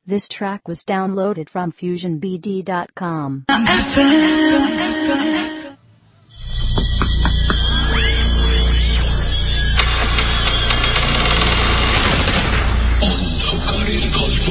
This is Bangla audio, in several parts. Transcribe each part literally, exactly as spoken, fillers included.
This track was downloaded from fusion b d dot com. অন্ধকারের গল্প।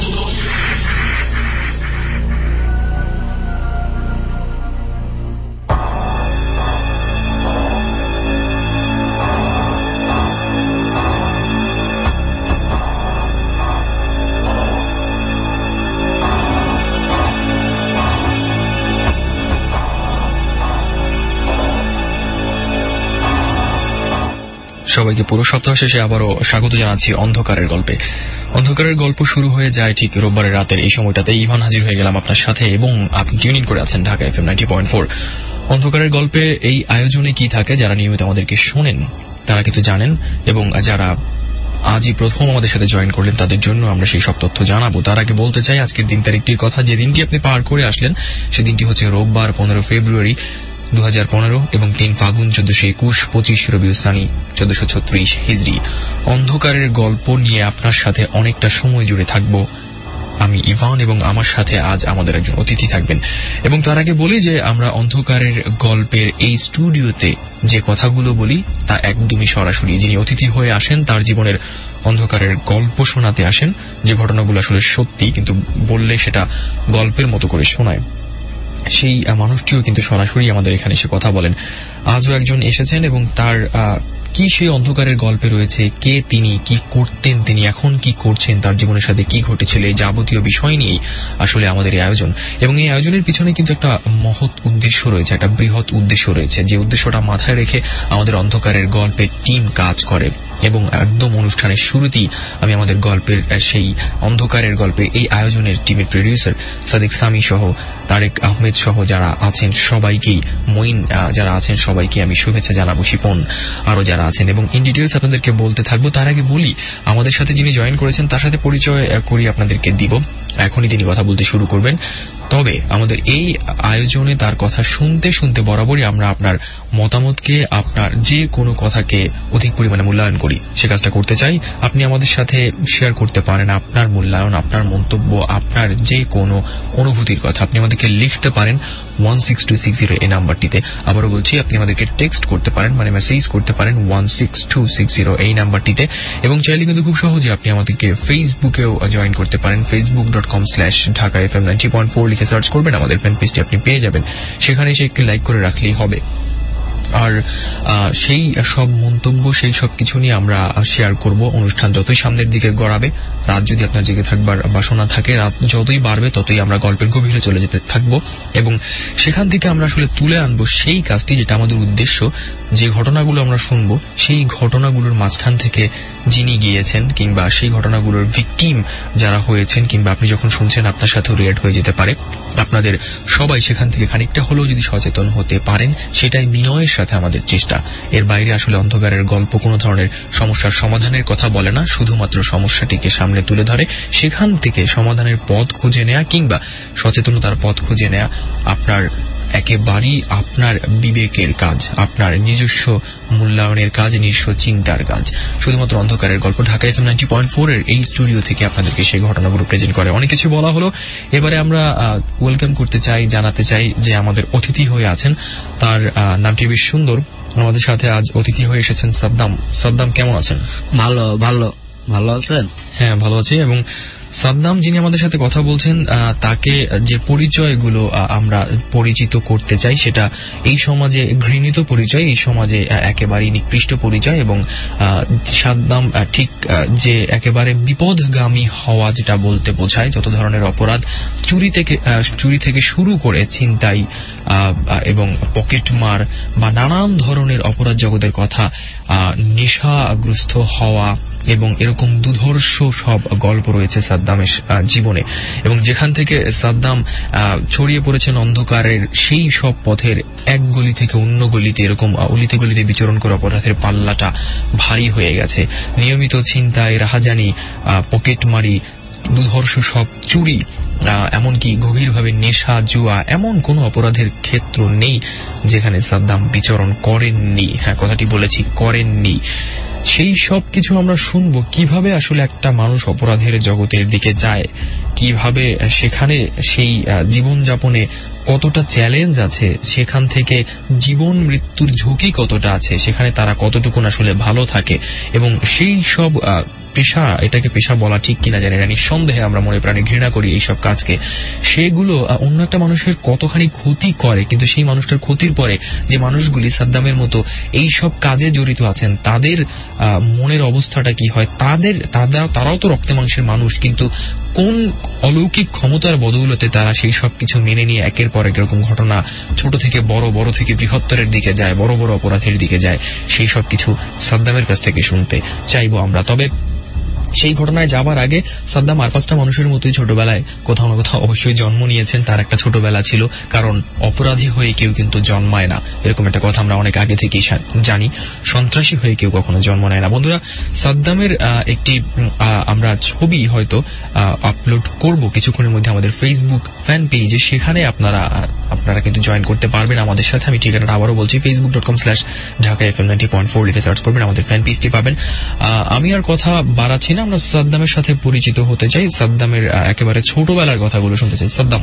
সবাইকে পুরো সপ্তাহ শেষে আবারও স্বাগত জানাচ্ছি অন্ধকারের গল্পে। অন্ধকারের গল্প শুরু হয়ে যায় ঠিক রোববারের রাতের এই সময়টাতে। ইভান হাজির হয়ে গেলাম আপনার সাথে এবং আপনি টিউন ইন করে আছেন Dhaka FM ninety point four. অন্ধকারের গল্পে এই আয়োজনে কি থাকে, যারা নিয়মিত আমাদেরকে শোনেন তারা কিন্তু জানেন, এবং যারা আজই প্রথম আমাদের সাথে জয়েন করলেন তাদের জন্য আমরা সেই সব তথ্য জানাবো। তার আগে বলতে চাই আজকের দিন তারিখটির কথা। যে দিনটি আপনি পার করে আসলেন সেদিনটি হচ্ছে রোববার পনেরো ফেব্রুয়ারি দু হাজার পনেরো এবং তিন ফাগুন চোদ্দশো একুশ পঁচিশ রবিউল সানি চোদ্দশো ছত্রিশ হিজরি। অন্ধকারের গল্প নিয়ে আপনার সাথে অনেকটা সময় জুড়ে থাকবো আমি ইভান, এবং আমার সাথে আজ আমাদের একজন অতিথি থাকবেন। এবং তার আগে বলি যে আমরা অন্ধকারের গল্পের এই স্টুডিওতে যে কথাগুলো বলি তা একদমই সরাসরি যিনি অতিথি হয়ে আসেন তার জীবনের অন্ধকারের গল্প শোনাতে আসেন, যে ঘটনাগুলো আসলে সত্যি কিন্তু বললে সেটা গল্পের মতো করে শোনায়, সেই মানুষটিও কিন্তু সরাসরি আমাদের এখানে এসে কথা বলেন। আজও একজন এসেছেন এবং তার কি সেই অন্ধকারের গল্পে রয়েছে, কে তিনি, কি করতেন তিনি, এখন কি করছেন, তার জীবনের সাথে কি ঘটেছিল, এই যাবতীয় বিষয় নিয়েই আসলে আমাদের এই আয়োজন। এবং এই আয়োজনের পিছনে কিন্তু একটা মহৎ উদ্দেশ্য রয়েছে, একটা বৃহৎ উদ্দেশ্য রয়েছে, যে উদ্দেশ্যটা মাথায় রেখে আমাদের অন্ধকারের গল্পের টিম কাজ করে। এবং একদম অনুষ্ঠানের শুরুতেই আমি আমাদের গল্পের সেই অন্ধকারের গল্পে এই আয়োজনের টিমের প্রডিউসার সাদিক সামি সহ তারেক আহমেদ সহ যারা আছেন সবাইকেই, মঈন যারা আছেন সবাইকে আমি শুভেচ্ছা জানাবো, শিপন আরো যারা আছেন, এবং ইন ডিটেলস আপনাদেরকে বলতে থাকবো। তার আগে বলি আমাদের সাথে যিনি জয়েন করেছেন তার সাথে পরিচয় করি আপনাদেরকে দিব। এখনই তিনি কথা বলতে শুরু করবেন। তবে আমাদের এই আয়োজনে তার কথা শুনতে শুনতে বরাবরই আমরা আপনার মতামতকে, আপনার যে কোনো কথাকে অধিক পরিমাণে মূল্যায়ন করি, সে কাজটা করতে চাই। আপনি আমাদের সাথে শেয়ার করতে পারেন আপনার মূল্যায়ন, আপনার মন্তব্য, আপনার যে কোনো অনুভূতির কথা আপনি আমাদেরকে লিখতে পারেন one six two six zero এই নাম্বারটিতে। আবারও বলছি, আপনি আমাদেরকে টেক্সট করতে পারেন, মানে মেসেজ করতে পারেন one six two six zero এই নাম্বারটিতে। এবং চাইলে কিন্তু খুব সহজে আপনি আমাদেরকে ফেসবুকেও জয়েন করতে পারেন। Facebook dot com slash Dhaka F M ninety point four লিখে সার্চ করবেন, আমাদের ফ্যান পেজটি আপনি পেয়ে যাবেন। সেখানে এসে একটি লাইক করে রাখলেই হবে। আর সেই সব মন্তব্য, সেই সব কিছু নিয়ে আমরা শেয়ার করব। অনুষ্ঠান যতই সামনের দিকে গড়াবে, রাত যদি আপনার জেগে থাকবার বাসনা থাকে, রাত যতই বাড়বে ততই আমরা গল্পের গভীরে চলে যেতে থাকবো, এবং সেখান থেকে আমরা আসলে তুলে আনবো সেই কাজটি যেটা আমাদের উদ্দেশ্য। যে ঘটনাগুলো আমরা শুনবো সেই ঘটনাগুলোর মাঝখান থেকে যিনি গিয়েছেন, কিংবা সেই ঘটনাগুলোর ভিকটিম যারা হয়েছেন, কিংবা আপনি যখন শুনছেন আপনার সাথেও রিলেট হয়ে যেতে পারে, আপনাদের সবাই সেখান থেকে খানিকটা হলেও যদি সচেতন হতে পারেন, সেটাই বিনয়ের সাথে আমাদের চেষ্টা। এর বাইরে আসলে অন্ধকারের গল্প কোনো ধরনের সমস্যার সমাধানের কথা বলে না, শুধুমাত্র সমস্যাটিকে সামনে তুলে ধরে সেখান থেকে সমাধানের পথ খুঁজে নেয়া, কিংবা সচেতনতার পথ খুঁজে নেয়া আপনার একেবারেই আপনার বিবেকের কাজ, আপনার নিজস্ব মূল্যায়নের কাজ, নিজস্ব চিন্তার কাজ। শুধুমাত্র অন্ধকারের গল্প Dhaka FM ninety point four এর এই স্টুডিও থেকে আপনাদেরকে সেই ঘটনাগুলো প্রেজেন্ট করে। অনেক কিছু বলা হলো, এবারে আমরা ওয়েলকাম করতে চাই, জানাতে চাই যে আমাদের অতিথি হয়ে আছেন, তার নামটি বেশ সুন্দর। আমাদের সাথে আজ অতিথি হয়ে এসেছেন সাদ্দাম। সাদ্দাম কেমন আছেন? ভালো ভালো ভালো আছেন? হ্যাঁ, ভালো আছি। এবং সাদ্দাম যিনি আমাদের সাথে কথা বলছেন, তাকে যে পরিচয়গুলো আমরা পরিচিত করতে চাই সেটা এই সমাজে ঘৃণিত পরিচয়, এই সমাজে একেবারেই নিকৃষ্ট পরিচয়। এবং সাদ্দাম ঠিক যে একেবারে বিপদগামী হওয়া যেটা বলতে বোঝায়, যত ধরনের অপরাধ, চুরি থেকে চুরি থেকে শুরু করে ছিনতাই এবং পকেটমার বা নানান ধরনের অপরাধ জগতের কথা, নেশাগ্রস্ত হওয়া এবং এরকম দুধর্ষ সব গল্প রয়েছে সাদ্দামের জীবনে। এবং যেখান থেকে সাদ্দাম ছড়িয়ে পড়েছেন অন্ধকারের সেই সব পথের এক গলি থেকে অন্য গলিতে, এরকম অলিতে গলিতে বিচরণ করে অপরাধের পাল্লাটা ভারী হয়ে গেছে। নিয়মিত ছিনতাই, রাহাজানি, পকেটমারি, দুধর্ষ সব চুরি, এমনকি গভীরভাবে নেশা, জুয়া, এমন কোন অপরাধের ক্ষেত্র নেই যেখানে সাদ্দাম বিচরণ করেননি। হ্যাঁ, কথাটি বলেছি, করেননি। সেই সব কিছু আমরা শুনবো, কিভাবে আসলে একটা মানুষ অপরাধের জগতের দিকে যায়, কিভাবে সেখানে সেই জীবনযাপনে কতটা চ্যালেঞ্জ আছে, সেখান থেকে জীবন মৃত্যুর ঝুঁকি কতটা আছে, সেখানে তারা কতটুকু আসলে ভালো থাকে, এবং সেই সব পেশা, এটাকে পেশা বলা ঠিক কিনা জানি না, নিঃসন্দেহে আমরা মনে প্রাণে ঘৃণা করি এইসব কাজকে, সেগুলো অন্য একটা মানুষের কতখানি ক্ষতি করে। কিন্তু সেই মানুষটার ক্ষতির পরে যে মানুষগুলি সাদ্দামের মতো এই সব কাজে জড়িত আছেন, তাদের মনের অবস্থাটা কি হয়, তাদের তারাও তো রক্তে মাংসের মানুষ, কিন্তু কোন অলৌকিক ক্ষমতার বদৌলতে তারা সেই সব কিছু মেনে নিয়ে একের পর এক এরকম ঘটনা ছোট থেকে বড়, বড় থেকে বৃহত্তরের দিকে যায়, বড় বড় অপরাধের দিকে যায়, সেই সব কিছু সাদ্দামের কাছ থেকে শুনতে চাইবো আমরা। তবে সেই ঘটনায় যাবার আগে সাদ্দাম আর পাঁচটা মানুষের মতোই ছোটবেলায় কোথাও না কোথাও অবশ্যই জন্ম নিয়েছেন। তার একটা ছোটবেলা ছিল, কারণ অপরাধী হয়ে কেউ কিন্তু জন্মায় না, এরকম একটা কথা আমরা অনেক আগে থেকেই জানি। সন্ত্রাসী হয়ে কেউ কখনো জন্ম নেয় না। বন্ধুরা, সাদ্দামের একটি আমরা ছবি হয়তো আপলোড করব কিছুক্ষণের মধ্যে আমাদের ফেসবুক ফ্যান পেজে, সেখানে আপনারা আপনারা কিন্তু জয়েন করতে পারবেন আমাদের সাথে। আমি ঠিকানাটা আবারও বলছি, Facebook dot com slash Dhaka F M ninety point four লিখে সার্চ করবেন, আমাদের ফ্যান পেজটি পাবেন। আমি আর কথা বাড়াচ্ছি না, আমরা সাদ্দামের সাথে পরিচিত হতে চাই, সাদ্দামের একেবারে ছোটবেলার কথাগুলো শুনতে চাই। সাদ্দাম,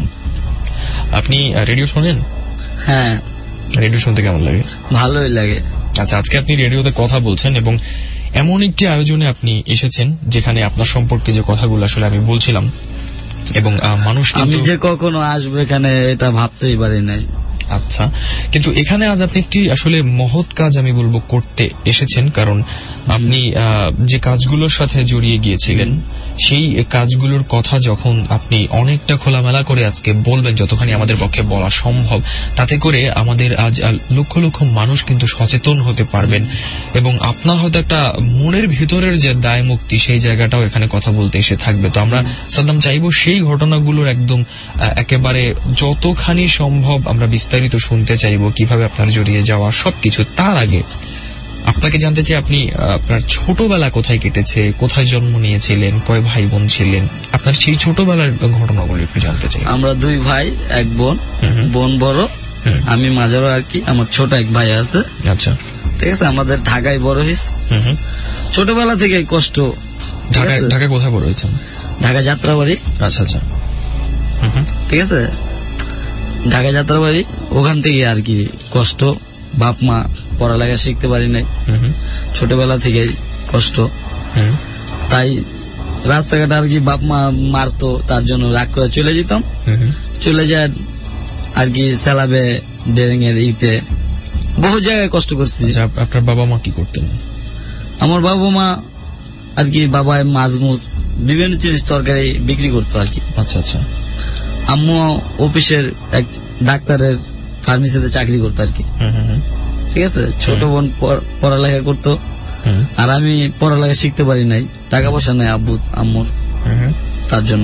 আপনি রেডিও শোনেন? হ্যাঁ। রেডিও শুনতে কেমন লাগে? ভালোই লাগে। আচ্ছা, আজকে আপনি রেডিওতে কথা বলছেন এবং এমন একটি আয়োজনে আপনি এসেছেন যেখানে আপনার সম্পর্কে যে কথাগুলো আসলে আমি বলছিলাম, এবং মানুষ আমি যে কখনো আসবো এখানে এটা ভাবতেই পারি নাই। আচ্ছা, কিন্তু এখানে আজ আপনি একটি আসলে মহৎ কাজ আমি বলবো করতে এসেছেন, কারণ আপনি যে কাজগুলোর সাথে জড়িয়ে গিয়েছিলেন সেই কাজগুলোর কথা যখন আপনি অনেকটা খোলামেলা করে আজকে বলবেন, যতখানি আমাদের পক্ষে বলা সম্ভব, তাতে করে আমাদের আজ লক্ষ লক্ষ মানুষ কিন্তু সচেতন হতে পারবেন, এবং আপনার হয়তো একটা মনের ভিতরের যে দায় মুক্তি, সেই জায়গাটাও এখানে কথা বলতে এসে থাকবে। তো আমরা সাদ্দাম চাইবো সেই ঘটনাগুলোর একদম একেবারে যতখানি সম্ভব আমরা বিস্তারিত শুনতে চাইবো, কিভাবে আপনার জড়িয়ে যাওয়া সবকিছু। তার আগে আপনাকে জানতে চাই, আপনি আপনার ছোটবেলা কোথায় কেটেছে, কোথায় জন্ম নিয়েছিলেন, কয় ভাই বোন ছিলেন, আপনার সেই ছোটবেলার ঘটনাগুলো একটু জানতে চাই। আমরা দুই ভাই এক বোন, বোন বড়, আমি মাঝারো আর কি, আমার ছোট এক ভাই আছে। আচ্ছা, ঠিক আছে। আমাদের ঢাকায় বড় হয়েছে, ছোটবেলা থেকে কষ্ট। ঢাকায় ঢাকায় কোথায় বড় হয়েছেন? ঢাকা যাত্রাবাড়ি। আচ্ছা আচ্ছা, ঠিক আছে। ঢাকা যাত্রাবাড়ি, ওখান থেকে আর কি কষ্ট। বাপ মা পড়ালেখা শিখতে পারি নাই, ছোটবেলা থেকে কষ্ট। তাই রাস্তাঘাট আর কি বাপ মা মারতো, তার জন্য রাগ করে চলে যেতাম। চলে যায় আর কি চালাবে ডেরিং এর ইতে, বহু জায়গায় কষ্ট করছি। আপনার বাবা মা কি করতেন? আমার বাবা মা আর কি বাবা মাছ মুছ বিভিন্ন জিনিস তরকারি বিক্রি করতো আর কি। আচ্ছা আচ্ছা। আম্মু অফিসের এক ডাক্তারের ফার্মেসিতে চাকরি করতো আর কি। ঠিক আছে। ছোট বোন পড়ালেখা করতো, আর আমি পড়ালেখা শিখতে পারি নাই, টাকা পয়সা নেই আব্বু আম্মুর, তার জন্য।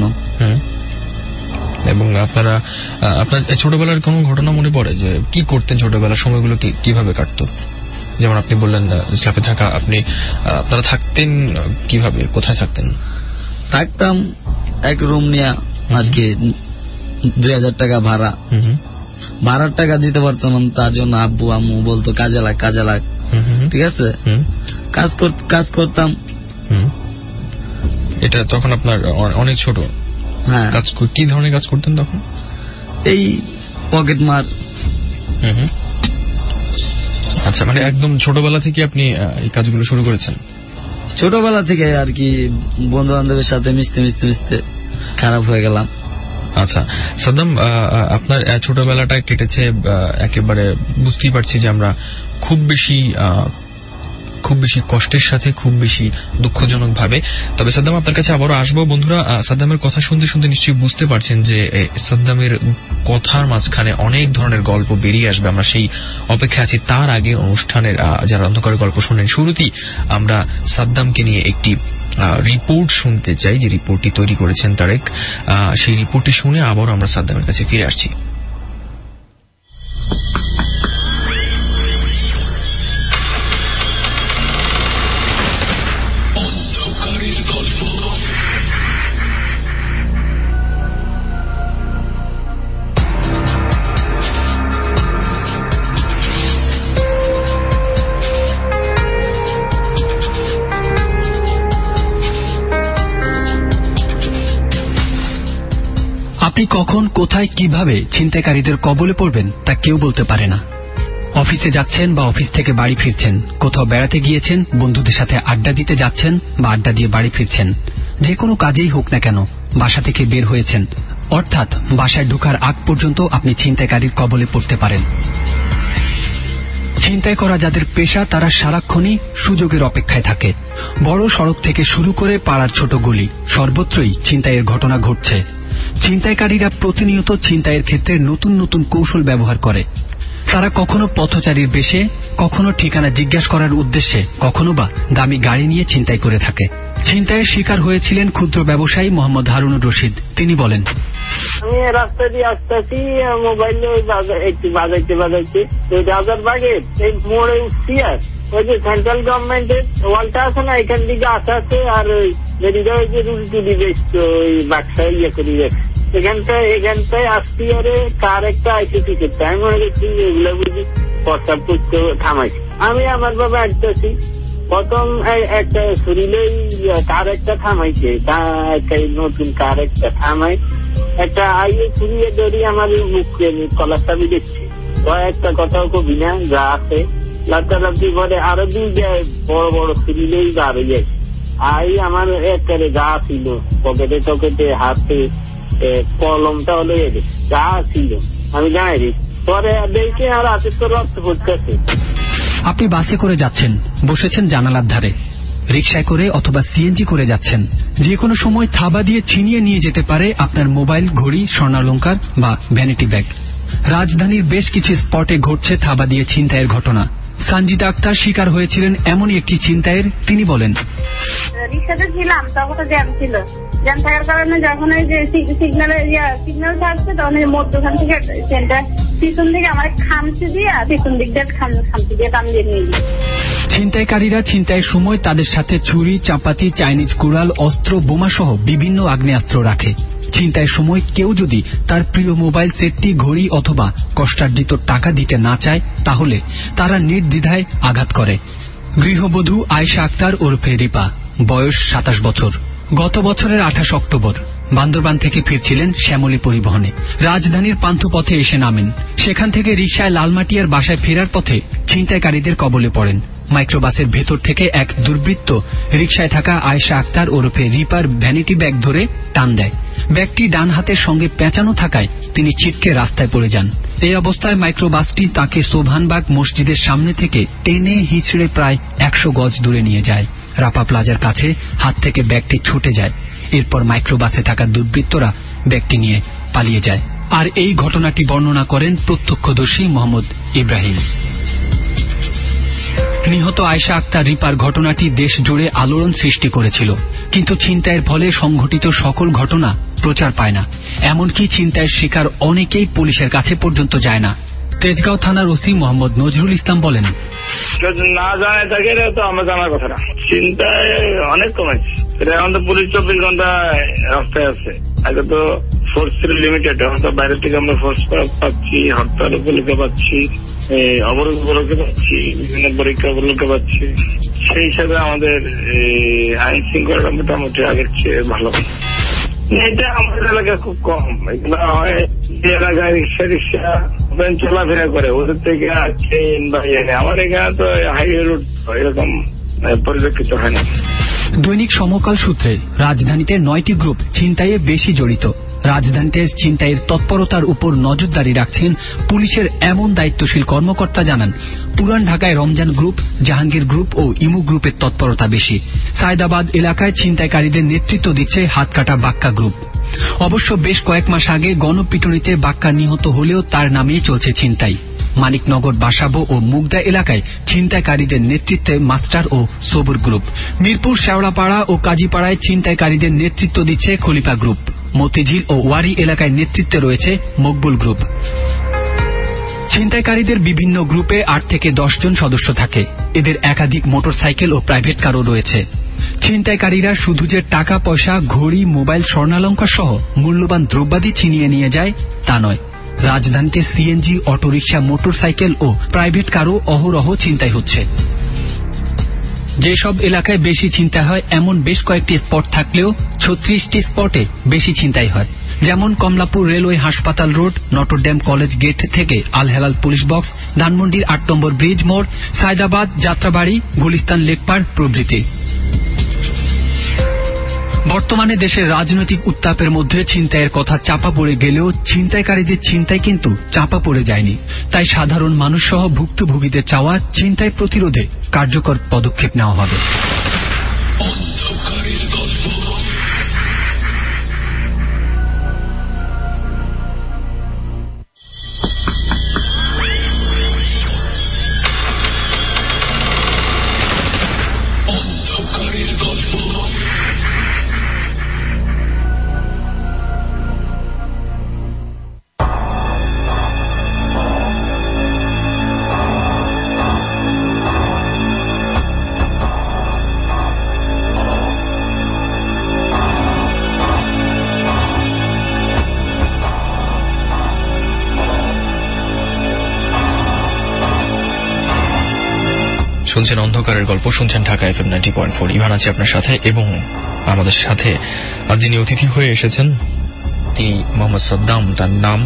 এবং আপনারা আপনার ছোটবেলার কোন ঘটনা মনে পড়ে যে কি করতেন ছোটবেলার সময়গুলো, কিভাবে কাটতো? যেমন আপনি বললেন স্টাফে থাকা, আপনি আপনারা থাকতেন কিভাবে, কোথায় থাকতেন? থাকতাম এক রুম নিয়ে আর কি, দুই হাজার টাকা ভাড়া। ভাড়ার টাকা দিতে পারতাম, তার জন্য আব্বু আম্মু বলতো কাজে লাগ কাজে লাগ। ঠিক আছে। কাজ কাজ করতাম। এটা তখন আপনার অনেক ছোট? হ্যাঁ। কাজ কি ধরনের কাজ করতেন তখন? এই পকেট মার। আচ্ছা, মানে একদম ছোটবেলা থেকে আপনি এই কাজগুলো শুরু করেছেন? ছোটবেলা থেকে আর কি, বন্ধু বান্ধবের সাথে মিশতে মিশতে মিশতে খারাপ হয়ে গেলাম। আচ্ছা সাদ্দাম, আপনার ছোটবেলাটা কেটেছে একেবারে বুঝতেই পারছি যে আমরা খুব বেশি খুব বেশি কষ্টের সাথে, খুব বেশি দুঃখজনক ভাবে। তবে সাদ্দাম, আপনার কাছে আবারও আসবো। বন্ধুরা, সাদ্দামের কথা শুনতে শুনতে নিশ্চয়ই বুঝতে পারছেন যে সাদ্দামের কথার মাঝখানে অনেক ধরনের গল্প বেরিয়ে আসবে, আমরা সেই অপেক্ষা আছি। তার আগে অনুষ্ঠানের যারা অন্ধকারের গল্প শোনেন, শুরুতেই আমরা সাদ্দামকে নিয়ে একটি রিপোর্ট শুনতে চাই, যে রিপোর্টটি তৈরি করেছেন তারেক। সেই রিপোর্টটি শুনে আবারও আমরা সাদ্দামের কাছে ফিরে আসছি। আপনি কখন, কোথায়, কিভাবে ছিনতাইকারীদের কবলে পড়বেন তা কেউ বলতে পারে না। অফিসে যাচ্ছেন বা অফিস থেকে বাড়ি ফিরছেন, কোথাও বেড়াতে গিয়েছেন, বন্ধুদের সাথে আড্ডা দিতে যাচ্ছেন বা আড্ডা দিয়ে বাড়ি ফিরছেন, যে কোনো কাজেই হোক না কেন বাসা থেকে বের হয়েছেন, অর্থাৎ বাসায় ঢোকার আগ পর্যন্ত আপনি ছিনতাইকারীর কবলে পড়তে পারেন। ছিনতাই করা যাদের পেশা তারা সারাক্ষণই সুযোগের অপেক্ষায় থাকে। বড় সড়ক থেকে শুরু করে পাড়ার ছোট গলি সর্বত্রই ছিনতাইয়ের ঘটনা ঘটছে। ছিনতাইকারীরা প্রতিনিয়ত ছিনতাইয়ের ক্ষেত্রে নতুন নতুন কৌশল ব্যবহার করে। তারা কখনো পথচারীর বেশে, কখনো ঠিকানা জিজ্ঞাসা করার উদ্দেশ্যে, কখনো বা দামি গাড়ি নিয়ে ছিনতাই করে থাকে। ছিনতাইয়ের শিকার হয়েছিলেন ক্ষুদ্র ব্যবসায়ী মোহাম্মদ হারুনুর রশিদ। তিনি বলেন, আমি রাস্তা দিয়ে আসতেছি, মোবাইল একটু বাজাইতে বাজাইতে ওই রাজার বাগের এই মোড়ে উঠছি, আর ওই যে সেন্ট্রাল গভর্নমেন্টের ওয়ালটা আছে না, এখান দিকে আসা আছে, আর ওই যেদিকে ওই যে রুটি টুটি বেচতো ওই বাক্সা ইয়ে করি এখানটায় এখানটায় আসছি, আরে কার একটা আইসি টিকিট আমি মনে করছি এগুলো বুঝি প্রস্তাব করতে থামাইছি। আমি আমার বাবা আসতেছি, প্রথম একটা শরীরেই কার একটা থামাইছে, একটা নতুন কার একটা থামাই, একটা আইয়ে ছুরিয়ে ধরি আমার মুখে কলারটা দেখছি, একটা কথাও কবি না, যা আছে লাফালাফি করে আরো দুই বড় বড় শরীরেই বার হয়ে যায়। আই আমার একটা যা ছিল পকেটে টকেটে হাতে কলমটা হলো যা ছিল আমি জানাই পরে দেখে আর হাতে তো রক্ত পড়তেছে। আপনি বাসে করে যাচ্ছেন, বসেছেন জানালার ধারে, রিকশায় করে অথবা সিএনজি করে যাচ্ছেন, যে কোনো সময় থাবা দিয়ে ছিনিয়ে নিয়ে যেতে পারে আপনার মোবাইল, ঘড়ি, স্বর্ণালংকার বা ভ্যানিটি ব্যাগ। রাজধানীর বেশ কিছু স্পটে ঘটছে থাবা দিয়ে ছিনতাইয়ের ঘটনা। সঞ্জিদা আক্তার শিকার হয়েছিলেন এমনই একটি ছিনতাইয়ের। তিনি বলেন, রিক্সাতে ছিলাম, তখন তো জ্যাম ছিল, জ্যাম থাকার কারণে যখন ওই যে সিগন্যালের সিগন্যাল থাকছে তখন মধ্যখান থেকে সেন্টার পিছন দিকে আমার খামচি দিয়ে পিছন দিক দিয়ে খামচি দিয়ে টান দিয়ে নিয়ে গিয়ে। ছিনতাইকারীরা ছিনতাইয়ের সময় তাদের সাথে ছুরি, চাপাতি, চাইনিজ কুড়াল, অস্ত্র, বোমা সহ বিভিন্ন আগ্নেয়াস্ত্র রাখে। ছিনতাইয়ের সময় কেউ যদি তার প্রিয় মোবাইল সেটটি, ঘড়ি অথবা কষ্টার্জিত টাকা দিতে না চায় তাহলে তারা নির্দ্বিধায় আঘাত করে। গৃহবধূ আয়েশা আক্তার ওরফে রিপা, বয়স সাতাশ বছর, গত বছরের আঠাশ অক্টোবর বান্দরবান থেকে ফিরছিলেন শ্যামলী পরিবহনে। রাজধানীর পান্থপথে এসে নামেন। সেখান থেকে রিকশায় লালমাটিয়ার বাসায় ফেরার পথে ছিনতাইকারীদের কবলে পড়েন। মাইক্রোবাসের ভেতর থেকে এক দুর্বৃত্ত রিকশায় থাকা আয়েশা আক্তার ওরফে রিপার ভ্যানিটি ব্যাগ ধরে টান দেয়। ব্যাগটি ডান হাতের সঙ্গে পেঁচানো থাকায় তিনি ছিটকে রাস্তায় পড়ে যান। এই অবস্থায় মাইক্রোবাসটি তাকে সোভানবাগ মসজিদের সামনে থেকে টেনে হিঁচড়ে প্রায় একশো গজ দূরে নিয়ে যায়। রাপা প্লাজার কাছে হাত থেকে ব্যাগটি ছুটে যায়। এরপর মাইক্রোবাসে থাকা দুর্বৃত্তরা ব্যাগটি নিয়ে পালিয়ে যায়। আর এই ঘটনাটি বর্ণনা করেন প্রত্যক্ষদর্শী মোহাম্মদ ইব্রাহিম। নিহত আয়েশা আক্তার রিপার ঘটনাটি দেশ জুড়ে আলোড়ন সৃষ্টি করেছিল, কিন্তু ছিনতাইয়ের ফলে সংঘটিত সকল ঘটনা প্রচার পায় না। এমনকি ছিনতাইয়ের শিকার অনেকেই পুলিশের কাছে পর্যন্ত যায় না। তেজগাঁও থানার ওসি মোহাম্মদ নজরুল ইসলাম বলেন, না জানে থাকে তো আমরা জানার কথা না, চিন্তায় অনেক কমেছে। এখন তো পুলিশ চব্বিশ ঘন্টা রাস্তায় আছে, আগে তো ফোর্স ছিল লিমিটেড, এখন তো বাইরের থেকে আমরা ফোর্স পাচ্ছি, হরতাল উপলক্ষে পাচ্ছি, অবরোধ উপলক্ষে পাচ্ছি, বিভিন্ন পরীক্ষা উপলক্ষে পাচ্ছি। সেই হিসাবে আমাদের আইন শৃঙ্খলা মোটামুটি আগের চেয়ে ভালো। এটা আমাদের এলাকায় খুব কম, এগুলো হয় যে এলাকায় রিক্সা রিক্সা চলাফেরা করে ওদের থেকে ট্রেন বা আমার এখানে তো হাইওয়ে রুট এরকম পরিলক্ষিত হয় না। দৈনিক সমকাল সূত্রে রাজধানীতে নয়টি গ্রুপ ছিনতাইয়ে বেশি জড়িত। রাজধানীতে ছিনতাইয়ের তৎপরতার উপর নজরদারি রাখছেন পুলিশের এমন দায়িত্বশীল কর্মকর্তা জানান, পুরান ঢাকায় রমজান গ্রুপ, জাহাঙ্গীর গ্রুপ ও ইমু গ্রুপের তৎপরতা বেশি। সায়দাবাদ এলাকায় ছিনতাইকারীদের নেতৃত্ব দিচ্ছে হাতকাটা বাক্কা গ্রুপ। অবশ্য বেশ কয়েক মাস আগে গণপিটুনিতে বাক্কা নিহত হলেও তার নামেই চলছে ছিনতাই। মানিকনগর, বাসাবো ও মুগদা এলাকায় ছিনতাইকারীদের নেতৃত্বে মাস্টার ও সবুর গ্রুপ। মিরপুর, শেওড়াপাড়া ও কাজীপাড়ায় ছিনতাইকারীদের নেতৃত্ব দিচ্ছে খলিফা গ্রুপ। মতিঝিল ও ওয়ারি এলাকায় নেতৃত্বে রয়েছে মকবুল গ্রুপ। ছিনতাইকারীদের বিভিন্ন গ্রুপে আট থেকে দশ জন সদস্য থাকে। এদের একাধিক মোটরসাইকেল ও প্রাইভেট কারও রয়েছে। ছিনতাইকারীরা শুধু যে টাকা পয়সা, ঘড়ি, মোবাইল, স্বর্ণালংকার সহ মূল্যবান দ্রব্যাদি ছিনিয়ে নিয়ে যায় তা নয়। রাজধানীতে সিএনজি, অটোরিকশা, মোটরসাইকেল ও প্রাইভেট কারও অহরহ ছিনতাই হচ্ছে। যেসব এলাকায় বেশি ছিনতাই হয় এমন বেশ কয়েকটি স্পট থাকলেও ছত্রিশটি স্পটে বেশি ছিনতাই হয়। যেমন কমলাপুর রেলওয়ে হাসপাতাল রোড, নটরডেম কলেজ গেট থেকে আল হেলাল পুলিশ বক্স, ধানমন্ডির আট নম্বর ব্রিজ মোড়, সায়দাবাদ, যাত্রাবাড়ি, গুলিস্তান লেকপাড় প্রভৃতি। বর্তমানে দেশের রাজনৈতিক উত্তাপের মধ্যে ছিনতাইয়ের কথা চাপা পড়ে গেলেও ছিনতাইকারীদের ছিনতাই কিন্তু চাপা পড়ে যায়নি। তাই সাধারণ মানুষ সহ ভুক্তভোগীদের চাওয়া ছিনতাই প্রতিরোধে কার্যকর পদক্ষেপ নেওয়া হবে। অন্ধকারের গল্প। অন্ধকারের গল্প। শুনছেন অন্ধকারের গল্প, শুনছেন Dhaka FM ninety point four. Evan আছে আপনার সাথে এবং আমাদের সাথে আজ যিনি অতিথি হয়ে এসেছেন তিনি মোহাম্মদ সাদ্দাম। তার নাম।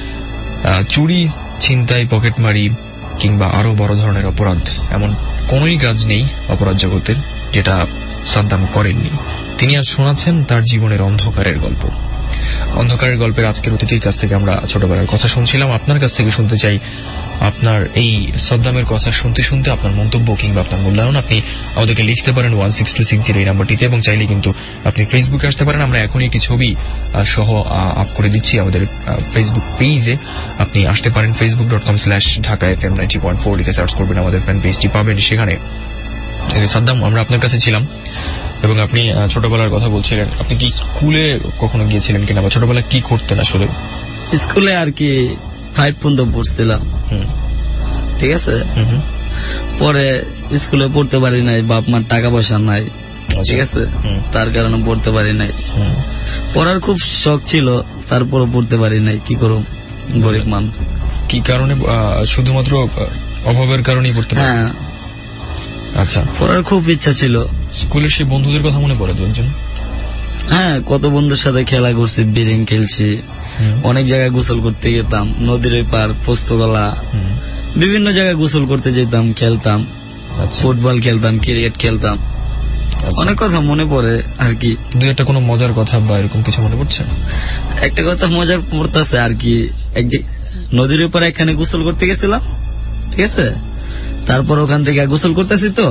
চুরি, ছিনতাই, পকেটমারি কিংবা আরো বড় ধরনের অপরাধ এমন কোনই কাজ নেই অপরাধ জগতের যেটা সাদ্দাম করেননি। তিনি আজ শোনাচ্ছেন তার জীবনের অন্ধকারের গল্প। অন্ধকারের গল্পের আজকের অতিথির কাছ থেকে আমরা ছোটবেলার কথা শুনছিলাম। আপনার কাছ থেকে শুনতে চাই আপনার এই সাদ্দামের কথা শুনতে শুনতে আপনার মন্তব্য কিংবা আপনার মূল্যায়ন আপনি আমাদেরকে লিখতে পারেন one six two six zero এই নাম্বারটিতে, এবং চাইলে কিন্তু আপনি ফেসবুকে আসতে পারেন। আমরা এখনই একটি ছবি সহ আপ করে দিচ্ছি আমাদের ফেসবুক পেজে। আপনি আসতে পারেন Facebook dot com slash Dhaka F M ninety point four লিখে সার্চ করবেন, আমাদের ফ্রেন্ড পেজটি পাবেন। সেখানে সাদ্দাম, আমরা আপনার কাছে ছিলাম এবং আপনি ছোটবেলার কথা বলছিলেন। আপনি কি স্কুলে কখনো গিয়েছিলেন কিনা বা ছোটবেলা কি করতেন আসলে? স্কুলে আর কি ফাইভ পর্যন্ত পড়ছিলাম, ঠিক আছে। পরে স্কুলে পড়তে পারি নাই, বাপ মার টাকা পয়সা নাই, ঠিক আছে, তার কারণে পড়তে পারি নাই। পড়ার খুব শখ ছিল, তারপরও পড়তে পারি নাই। কি করব, গরিব মানুষ। কি কারণে? শুধুমাত্র অভাবের কারণেই পড়তে পারি? হ্যাঁ। আচ্ছা, পড়ার খুব ইচ্ছা ছিল। স্কুলের সেই বন্ধুদের কথা মনে পড়ে দুজন? হ্যাঁ, কত বন্ধুর সাথে খেলা করছি, বিরিং খেলছি, অনেক জায়গায় গোসল করতে যেতাম, নদীর ওই পার, পোস্তগলা, বিভিন্ন জায়গায় গোসল করতে যেতাম, খেলতাম, ফুটবল খেলতাম, ক্রিকেট খেলতাম। অনেক কথা মনে পড়ে আর কি। দু একটা কোনো মজার কথা বা এরকম কিছু মনে পড়ছে? একটা কথা মজার পড়তেছে আর কি। এক যে নদীর উপরে এখানে গোসল করতে গেছিলাম, ঠিক আছে। তারপর ওখান থেকে গোসল করতেছি তো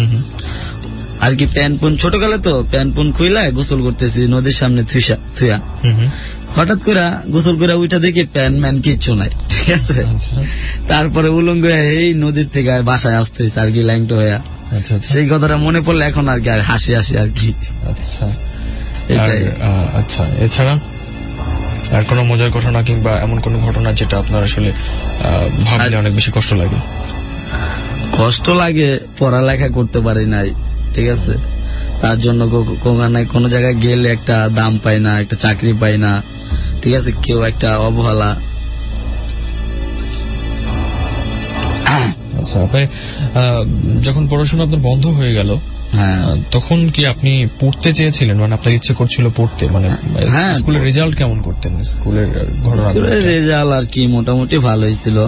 আর কি, প্যান্ট পুন ছোটকালে তো প্যান্ট পুন খুইলা গোসল করতেছি নদীর সামনে থুয়া। হঠাৎ করে গোসল করে উঠা দেখি প্যান্ট ম্যান কিচ্ছু নাই, ঠিক আছে। তারপরে উলঙ্গ এই নদীর থেকে বাসায় আসতেছি আর কি, ল্যাংটো হইয়া। সেই কথাটা মনে পড়লে এখন আর কি হাসি হাসি আর কি। আচ্ছা, এটাই। আচ্ছা, এছাড়া আর কোন মজার ঘটনা কিংবা এমন কোন ঘটনা যেটা আপনার আসলে ভাবলে অনেক বেশি কষ্ট লাগে? কষ্ট লাগে, পড়ালেখা করতে পারি নাই, ঠিক আছে। তার জন্য কোন জায়গায় গেলে একটা দাম পাই না, একটা চাকরি পাই না, ঠিক আছে, কেউ একটা অবহেলা। আচ্ছা, আপনি যখন পড়াশোনা আপনার বন্ধ হয়ে গেল, হ্যাঁ, তখন কি আপনি পড়তে চেয়েছিলেন? মানে আপনার ইচ্ছে করছিল পড়তে? মানে স্কুলের রেজাল্ট কেমন করতেন? স্কুলের ঘটনা? স্কুলের রেজাল্ট আর কি মোটামুটি ভালোই ছিল।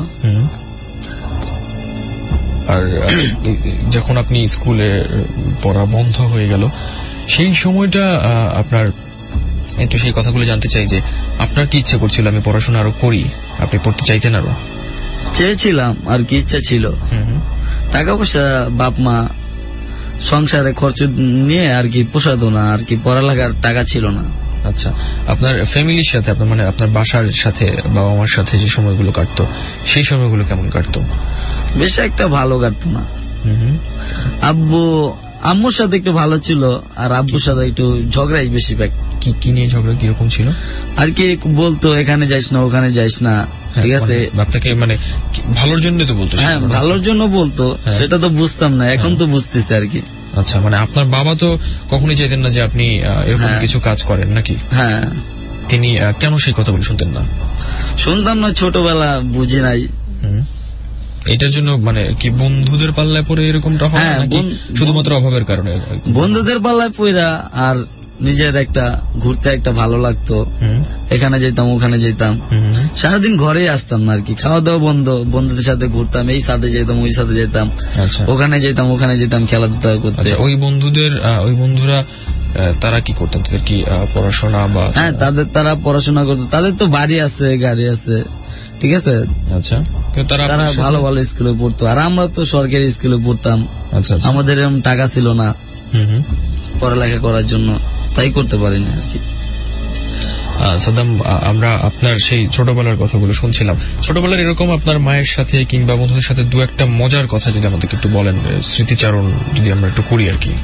আর যখন আপনি স্কুলে পড়া বন্ধ হয়ে গেল সেই সময়টা আপনার একটু সেই কথাগুলো জানতে চাই যে আপনার কি ইচ্ছে করছিল? আমি পড়াশোনা আরো করি, আপনি পড়তে চাইতেন আরো? চেয়েছিলাম আর কি, ইচ্ছা ছিল। টাকা পয়সা বাপ মা সংসারে খরচ নিয়ে আর কি পোষাতো না আর কি, পড়ালেখার টাকা ছিল না। আচ্ছা, আপনার ফ্যামিলির সাথে, আপনার মানে আপনার বাসার সাথে বাবা মার সাথে যে সময়গুলো কাটতো সেই সময়গুলো কেমন কাটতো? বেশ একটা ভালো কাটতো না। আব্বু আম্মুর সাথে একটু ভালো ছিল, আর আব্বুর সাথে একটু ঝগড়াই বেশি। কি কি নিয়ে ঝগড়া? কিরকম ছিল আর কি? বলতো এখানে যাইস না, ওখানে যাইস না, ঠিক আছে। আপনাকে মানে ভালোর জন্য তো বলতো? হ্যাঁ, ভালোর জন্য বলতো, সেটা তো বুঝতাম না, এখন তো বুঝতেছি আর কি। আচ্ছা, মানে আপনার বাবা তো কখনোই চাইতেন না যে আপনি এরকম কিছু কাজ করেন নাকি? হ্যাঁ। তিনি কেন সেই কথাগুলো শুনতেন না? শুনতাম না, ছোটবেলা বুঝি নাই। এটার জন্য মানে কি বন্ধুদের পাল্লায় পড়ে এরকমটা হয় নাকি শুধুমাত্র অভাবের কারণে? বন্ধুদের পাল্লায় পড়া আর নিজের একটা ঘুরতে একটা ভালো লাগতো, এখানে যেতাম ওখানে যেতাম, সারাদিন ঘরেই আসতাম না আর কি, খাওয়া দাওয়া বন্ধ, বন্ধুদের সাথে ঘুরতাম, এই সাথে যেতাম ওই সাথে যেতাম, ওখানে যেতাম ওখানে যেতাম খেলাধুলা করতে। ওই বন্ধুদের ওই বন্ধুরা তারা কি করতেন, তাদের কি পড়াশোনা বা? হ্যাঁ, তাদের তারা পড়াশোনা করতো, তাদের তো বাড়ি আছে গাড়ি আছে, ঠিক আছে। আচ্ছা, তারা ভালো ভালো স্কুলে পড়তো, আর আমরা তো সরকারি স্কুলে পড়তাম। আচ্ছা, আমাদের এরকম টাকা ছিল না পড়ালেখা করার জন্য, তাই করতে পারিনি আর কি। সাদ্দাম, আমরা আপনার সেই ছোটবেলার কথাগুলো শুনছিলাম, ছোটবেলার এরকম আপনার মায়ের সাথে কিংবা বন্ধুদের সাথে দু একটা মজার কথা যদি আমাদেরকে একটু বলেন, স্মৃতিচারণ যদি আমরা একটু করি আর কি।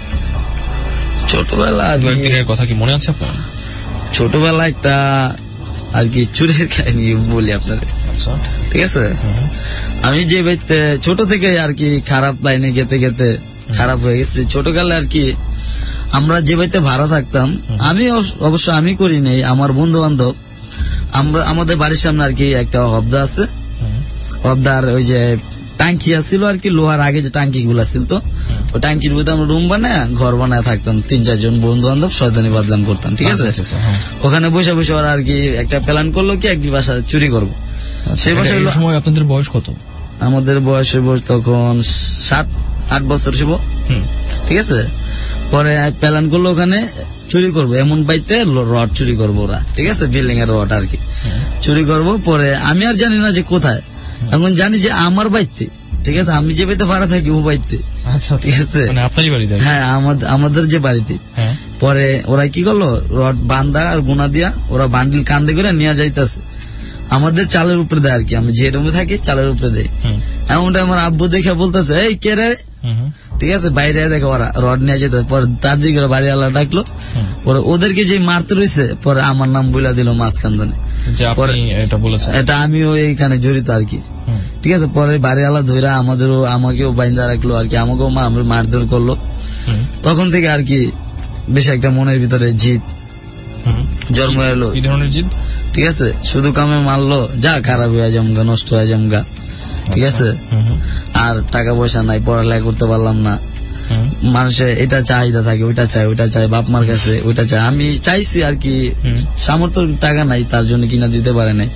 ছোটবেলা দু একদিনের কথা কি মনে আছে আপনার? ছোটবেলা একটা আর কি চুরির কাহিনী বলি আপনার। আচ্ছা, ঠিক আছে। আমি যে বাড়িতে ছোট থেকে আর কি খারাপ লাইনে গেতে গেতে খারাপ হয়ে গেছি, ছোটকালে আর কি আমরা যে বাড়িতে ভাড়া থাকতাম, আমি অবশ্য আমি করি নাই, আমার বন্ধু বান্ধব, আমরা আমাদের বাড়ির সামনে আর কি একটা হবদা আছে, হবদার ওই যে টাঙ্কি আছিল আর কি, লোহার আগে যে টাঙ্কি গুলা ছিল, তো ওই টাঙ্কির ভিতরে আমরা রুম বানায় ঘর বানায় থাকতাম, তিন চারজন বন্ধু বান্ধব শয়তানি বাদলাম করতাম, ঠিক আছে। ওখানে বসে বসে ওরা আর কি একটা প্ল্যান করলো কি একটি বাসা চুরি করবো। সেই বাসায় সময় আপনাদের বয়স কত? আমাদের বয়স বয়স তখন সাত আট বছর ছিল, ঠিক আছে। পরে প্ল্যান করলো ওখানে চুরি করবো, এমন বাইতে রড চুরি করবো ওরা, ঠিক আছে, বিল্ডিং এর রড আর কি চুরি করবো। পরে আমি আর জানি না যে কোথায়, এখন জানি যে আমার বাড়িতে, ঠিক আছে, আমি যে বাড়িতে ভাড়া থাকি ও বাড়িতে, ঠিক আছে, হ্যাঁ আমাদের যে বাড়িতে। পরে ওরা কি করলো, রড বান্ধা আর গুনা দিয়া ওরা বান্ডিল কান্দে করে নিয়ে যাইতেছে আমাদের চালের উপরে দেয় আর কি, আমি যে রুমে থাকি চালের উপরে দেয়। এমনটা আমার আব্বু দেখে বলতেছে এই কে রে, ঠিক আছে, বাইরে দেখে ওরা রড নিয়ে যেতে। পরে তার দিকে বাড়ি আল্লাহ ডাকলো, পরে ওদেরকে যে মারতে রয়েছে, পরে আমার নাম বইলা দিল মাঝখানে, এটা আমিও এইখানে জড়িত আর কি, ঠিক আছে। পরে বাড়ি আল্লাহ ধৈরা আমাদেরও আমাকেও বাইন্দা রাখলো আর কি, আমাকেও মারধর করলো। তখন থেকে আর কি বেশ একটা মনের ভিতরে জিদ জন্ম এলো। কি ধরনের জিদ? ঠিক আছে, শুধু কামে মারলো, যা খারাপ হয়ে যামগা, নষ্ট হয়ে যামগা, ঠিক আছে, আর টাকা পয়সা নাই, পড়ালেখা করতে পারলাম না, মানুষের এটা চাহিদা থাকে, ওইটা চাই ওইটা চাই, বাপ মার কাছে ওইটা চাই, আমি চাইছি আর কি, সামর্থ্য টাকা নাই তার জন্য কিনা দিতে পারে নাই,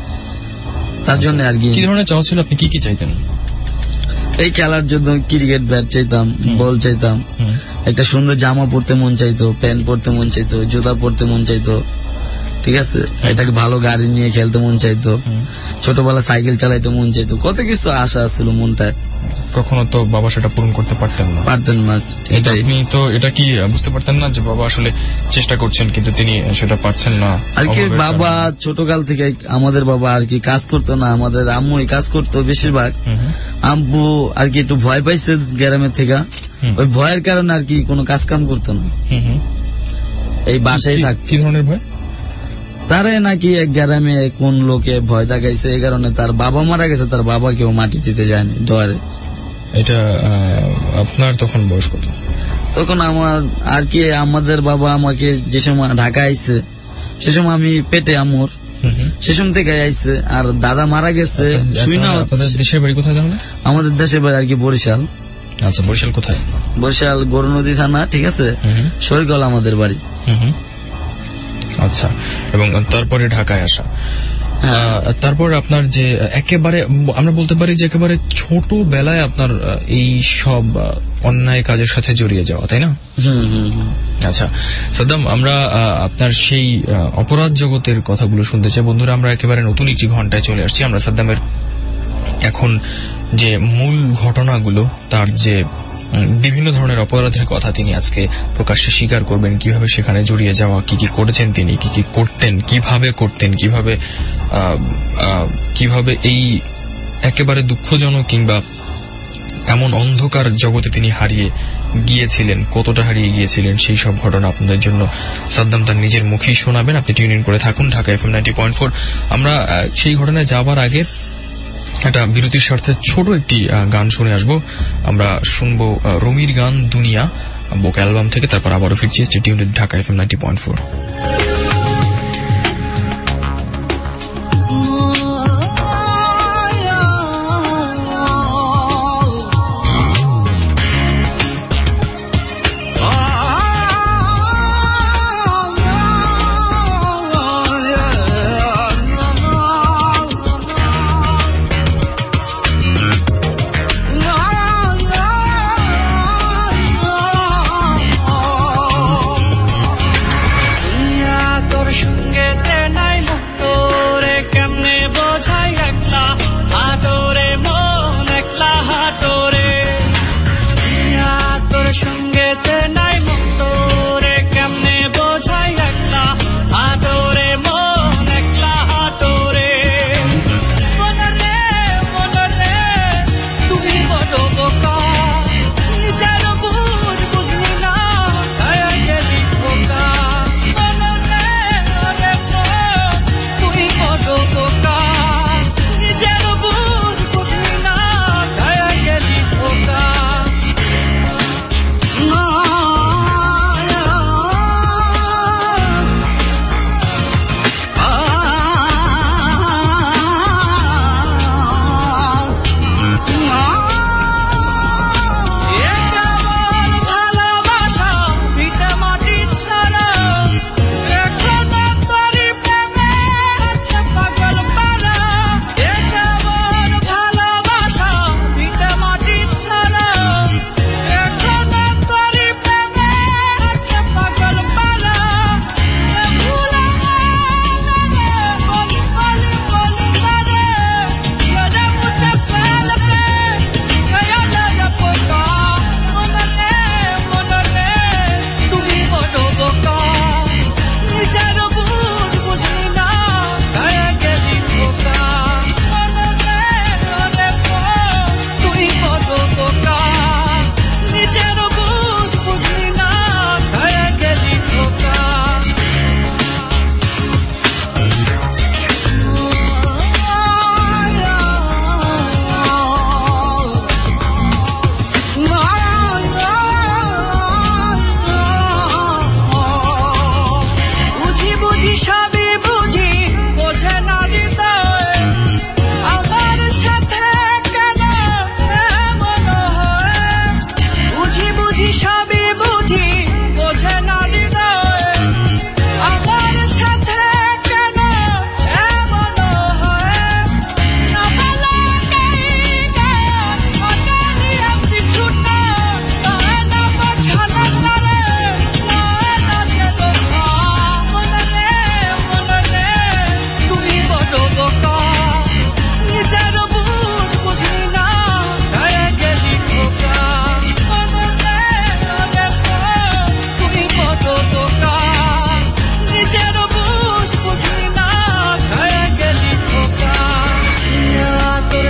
তার জন্য আর কি। কি ধরনের চাওয়া ছিল, আপনি কি কি চাইতেন? এই খেলার জন্য ক্রিকেট ব্যাট চাইতাম, বল চাইতাম, একটা সুন্দর জামা পরতে মন চাইতো, প্যান্ট পরতে মন চাইতো, জুতা পরতে মন চাইতো, ঠিক আছে, এটাকে ভালো গাড়ি নিয়ে খেলতে মন চাইতো, ছোটবেলা সাইকেল চালাইতে মন চাইতো, কত কিছু আশা ছিল মনটায়। কখনো তো বাবা সেটা পূরণ করতে পারতেন না? পারতেন না। আপনি তো এটা কি বুঝতে পারতেন না যে বাবা আসলে চেষ্টা করছেন কিন্তু তিনি সেটা পারছেন না আর কি? বাবা ছোটকাল থেকে আমাদের বাবা আর কি কাজ করতো না, আমাদের আম্মুই কাজ করতো বেশিরভাগ। আম্মু আর কি একটু ভয় পাইছে গ্রামের থেকে, ওই ভয়ের কারণে আর কি কোনো কাজ কাম করতো না, এই বাসায় থাক। কি ধরনের ভয়? তারে নাকি এক গ্রামে কোন লোকে ভয় দেখাইছে, এই কারণে তার বাবা মারা গেছে, তার বাবা কেউ মাটি দিতে যায়নি ডরে। এটা আপনার তখন বয়স কত? তখন আমার আর কি আমাদের বাবা আমাকে যে সময় ঢাকা আইছে সে সময় আমি পেটে আমর, সে সময় থেকে আইছে, আর দাদা মারা গেছে শুই না। দেশের বাড়ি কোথায় তাহলে? আমাদের দেশের বাড়ি আর কি বরিশাল। আচ্ছা, বরিশাল কোথায়? বরিশাল গরু নদী থানা, ঠিক আছে, শরীরগল আমাদের বাড়ি। আচ্ছা, এবং তারপরে ঢাকায় আসা। তারপর আপনার যে একেবারে আমরা বলতে পারি যে একেবারে ছোট বেলায় আপনার এই সব অন্যায় কাজের সাথে জড়িয়ে যাওয়া, তাই না? আচ্ছা সাদ্দাম, আমরা আপনার সেই অপরাধ জগতের কথাগুলো শুনতে চাই। বন্ধুরা, আমরা একেবারে নতুন একটি ঘন্টায় চলে আসছি। আমরা সাদ্দামের এখন যে মূল ঘটনাগুলো, তার যে বিভিন্ন ধরনের অপরাধের কথা তিনি আজকে প্রকাশ্যে স্বীকার করবেন, কিভাবে সেখানে জড়িয়ে যাওয়া, কি কি করেছেন তিনি, কি কি করতেন, কিভাবে করতেন, কিভাবে কিভাবে এই একেবারে দুঃখজনক কিংবা এমন অন্ধকার জগতে তিনি হারিয়ে গিয়েছিলেন, কতটা হারিয়ে গিয়েছিলেন, সেই সব ঘটনা আপনাদের জন্য সাদ্দাম তার নিজের মুখেই শোনাবেন। আপনি টিউন ইন করে থাকুন Dhaka FM ninety point four. আমরা সেই ঘটনায় যাবার আগে একটা বিরতির স্বার্থে ছোট একটি গান শুনে আসবো। আমরা শুনবো রমির গান দুনিয়া বুক অ্যালবাম থেকে, তারপর আবারও ফিরছি tune in Dhaka FM ninety point four.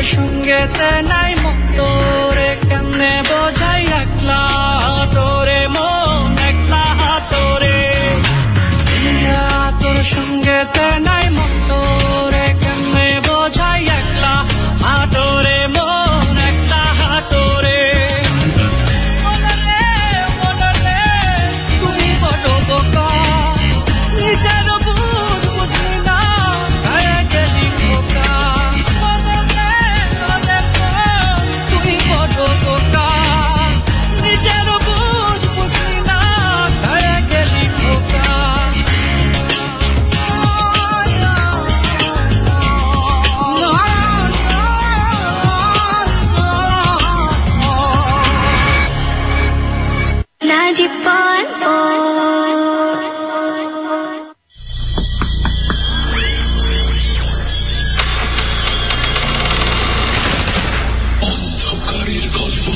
সঙ্গেতে নাই মতরে কেমনে বোঝাই একলা তোরে মন একলা তোরে তোর সঙ্গেতে নাই মতরে কেমনে বোঝাই একলা হাতরে মন একলা হাতরে মনলে মনলে তুমি বড় বোকা নিজের বুঝ বুঝলি না গায়ে গেলি খোকা মনলে মনলে তুই বড় বোকা নিজের বুঝ বুঝলি না গায়ে গেলি খোকা ninety point four অন্ধকারের গল্প।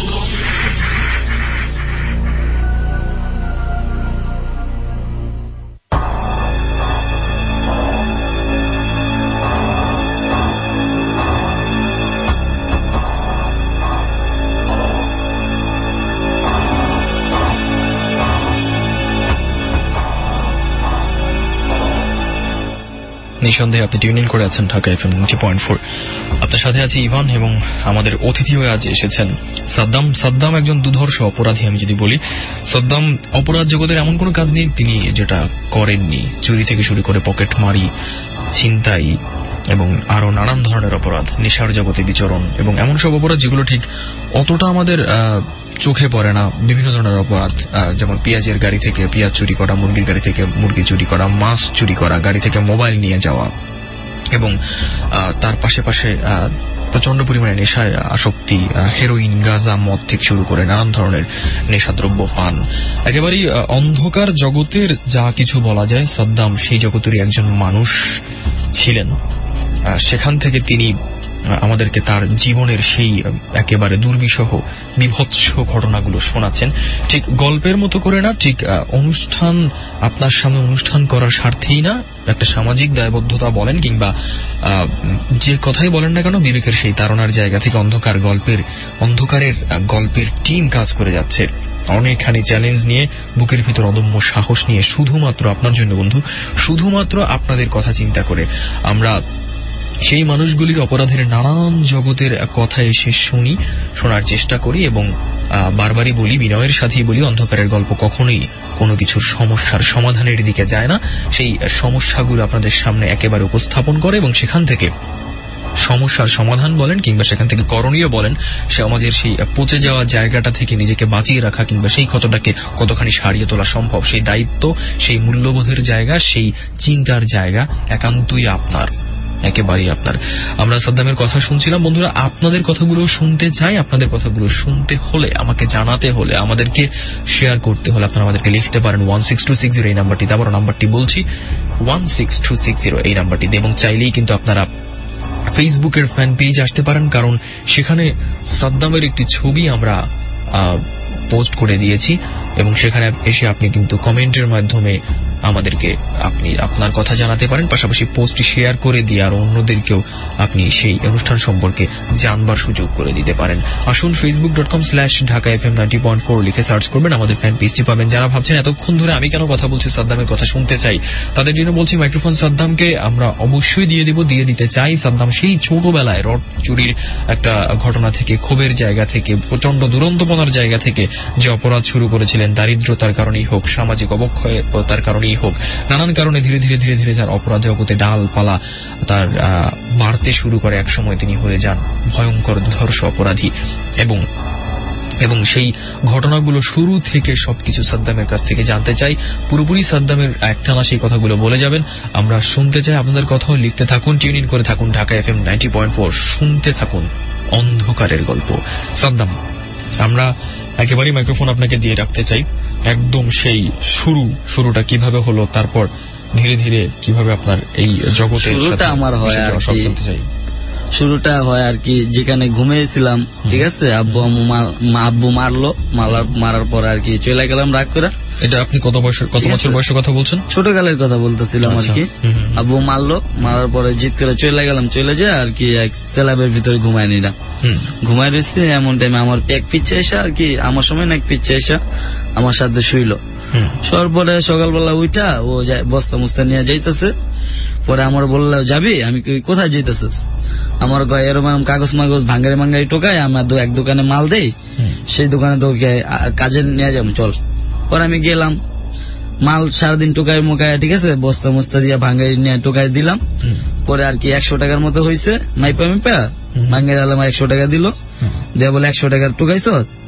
নিঃসন্দেহে আপনি টিউন ইন করে আছেন Dhaka FM ninety point four. আপনার সাথে আছে ইভান এবং আমাদের অতিথি হয়ে আজ এসেছেন সাদ্দাম। সাদ্দাম একজন দুধর্ষ অপরাধী। আমি যদি বলি, সাদ্দাম অপরাধ জগতের এমন কোনো কাজ নেই তিনি যেটা করেননি। চুরি থেকে শুরু করে পকেট মারি, ছিনতাই এবং আরো নানান ধরনের অপরাধ, নেশার জগতে বিচরণ এবং এমন সব অপরাধ যেগুলো ঠিক অতটা আমাদের চোখে পড়ে না। বিভিন্ন ধরনের অপরাধ, যেমন পেঁয়াজের গাড়ি থেকে পেঁয়াজ চুরি করা, মুরগির গাড়ি থেকে মুরগি চুরি করা, মাছ চুরি করা, গাড়ি থেকে মোবাইল নিয়ে যাওয়া এবং তার পাশে পাশে প্রচন্ড পরিমাণে নেশায় আসক্তি, হেরোইন, গাঁজা, মদ থেকে শুরু করে নানান ধরনের নেশাদ্রব্য পান। একেবারেই অন্ধকার জগতের যা কিছু বলা যায়, সাদ্দাম সেই জগতেরই একজন মানুষ ছিলেন। সেখান থেকে তিনি আমাদেরকে তার জীবনের সেই একেবারে দুর্বিষহ বিভৎস ঘটনাগুলো শোনাচ্ছেন। ঠিক গল্পের মতো করে না, ঠিক অনুষ্ঠান আপনার সামনে অনুষ্ঠান করার স্বার্থেই না, একটা সামাজিক দায়বদ্ধতা বলেন কিংবা যে কথাই বলেন না কেন, বিবেকের সেই তাড়নার জায়গা থেকে অন্ধকার গল্পের অন্ধকারের গল্পের টিম কাজ করে যাচ্ছে অনেকখানি চ্যালেঞ্জ নিয়ে, বুকের ভিতর অদম্য সাহস নিয়ে, শুধুমাত্র আপনার জন্য বন্ধু, শুধুমাত্র আপনাদের কথা চিন্তা করে আমরা সেই মানুষগুলির অপরাধের নানান জগতের কথা এসে শুনি, শোনার চেষ্টা করি এবং বারবারই বলি, বিনয়ের সাথেই বলি, অন্ধকারের গল্প কখনোই কোনো কিছুর সমস্যার সমাধানের দিকে যায় না। সেই সমস্যাগুলো আপনাদের সামনে একেবারে উপস্থাপন করে এবং সেখান থেকে সমস্যার সমাধান বলেন কিংবা সেখান থেকে করণীয় বলেন, সে আমাদের সেই পচে যাওয়া জায়গাটা থেকে নিজেকে বাঁচিয়ে রাখা কিংবা সেই ক্ষতটাকে কতখানি সারিয়ে তোলা সম্ভব, সেই দায়িত্ব, সেই মূল্যবোধের জায়গা, সেই চিন্তার জায়গা একান্তই আপনার, একেবারেই আপনার। আমরা সাদ্দামের কথা শুনছিলাম বন্ধুরা, আপনাদের কথাগুলো শুনতে চাই। আপনাদের কথাগুলো শুনতে হলে, আমাকে জানাতে হলে, আমাদেরকে শেয়ার করতে হলে আপনারা আমাদেরকে লিখতে পারেন one six two six zero এই নাম্বারটিতে। আবার নাম্বারটি বলছি, one six two six zero এই নাম্বারটিতে। এবং চাইলেই কিন্তু আপনারা ফেসবুকের ফ্যান পেজ আসতে পারেন, কারণ সেখানে সাদ্দামের একটি ছবি আমরা পোস্ট করে দিয়েছি এবং সেখানে এসে আপনি কিন্তু কমেন্টের মাধ্যমে আমাদেরকে আপনি আপনার কথা জানাতে পারেন, পাশাপাশি পোস্টটি শেয়ার করে দিয়ে আর অন্যদেরকেও আপনি সেই অনুষ্ঠান সম্পর্কে জানবার সুযোগ করে দিতে পারেন। আসুন Facebook dot com slash Dhaka F M ninety point four লিখে সার্চ করবেন, আমাদের ফ্যান পেজটি পাবেন। যারা ভাবছেন এতক্ষণ ধরে আমি কেন কথা বলছি, সাদ্দামের কথা শুনতে চাই, তাদের জন্য বলছি মাইক্রোফোন সাদ্দামকে আমরা অবশ্যই দিয়ে দিব, দিয়ে দিতে চাই। সাদ্দাম সেই ছোটবেলায় রড চুরির একটা ঘটনা থেকে, ক্ষোভের জায়গা থেকে, প্রচন্ড দুরন্তপনার জায়গা থেকে যে অপরাধ শুরু করেছিলেন, দারিদ্রতার কারণেই হোক, সামাজিক অবক্ষয়তার কারণেই হোক, নানান কারণে ধীরে ধীরে ধীরে ধীরে তার অপরাধ জগতে ডালপালা তার বাড়তে শুরু করে। এক সময় তিনি হয়ে যান ভয়ঙ্কর দুর্ধর্ষ অপরাধী এবং এবং সেই ঘটনাগুলো শুরু থেকে সবকিছু সাদ্দামের কাছ থেকে জানতে চাই। পুরোপুরি সাদ্দামের একটানা সেই কথাগুলো বলে যাবেন, আমরা শুনতে চাই। আপনাদের কথাও লিখতে থাকুন, টিউন ইন করে থাকুন Dhaka F M ninety point four, শুনতে থাকুন অন্ধকারের গল্প। সাদ্দাম, আমরা একেবারেই মাইক্রোফোন আপনাকে দিয়ে রাখতে চাই। একদম সেই শুরু, শুরুটা কিভাবে হলো, তারপর ধীরে ধীরে কিভাবে আপনার এই জগতের শুরুটা আমার হয় আর কি, শুনতে চাই। শুরুটা হয় আর কি যেখানে ঘুমিয়েছিলাম, ঠিক আছে, আব্বু আম্মু মা আব্বু মারলো, মারার পর আর কি চলে গেলাম রাগ করে। এটা আপনি কত বয়স কত বছর বয়সের কথা বলছেন? ছোটকালের কথা বলতেছিলাম আর কি। আব্বু মারলো, মারার পরে জিদ করে চলে গেলাম, চলে যায় আর কি এক সেলাবের ভিতরে ঘুমায় নিলাম। ঘুমায় রয়েছে এমন টাইমে আমার এক পিচ্ছে এসে আর কি আমার সময় না এক পিচ্ছে এসে আমার সাথে শুইলো। শোয়ার পরে সকালবেলা উঠা ও বস্তা মুস্তা নিয়ে যাইতেছে। পরে আমার বললো যাবি, আমি কোথায় যাইতেছিস? আমার কয় এরকম কাগজ মাগজ ভাঙ্গারি মাঙ্গারি টোকায় আমার এক দোকানে মাল দেই, সেই দোকানে তোকে কাজে নিয়ে যাবো চল। পরে আমি গেলাম, মাল সারাদিন টোকায় মোকায়, ঠিক আছে, বস্তা মস্তা দিয়ে ভাঙ্গারি নিয়ে টোকায় দিলাম। পরে আর কি একশো টাকার মতো হয়েছে, মাইপা মাইপা ভাঙ্গারি আলাম একশো টাকা দিল, দিয়ে বলে একশো টাকার টোকাইছ,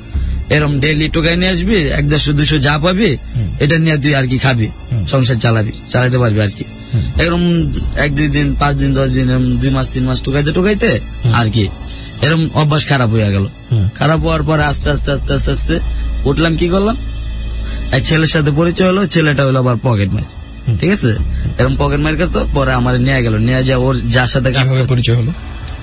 এরকম ডেইলি টোকাই নিয়ে আসবি, এক দেড়শো দুশো যা পাবি এটা নিয়ে তুই আর কি খাবি, সংসার চালাবি, চালাতে পারবি আর কি। এরকম এক দুই দিন পাঁচ দিন দশ দিন দুই মাস তিন মাস টোকাইতে টোকাইতে আর কি এরকম অভ্যাস খারাপ হয়ে গেল। খারাপ হওয়ার পরে আস্তে আস্তে আস্তে আস্তে আস্তে উঠলাম, কি করলাম, এক ছেলের সাথে পরিচয় হলো, ছেলেটা হলো আবার পকেট মার, ঠিক আছে, এরকম পকেট মার করতো। পরে আমার নিয়ে গেল, নিয়ে যা ওর যার সাথে পরিচয় হলো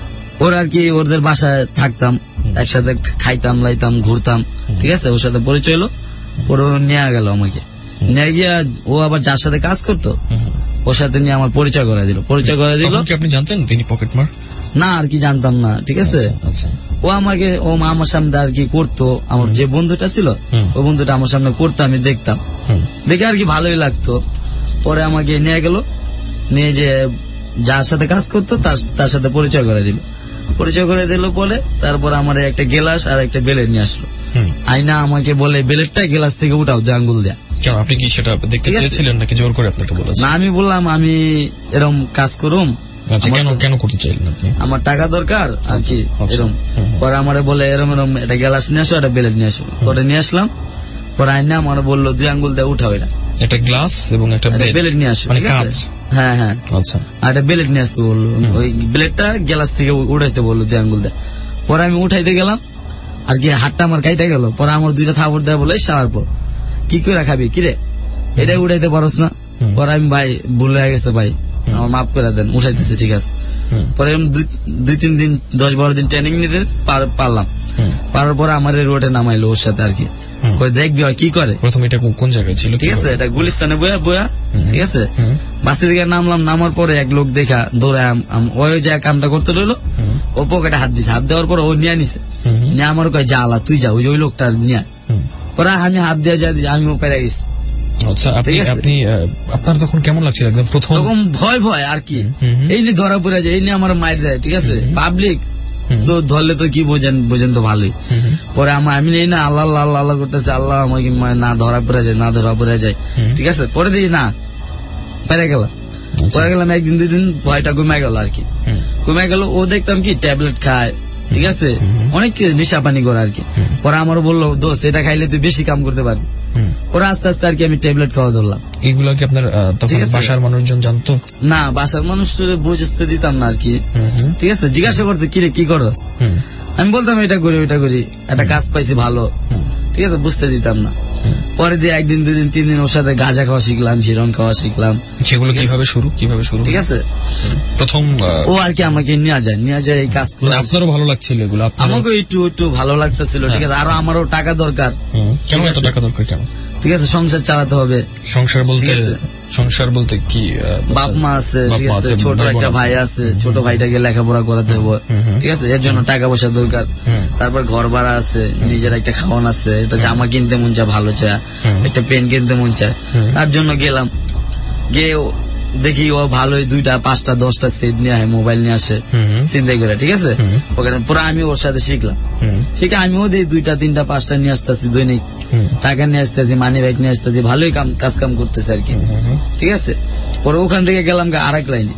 ওর আর কি ওদের বাসায় থাকতাম, একসাথে খাইতাম লাইতাম ঘুরতাম, ঠিক আছে, ওর সাথে পরিচয় হলো। পরে ও নিয়ে গেল আমাকে, নিয়ে গিয়া ও আবার যার সাথে কাজ করতো ওর সাথে নিয়ে আমার পরিচয় করে দিল। পরিচয় করে দিল। আপনি জানতেন তিনি পকেট মার? না আর কি জানতাম না, ঠিক আছে। ও আমাকে ও আমার সামনে আর কি করতো, আমার যে বন্ধুটা ছিল ওই বন্ধুটা আমার সামনে করতো, আমি দেখতাম, দেখে আর কি ভালোই লাগতো। পরে আমাকে নিয়ে গেল, নিয়ে যে যার সাথে কাজ করতো তার সাথে পরিচয় করে দিল। পরিচয় করে দিল বলে তারপর আমার একটা গ্লাস আর একটা বেলেট নিয়ে আসলো। আইনা আমাকে বলে বেলেটটা গ্লাস থেকে উঠাও, দে আঙ্গুল দেয়া। কেন, আপনি কি সেটা দেখতে চেয়েছিলেন নাকি জোর করে আপনাকে বলেছেন? না, আমি বললাম আমি এরকম কাজ করুম। কেন কেন করতে চাইলেন আপনি? আমার টাকা দরকার আর কি এরকম। পরে আমারে বলে এরম এরম একটা গ্লাস নিয়ে আসো, একটা বেলেট নিয়ে আসো। পরে নিয়ে আসলাম, পরে আইনা আমার বললো দুই আঙ্গুল দিয়ে উঠাও এটা, একটা গ্লাস এবং একটা বেলেট নিয়ে আসো, মানে কাজ। হ্যাঁ হ্যাঁ, আচ্ছা, আর একটা বেলেট নিয়ে আসতে বললো, ওই বেলেটটা গ্লাস থেকে উঠাইতে বললো দুই আঙ্গুল দিয়ে। পরে আমি উঠাইতে গেলাম আর কি হাতটা আমার কাইটা গেল। পরে আমার দুইটা থাপড় দেওয়া বলে সারার পর কি করে খাবি, কিরে এটা উঠাইতে পারস না? পরে আমি ভাই ভুল হয়ে গেছে ভাই, আমার মাফ করে দেন, উঠাইতেছে, ঠিক আছে। পরে দুই তিন দিন দশ বারো দিন ট্রেনিং নিতে পারলাম। পারার পরে আমার রোডে নামাইলো ওর সাথে আর কি, দেখবি কি করে। প্রথম এটা কোন জায়গায় ছিল? ঠিক আছে, এটা গুলিস্তানে বয়া বয়া, ঠিক আছে। বাসে দিকে নামলাম, নামার পরে এক লোক দেখা দৌড়ায় ওই যে কামটা করতে রইলো, ও পকেটে হাত দিছে, হাত দেওয়ার পর ও নিয়ে নিছে, নিয়ে আমার কয় যা আলা তুই যা, ওই ওই লোকটা নিয়ে। পরে আমি হাত দিয়ে যা আমিও পেরে গেছি। আচ্ছা, আপনি আপনি আপনার তখন কেমন লাগছিল? একদম প্রথম ভয় ভয় আর কি, এই নিয়ে ধরা পড়ে যায়, এই নিয়ে আমার মাইর দেয়, ঠিক আছে, পাবলিক তো ধরলে তো কি বোঝেন, বোঝেন তো ভালোই। পরে আমার আমি নেই না আল্লাহ আল্লাহ আল্লাহ করতেছে, আল্লাহ আমাকে না ধরা পড়ে যায়, না ধরা পড়ে যায়, ঠিক আছে। পরে দিই না পেরে গেলাম, পরে গেলাম একদিন দুই দিন ভয়টা ঘুমে গেল আর কি, ঘুমে গেল। ও দেখতাম কি ট্যাবলেট খায়, ঠিক আছে, অনেক নেশা পানি করে আর কি। পরে আমারও বললো দোষ এটা খাইলে তুই বেশি কাম করতে পারবি। পরে আস্তে আস্তে আর কি আমি ট্যাবলেট খাওয়া ধরলাম। এগুলো কি আপনার বাসার মানুষজন জানতো? না, বাসার মানুষ বুঝতে দিতাম না আর কি, ঠিক আছে। জিজ্ঞাসা করতে কিরে কি করস, আমি বলতাম এটা করি ওইটা করি, একটা কাজ পাইছি ভালো, ঠিক আছে, বুঝতে দিতাম না। পরে দিয়ে একদিন দুদিন তিন দিন ওর সাথে গাঁজা খাওয়া শিখলাম, হিরন খাওয়া শিখলাম। সেগুলো কিভাবে শুরু কিভাবে শুরু ঠিক আছে। প্রথম ও আর কি আমাকে নিয়ে যায়, নিয়ে যায় এই কাজ করে। আপনারও ভালো লাগছিল এগুলো? আমাকে একটু একটু ভালো লাগতেছিল, ঠিক আছে। আরো আমারও টাকা দরকার। কেন এত টাকা দরকার? কেন? ঠিক আছে, সংসার চালাতে হবে। সংসার বলতে সংসার বলতে কি? বাপ মা আছে, ঠিক আছে, ছোট একটা ভাই আছে, ছোট ভাইটাকে লেখাপড়া করাতে হবে, ঠিক আছে, এর জন্য টাকা পয়সা দরকার। তারপর ঘর ভাড়া আছে, নিজের একটা খাওয়ান আছে, একটা জামা কিনতে মন চায় ভালো চায়, একটা পেন কিনতে মন চায়, তার জন্য গেলাম। গিয়ে দেখি ও ভালোই দুইটা পাঁচটা দশটা সেট নিয়ে আসে, মোবাইল নিয়ে আসে চিন্তাই করে, ঠিক আছে। ওখানে পুরো আমি ওর সাথে শিখলাম, শিখে আমিও দিই দুইটা তিনটা পাঁচটা নিয়ে আসতেছি, দৈনিক টাকা নিয়ে আসতেছি, মানি ব্যাগ নিয়ে আসতেছি, ভালোই কাম কাজ কাম করতেছে আর কি, ঠিক আছে। পরে ওখান থেকে গেলাম আরেক লাইনে,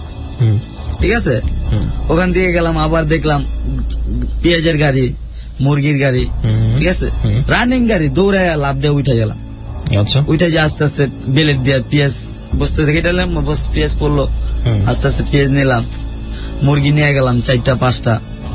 ঠিক আছে। ওখান থেকে গেলাম আবার দেখলাম পেঁয়াজের গাড়ি, মুরগির গাড়ি, ঠিক আছে, রানিং গাড়ি, দৌড়ায় লাভ দিয়ে উঠে গেলাম। ওইটা যে আস্তে আস্তে বেলেট দিয়ে পেঁয়াজ বসতে থেকে গেলাম, পেঁয়াজ পড়লো, আস্তে আস্তে পেঁয়াজ নিলাম, মুরগি নিয়ে গেলাম চারটা পাঁচটা,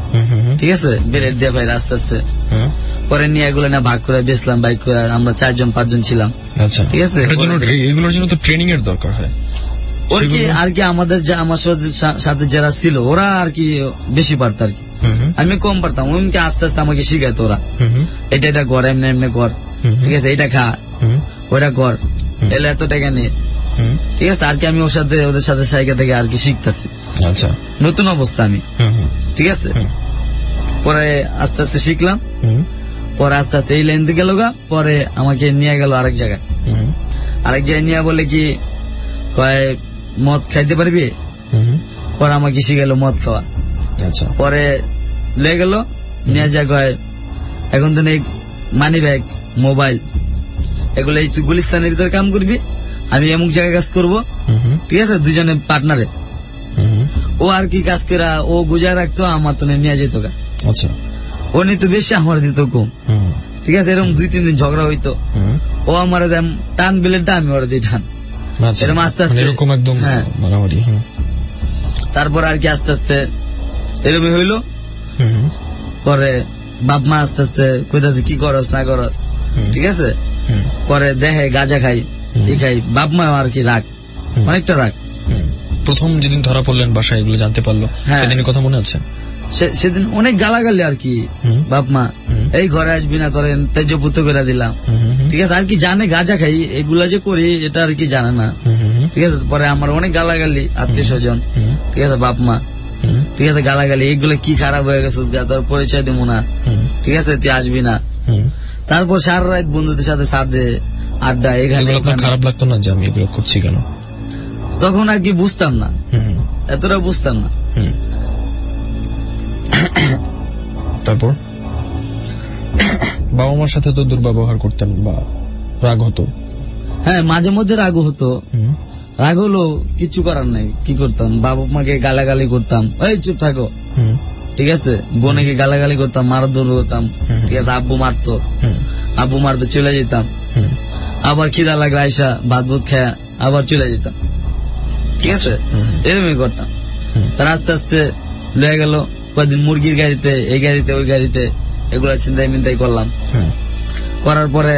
ঠিক আছে, বেলেট দিয়ে ভাই আস্তে আস্তে। পরে নিয়ে এগুলো না ভাগ করে বেচলাম, বাইক করে আমরা চারজন পাঁচজন ছিলাম, ঠিক আছে। এগুলোর জন্য তো ট্রেনিং এর দরকার হয়। ওর কি আর কি আমাদের যে আমার সাথে যারা ছিল ওরা আর কি বেশি পারত আর কি, আমি কম পারতাম। ওইকে আস্তে আস্তে আমাকে শিখাইতো ওরা, এটা এটা কর, এমনি এমনি কর, ঠিক আছে, এটা খা, ওইটা কর, এলে এত টাকা নিয়ে, ঠিক আছে। আর কি আমি ওর সাথে ওদের সাথে সাইকেল থেকে আর কি শিখতেছি। আচ্ছা, নতুন অবস্থা আমি, ঠিক আছে। পরে আস্তে আস্তে শিখলাম, পরে আস্তে আস্তে এই লাইন থেকে গেল গা, পরে আমাকে নিয়ে গেল আরেক জায়গায়। আরেক জায়গায় নিয়ে বলে কি কয় মদ খাইতে পারবি, পরে আমাকে শিখাইলো মদ খাওয়া। আচ্ছা, পরে লেগে গেল নিয়ে যা কয় এখন তো নেই মানি ব্যাগ, মোবাইল, এগুলো এই তুই গুলিস্তানের ভিতরে কাম করবি, আমি এমুক জায়গায় কাজ করবো, ঠিক আছে, দুজনে পার্টনারে। ও আর কি কাজ করা ও গুজায় রাখতো, আমার তো নিয়ে যেত গা। আচ্ছা, ও নিত বেশি, আমার দিত কম, ঠিক আছে। এরকম দুই তিন দিন ঝগড়া হইতো, ও আমার টান বিলেটটা আমি ওরা দিই টান, এরকম আস্তে আস্তে এরকম একদম মারামারি। তারপর আর কি আস্তে আস্তে এরকম হইলো। পরে বাপ মা আস্তে আস্তে কইতাছে কি করস না করস, ঠিক আছে। পরে দেখে গাঁজা খাই, এই খাই, বাপ মা আর কি রাগ, অনেকটা রাগ। প্রথম যেদিন ধরা পড়লেন বাসায় এগুলো জানতে পারলো, সেদিনের কথা মনে আছে? সেদিন অনেক গালাগালি আর কি, বাপ মা এই ঘরে আসবি না, তোর তেজপুত করে দিলাম, ঠিক আছে। আর কি জানে গাঁজা খাই, এগুলা যে করি এটা আর কি জানে না, ঠিক আছে। পরে আমার অনেক গালাগালি, আত্মীয় স্বজন, ঠিক আছে, বাপ মা, ঠিক আছে, গালাগালি, এইগুলো কি খারাপ হয়ে গেছিস গা, তোর পরিচয় দিব না, ঠিক আছে, তুই আসবি না। তারপর সারা রাত বন্ধুদের সাথে সাথে আড্ডা, এখানে খারাপ লাগতো না যে আমি এগুলো করছি কেন? তখন আর কি বুঝতাম না, এতটা বুঝতাম না। তারপর বাবা মার সাথে তো দুর্ব্যবহার করতেন বা রাগ হতো? হ্যাঁ, মাঝে মধ্যে রাগ হতো, রাগ হলো কিছু করার নাই, কি করতাম, বাবা মাকে গালাগালি করতাম, এই চুপ থাকো, ঠিক আছে, বোনকে গালাগালি করতাম, মারধর করতাম, ঠিক আছে, আব্বু মারতো, আব্বু মারতো, চলে যেতাম, আবার খিদা লাগলে আইসা ভাত ভাত খায়া আবার চলে যেতাম, ঠিক আছে, এরকমই করতাম। তার আস্তে আস্তে লয়ে গেল কয়েকদিন মুরগির গাড়িতে, এই গাড়িতে, ওই গাড়িতে, এগুলা চিন্তাই মিন্তাই করলাম। করার পরে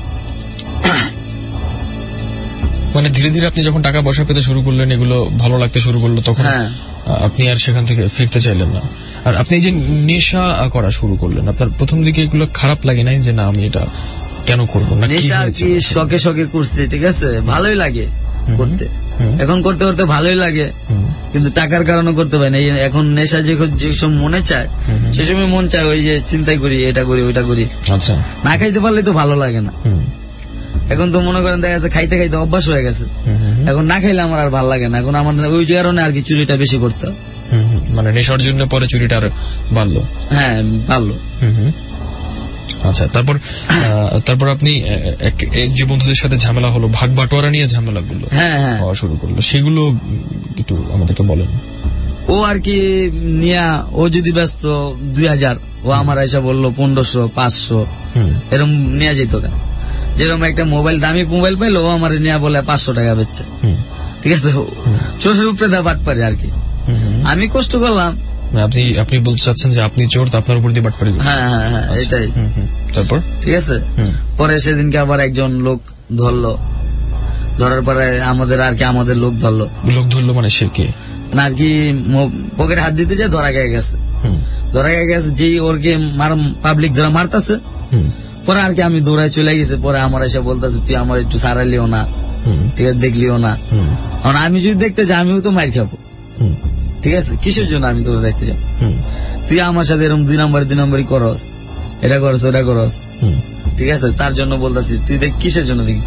মানে ধীরে ধীরে আপনি যখন টাকা পয়সা পেতে শুরু করলেন, এগুলো ভালো লাগতে শুরু করলো, তখন আপনি আর সেখান থেকে ফিরতে চাইলেন না। আর আপনি এই যে নেশা করা শুরু করলেন, আপনার প্রথম দিকে এগুলো খারাপ লাগে নাই যে না আমি এটা কেন করবো না? নেশা আর কি শখে শখে করছি, ঠিক আছে, ভালোই লাগে করতে, এখন করতে করতে ভালোই লাগে, কিন্তু টাকার কারণে করতে পারি না। এখন নেশা যে সব মনে চায়, সে সময় মন চায় ওই যে চিন্তাই করি, এটা করি, ওইটা করি। আচ্ছা, না খাইতে পারলে তো ভালো লাগে না। এখন তো মনে করেন দেখা যাচ্ছে খাইতে খাইতে অভ্যাস হয়ে গেছে, এখন না খাইলে আমার আর ভালো লাগে না। এখন আমার ওই কারণে আর কি চুরিটা বেশি করতে, মানে নেশার জন্য পরে চুরিটা আর বাড়লো। হ্যাঁ, বাড়লো। আচ্ছা, তারপর তারপর আপনি যে বন্ধুদের সাথে ঝামেলা হলো, ভাগ বাটোয়ারা নিয়ে ঝামেলা গুলো হওয়া শুরু করলো, সেগুলো একটু আমাদেরকে বলেন। ও আর কি নিয়া, ও যদি ব্যস্ত দুই হাজার, ও আমার এসে বললো পনেরোশো, পাঁচশো, এরকম নিয়ে যেত। যেরকম একটা মোবাইল, দামি মোবাইল পাইলো, ও আমার নিয়ে বলে পাঁচশো টাকা বেচছে, ঠিক আছে, চোরের উপরে দা বাট পারে আর কি। আমি কষ্ট করলাম। আপনি আপনি বলতে চাচ্ছেন যে আপনি চোর, আপনার উপর দিয়ে বাট পারে? হ্যাঁ হ্যাঁ হ্যাঁ, এটাই। তারপর ঠিক আছে, পরে সেদিনকে আবার একজন লোক ধরলো, ধরার পরে আমাদের আর কি আমাদের লোক ধরলো। লোক ধরলো মানে সে কে? না আর কি পকেটে হাত দিতে যায়, ধরা গিয়ে গেছে, ধরা গিয়ে গেছে, যেই ওরকে পাবলিক ধরা মারতেছে, পরে আর কি আমি দৌড়ায় চলে গেছে। পরে আমার এসে বলতেছে তুই আমার একটু সারালিও না, ঠিক আছে, দেখলিও না। আমি যদি দেখতে যাই আমিও তো মার খাবো, ঠিক আছে, কিসের জন্য আমি তোর দেখতে যাই? তুই আমার সাথে এরকম দুই নম্বর দুই নম্বরই করস, এটা করস, ওটা করস, ঠিক আছে, তার জন্য বলতেছি তুই দেখ, কিসের জন্য দেখি।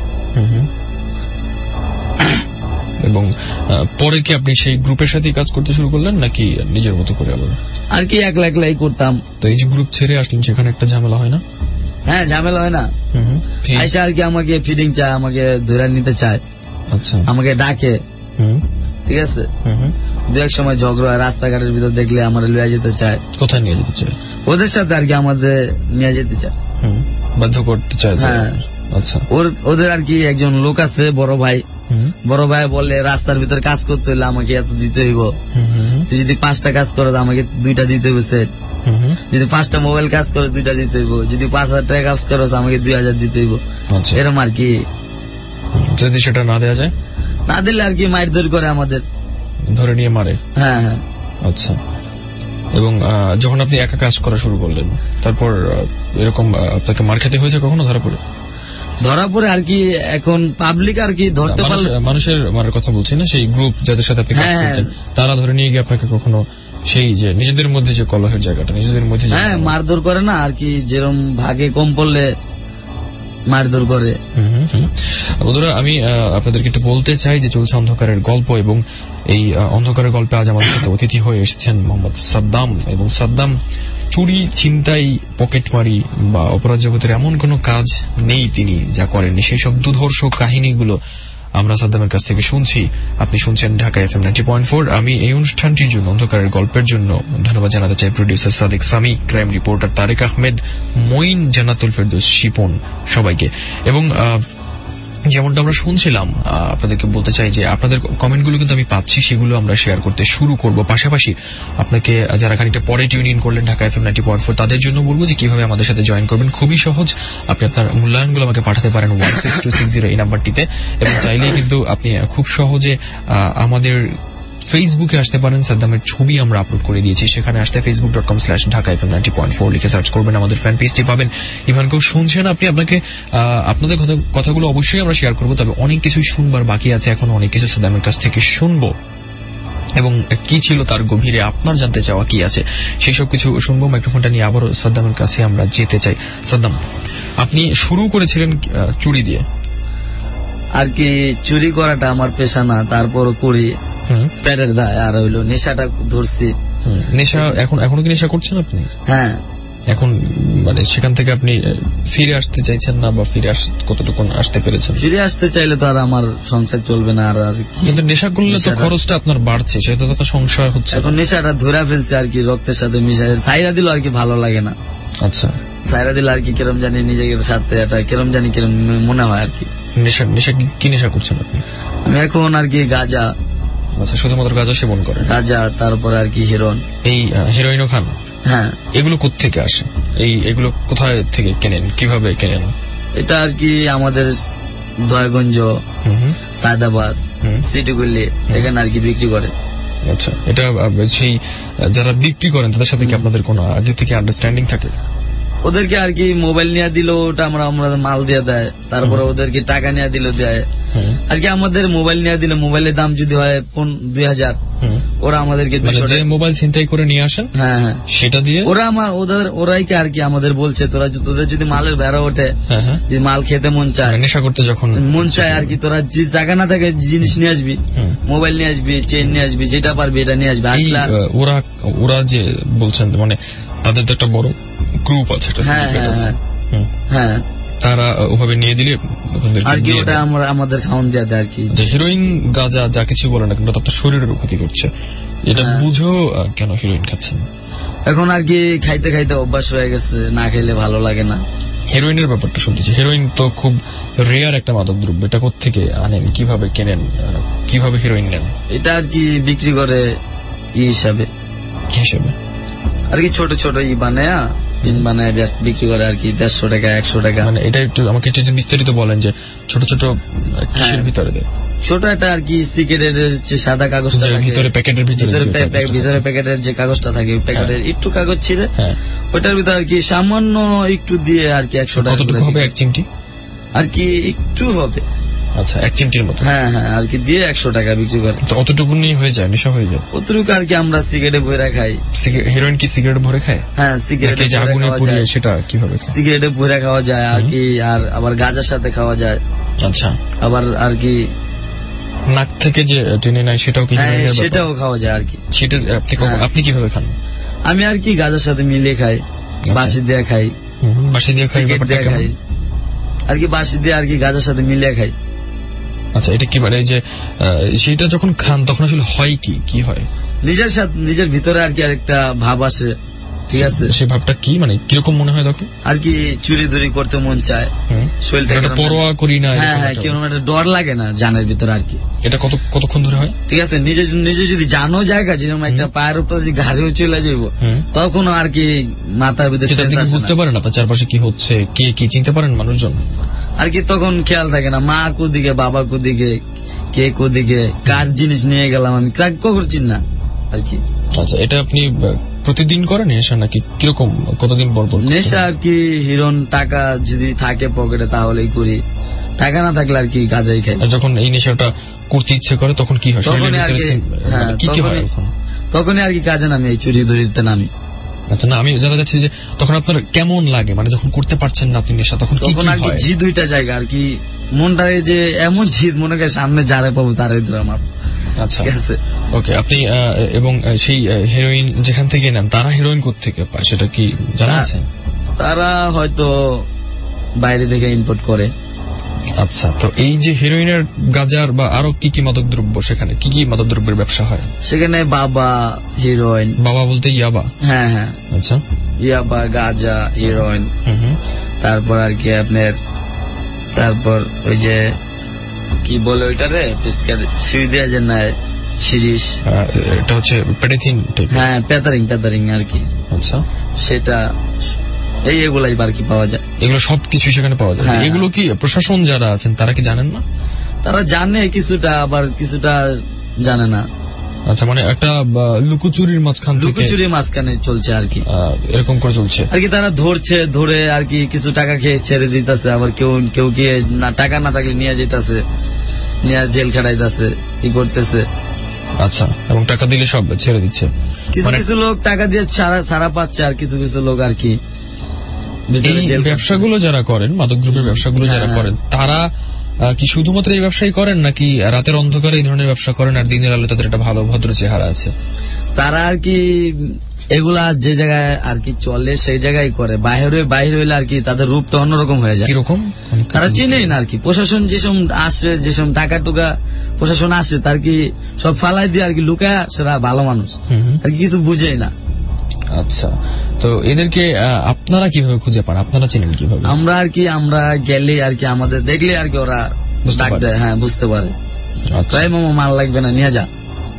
এবং পরে কি আপনি সেই গ্রুপের সাথে কাজ করতে শুরু করলেন নাকি নিজের মতো করে? আবার আর কি একলা একলাই করতাম। তো এই যে গ্রুপ ছেড়ে আসলেন, সেখানে একটা ঝামেলা হয় না? হ্যাঁ, ঝামেলা হয় না। আইসা আর কি আমাকে ফিডিং চায়, আমাকে ধরে নিতে চায়, আচ্ছা, আমাকে ডাকে, ঠিক আছে, দু এক সময় ঝগড়া হয়, রাস্তাঘাটের ভিতর দেখলে আমার লিয়ে যেতে চায়। কোথায় নিয়ে যেতে চায়? ওদের সাথে আর কি আমাদের নিয়ে যেতে চায়, বাধ্য করতে চায়। হ্যাঁ, আচ্ছা, ওদের আর কি একজন লোক আছে, বড় ভাই, বড় ভাই বলে রাস্তার ভিতর কাজ করতে হইলে আমাকে এত দিতে হইব, তুই যদি পাঁচটা কাজ করো আমাকে দুইটা দিতে হইব সেট, যদি পাঁচটা মোবাইল কাজ করে দুইটা দিতে হইব, যদি পাঁচ হাজার টাকা কাজ করো আমাকে দুই হাজার দিতে হইব, এরকম আর কি। যদি সেটা না দেওয়া যায়, না দিলে আর কি মারধর করে আমাদের, ধরে নিয়ে মারে। হ্যাঁ হ্যাঁ। আচ্ছা, এবং যখন আপনি একা কাজ করা শুরু করলেন তারপর এরকম আপনাকে মার খেতে হয়েছে কখনো ধরা পড়ে? ধরা পড়ে আর কি এখন পাবলিক আর কি ধরতে পারলে, মানুষের মারার কথা বলছি না, সেই গ্রুপ যাদের সাথে আপনি কাজ করতেন তারা ধরে নিয়ে গিয়ে আপনাকে কখনো সেই যে নিজেদের মধ্যে যে কলহের জায়গাটা নিজেদের মধ্যে, হ্যাঁ মারধর করে না আর কি, যেরকম ভাগে কম পড়লে মারধর করে। বন্ধুরা, আমি আপনাদেরকে একটু বলতে চাই যে চলছে অন্ধকারের গল্প, এবং এই অন্ধকারের গল্পে আজ আমাদের সাথে অতিথি হয়ে এসেছেন মোহাম্মদ সাদ্দাম। এবং সাদ্দাম চুরি, ছিনতাই, পকেটমারি বা অপরাধ জগতের এমন কোন কাজ নেই তিনি যা করেননি। সেই সব দুধর্ষ কাহিনীগুলো আমরা সাদ্দামের কাছ থেকে শুনছি। আপনি শুনছেন Dhaka FM ninety point four. আমি এই অনুষ্ঠানটির জন্য, অন্ধকারের গল্পের জন্য ধন্যবাদ জানাতে চাই producer Sadik Sami, crime reporter Tarique Ahmed, Moin, Jannatul Ferdous, Shipon, সবাইকে। এবং যেমনটা আমরা শুনছিলাম, আপনাদেরকে বলতে চাই যে আপনাদের কমেন্টগুলো কিন্তু আমি পাচ্ছি, সেগুলো আমরা শেয়ার করতে শুরু করব। পাশাপাশি আপনাকে যারা খানিকটা পরে টিউন ইন করলেন Dhaka FM ninety point four, তাদের জন্য বলবো যে কিভাবে আমাদের সাথে জয়েন করবেন। খুবই সহজ, আপনি আপনার মূল্যায়নগুলো আমাকে পাঠাতে পারেন one six two six zero এই নাম্বারটিতে, এবং চাইলেই কিন্তু আপনি খুব সহজে আমাদের ফেসবুকে আসতে পারেন। সাদ্দামের ছবি আমরা আপলোড করে দিয়েছি, সেখানে আসতে Facebook dot com slash Dhaka FM ninety point four লিখে সার্চ করবেন, আমাদের ফ্যান পেজটি পাবেন। ইভানকেও শুনছেন আপনি, আপনাকে আপনাদের কথাগুলো অবশ্যই আমরা শেয়ার করবো, তবে অনেক কিছুই শুনবার বাকি আছে, এখন অনেক কিছু সাদ্দামের কাছ থেকে শুনবো, এবং কি ছিল তার গভীরে আপনার জানতে চাওয়া কি আছে সেই সব কিছু শুনবো। মাইক্রোফোনটা নিয়ে আবারও সাদ্দামের কাছে আমরা যেতে চাই। সাদ্দাম, আপনি শুরু করেছিলেন চুরি দিয়ে আর কি, চুরি করাটা আমার পেশা না, তারপরও করি পেটের দায়, আর হইলো নেশাটা ধরছি। নেশা এখন এখনো কি নেশা করছেন আপনি? হ্যাঁ। এখন মানে সেখান থেকে আপনি ফিরে আসতে চাইছেন না, বা ফিরে কতটুকু আসতে পেরেছেন? ফিরে আসতে চাইলে তো আর আমার সংসার চলবে না। আর কিন্তু নেশা করলে তো খরচটা আপনার বাড়ছে, সেটা তো সংশয় হচ্ছে। এখন নেশাটা ধরে ফেলছে আর কি, রক্তের সাথে মিশাই সাইরা দিল আর কি, ভালো লাগে না। আচ্ছা, সাইরা দিল আর কি কিরম জানি নিজের সাথে এটা কিরম জানি কিরম মনে হয় আর কি। নেশা নেশা কি নেশা করছেন আপনি? আমি এখন আর কি গাঁজা। আচ্ছা, শুধুমাত্র গাঁজা সেবন করেন? গাঁজা, তারপরে আর কি হিরোইন। এই হিরোইনও খান? হ্যাঁ। এগুলো কোত্থেকে আসে? এই এগুলো কোথায় থেকে কেনেন, কিভাবে কেনেন? এটা আর কি আমাদের দয়াগঞ্জ, সায়দাবাদ, সিটিগুলি, এখানে আর কি বিক্রি করে। আচ্ছা, এটা সেই যারা বিক্রি করেন তাদের সাথে কি আপনাদের কোনো আগে থেকে আন্ডারস্ট্যান্ডিং থাকে? ওদেরকে আর কি মোবাইল নিয়ে দিল, ওটা আমরা আমরা মাল দিয়ে দেয়, তারপরে ওদেরকে টাকা নিয়ে দিল দেয় আর কি। আমাদের মোবাইল নিয়ে দিলে মোবাইলের দাম যদি হয় দুই হাজার, ওরা আমাদেরকে মোবাইল ছিনতাই করে নিয়ে আসেন, হ্যাঁ হ্যাঁ, সেটা দিয়ে ওরা ওদের ওরাই কি আর কি আমাদের বলছে, তোরা তোদের যদি মালের বেড়া ওঠে, যদি মাল খেতে মন চায়, নেশা করতে যখন মন চায় আর কি, তোরা যদি জায়গা না থাকে জিনিস নিয়ে আসবি, মোবাইল নিয়ে আসবি, চেন নিয়ে আসবি, যেটা পারবি এটা নিয়ে আসবি। আসলে ওরা ওরা যে বলছেন মানে তাদের তো একটা বড় গ্রুপ আছে, হ্যাঁ হ্যাঁ, তারা ওভাবে নিয়ে দিলে আর কি ওটা আমরা আমাদের খাওয়ান দিয়ে দেয় আর কি। যে হিরোইন গাঁজা যা কিছু বলেন না, কিন্তু আপনার শরীরের ক্ষতি করছে, এটা বুঝো কেন হিরোইন খাচ্ছেন? এখন আর কি খাইতে খাইতে অভ্যাস হয়ে গেছে, না খাইলে ভালো লাগে না। হেরোইনের ব্যাপারটা শুনতেছি, হেরোইন তো খুব রেয়ার একটা মাদক দ্রব্য, এটা কোত্থেকে আনেন, কিভাবে কেনেন, কিভাবে হেরোইন নেন? এটা আর কি বিক্রি করে ই হিসাবে হিসাবে আর কি, ছোট ছোট ই বানায় দিন বানায় বিক্রি করে আর কি, দেড়শো টাকা একশো টাকা। মানে এটা একটু আমাকে একটু বিস্তারিত বলেন যে ছোট ছোট কিসের ভিতরে দেয়? ছোট একটা আর কি সিগারেটের যে সাদা কাগজটা ভিতরে, প্যাকেটের ভিতরে, ভিতরে প্যাকেটের যে কাগজটা থাকে, প্যাকেটের একটু কাগজ ছিঁড়ে ওইটার ভিতরে আর কি সামান্য একটু দিয়ে আর কি একশো টাকা। কতটুকু হবে? এক চিমটি আর কি একটু হবে। আচ্ছা, এক চিমটির মতো? হ্যাঁ হ্যাঁ, আর কি দিয়ে একশো টাকা বিক্রি করে। তো অতটুকু নিয়ে হয়ে যায়, নেশা হয়ে যায়? অতটুকু আর কি আমরা সিগারেটে ভরে খাই। হিরোইন কি সিগারেট ভরে খায়? হ্যাঁ, সিগারেটে আগুনে পুড়িয়ে সেটা কিভাবে? সিগারেটে ভরে খাওয়া যায় আর কি, আর আবার গাঁজার সাথে খাওয়া যায়। আচ্ছা, আবার আর কি নাক থেকে যে টেনে নেয় সেটাও কি? সেটাও খাওয়া যায় আর কি। সেটা আপনি আপনি কিভাবে খান? আমি আর কি গাঁজার সাথে মিলিয়ে খাই, বাসি দিয়ে খাই। বাসি দিয়ে খাই খাই আর কি, বাসি দিয়ে আর কি গাঁজার সাথে মিলিয়ে খাই। আচ্ছা, এটা কি মানে যে সেটা যখন খান তখন আসলে হয় কি কি হয়? নিজের সাথে নিজের ভিতরে আর কি আরেকটা ভাব আসে, ঠিক আছে? সেই ভাবটা কি, মানে কিরকম মনে হয় তখন? আর কি চুরি দুরি করতে মন চায়, শরীরটা পরোয়া করি না। হ্যাঁ হ্যাঁ, কেমন একটা ডর লাগে না জানের ভিতরে আর কি। এটা কত কতক্ষণ ধরে হয়? ঠিক আছে, নিজে নিজে যদি জানো জায়গা, যেরকম একটা পায়ের উপর যদি গাড়িও চলে যাইব, তখন আর কি মাথার ভিতরে বুঝতে পারেন আপনার চারপাশে কি হচ্ছে, কে কি চিনতে পারেন মানুষজন? আর কি তখন খেয়াল থাকে না, মা কুদিকে বাবা কুদিকে, কে কোদিকে কার জিনিস নিয়ে গেলাম আমি তাকে কখন চিন না আর কি। আচ্ছা, এটা আপনি প্রতিদিন করেন নেশা নাকি কিরকম, কতদিন পর পর? নেশা আর কি হিরোন, টাকা যদি থাকে পকেটে তাহলেই করি, টাকা না থাকলে আর কি গাঁজাই খাই। যখন এই নেশাটা করতে ইচ্ছে করে তখন কি হয়? কি কি হয় তখনই আর কি কাজে নামি, এই চুরি ধরিতে নামি। আচ্ছা, না আমি জানা যাচ্ছি যে তখন আপনার কেমন লাগে, মানে যখন করতে পারছেন না আপনি নেশা তখন তখন আর কি জি দুইটা জায়গা আর কি মনটাকে যে এমন জিদ মনে করে সামনে যারে পাবো তারে ধরে আমার। আচ্ছা ওকে, আপনি এবং সেই হেরোইন যেখান থেকে নেন তারা হেরোইন কোত্থেকে পায় সেটা কি জানা আছে? তারা হয়তো বাইরে থেকে ইম্পোর্ট করে। আচ্ছা, তো এই যে হেরোইনের, গাজার বা আরো কি কি মাদক দ্রব্য, সেখানে কি কি মাদক দ্রব্যের ব্যবসা হয়? সেখানে বাবা, হিরোইন। বাবা বলতে ইয়াবা? হ্যাঁ হ্যাঁ। আচ্ছা, ইয়াবা, গাজা, হিরোইন, তারপর আর কি আপনার, তারপর ওই যে কি বলে ওইটারে পিস্কার সুই দেওয়া যে নেয় শিরিষ, এটা হচ্ছে পেটাথিন। হ্যাঁ, পেতারিং পেতারিং আর কি। আচ্ছা, সেটা এই এগুলাই আর কি পাওয়া যায়। এগুলো সবকিছু সেখানে পাওয়া যায়। এগুলো কি প্রশাসন যারা আছেন তারা কি জানেন না? তারা জানে কিছুটা, আবার কিছুটা জানে না। আচ্ছা, মানে একটা লুকোচুরির মাঝখান থেকে, লুকোচুরির মাঝখানে চলছে আর কি, এরকম করে চলছে আর কি। তারা ধরছে, ধরে আর কি কিছু টাকা খেয়ে ছেড়ে দিতেছে, আবার কেউ কেউ কি না টাকা না থাকলে নিয়ে যেতেছে, নিয়ে জেল খাটাইতেছে, কি করতেছে। আচ্ছা, এবং টাকা দিলে সব ছেড়ে দিচ্ছে। কিছু কিছু লোক টাকা দিয়ে সারা পাচ্ছে, আর কিছু কিছু লোক আর কি ব্যবসাগুলো যারা করেন, মাদকদ্রব্যের ব্যবসাগুলো যারা করেন, তারা কি শুধুমাত্র এই ব্যবসাই করেন নাকি রাতের অন্ধকারে এই ধরনের ব্যবসা করেন আর দিনের আলো তাদের একটা ভালো ভদ্র চেহারা আছে? তারা আর কি এগুলা যে জায়গায় আর কি চলে সেই জায়গায় করে, বাইরে বাইরে হইলে আর কি তাদের রূপটা অন্যরকম হয়ে যায়। কিরকম? তারা চিনেই না আর কি। প্রশাসন যেসব আসে, যেসব টাকা টুকা প্রশাসন আসে, তার কি সব ফালাই দিয়ে আর কি লুকায়, সেটা ভালো মানুষ আর কি কিছু বুঝেই না। আচ্ছা, তো এদেরকে আপনারা কিভাবে খুঁজে পান, আপনারা চিনেন কিভাবে? আমরা আর কি আমরা গেলে আর কি আমাদের দেখলে আর কি ওরা ডাক দেয়, হ্যাঁ বুঝতে পারে। তাই মামা মাল লাগবে না, নিয়ে যা,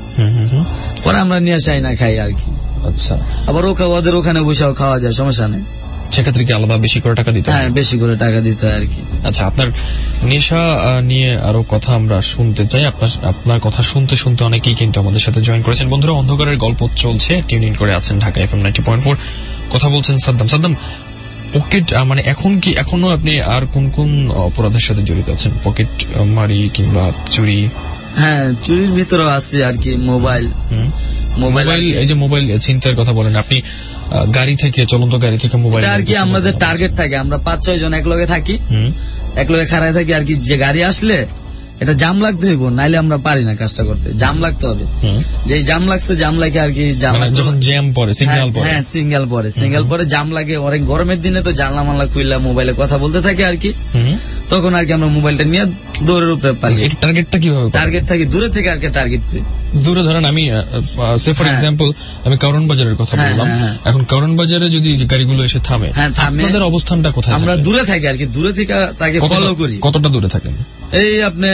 পরে আমরা নিয়ে চাই না খাই আর কি। আচ্ছা, আবার ওদের ওখানে বসেও খাওয়া যায়, সমস্যা নেই। সেক্ষেত্রে কি আলাদা বেশি করে টাকা দিতে হয়? হ্যাঁ, বেশি করে টাকা দিতে হয় আর কি। আচ্ছা, আপনার নেশা নিয়ে আরো কথা আমরা শুনতে চাই। আপনার আপনার কথা শুনতে শুনতে অনেকেই কিন্তু আমাদের সাথে জয়েন করেছেন। বন্ধুরা, অন্ধকারের গল্প চলছে, টিউন ইন করে আছেন Dhaka FM ninety point four. কথা বলছেন সাদ্দাম। সাদ্দাম, পকেট মানে এখন কি এখনো আপনি আর কোন কোন অপরাধের সাথে জড়িত আছেন? পকেট মারি কিংবা চুরি? হ্যাঁ, চুরির ভিতরে আছে আর কি মোবাইল। মোবাইল, এই যে মোবাইল ছিনতাইয়ের কথা বলেন আপনি, গাড়ি থেকে, চলন্ত গাড়ি থেকে মোবাইল আর কি আমাদের টার্গেট থাকে। আমরা পাঁচ ছয় জন এক লগে থাকি, এক লগে খাড়ায় থাকি আর কি। যে গাড়ি আসলে এটা জাম লাগতে হইব, নাইলে আমরা পারি না কাজটা করতে। জাম লাগতে হবে, যে জাম লাগছে জাম লাগে আর কি। যখন জ্যাম পরে, সিগন্যাল পরে, হ্যাঁ সিগন্যাল পরে, সিগন্যাল পরে জাম লাগে। অনেক গরমের দিনে তো জানলা মানলা খুললা মোবাইলে কথা বলতে থাকে আর কি। তখন আর কি আমরা মোবাইলটা নিয়ে দৌড়ের উপরে পারি। টার্গেটটা কিভাবে? টার্গেট থাকি দূরে থেকে আর কি টার্গেট করি। দূরে ধরেন আমি সে ফর এক্সাম্পল আমি কারণ বাজারের কথা বললাম, এখন কারণ বাজারে যদি গাড়িগুলো এসে থামে, আপনাদের অবস্থানটা কোথায়? আমরা দূরে থাকি আর কি, দূরে থেকে তাকে ফলো করি। কতটা দূরে থাকেন? এই আপনি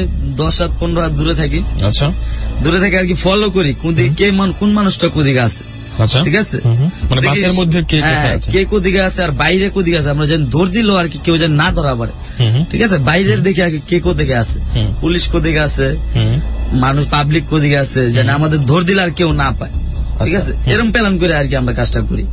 দশ হাত পনেরো হাত দূরে থাকি। আচ্ছা, দূরে থেকে আর কি ফলো করি কে কোন মানুষটা কোদিকে আছে। আচ্ছা, ঠিক আছে, মানে বাসের মধ্যে কে কে কোদিকে আছে আর বাইরে কোদিকে আছে, আমরা যেন দৌড় দিল আর কি কেউ যেন না ধরা পারে। ঠিক আছে, বাইরের দেখে আর কি কে কোদিকে আছে, পুলিশ কোদিকে আছে, মানুষ পাবলিক কোদিকে আছে, যেন আমাদের ধর দিলে আর কেউ না পায়। ঠিক আছে, এরকম প্ল্যান করে আর কি আমরা কাজটা করি।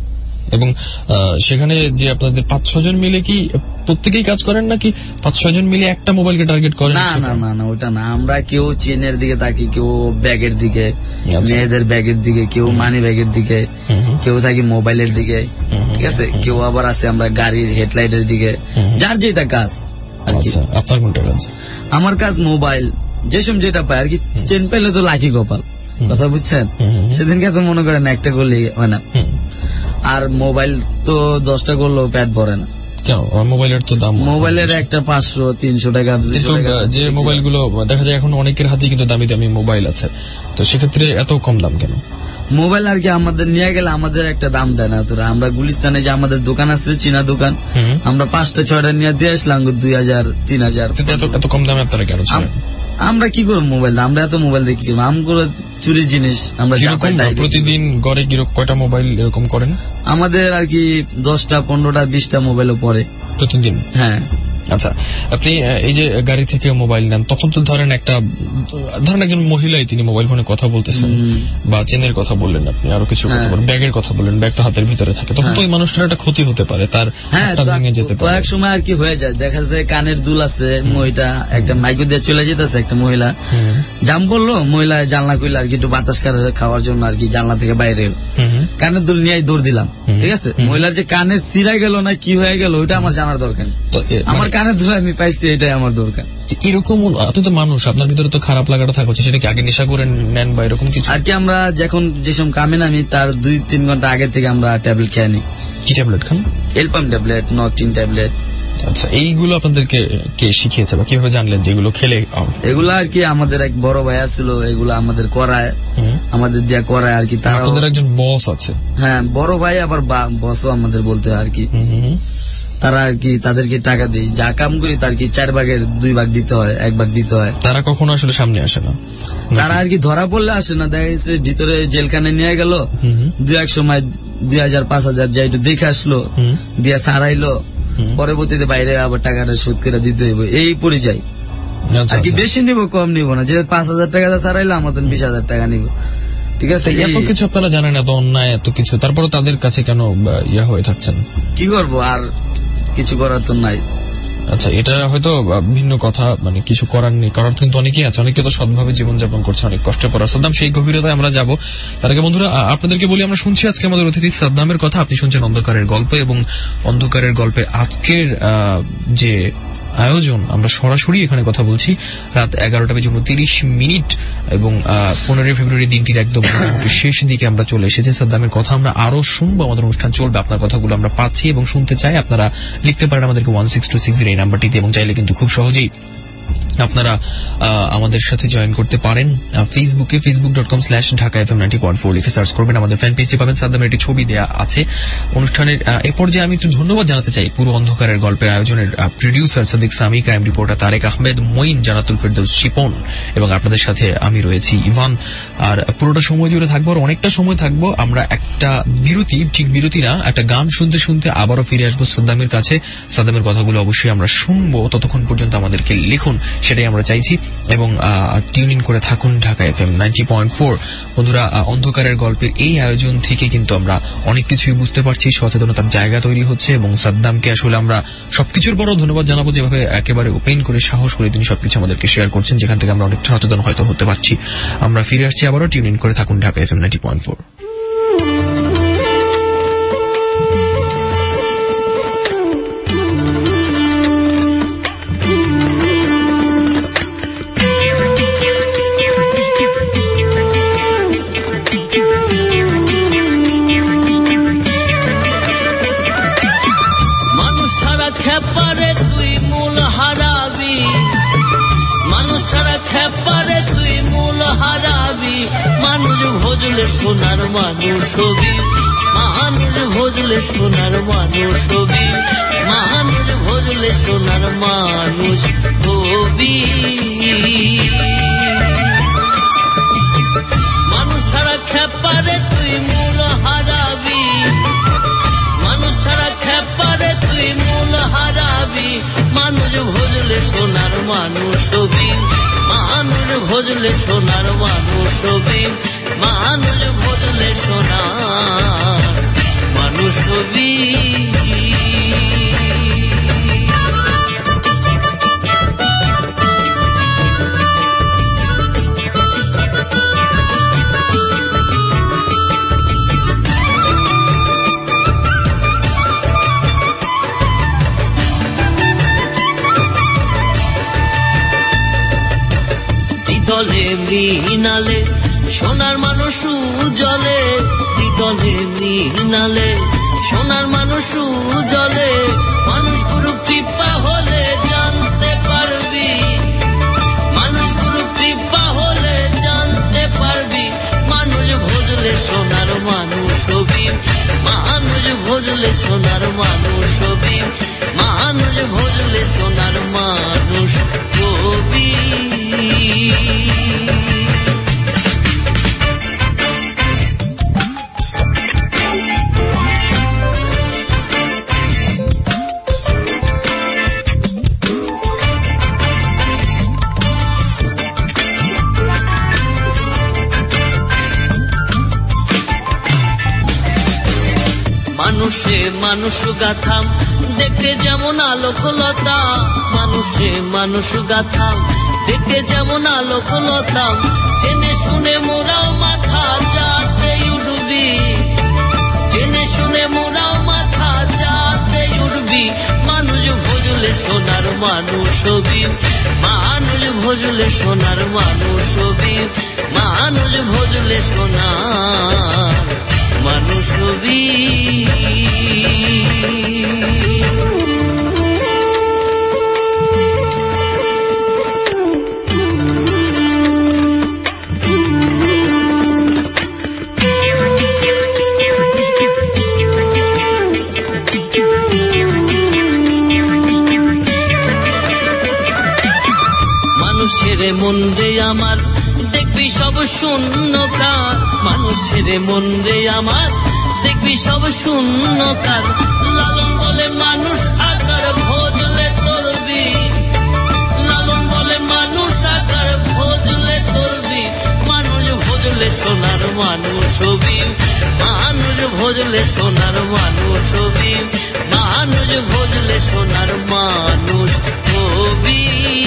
এবং সেখানে যে আপনাদের পাঁচ ছজন মিলে কি প্রত্যেকেই কাজ করেন নাকি পাঁচ ছজন মিলে একটা মোবাইলকে টার্গেট করেন? না না না না, ওটা না। আমরা কেউ চেনের দিকে তাকি, কেউ ব্যাগের দিকে, মেয়েদের ব্যাগের দিকে, কেউ মানি ব্যাগের দিকে, কেউ থাকি মোবাইলের দিকে। ঠিক আছে, কেউ আবার আছে আমরা গাড়ির হেডলাইটের দিকে, যার যেটা কাজ। আপনার কোনটা কাজ? আমার কাজ মোবাইল, যেসব যেটা পাই আর কি। চেন পেলে তো লাকি কপাল, কথা বুঝছেন? সেদিনকে তো মনে করেন একটা করলে হয় না, আর মোবাইল তো দশটা করলেও পেট ভরে না। কেন? মোবাইলের তো দাম, মোবাইলের একটা পাঁচশো তিনশো টাকা। যে মোবাইল গুলো দেখা যায় এখন অনেকের হাতে কিন্তু দামি দামি মোবাইল আছে, তো সেক্ষেত্রে এত কম দাম কেন? মোবাইল আর কি আমাদের নিয়ে গেলে আমাদের একটা দাম দেয় না। তোরা আমরা গুলিস্তানে যে আমাদের দোকান আছে, চীনা দোকান, আমরা পাঁচটা ছয়টা নিয়ে দিয়ে আসলাম দুই হাজার তিন হাজার। এত কম দামে আপনারা কেন? আমরা কি করবো মোবাইল, আমরা এত মোবাইল দেখি আমগুলো চুরির জিনিস। আমরা প্রতিদিন গড়ে কিরকম কয়টা মোবাইল এরকম করেন? আমাদের আর কি দশটা পনেরোটা বিশটা মোবাইলও পরে প্রতিদিন। হ্যাঁ, আচ্ছা, আপনি এই যে গাড়ি থেকে মোবাইল নেন, তখন তো ধরেন একটা ধরেন একজন মহিলাই তিনি মোবাইল ফোনে কথা বলতেছেন, বা চেনের কথা বললেন, আপনি আরো কিছু কথা বললেন, ব্যাগের কথা বললেন, ব্যাগ তো হাতের ভিতরে থাকে, তখন তো ওই মানুষটার একটা ক্ষতি হতে পারে, তার হাতটা ভেঙে যেতে পারে। কয়েক সময় আর কি হয়ে যায়, দেখা যায় কানের দুল আছে, মহিলা একটা মাইক্রো দিয়ে চলে যেতেছে, একটা মহিলা জাম বললো, মহিলা জানলা খুললে আর কি একটু বাতাস খাওয়ার জন্য আর কি জানলা থেকে বাইরে এলো, কানের দুল নিয়ে দৌড় দিলাম, ঠিক আছে, মহিলার যে কানের ছিঁড়া গেল না কি হয়ে গেল ওইটা আমার জানার দরকার, আমার কানের দুল আমি পাইছি এটাই আমার দরকার। এরকম আপনি তো মানুষ, আপনার ভিতরে তো খারাপ লাগাটা থাকা উচিত, সেটা কি আগে নেশা করে নেন বা এরকম কিছু? আর কি আমরা যখন যেসব কামে নামি তার দুই তিন ঘন্টা আগে থেকে আমরা ট্যাবলেট খেয়ে নিই। কি ট্যাবলেট খান? এলপাম ট্যাবলেট, নকটিন ট্যাবলেট। আচ্ছা, এইগুলো আপনাদেরকে কে শিখিয়েছে বা কিভাবে জানলেন যেগুলো খেলে? এগুলো আর কি আমাদের এক বড় ভাই ছিল, এগুলো আমাদের করায়, আমাদের দিয়া করায় আর কি। তার আপনাদের একজন বস আছে? হ্যাঁ, বড় ভাই আবার বসও আমাদের বলতে আর কি। তারা আর কি তাদেরকে টাকা দেই, যা কাম করি তার কি চার ভাগের দুই ভাগ দিতে হয়, এক ভাগ দিতে হয়। তারা কখনো আসলে সামনে আসে না, তারা আর কি ধরা পড়লে আসে না, দেখা গেছে ভিতরে জেলখানে নিয়ে গেল, দুই এক সময় দুই হাজার পাঁচ হাজার যা একটু দেখে আসলো, দিয়া সারাইলো, পরবর্তীতে বাইরে আবার টাকাটা শোধ করে দিতে হইব, এই পরিযায় আর কি। বেশি নিব কম নিব না, যে পাঁচ হাজার টাকা সারাইলো আমাদের বিশ হাজার টাকা নিব, ঠিক আছে। এত কিছু আপনারা জানেন, এত অন্যায়, এত কিছু, তারপরে তাদের কাছে কেন ইয়া হয়ে থাকছেন? কি করবো, আর কিছু করার তো নাই। আচ্ছা, এটা হয়তো ভিন্ন কথা, মানে কিছু করার নেই, করার কিন্তু অনেকেই আছে, অনেকে তো সৎভাবে জীবনযাপন করছে, অনেক কষ্ট করার। সাদ্দাম, সেই গভীরতায় আমরা যাব। তার আগে বন্ধুরা আপনাদেরকে বলি, আমরা শুনছি আজকে আমাদের অতিথি সাদ্দামের কথা। আপনি শুনছেন অন্ধকারের গল্প, এবং অন্ধকারের গল্পের আজকের যে আয়োজন, আমরা সরাসরি এখানে কথা বলছি রাত এগারোটা বেজে উনত্রিশ মিনিট এবং পনেরোই ফেব্রুয়ারি দিনটির একদম শেষ দিকে আমরা চলে এসেছি। সাদ্দামের কথা আমরা আরো শুনবো, আমাদের অনুষ্ঠান চলবে, আপনার কথাগুলো আমরা পাচ্ছি এবং শুনতে চাই। আপনারা লিখতে পারেন আমাদেরকে ওয়ান সিক্স টু সিক্স এই নাম্বারটিতে, এবং চাইলে কিন্তু খুব সহজেই আপনারা আমাদের সাথে জয়েন করতে পারেন ফেসবুকে, Facebook dot com slash Dhaka F M ninety point four লিখে সার্চ করবেন। আমাদের ফ্যান পেজে পাবেন, সাদ্দামের একটি ছবি দেওয়া আছে অনুষ্ঠানের। এ পর্যায়ে আমি একটু ধন্যবাদ জানাতে চাই পুরো অন্ধকারের গল্পের আয়োজনের producer Sadik Sami, crime reporter Tarique Ahmed, Moin, Jannatul Ferdous Shipon, এবং আপনাদের সাথে আমি রয়েছি ইভান। আর পুরোটা সময় জুড়ে থাকবো, আর অনেকটা সময় থাকবো। আমরা একটা বিরতি, ঠিক বিরতি না, একটা গান শুনতে শুনতে আবারও ফিরে আসবো সাদ্দামের কাছে। সাদ্দামের কথাগুলো অবশ্যই আমরা শুনবো, ততক্ষণ পর্যন্ত আমাদেরকে লিখুন, সেটাই আমরা চাইছি, এবং টিউন ইন করে থাকুন Dhaka F M ninety point four. বন্ধুরা, অন্ধকারের গল্পের এই আয়োজন থেকে কিন্তু আমরা অনেক কিছুই বুঝতে পারছি, সচেতনতার জায়গা তৈরি হচ্ছে, এবং সাদ্দামকে আসলে আমরা সবকিছুর বড় ধন্যবাদ জানাবো, যেভাবে একেবারে ওপেন করে সাহস করে তিনি সবকিছু আমাদেরকে শেয়ার করছেন, যেখান থেকে আমরা অনেকটা সচেতন হয়তো হতে পারছি। আমরা ফিরে আসছি আবারও, টিউন ইন করে থাকুন Dhaka F M ninety point four. সোনার মানুষ হবি, মানুষ ভজলে সোনার মানুষ হবি, মানুষ ভজলে সোনার মানুষ হবি। মানুষ ছাড়া খেপারে তুই মূল হারাবি, মানুষ ছাড়া খেপারে তুই মূল হারাবি, মানুষ ভজলে সোনার মানুষ হবি, মানুষ ভজলে সোনার মানুষ হবি, মানুষ ভজলে সোনার মানুষ হবি। দলে মিনালে সোনার মানুষ জলে, দ্বিদলে মিনালে সোনার মানুষ জলে, মানুষ গুরু কৃপা হলে জানতে পারবি, মানুষ গুরু কৃপা হলে জানতে পারবি, মানুষ ভজলে সোনার মানুষ হবি, মানুষ ভজলে সোনার মানুষ হবি, মানুষ ভজলে সোনার মানুষ হবি। মানুষে মানুষ গাথাম দেখতে যেমন আলোকলতা, মানুষে মানুষ গাথাম দেখতে যেমন আলোকলতা, জেনে শুনে মোরাও মাথা যাতে উঠবি, জেনে শুনে মোরাও মাথা যাতে উঠবি, মানুষ ভজলে সোনার মানুষ হবি, মানুষ ভজলে সোনার মানুষ হবি, মানুষ ভজলে সোনার মানুষ হবি। ছেড়ে মন রে আমার দেখবি সব শূন্যকার, মানুষ ছেড়ে মন রে আমার দেখবি সব শূন্যকার, লালন বলে মানুষ আকার ভজলে তোরবি, লালন বলে মানুষ আকার ভজলে তোরবি, মানুষ ভজলে সোনার মানুষ হবি, মানুষ ভজলে সোনার মানুষ হবি, মানুষ ভজলে সোনার মানুষ হবি।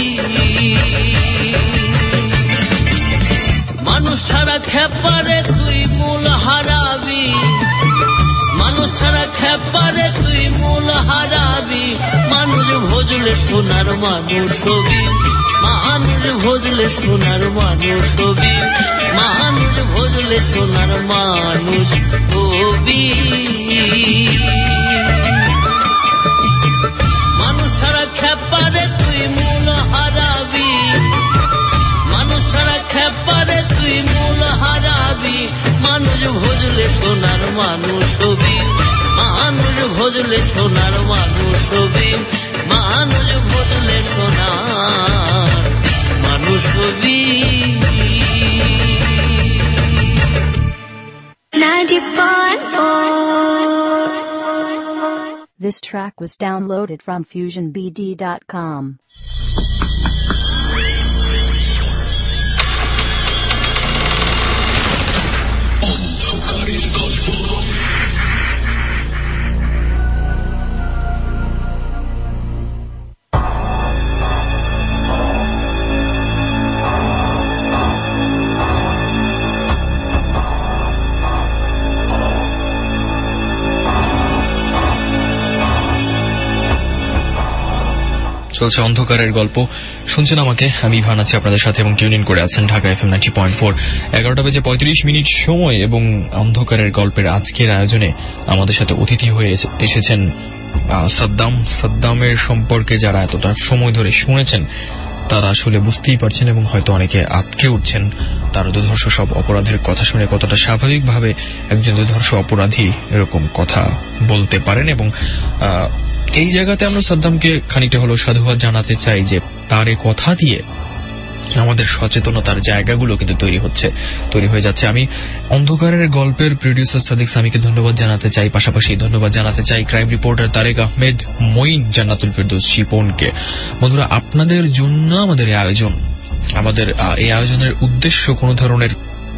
মানুষ ছাড়া খেপারে তুই মূল হারাবি, মানুষ ছাড়া খেপারে তুই মূল হারাবি, মানুষ ভজলে সোনার মানুষ হবি, মানুষ ভজলে সোনার মানুষ হবি, মানুষ ভজলে সোনার মানুষ হবি। মানুষ ছাড়া খেপারে তুই মূল হারাবি, মানুষ ছাড়া খেপারে তুই মূল হারাবি, মানুষ ভজলে সোনার মানুষ হবি, মানুষ ভজলে সোনার মানুষ হবি, মানুষ ভজলে সোনার মানুষ হবি। This track was downloaded from fusion b d dot com. অন্ধকারের গল্প। চলছে অন্ধকারের গল্প, শুনছেন আমাকে, আমি ইভান আছি আপনাদের সাথে এবং টিউন ইন করে আছেন Dhaka FM ninety point four. এগারোটা বেজে পঁয়ত্রিশ মিনিট সময় এবং অন্ধকারের গল্পের আজকের আয়োজনে আমাদের সাথে অতিথি হয়ে এসেছেন সাদ্দাম। সাদ্দামের সম্পর্কে যারা এতটা সময় ধরে শুনেছেন তারা আসলে বুঝতেই পারছেন এবং হয়তো অনেকে আটকে উঠছেন তার দুর্ধর্ষ সব অপরাধের কথা শুনে কতটা স্বাভাবিকভাবে একজন দুর্ধর্ষ অপরাধী এরকম কথা বলতে পারেন। এবং এই জায়গাতে আমরা সাদ্দামকে খানিকটা হলো সাধুবাদ জানাতে চাই যে তার এই কথা দিয়ে আমাদের সচেতনতার জায়গাগুলো কিন্তু তৈরি হচ্ছে, তৈরি হয়ে যাচ্ছে। আমি অন্ধকারের গল্পের প্রডিউসার সাদিক সামিকে ধন্যবাদ জানাতে চাই, পাশাপাশি ধন্যবাদ জানাতে চাই ক্রাইম রিপোর্টার তারেক আহমেদ, মঈন, জান্নাতুল ফেরদৌস, শিপনকে। বন্ধুরা, আপনাদের জন্য আমাদের এই আয়োজন, আমাদের এই আয়োজনের উদ্দেশ্য কোনো ধরনের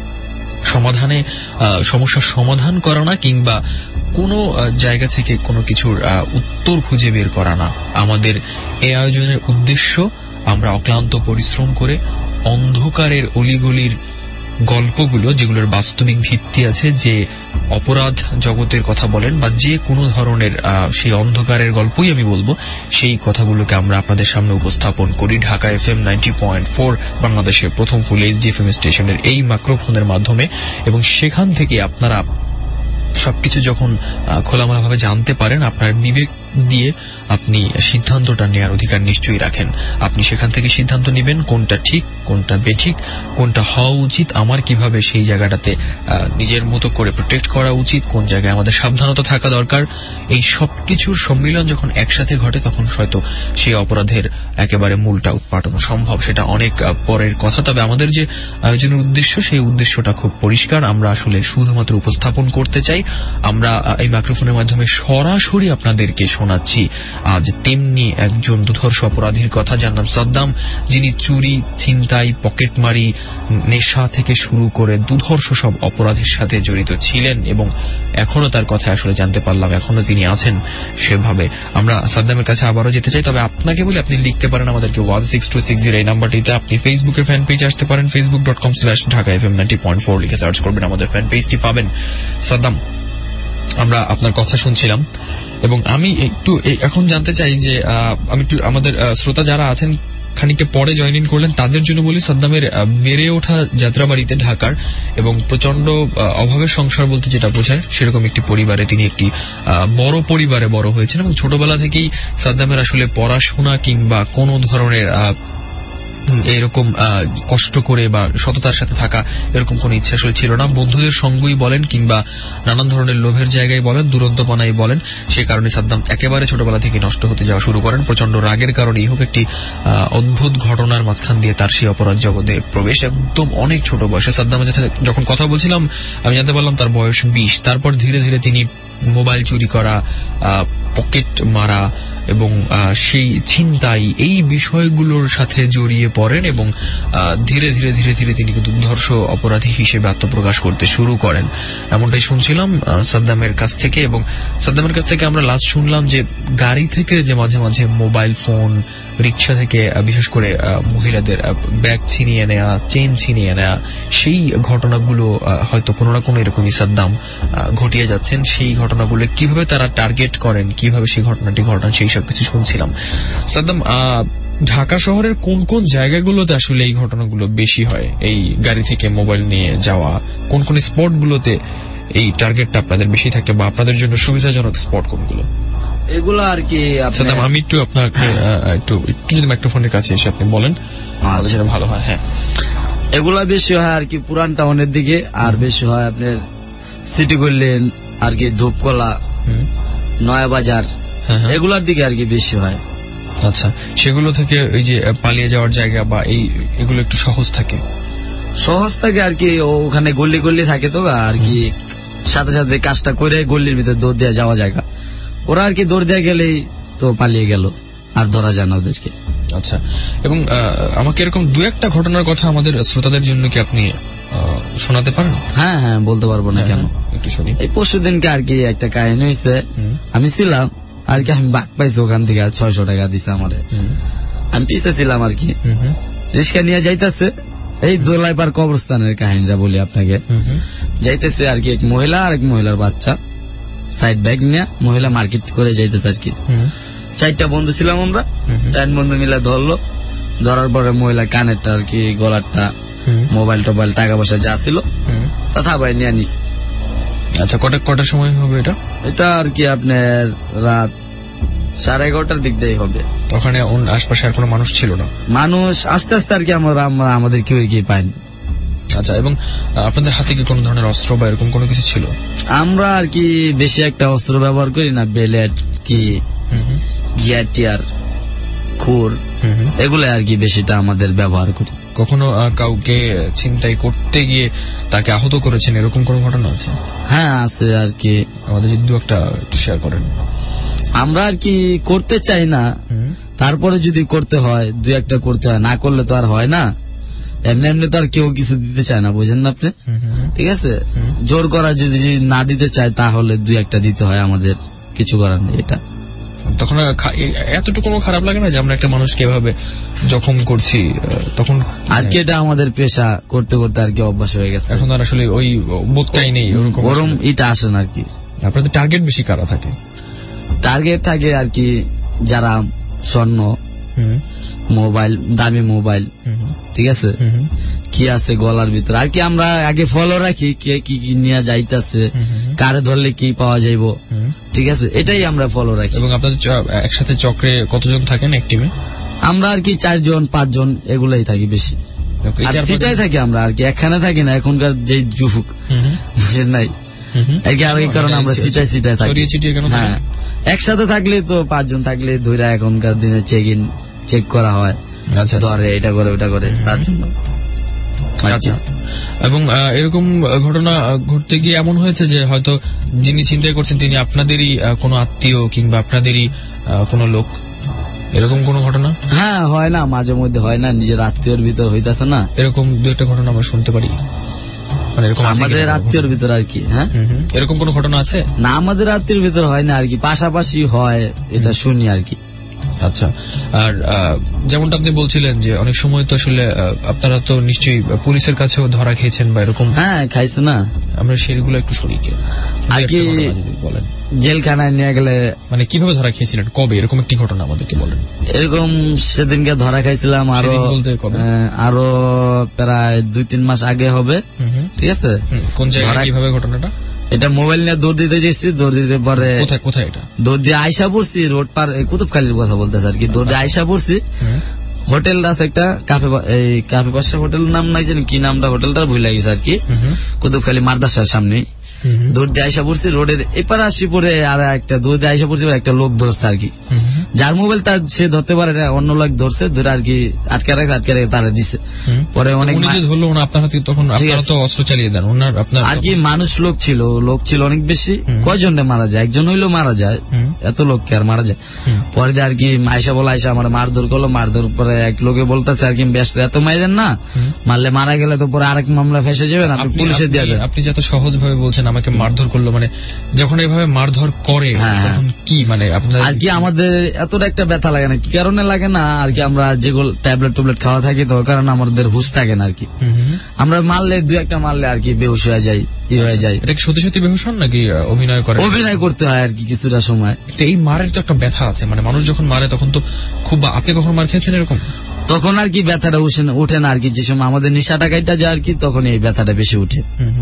সমাধানে সমস্যার সমাধান করা না, কিংবা কোনো জায়গা থেকে কোনো কিছুর উত্তর খুঁজে বের করা না। আমাদের এই আয়োজনের উদ্দেশ্য আমরা অক্লান্ত পরিশ্রম করে অন্ধকারের অলিগলির গল্পগুলো, যেগুলোর বাস্তবিক ভিত্তি আছে, যে অপরাধ জগতের কথা বলেন বা যে কোনো ধরনের সেই অন্ধকারের গল্পই আমি বলবো, সেই কথাগুলোকে আমরা আপনাদের সামনে উপস্থাপন করি Dhaka FM ninety point four, বাংলাদেশের প্রথম ফুল এইচডি এফএম স্টেশনের এই মাইক্রোফোনের মাধ্যমে। এবং সেখান থেকে আপনারা সবকিছু যখন খোলামেলাভাবে জানতে পারেন, আপনার বিবেক দিয়ে আপনি সিদ্ধান্তটা নেওয়ার অধিকার নিশ্চয়ই রাখেন। আপনি সেখান থেকে সিদ্ধান্ত নেবেন কোনটা ঠিক, কোনটা বেঠিক, কোনটা হওয়া উচিত, আমার কিভাবে সেই জায়গাটাতে নিজের মতো করে প্রোটেক্ট করা উচিত, কোন জায়গায় আমাদের সাবধানতা থাকা দরকার। এই সবকিছুর সম্মিলন যখন একসাথে ঘটে তখন হয়তো সেই অপরাধের একেবারে মূলটা উৎপাটন সম্ভব। সেটা অনেক পরের কথা। তবে আমাদের যে আয়োজনের উদ্দেশ্য, সেই উদ্দেশ্যটা খুব পরিষ্কার। আমরা আসলে শুধুমাত্র উপস্থাপন করতে চাই আমরা এই মাইক্রোফোনের মাধ্যমে সরাসরি আপনাদেরকে শোনাচ্ছি আজ তেমনি একজন দুর্ধর্ষ অপরাধীর কথা, যার নাম সাদ্দাম, যিনি চুরি, ছিনতাই, পকেটমারি, নেশা থেকে শুরু করে দুর্ধর্ষ সব অপরাধের সাথে জড়িত ছিলেন এবং এখনো তার কথা আসলে জানতে পারলাম, এখনো তিনি আছেন সেভাবে। আমরা সাদ্দামের কাছে আবারও যেতে চাই, তবে আপনাকে বলে আপনি লিখতে পারেন আমাদেরকে one six two six zero এই নাম্বারটিতে। আপনি ফেসবুকের ফ্যান পেজ আসতে পারেন, Facebook dot com slash Dhaka F M ninety point four লিখে সার্চ করবেন, আমাদের ফ্যান পেজটি পাবেন। সাদ্দাম, আমরা আপনার কথা শুনছিলাম এবং আমি একটু এখন জানতে চাই যে আমি একটু আমাদের শ্রোতা যারা আছেন খানিকটা পরে জয়েন ইন করলেন তাদের জন্য বলি, সাদ্দামের বেড়ে ওঠা যাত্রাবাড়িতে ঢাকার এবং প্রচন্ড অভাবের সংসার বলতে যেটা বোঝায় সেরকম একটি পরিবারে তিনি একটি বড় পরিবারে বড় হয়েছেন এবং ছোটবেলা থেকেই সাদ্দামের আসলে পড়াশোনা কিংবা কোনো ধরনের এরকম কষ্ট করে বা সততার সাথে থাকা এরকম কোন ইচ্ছা আসলে ছিল না। বন্ধুদের সঙ্গই বলেন কিংবা নানান ধরনের লোভের জায়গায় বলেন, দুরন্তপনাই বলেন, সেই কারণে সাদ্দাম একেবারে ছোটবেলা থেকে নষ্ট হতে যাওয়া শুরু করেন। প্রচন্ড রাগের কারণেই হোক, একটি অদ্ভুত ঘটনার মাঝখান দিয়ে তার সেই অপরাধ জগতে প্রবেশ একদম অনেক ছোট বয়সে। সাদ্দামের সাথে যখন কথা বলছিলাম আমি জানতে পারলাম তার বয়স বিশ। তারপর ধীরে ধীরে তিনি মোবাইল চুরি করা, পকেট মারা এবং সেই ছিনতাই এই বিষয়গুলোর সাথে জড়িয়ে পড়েন এবং ধীরে ধীরে ধীরে ধীরে তিনি কিন্তু দুর্ধর্ষ অপরাধী হিসেবে আত্মপ্রকাশ করতে শুরু করেন, এমনটাই শুনছিলাম সাদ্দামের কাছ থেকে। এবং সাদ্দামের কাছ থেকে আমরা লাস্ট শুনলাম যে গাড়ি থেকে যে মাঝে মাঝে মোবাইল ফোন, রিক্সা থেকে বিশেষ করে মহিলাদের ব্যাগ ছিনিয়ে নেয়া, চেন ছিনিয়ে নেয়া, সেই ঘটনাগুলো হয়তো কোনো না কোনো এরকমই সাদ্দাম ঘটিয়ে যাচ্ছেন। সেই ঘটনাগুলো কিভাবে তারা টার্গেট করেন, কিভাবে সেই ঘটনাটি ঘটান, সেই সব কিছু শুনছিলাম। সাদ্দাম, ঢাকা শহরের কোন কোন জায়গাগুলোতে আসলে এই ঘটনাগুলো বেশি হয়, এই গাড়ি থেকে মোবাইল নিয়ে যাওয়া, কোন কোন স্পটগুলোতে এই টার্গেটটা আপনাদের বেশি থাকে বা আপনাদের জন্য সুবিধাজনক স্পট কোনগুলো? এগুলো আর কি সাদ্দাম, আমি একটু আপনাকে একটু একটু যদি মাইক্রোফোনের কাছে এসে আপনি বলেন সেটা ভালো হয়। হ্যাঁ, এগুলা বেশি হয় আর কি পুরান টাউনের দিকে, আর বেশি হয় আপনার সিটি গল্লিন আর কি ধূপকলা, নয়া বাজার, এগুলার দিকে আর কি বেশি হয়। আচ্ছা, সেগুলো থেকে ওই যে পালিয়ে যাওয়ার জায়গা বা এই এগুলো একটু সহজ থাকে? সহজ থাকে আর কি, ওখানে গল্লি গল্লি থাকে তো আর কি, সাথে সাথে কাজটা করে গল্লির ভিতরে দৌড় দেওয়া যাওয়া জায়গা, ওরা আর কি দৌড় দেওয়া গেলেই তো পালিয়ে গেল, আর ধরা যায় না ওদেরকে। আচ্ছা, এবং আমাকে এরকম দু একটা ঘটনার কথা আমাদের শ্রোতাদের জন্য কি আপনি শোনাতে পারেন? হ্যাঁ হ্যাঁ, বলতে পারবো না কেন, একটু শুনি। এই পরশু দিনকে আর কি একটা কাহিনী হয়েছে, আমি ছিলাম আর কি, আমি বাঘ পাইছি ওখান থেকে, আর ছয়শো টাকা দিছে আমারে, আমি পিছিয়ে ছিলাম আর কি, রিক্সা নিয়ে যাইতেছে, এই দোলাইপার কবরস্থানের কাহিনীটা বলি আপনাকে। যাইতেছে আর কি এক মহিলা আর এক মহিলার বাচ্চা, সাইড ব্যাগ নিয়ে মহিলা মার্কেট করে যাইতেছে আর কি। চারটা বন্ধু ছিলাম আমরা, চার বন্ধু মিলে ধরলো, ধরার পরে মহিলা কানেরটা আর কি, গলারটা, মোবাইল টোবাইল, টাকা পয়সা যা ছিল তা থাবাই নিয়ে নিছে। আচ্ছা, কটা কটার সময় হবে এটা? এটা আর কি আপনার রাত সাড়ে এগারোটার দিক দিয়ে হবে। ওখানে আশপাশে আর কোনো মানুষ ছিল না? মানুষ আস্তে আস্তে আর কি আমরা আমাদের কেউ কি পাইনি। আচ্ছা, এবং আপনাদের হাতে কি কোনো ধরনের অস্ত্র বা এরকম কোনো কিছু ছিল? আমরা আর কি বেশি একটা অস্ত্র ব্যবহার করি না, বেলেট কি গিয়ার টিয়ার খুর এগুলো আর কি বেশিটা আমাদের ব্যবহার করি। কখনো কাউকে ছিনতাই করতে গিয়ে তাকে আহত করেছেন এরকম কোন ঘটনা আছে? হ্যাঁ আছে আর কি, আমাদের যদি দু একটা একটু শেয়ার করেন। আমরা আর কি করতে চাই না, তারপরে যদি করতে হয় দু একটা করতে হয়, না করলে তো আর হয় না। এমনি এমনি তো আর কেউ কিছু দিতে চায় না, বুঝেন না আপনি? ঠিক আছে, জোর করা যদি না দিতে চায় তাহলে দুই একটা দিতে হয়, আমাদের কিছু করার নেই। এটা তখন এতটুকু খারাপ লাগে না যে আমরা একটা মানুষকে এভাবে জখম করছি? তখন আর কি এটা আমাদের পেশা, করতে করতে আর কি অভ্যাস হয়ে গেছে, এখন আর আসলে ওই বোধটাই নেই, ওরকম এটা আসে না আর কি। আপনাদের টার্গেট বেশি কারা থাকে? টার্গেট থাকে আর কি যারা স্বর্ণ, মোবাইল, দামি মোবাইল, ঠিক আছে, কি আছে গলার ভিতরে আর কি, আমরা আগে ফলো রাখি কে কি কি নিয়ে যাইতেছে, কারে ধরলে কি পাওয়া যাইব, ঠিক আছে, এটাই আমরা ফলো রাখি। এবং আপনাদের একসাথে চক্রে কতজন থাকেন এক টিমে? আমরা আর কি চারজন পাঁচজন এগুলাই থাকি বেশি, সেটাই থাকি আমরা আর কি, একখানে থাকি না। এখনকার যে যুগ নাই আর কি, আর এই কারণে আমরা সিটাই সিটাই থাকি। হ্যাঁ, একসাথে থাকলে তো পাঁচজন থাকলে ধরে এখনকার দিনে চেক ইন চেক করা হয়, ধরে এটা করে ওটা করে, তার জন্য। আচ্ছা, এবং আহ, এরকম ঘটনা ঘটতে গিয়ে এমন হয়েছে যে হয়তো যিনি ছিনতাই করছেন তিনি আপনাদেরই আহ, কোনো আত্মীয় কিংবা আপনাদেরই আহ, কোনো লোক, এরকম কোনো ঘটনা? হ্যাঁ, হয় না, মাঝে মধ্যে হয় না, নিজের আত্মীয়র ভিতর হইতাছে না, এরকম দু একটা ঘটনা আমরা শুনতে পারি, মানে এরকম আমাদের আত্মীয়র ভিতর আর কি। হ্যাঁ, এরকম কোনো ঘটনা আছে? না, আমাদের আত্মীয়র ভিতর হয় না আর কি, পাশাপাশি হয়, এটা শুনি আর কি। আচ্ছা, আর যেমনটা আপনি বলছিলেন যে অনেক সময় তো আসলে আপনারা তো নিশ্চয়ই পুলিশের কাছেও ধরা খেয়েছেন বা এরকম? হ্যাঁ, খাইছে না, আমরা সেগুলো একটু শুনি আর কি। বলেন, জেলখানায় নিয়ে গেলে মানে কিভাবে ধরা খেয়েছিলেন, কবে, এরকম একটি ঘটনা আমাদেরকে বলেন। এরকম সেদিনকে ধরা খাইছিলাম আরো আরো প্রায় দুই তিন মাস আগে হবে, ঠিক আছে। কোন জায়গায়, কিভাবে ঘটনাটা? এটা মোবাইল নিয়ে দৌড় দিতে গেছি, দৌড় দিতে পরে কোথায় কোথায় এটা দৌড় দিয়ে আয়সা পড়ছি, রোড পার কুতুবখালীর কথা বলতেছে আর কি। দৌড় দিয়ে আয়সা পড়ছি, হোটেল আছে একটা কাফে, এই কাফে পাশে হোটেলের নাম নাই জানি কি নামটা, হোটেলটা ভুলে গেছে আর কি, কুতুবখালী মাদ্রাসার সামনে। দৌড় দিয়ে আয়সা পড়ছি, রোডের এপার আসি পরে আর একটা দৌড় দিয়ে আয়সা পড়ছি, একটা লোক ধরছে আর কি, যার মোবাইল তার সে ধরতে পারে না, অন্য লোক ধরছে, ধরে আর কি আটকে রাখে, আটকে রেখে তারা দিছে। পরে অনেক ধরলো আপনার হাতে, তখন আপনারা তো অস্ত্র চালিয়ে দেন ওনার, আপনার আর কি মানুষ লোক ছিল, লোক ছিল অনেক বেশি, কয়জনে মারা যায়, একজন হইলেও মারা যায়, এত লোককে আর মারা যায়। পরে দিয়ে আর কি আয়সা বলে, আয়সা আমার মারধর করলো, মারধর পরে এক লোকে বলতেছে আর কি ব্যস্ত, এত মাইরেন না, মারলে মারা গেলে তো পরে আরেক মামলা ফেসে যাবেন, আপনি পুলিশে দিয়ে দেন। আপনি যত সহজ ভাবে বলছেন আমাকে মারধর করলো, মানে যখন এইভাবে মারধর করে তখন কি মানে আপনার আর কি আমাদের এতটা একটা ব্যথা লাগে না, কি কারণে লাগে না আর কি, আমরা যেগুলো ট্যাবলেট টুবলেট খাওয়া থাকি তো কারণে আমাদের হুঁশ থাকে না আর কি, আমরা মারলে দুই একটা মারলে আর কি বেহুশ হয়ে যায়, ই হয়ে যায়। এটা কি সত্যি সত্যি বেহুশ হন নাকি অভিনয় করে? অভিনয় করতে হয় আর কি কিছুটা সময়। তো এই মারের তো একটা ব্যথা আছে, মানে মানুষ যখন মারে তখন তো খুব, আপনি কখন মার খেয়েছেন এরকম? তখন আর কি ব্যথাটা উঠে না আর কি, যে সময় আমাদের নেশাটা কাইটা যায় আর কি, তখন এই ব্যথাটা বেশি উঠে।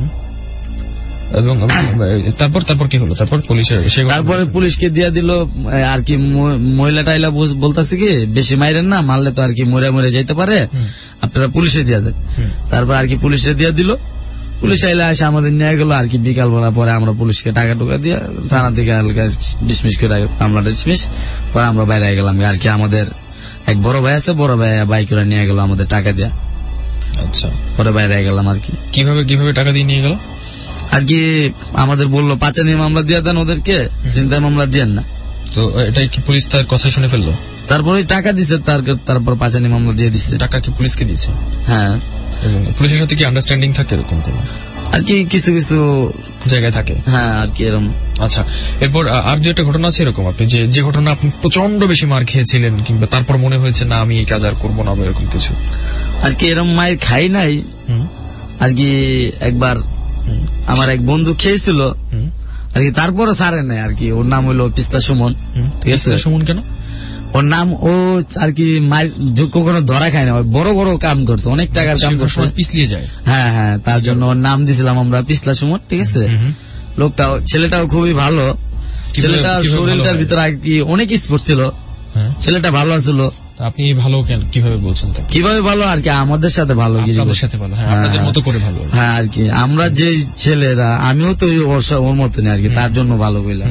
এবং তারপর তারপর কি হলো? তারপর পুলিশের তারপরে পুলিশকে দিয়ে দিল আর কি, মহিলা টাইলা বলতেছে কি বেশি মাইরেন না, মারলে তো আর কি মরে মরে যাইতে পারে, আপনারা পুলিশে দিয়ে দেন। তারপর আর কি পুলিশে দিয়ে দিল, পুলিশ আইলে আসে আমাদের নিয়ে গেল আর কি, বিকাল বেলা পরে আমরা পুলিশকে টাকা টুকা দিয়ে থানা থেকে ডিসমিস করে মামলাটা ডিসমিস পরে আমরা বাইরে গেলাম আর কি। আমাদের এক বড় ভাই আছে, বড় ভাই বাইক করে নিয়ে গেল আমাদের টাকা দিয়া। আচ্ছা, পরে বাইরে গেলাম আর কি। কিভাবে কিভাবে টাকা দিয়ে নিয়ে গেল আর কি? আমাদের বললো পাচানি মামলা দিয়ে দেন ওদেরকে, ছিনতাই মামলা দিয়েন না। তো এটাই কি পুলিশ তার কথা শুনে ফেললো? তারপরে টাকা দিছে, তারপর পাচানি মামলা দিয়ে দিচ্ছে। টাকা কি পুলিশকে দিচ্ছে? হ্যাঁ। পুলিশের সাথে কি আন্ডারস্ট্যান্ডিং থাকে এরকম কোন আর কি? কিছু কিছু জায়গায় থাকে। হ্যাঁ আর কি এরকম। আচ্ছা, এরপর আর দু একটা ঘটনা আছে এরকম, আপনি যে যে ঘটনা আপনি প্রচন্ড বেশি মার খেয়েছিলেন কিংবা তারপর মনে হয়েছে না আমি এই কাজ আর করবো না, এরকম কিছু? আর কি এরকম মায়ের খাই নাই আর কি। একবার আমার এক বন্ধু খেয়েছিল আর কি, তারপরে ছাড়ে নাই আর কি। ওর নাম হইলো পিস্তা সুমন, ঠিক আছে? সুমন কেন? ওর নাম ও আর কি কখনো ধরা খায় না, বড় বড় কাম করছে, অনেক টাকার কাম করছে, পিছলিয়ে যায়। হ্যাঁ হ্যাঁ, তার জন্য ওর নাম দিছিলাম আমরা পিছলা সুমন, ঠিক আছে? লোকটাও ছেলেটাও খুবই ভালো, ছেলেটার শরীরটার ভিতরে আর কি অনেক স্পোর্ট ছিল, ছেলেটা ভালো ছিল। আপনি ভালো কেন কিভাবে বলছেন? কিভাবে ভালো আর কি, আমাদের সাথে ভালো, আমাদের সাথে ভালো, হ্যাঁ আপনাদের মতো করে ভালো, হ্যাঁ আর কি। আমরা যে ছেলেরা, আমিও তো ওর মতনই আর কি, তার জন্য ভালো বললাম।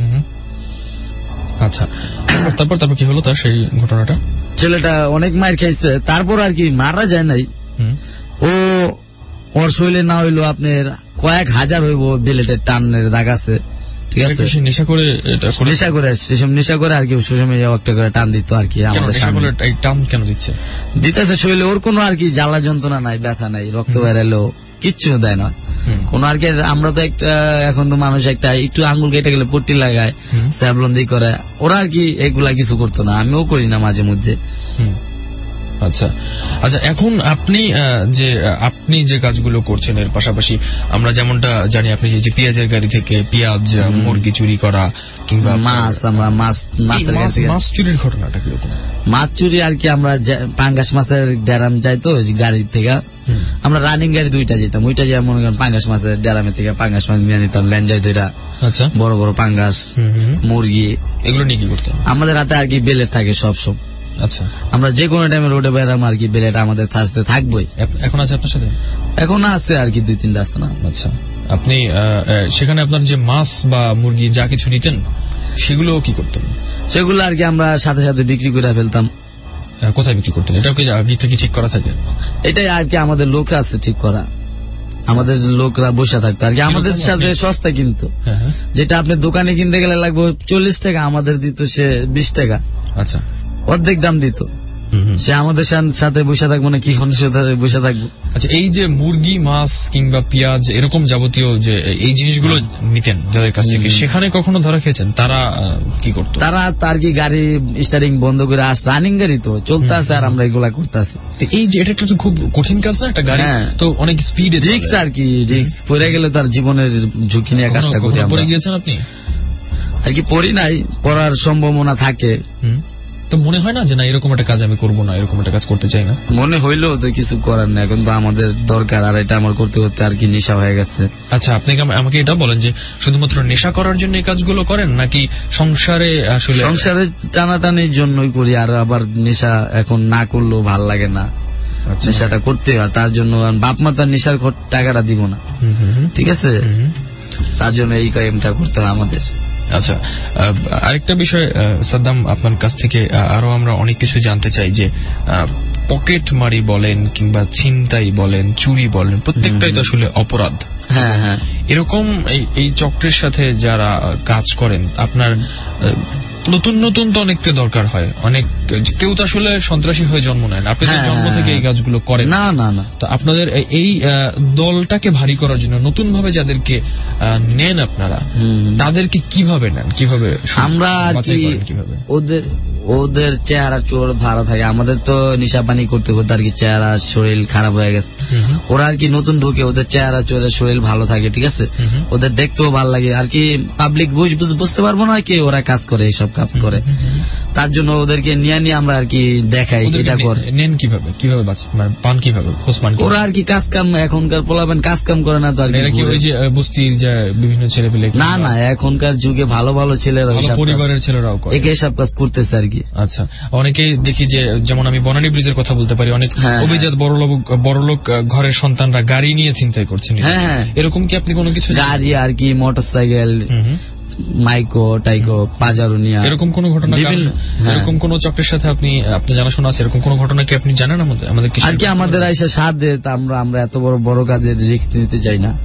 আচ্ছা, তারপর তারপর কি হলো তার সেই ঘটনাটা? ছেলেটা অনেক মার খাইছে, তারপর আর কি মারা যায় নাই। ও ওর শরীরে না হইলো আপনার কয়েক হাজার হইব বিলেটের টানের দাগ আছে, ঠিক আছে? নেশা করে নেশা করে সেসব নেশা করে আর কি, সুষমে একটা করে টান দিত আর কি আমাদের সামনে। টান কেন দিচ্ছে? দিতেছে শরীরে ওর কোনো আর কি জ্বালা যন্ত্রণা নাই, ব্যথা নাই, রক্ত বেরালেও কিচ্ছু দেয় না কোন আর কি। আমরা তো একটা এখন তো মানুষ একটা একটু আঙ্গুল কেটে গেলে পট্টি লাগায়, স্যাবলন্দি করে, ওরা আর কি এগুলা কিছু করতো না, আমিও করি না মাঝে মধ্যে। আচ্ছা আচ্ছা, এখন আপনি যে আপনি যে কাজগুলো করছেন এর পাশাপাশি আমরা যেমনটা জানি আপনি যে পেঁয়াজের গাড়ি থেকে পেঁয়াজ মুরগি চুরি করা কিংবা মাছ, আমরা মাছ মাছের কাছে মাছ চুরির ঘটনাটা কিরকম? মাছ চুরি আর কি, আমরা পাঙ্গাস মাছের ড্যারাম যাই তো গাড়ি থেকে, আমরা রানিং গাড়ি দুইটা যেতাম, ওইটা যে মনে করেন পাঙ্গাস মাছের ড্যারামে থেকে পাঙ্গাস মাছ নিয়ে নিতাম, ল্যাঞ্জাই দুইটা। আচ্ছা, বড় বড় পাঙ্গাস, মুরগি, এগুলো নিয়ে কি করতাম? আমাদের হাতে আর কি বেলেট থাকে সব সব। আচ্ছা, আমরা যে কোনো টাইমে রোডে বেরাম আর কি, বেলেট আমাদের থাকতে থাকবোই। এখন আছে আপনার সাথে? এখন আছে আর কি, দুই তিনটা আছে না। আচ্ছা, আপনি সেখানে আপনার যে মাছ বা মুরগি যা কিছু নিতেন সেগুলো কি করতেন? সেগুলো আর কি আমরা সাথে সাথে বিক্রি করে ফেলতাম। কোথায় বিক্রি করতেন? এটাও কি আগে থেকে ঠিক করা থাকে? এটাই আর কি, আমাদের লোক আছে ঠিক করা। আমাদের লোকরা বসে থাকতো আর কি, আমাদের সাথে সস্তা কিনতো। যেটা আপনি দোকানে কিনতে গেলে লাগবে চল্লিশ টাকা, আমাদের দিত সে বিশ টাকা। আচ্ছা, অর্ধেক দাম দিত। সে আমাদের সাথে বসে থাকবো না কি বসে থাকবো। আচ্ছা, এই যে মুরগি, মাছ কিংবা পেঁয়াজ এরকম যাবতীয় যে এই জিনিসগুলো নিতেন যাদের কাছ থেকে, সেখানে কখনো ধরা খেয়েছেন? তারা কি করতো? তারা তার কি গাড়ি স্টার্টিং বন্ধ করে আস, রানিং গাড়ি তো চলতে আছে আর আমরা এগুলা করতে আছি। এই যে এটা একটা খুব কঠিন কাজ না, একটা গাড়ি তো অনেক স্পিডে, রিক্স আর কি, রিক্স পড়ে গেলে তার জীবনের ঝুঁকি নিয়ে কাজটা করি। পড়ে গিয়েছেন আপনি? আর কি পড়ি নাই, পড়ার সম্ভাবনা থাকে। তো মনে হয় না যে না এরকম একটা কাজ আমি করবো না, এরকম একটা কাজ করতে চাই না? মনে হইলেও তো কিছু করার নেই, এখন তো আমাদের দরকার, আর এটা আমার করতে করতে আর কি নেশা হয়ে গেছে। আচ্ছা, আপনি আমাকে এটা বলেন যে শুধুমাত্র নেশা করার জন্য এই কাজগুলো করেন নাকি সংসারে আসলে? সংসারে টানাটানির জন্যই করি, আর আবার নেশা এখন না করলেও ভাল লাগে না, নেশাটা করতে হয়। তার জন্য বাপ মা তার নেশার টাকাটা দিব না, ঠিক আছে, তার জন্য এই কাজটা করতে হয় আমাদের। আচ্ছা, আরেকটা বিষয় সাদ্দাম, আপনার কাছ থেকে আরো আমরা অনেক কিছু জানতে চাই যে পকেট মারি বলেন কিংবা ছিনতাই বলেন, চুরি বলেন, প্রত্যেকটাই তো আসলে অপরাধ। হ্যাঁ হ্যাঁ, এরকম এই চক্রের সাথে যারা কাজ করেন, আপনার নতুন নতুন তো অনেকটা দরকার হয়, অনেক কেউ তো আসলে সন্ত্রাসী হয়ে জন্ম নেয় না, আপনি তো জন্ম থেকে এই কাজগুলো করেন না। না না, তো আপনাদের এই দলটাকে ভারী করার জন্য নতুন ভাবে যাদেরকে নেন আপনারা, তাদেরকে কিভাবে নেন, কিভাবে আমরা কিভাবে ওদের ওদের চেহারা চোর ভালো থাকে, আমাদের তো নিশা পানি করতে করতে আর কি চেহারা শরীর খারাপ হয়ে গেছে, ওরা আর কি নতুন ঢুকে ওদের চেহারা চোরের শরীর ভালো থাকে, ঠিক আছে, ওদের দেখতেও ভালো লাগে আর কি, পাবলিক বুঝতে পারবো না কি ওরা কাজ করে, এইসব কাজ করে, তার জন্য ওদেরকে নিয়ে নিয়ে আমরা আর কি দেখাই এটা করে। নেন কিভাবে, কিভাবে পান, কিভাবে খোঁজ পান? ওরা আর কি কাজ কাম, এখনকার পোলাবেন কাজ কাম করে না তো আর কি, ওই যে বস্তির যে বিভিন্ন ছেলে পেলে, না না, এখনকার যুগে ভালো ভালো ছেলেরা, পরিবারের ছেলেরাও করে এসব কাজ করতেছে আর কি। আচ্ছা, অনেকেই দেখি যে, যেমন আমি বনানী ব্রিজের কথা বলতে পারি, অনেক অভিজাত বড়লোক বড়লোক ঘরের সন্তানরা গাড়ি নিয়ে চিন্তাই করছেন, এরকম কি আপনি কোনো কিছু? গাড়ি আর কি, মোটর সাইকেল, মাইকো টাইকো, পাজারো নিয়ে, এরকম কোন ঘটনা, এরকম কোন চক্রের সাথে আপনি আপনি জানাশোনা আছে, এরকম কোন ঘটনা কি আপনি জানেন? আমাদের আমাদের আর কি আমাদের আইসা সাথ দেয়, আমরা আমরা এত বড় বড় কাজের রিস্ক নিতে চাই না,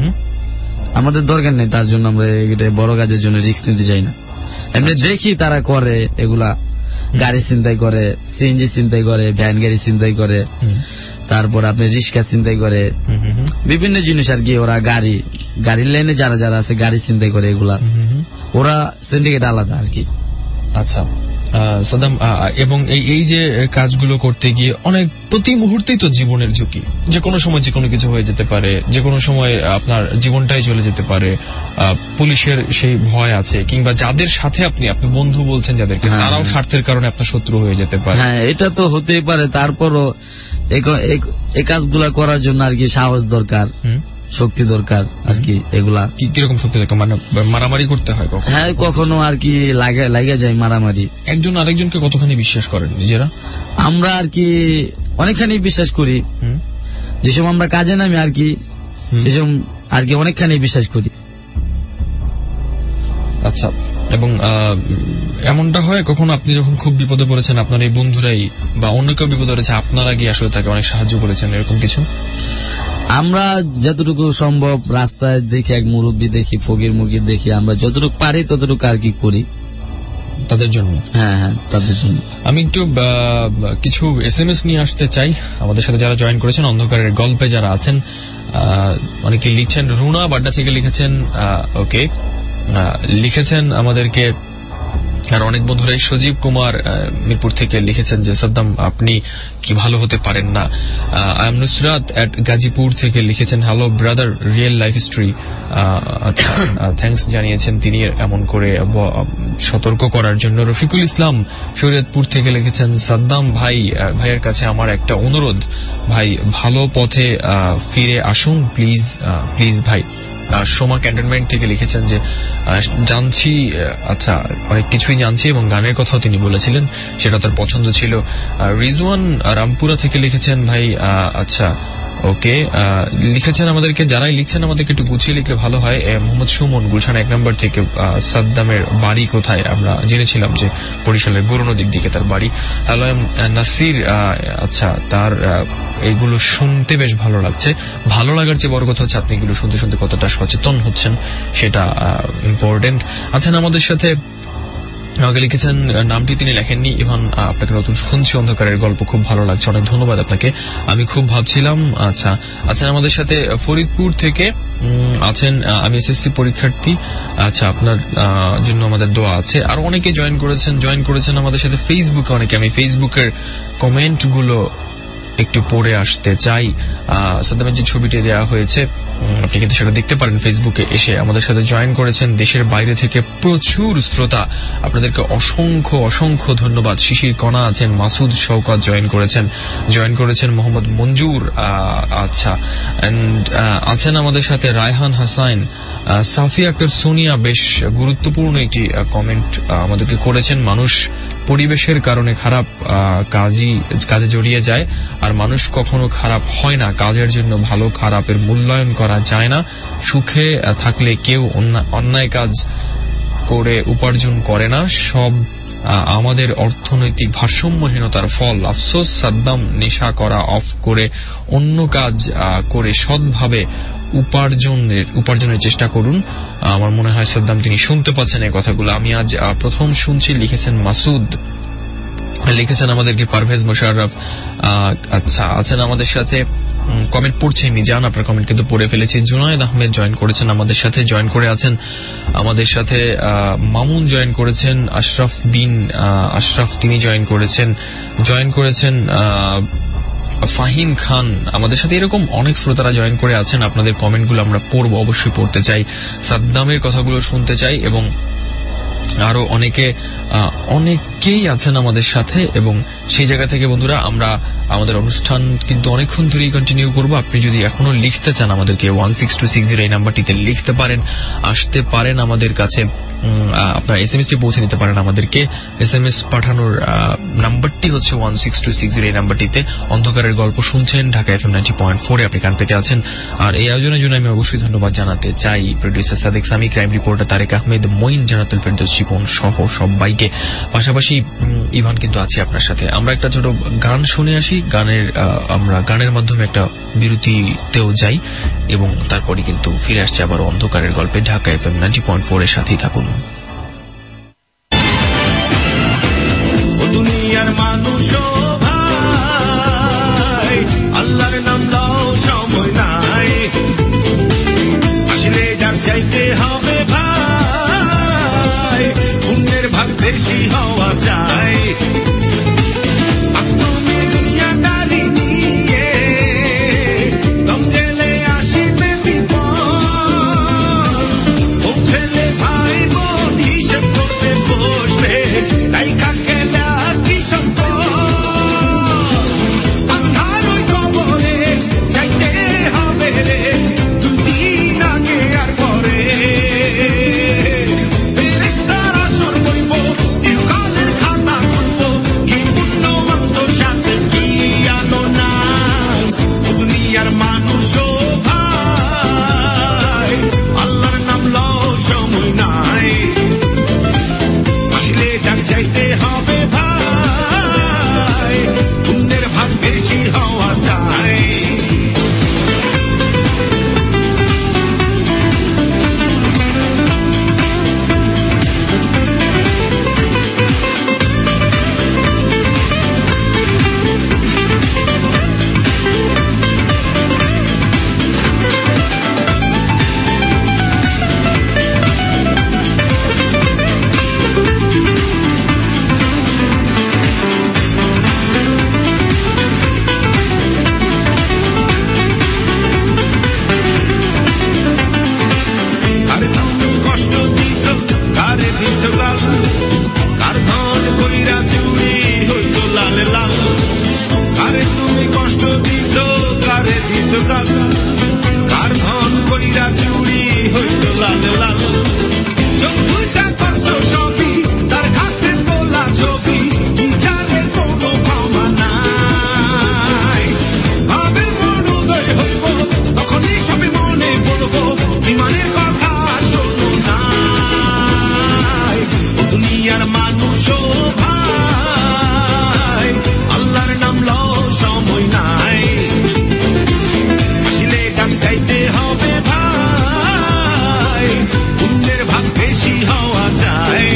আমাদের দরকার নেই, তার জন্য আমরা বড় কাজের জন্য রিস্ক নিতে চাই না। এমনি দেখি তারা করে এগুলা, গাড়ি ছিনতাই করে, সিএনজি ছিনতাই করে, ভ্যান গাড়ি ছিনতাই করে, তারপর আপনি রিক্সা ছিনতাই করে, বিভিন্ন জিনিস আর কি, ওরা গাড়ি গাড়ির লাইনে যারা যারা আছে গাড়ি ছিনতাই করে, এগুলা ওরা সিন্ডিকেট আলাদা আর কি। আচ্ছা সাদ্দাম, এবং এই যে কাজগুলো করতে গিয়ে অনেক প্রতি মুহূর্তেই তো জীবনের ঝুঁকি, যে কোনো সময় যে কোনো কিছু হয়ে যেতে পারে, যে কোনো সময় আপনার জীবনটাই চলে যেতে পারে, পুলিশের সেই ভয় আছে, কিংবা যাদের সাথে আপনি আপনি বন্ধু বলছেন যাদেরকে, তারাও স্বার্থের কারণে আপনার শত্রু হয়ে যেতে পারে। হ্যাঁ, এটা তো হতেই পারে, তারপরও এই কাজগুলা করার জন্য আর কি সাহস দরকার, শক্তি দরকার আর কি, এগুলা কিরকম শক্তি দরকার? মানে মারামারি করতে হয় কখনো? হ্যাঁ, কখনো আর কি লাগে যায় মারামারি। একজন আরেকজনকে কতখানি বিশ্বাস করেন নিজেরা? আমরা আর কি অনেকখানি বিশ্বাস করি, যেসব আমরা কাজে নামি আর কি, সেসব আর কি অনেকখানি বিশ্বাস করি। আচ্ছা, এবং এমনটা হয় কখনো আপনি যখন খুব বিপদে পড়েছেন, আপনার এই বন্ধুরাই বা অন্য কেউ বিপদে পড়েছে, আপনারা গিয়ে আসলে তাকে অনেক সাহায্য করেছেন, এরকম কিছু? আমরা যতটুকু সম্ভব রাস্তায় দেখি, এক মুরব্বী দেখি, ফকির মুকির দেখি, আমরা যতটুকু পারি ততটুকু আর কি করি তাদের জন্য। হ্যাঁ হ্যাঁ, তাদের জন্য। আমি একটু কিছু এস এম এস নিয়ে আসতে চাই। আমাদের সাথে যারা জয়েন করেছেন, অন্ধকারের গল্পে যারা আছেন, অনেকে লিখছেন, রুনা বাড্ডা থেকে লিখেছেন, ওকে লিখেছেন আমাদেরকে, আর অনেক বন্ধুরাই, সজীব কুমার মিরপুর থেকে লিখেছেন যে সাদ্দাম আপনি কি ভালো হতে পারেন না। I am Nusrat at Gazipur থেকে লিখেছেন, hello brother, real life history. আচ্ছা, থ্যাঙ্কস জানিয়েছেন তিনি এমন করে সতর্ক করার জন্য। রফিকুল ইসলাম শরীয়তপুর থেকে লিখেছেন, সাদ্দাম ভাই, ভাইয়ের কাছে আমার একটা অনুরোধ, ভাই ভালো পথে ফিরে আসুন প্লিজ, প্লিজ ভাই। সোমা ক্যান্টনমেন্ট থেকে লিখেছেন যে জানছি, আচ্ছা অনেক কিছুই জানছি, এবং গানের কথাও তিনি বলেছিলেন, সেটা তার পছন্দ ছিল। রিজওয়ান রামপুরা থেকে লিখেছেন, ভাই আচ্ছা ওকে, লিখেছেন আমাদেরকে, যারাই লিখছেন আমাদেরকে একটু গুছিয়ে লিখলে ভালো হয়। মোহাম্মদ সুমন গুলশান এক নম্বর থেকে, সাদ্দামের বাড়ি কোথায় আমরা জেনেছিলাম যে বরিশালের গরু নদীর দিকে তার বাড়ি। হ্যালো নাসির, আচ্ছা তার এগুলো শুনতে বেশ ভালো লাগছে। ভালো লাগার চেয়ে বড় কথা হচ্ছে আপনি এগুলো শুনতে শুনতে কতটা সচেতন হচ্ছেন সেটা ইম্পর্টেন্ট। আছেন আমাদের সাথে, আমাকে লিখেছেন, নামটি তিনি লেখেননি, ইভান আপনাকে নতুন শুনছি অন্ধকারের গল্প, খুব ভালো লাগছে, অনেক ধন্যবাদ আপনাকে, আমি খুব ভাবছিলাম। আচ্ছা আছেন আমাদের সাথে ফরিদপুর থেকে, আছেন আমি এসএসসি পরীক্ষার্থী, আচ্ছা আপনার জন্য আমাদের দোয়া আছে। আর অনেকে জয়েন করেছেন জয়েন করেছেন আমাদের সাথে ফেসবুকে অনেকে। আমি ফেসবুকের কমেন্ট গুলো একটু পড়ে আসতে চাই। সাদ্দামের যে ছবিটি দেওয়া হয়েছে আপনি কিন্তু সেটা দেখতে পারেন ফেসবুকে এসে। আমাদের সাথে জয়েন করেছেন দেশের বাইরে থেকে প্রচুর শ্রোতা, আপনাদেরকে অসংখ্য অসংখ্য ধন্যবাদ। শিশির কণা আছেন, মাসুদ শওকত জয়েন করেছেন জয়েন করেছেন মোহাম্মদ মঞ্জুর, আচ্ছা এন্ড আছেন আমাদের সাথে রায়হান হাসান, সাফিয়া আক্তার সোনিয়া বেশ গুরুত্বপূর্ণ একটি কমেন্ট আমাদেরকে করেছেন। মানুষ পরিবেশের কারণে খারাপ কাজই কাজে জড়িয়ে যায়, আর মানুষ কখনো খারাপ হয় না। কাজের জন্য ভালো খারাপের মূল্যায়ন করা যায় না। সুখে থাকলে কেউ অন্যায় কাজ করে উপার্জন করে না, সব আমাদের অর্থনৈতিক ভারসাম্যহীনতার ফল। আফসোস, সাদ্দাম নেশা করা অফ করে অন্য কাজ করে সৎভাবে উপার্জনের উপার্জনের চেষ্টা করুন। আমার মনে হয় সাদ্দাম তিনি শুনতে পাচ্ছেন এই কথাগুলো, আমি আজ প্রথম শুনছি। লিখেছেন মাসুদ, লিখেছেন আমাদেরকে পারভেজ মোশাররফ। আচ্ছা আছেন আমাদের সাথে, কমেন্ট পড়ছেন মিজান, আপনার কমেন্ট কিন্তু পড়ে ফেলেছি। জুনায়েদ আহমেদ জয়েন করেছেন আমাদের সাথে, জয়েন করে আছেন আমাদের সাথে মামুন জয়েন করেছেন, আশরাফ বিন আশরাফ তিনি জয়েন করেছেন জয়েন করেছেন ফাহিম খান আমাদের সাথে। এরকম অনেক শ্রোতারা জয়েন করে আছেন। আপনাদের কমেন্টগুলো আমরা পড়বো, অবশ্যই পড়তে চাই, সাদ্দামের কথাগুলো শুনতে চাই, এবং আরো অনেকে অনেকেই আছেন আমাদের সাথে। এবং সেই জায়গা থেকে বন্ধুরা আমরা আমাদের অনুষ্ঠান কিন্তু অনেকক্ষণ ধরেই কন্টিনিউ করবো। আপনি যদি এখনো লিখতে চান আমাদেরকে one six two six zero এই নাম্বারটিতে লিখতে পারেন, আসতে পারেন আমাদের কাছে, আপনার এস এম এস টি পৌঁছে নিতে পারেন আমাদেরকে। এস এম এস পাঠানোর নাম্বারটি হচ্ছে one six two six zero এই নাম্বারটিতে। অন্ধকারের গল্প শুনছেন Dhaka F M ninety point ফোরে, আপনি কান পেতে আছেন। আর এই আয়োজনের জন্য আমি অবশ্যই ধন্যবাদ জানাতে চাই producer Sadek Sami, crime reporter Tarique Ahmed, Moin, Jannatul Ferdous Shipon সহ সবাইকে। পাশাপাশি ইভান কিন্তু আছে আপনার সাথে। আমরা একটা ছোট গান শুনে আসি, গানের আমরা গানের মাধ্যমে একটা বিরতিতেও যাই, এবং তারপরে কিন্তু ফিরে আসছে আবার অন্ধকারের গল্পে Dhaka F M ninety point four এর সাথেই থাকুন। দুনিয়ার মানুষ ভাই, আল্লাহর নাম দাও সময় নাই, আসলে ডাক চাইতে হবে ভাই, পুণ্যের ভাগ বেশি হওয়া চাই। আজ তুমি দুনিয়াদারি নিয়ে দম গেলে আসিবে বিপদ, পৌঁছেলে ভাই বোন হিসেব করতে বসবে, তাই কাকে কি সম্পদ আন্ধার ওই কবরে যাইতে হবে রে, দুদিন আগে আর পরে ফেরেশতারা সুর বইব, ইউকালের খাতা খুলব, ভাগ বেশি হওয়া যায়।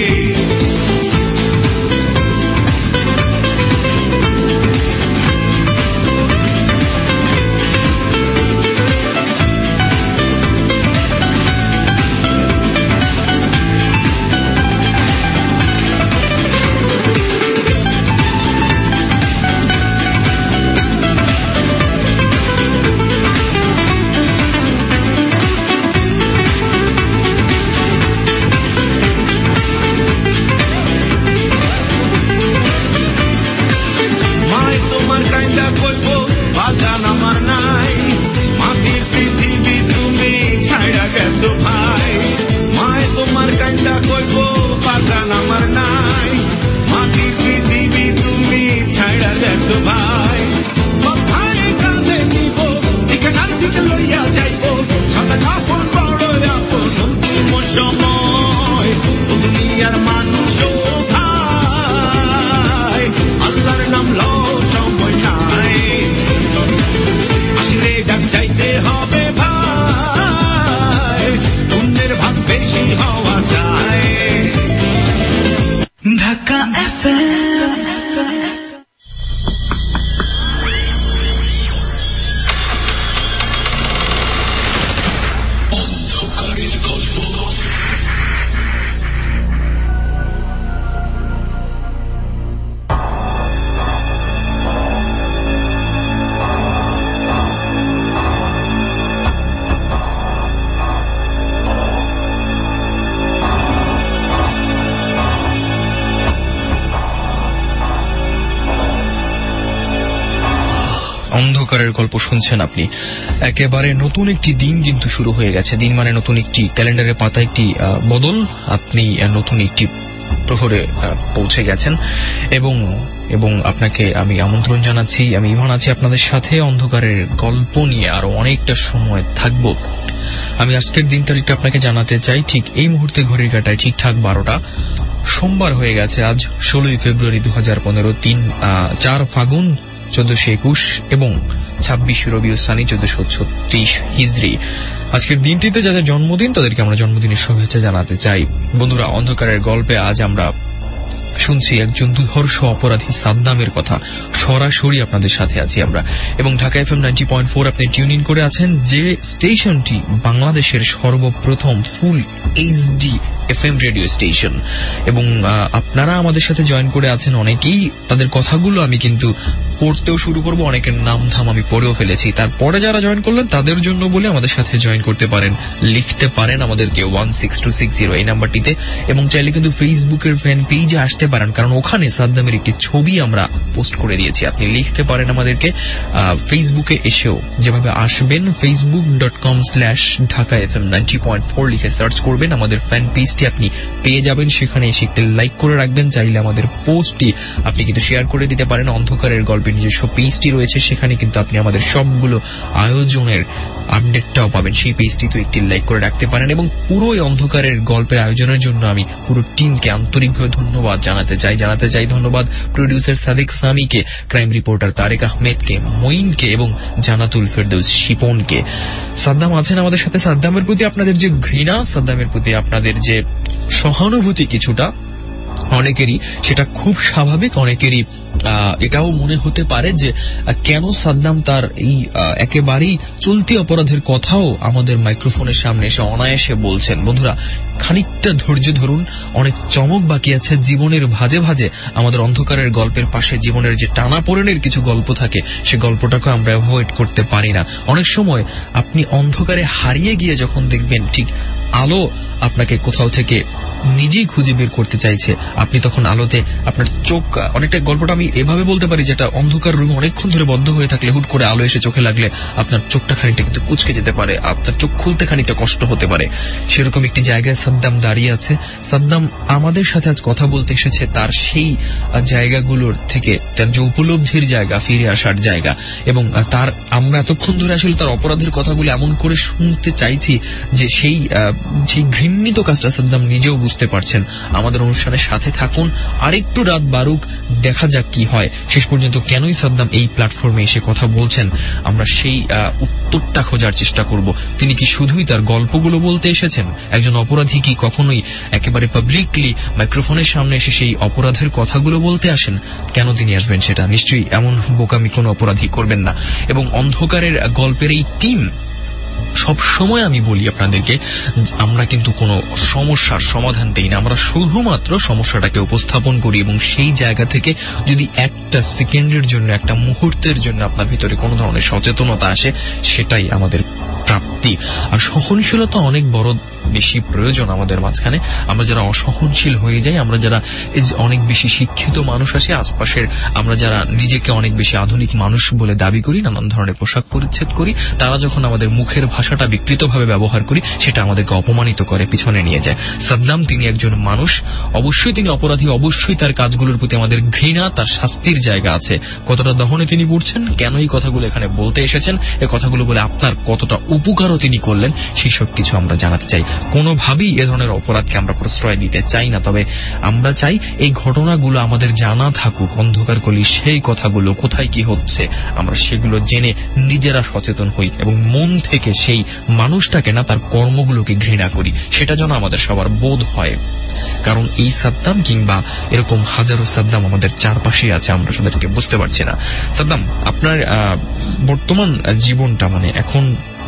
অন্ধকারের গল্প শুনছেন আপনি। একেবারে নতুন একটি দিন কিন্তু শুরু হয়ে গেছে। দিন মানে নতুন একটি ক্যালেন্ডারের পাতা একটি বদল। আপনি নতুন একটি প্রহরে পৌঁছে গেছেন এবং এবং আপনাকে আমি আমন্ত্রণ জানাচ্ছি। আমি ইভান আছি আপনাদের সাথে অন্ধকারের গল্প নিয়ে আরো অনেকটা সময় থাকব। আমি আজকের দিন তারিখটা আপনাকে জানাতে চাই। ঠিক এই মুহূর্তে ঘড়ির কাঁটায় ঠিকঠাক বারোটা, সোমবার হয়ে গেছে আজ ষোলোই ফেব্রুয়ারি দু হাজার পনেরো তিন চার ফাগুন চোদ্দশো একুশ এবং ছাব্বিশ রবিউল সানি চোদ্দশো ছত্রিশ হিজরি। আজকের দিনটিতে যাদের জন্মদিন তাদেরকে আমরা জন্মদিনের শুভেচ্ছা জানাতে চাই। বন্ধুরা, অন্ধকারের গল্পে আজ আমরা শুনছি একজন দুর্ধর্ষ অপরাধী সাদ্দামের কথা। সরাসরি আপনাদের সাথে আছি আমরা এবং Dhaka FM ninety point four আপনি টিউন ইন করে আছেন, যে স্টেশনটি বাংলাদেশের সর্বপ্রথম full HD FM radio station. এবং আপনারা আমাদের সাথে জয়েন করে আছেন অনেকেই। তাদের কথাগুলো আমি কিন্তু পড়তেও শুরু করব, অনেকের নাম ধাম আমি পড়েও ফেলেছি। তারপরে যারা জয়েন করলেন তাদের জন্য বলে আমাদের সাথে জয়েন করতে পারেন, লিখতে পারেন আমাদেরকে one six two six zero এই নাম্বারটিতে। এবং চাইলে কিন্তু ফেসবুকের ফ্যান পেজে আসতে পারেন, কারণ ওখানে সাদ্দামের একটি ছবি আমরা পোস্ট করে দিয়েছি। আপনি লিখতে পারেন আমাদেরকে ফেসবুকে এসেও। যেভাবে আসবেন, Facebook dot com slash Dhaka F M ninety point four লিখে সার্চ করবেন, আমাদের ফ্যান পেজটি আপনি পেয়ে যাবেন। সেখানে এসে একটি লাইক করে রাখবেন। চাইলে আমাদের পোস্টটি আপনি কিন্তু শেয়ার করে দিতে পারেন। অন্ধকারের গল্পের নিজস্ব পেজটি রয়েছে, সেখানে কিন্তু আপনি আমাদের সবগুলো আয়োজনের আপডেটটাও পাবেন। সেই পেজটি তো একটি লাইক করে রাখতে পারেন। এবং পুরো অন্ধকারের গল্পের আয়োজনের জন্য আমি পুরো টিমকে আন্তরিকভাবে ধন্যবাদ জানাতে চাই জানাতে চাই ধন্যবাদ প্রডিউসার সাদিক সামিকে, ক্রাইম রিপোর্টার তারেক আহমেদকে, মঈনকে এবং জানাতুল ফেরদৌস শিপনকে। সাদ্দাম আছেন আমাদের সাথে। সাদ্দামের প্রতি আপনাদের যে ঘৃণা, সাদ্দামের প্রতি আপনাদের যে সহানুভূতি কিছুটা অনেকেরই, সেটা খুব স্বাভাবিক। অনেকেরই এটাও মনে হতে পারে যে কেন সাদ্দাম তার এই একেবারেই চলতি অপরাধের কথাও আমাদের মাইক্রোফোনের সামনে এসে অনায়াসে বলছেন। বন্ধুরা, খানিকটা ধৈর্য ধরুন, অনেক চমক বাকি আছে। জীবনের ভাজে ভাজে আমাদের অন্ধকারের গল্পের পাশে জীবনের যে টানাপোড়েনের কিছু গল্প থাকে, সে গল্পটাকে আমরা অ্যাভয়েড করতে পারি না। অনেক সময় আপনি অন্ধকারে হারিয়ে গিয়ে যখন দেখবেন ঠিক আলো আপনাকে কোথাও থেকে নিজেই খুঁজে বের করতে চাইছে, আপনি তখন আলোতে আপনার চোখ, অনেকটা গল্পটা আমি এভাবে বলতে পারি, যেটা অন্ধকার রুমে অনেকক্ষণ ধরে বদ্ধ হয়ে থাকলে হুট করে আলো এসে চোখে লাগলে আপনার চোখটা খানিকটা কিন্তু কুচকে যেতে পারে, আপনার চোখ খুলতে খানিকটা কষ্ট হতে পারে। সেরকম একটি জায়গায় সাদ্দাম দাঁড়িয়ে আছে। সাদ্দাম আমাদের সাথে আজ কথা বলতে এসেছে তার সেই জায়গাগুলোর থেকে, তার যে উপলব্ধির জায়গা, ফিরে আসার জায়গা। এবং তার আমরা এতক্ষণ ধরে আসলে তার অপরাধের কথাগুলো এমন করে শুনতে চাইছি যে সেই সেই ঘৃণিত কাজটা সাদ্দাম নিজেও বুঝতে বুঝতে পারছেন। আমাদের অনুষ্ঠানের সাথে থাকুন, আরেকটু রাত বারুক, দেখা যাক কি হয়। শেষ পর্যন্ত কেনই সাদ্দাম এই প্ল্যাটফর্মে এসে কথা বলছেন, আমরা সেই উত্তরটা খোঁজার চেষ্টা করব। তিনি কি শুধুই তার গল্পগুলো বলতে এসেছেন? একজন অপরাধী কি কখনোই একেবারে পাবলিকলি মাইক্রোফোনের সামনে এসে সেই অপরাধের কথাগুলো বলতে আসেন? কেন তিনি আসবেন সেটা নিশ্চয়ই এমন বোকামি কোনো অপরাধী করবেন না। এবং অন্ধকারের গল্পের এই টিম, সব সময় আমি বলি আপনাদেরকে, আমরা কিন্তু কোনো সমস্যার সমাধান দেই না, আমরা শুধুমাত্র সমস্যাটাকে উপস্থাপন করি। এবং সেই জায়গা থেকে যদি একটা সেকেন্ডের জন্য, একটা মুহূর্তের জন্য আপনার ভিতরে কোনো ধরনের সচেতনতা আসে, সেটাই আমাদের প্রাপ্তি। আর সহনশীলতা অনেক বড় বেশি প্রয়োজন আমাদের মাঝখানে। আমরা যারা অসহনশীল হয়ে যাই, আমরা যারা অনেক বেশি শিক্ষিত মানুষ আসে আশপাশের, আমরা যারা নিজেকে অনেক বেশি আধুনিক মানুষ বলে দাবি করি, নানান ধরনের পোশাক পরিচ্ছেদ করি, তারা যখন আমাদের মুখের ভাষাটা বিকৃতভাবে ব্যবহার করি, সেটা আমাদেরকে অপমানিত করে, পিছনে নিয়ে যায়। সাদ্দাম তিনি একজন মানুষ, অবশ্যই তিনি অপরাধী, অবশ্যই তার কাজগুলোর প্রতি আমাদের ঘৃণা, তার শাস্তির জায়গা আছে। কতটা দহনে তিনি পড়ছেন, কেন এই কথাগুলো এখানে বলতে এসেছেন, এই কথাগুলো বলে আপনার কতটা উপকারও তিনি করলেন, সেই সব কিছু আমরা জানাতে চাই। কোনোভাবেই এ ধরনের অপরাধকে আমরা প্রশ্রয় দিতে চাই না, তবে আমরা চাই এই ঘটনাগুলো আমাদের জানা থাকুক। অন্ধকার কলি সেই কথাগুলো কোথায় কি হচ্ছে আমরা সেগুলো জেনে নিজেরা সচেতন হই এবং মন থেকে সেই মানুষটাকে না, তার কর্মগুলোকে ঘৃণা করি, সেটা যেন আমাদের সবার বোধ হয়। কারণ এই সাদ্দাম কিংবা এরকম হাজারো সাদ্দাম আমাদের চারপাশে আছে, আমরা সেটাকে বুঝতে পারছি না। সাদ্দাম, আপনার বর্তমান জীবনটা, মানে এখন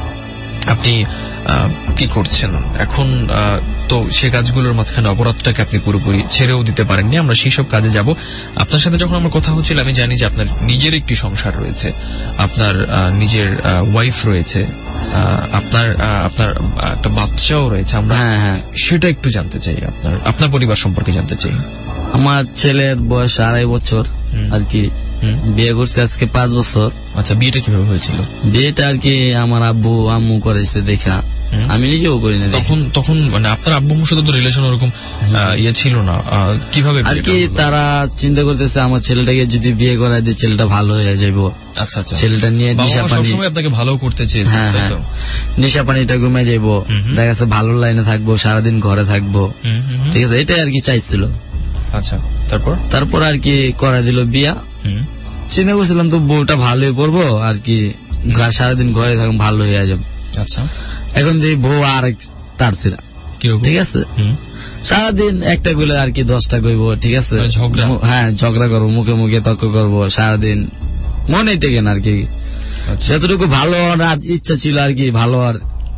আপনি কি করছেন এখন? তো সে কাজগুলোর মাঝখানে অপরাধটাকে আপনি পুরোপুরি ছেড়েও দিতে পারেননি, আমরা সেই সব কাজে যাব। আপনার সাথে যখন আমার কথা হচ্ছিল, আমি জানি যে আপনার নিজের একটি সংসার রয়েছে, আপনার নিজের ওয়াইফ রয়েছে, আপনার আপনার একটা বাচ্চাও রয়েছে। আমরা সেটা একটু জানতে চাই, আপনার আপনার পরিবার সম্পর্কে জানতে চাই। আমার ছেলের বয়স আড়াই বছর আর কি, বিয়ে করছে আজকে পাঁচ বছর। আচ্ছা, বিয়েটা কিভাবে হয়েছিল? বিয়েটা আর কি আমার আব্বু আম্মু করেছে দেখা, আমি নিজেও করি না। তখন তখন মানে আপনার আব্বু আম্মুর সাথে তো রিলেশন ওরকম ইয়ে ছিল না, কিভাবে আর কি তারা চিন্তা করতেছে আমার ছেলেটাকে যদি বিয়ে করাই দিই ছেলেটা ভালো হয়ে যাবো। আচ্ছা আচ্ছা, ছেলেটা নিয়ে নেশা পানি, সবসময় আপনাকে ভালো করতে চেয়েছে। হ্যাঁ হ্যাঁ, নেশা পানিটা ঘুমে যাবো, দেখা যাচ্ছে ভালো লাইনে থাকবো, সারাদিন ঘরে থাকবো, ঠিক আছে, এটাই আর কি চাইছিল। আচ্ছা, তারপর তারপর আর কি করা দিল বিয়া। চিন্তা করছিলাম তো বউটা ভালোই পড়বো আর কি, সারাদিন ঘরে থাকবো, ভালো হয়ে যাবো। আচ্ছা, এখন যে বউ আর তারছি না, ঠিক আছে, সারাদিন একটা গুলো আর কি দশটা কইবো, ঠিক আছে, হ্যাঁ ঝগড়া করবো, মুখে মুখে তর্ক করবো সারাদিন, মনে টেকে না আর কি। যতটুকু ভালো হওয়ার ইচ্ছা ছিল আর কি, ভালো হওয়ার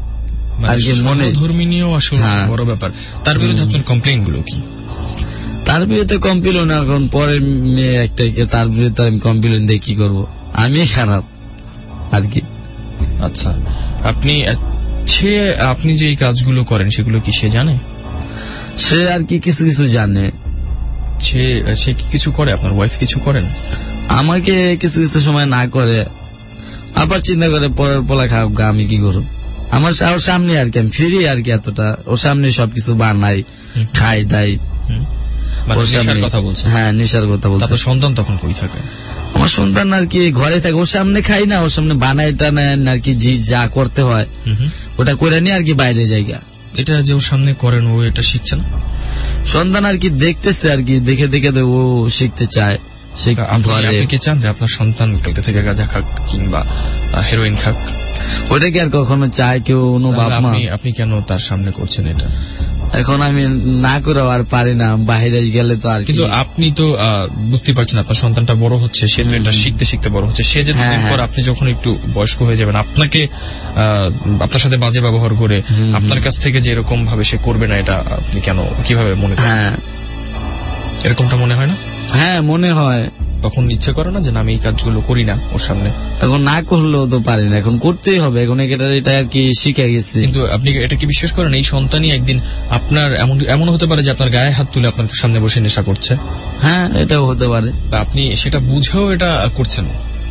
আর কি মনে ধর্মীয় আসলে বড় ব্যাপার। তার বিরুদ্ধে আপনার কমপ্লেইন গুলো কি? তার বিরুদ্ধে কমপ্লেন এখন পরের মেয়ে একটা, তার বিরুদ্ধে আমি কমপ্লেন দিয়ে কি করবো, আমি খারাপ আর কি। আচ্ছা, আপনি সে আপনি যে এই কাজগুলো করেন সেগুলো কি সে জানে? সে আর কি কিছু কিছু জানে। সে সে কিছু করে? আপনার ওয়াইফ কিছু করেন? আমাকে কিছু কিছু সময় না করে, আবার চিন্তা করে পরের পোলা খারাপ গা, আমি কি করব। আমার ওর সামনে আর কি আমি ফিরি আর কি, এতটা ওর সামনে সবকিছু বানাই, খাই দাই। কথা বলছে? হ্যাঁ, নেশার কথা বলছে। তারপর সন্তান তখন কই থাকে? আমার সন্তান আর কি ঘরে থাকে, ওর সামনে খাই না, ওর সামনে বানাই টানায় আর কি, জি যা করতে হয় ওটা করে নি আর কি, বাইরে জায়গা। এটা যে ওর সামনে করেন, ও এটা শিখছে না? সন্তান আর কি দেখতেছে আর কি, দেখে দেখে ও শিখতে চায়। আপনি কি চান যে আপনার সন্তান কালকে থেকে গাঁজা খাক কিংবা হেরোইন খাক? ওটা কি আর কখনো চায় কেউ? আপনি কেন তার সামনে করছেন এটা? এখন আমি না করে আর পারি না, বাইরে গেলে তো আর। কিন্তু আপনি তো বুঝতে পারছেন আপনার সন্তানটা বড় হচ্ছে, সে তো এটা শিখতে শিখতে বড় হচ্ছে। সে যে দুদিন পর আপনি যখন একটু বয়স্ক হয়ে যাবেন, আপনাকে আপনার সাথে বাজে ব্যবহার করে আপনার কাছ থেকে যে এরকম ভাবে সে করবে না, এটা আপনি কেন কিভাবে মনে করেন? এরকমটা মনে হয় না? হ্যাঁ, মনে হয়। তখন ইচ্ছে করে না যে আমি এই কাজগুলো করি না ওর সামনে? এখন না করলেও তো পারি না, এখন করতেই হবে, এখন এটা আর কি শিখে গেছি। কিন্তু আপনি এটা কি বিশ্বাস করেন এই সন্তানই একদিন আপনার এমন এমন হতে পারে যে আপনার গায়ে হাত তুলে আপনার সামনে বসে নেশা করছে? হ্যাঁ, এটাও হতে পারে। আপনি সেটা বুঝেও এটা করছেন?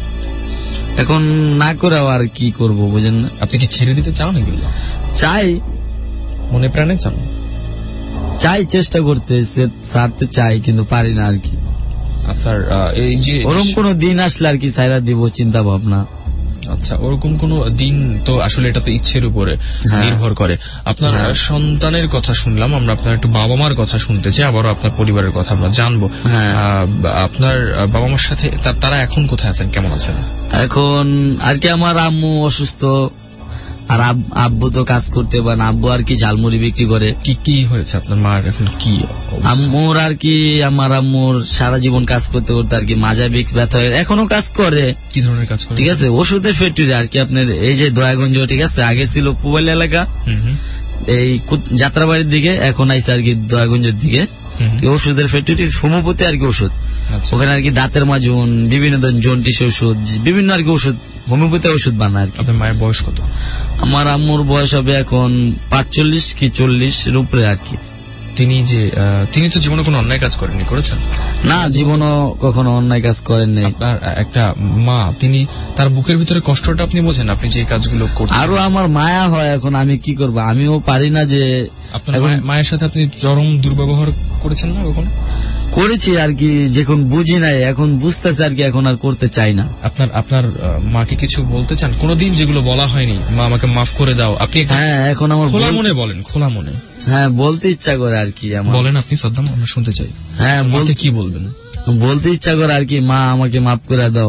এখন না করে আর কি করব, বুঝেন না? আপনি কি ছেড়ে দিতে চান এগুলো? চাই, মনে প্রাণে চান? চাই, চেষ্টা করতে ছাড়তে চাই, কিন্তু পারি না আর কি। আপনার এই যে ওরকম কোন দিন আসলে আর কি ছাইরা দিব চিন্তা ভাবনা। আচ্ছা, ওরকম কোন দিন তো আসলে এটা তো ইচ্ছের উপরে নির্ভর করে। আপনার সন্তানের কথা শুনলাম, আমরা আপনার একটু বাবা মার কথা শুনতে চাই, আবারও আপনার পরিবারের কথা আমরা জানবো। আপনার বাবা মার সাথে তারা এখন কোথায় আছেন, কেমন আছেন? এখন আর কি আমার আম্মু অসুস্থ, আর আব্বু তো কাজ করতে পারে না, আব্বু আর কি ঝালমুড়ি বিক্রি করে। কি কি হয়েছে আপনার মার এখন? কি আম্মুর আর কি, আমার আম্মুর সারা জীবন কাজ করতে করতে আর কি মাজা বিক্স ব্যথা হয়ে, এখনো কাজ করে। কি ধরনের কাজ করে? ঠিক আছে, ওষুধের ফ্যাক্টরি আর কি, আপনার এই যে দয়াগঞ্জ, ঠিক আছে, আগে ছিল পুবাইল এলাকা, এই যাত্রাবাড়ির দিকে, এখন আইসে আর কি দয়াগঞ্জের দিকে। ওষুধের ফ্যাক্টরি, হোমিওপ্যাথি আর কি ওষুধ, ওখানে আর কি দাঁতের মাজুন, বিভিন্ন ধরনের জন্ডিস ওষুধ, বিভিন্ন আর কি ওষুধ, হোমিওপ্যাথি ওষুধ বানায় আর কি। আপনার মায়ের বয়স কত? আমার আম্মুর বয়স হবে এখন পাঁচচল্লিশ কি চল্লিশ এর উপরে আর কি। তিনি যে তিনি তো জীবনে কোনো অন্যায় কাজ করেননি, করেছেন? না, জীবনও কখনো অন্যায় কাজ করেননি। আপনার একটা মা, তিনি তার বুকের ভিতরে কষ্টটা আপনি বোঝেন, আপনি যে কাজগুলো করছেন? আরো আমার মায়া হয়, এখন আমি কি করবো, আমিও পারি না যে। আপনার মায়ের সাথে আপনি চরম দুর্ব্যবহার করেছেন না কখনো? করেছি আর কি, যখন বুঝি নাই, এখন বুঝতেছে আর কি, এখন আর করতে চাই না। আপনার আপনার মাকে কিছু বলতে চান কোনদিন যেগুলো বলা হয়নি, মা আমাকে মাফ করে দাও, আপনি? হ্যাঁ, এখন আমার খোলা মনে বলেন, খোলা মনে। হ্যাঁ, বলতে ইচ্ছা করে আর কি আমার। বলেন আপনি সাদ্দাম, আমরা শুনতে চাই। হ্যাঁ, বলতে কি বলবেন? বলতে ইচ্ছা করে আর কি, মা আমাকে মাফ করে দাও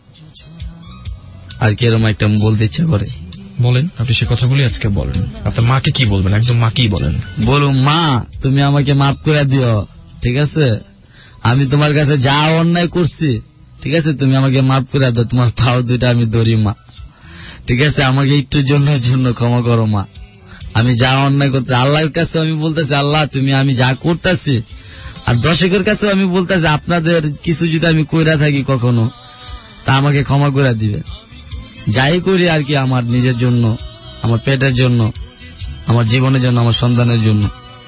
আর কি, এরকম একটা বলতে ইচ্ছা করে। বলেন, আপনি সে কথাগুলি আজকে বলেন। আপনার মাকে কি বলবেন, একদম মাকেই বলেন। বলুন, মা তুমি আমাকে মাফ করে দিও, ঠিক আছে, আমি তোমার কাছে যা অন্যায় করছি, ঠিক আছে, তুমি আমাকে মাফ করে দাও, তোমার তাও দুইটা আমি ধরি মা, ঠিক আছে, আমাকে একটু জন্যের জন্য ক্ষমা করো মা, আমি যা অন্যায় করছি। আল্লাহর কাছে আমি বলতেছি, আল্লাহ তুমি আমি যা করতেছি, আর দর্শকের কাছে আমি বলতেছি, আপনাদের কিছু যদি আমি কইরা থাকি কখনো, তা আমাকে ক্ষমা করে দিবে। যাই করি আর কি, আমার নিজের জন্য, আমার পেটের জন্য, আমার জীবনের জন্য, আমার সন্তানের জন্য,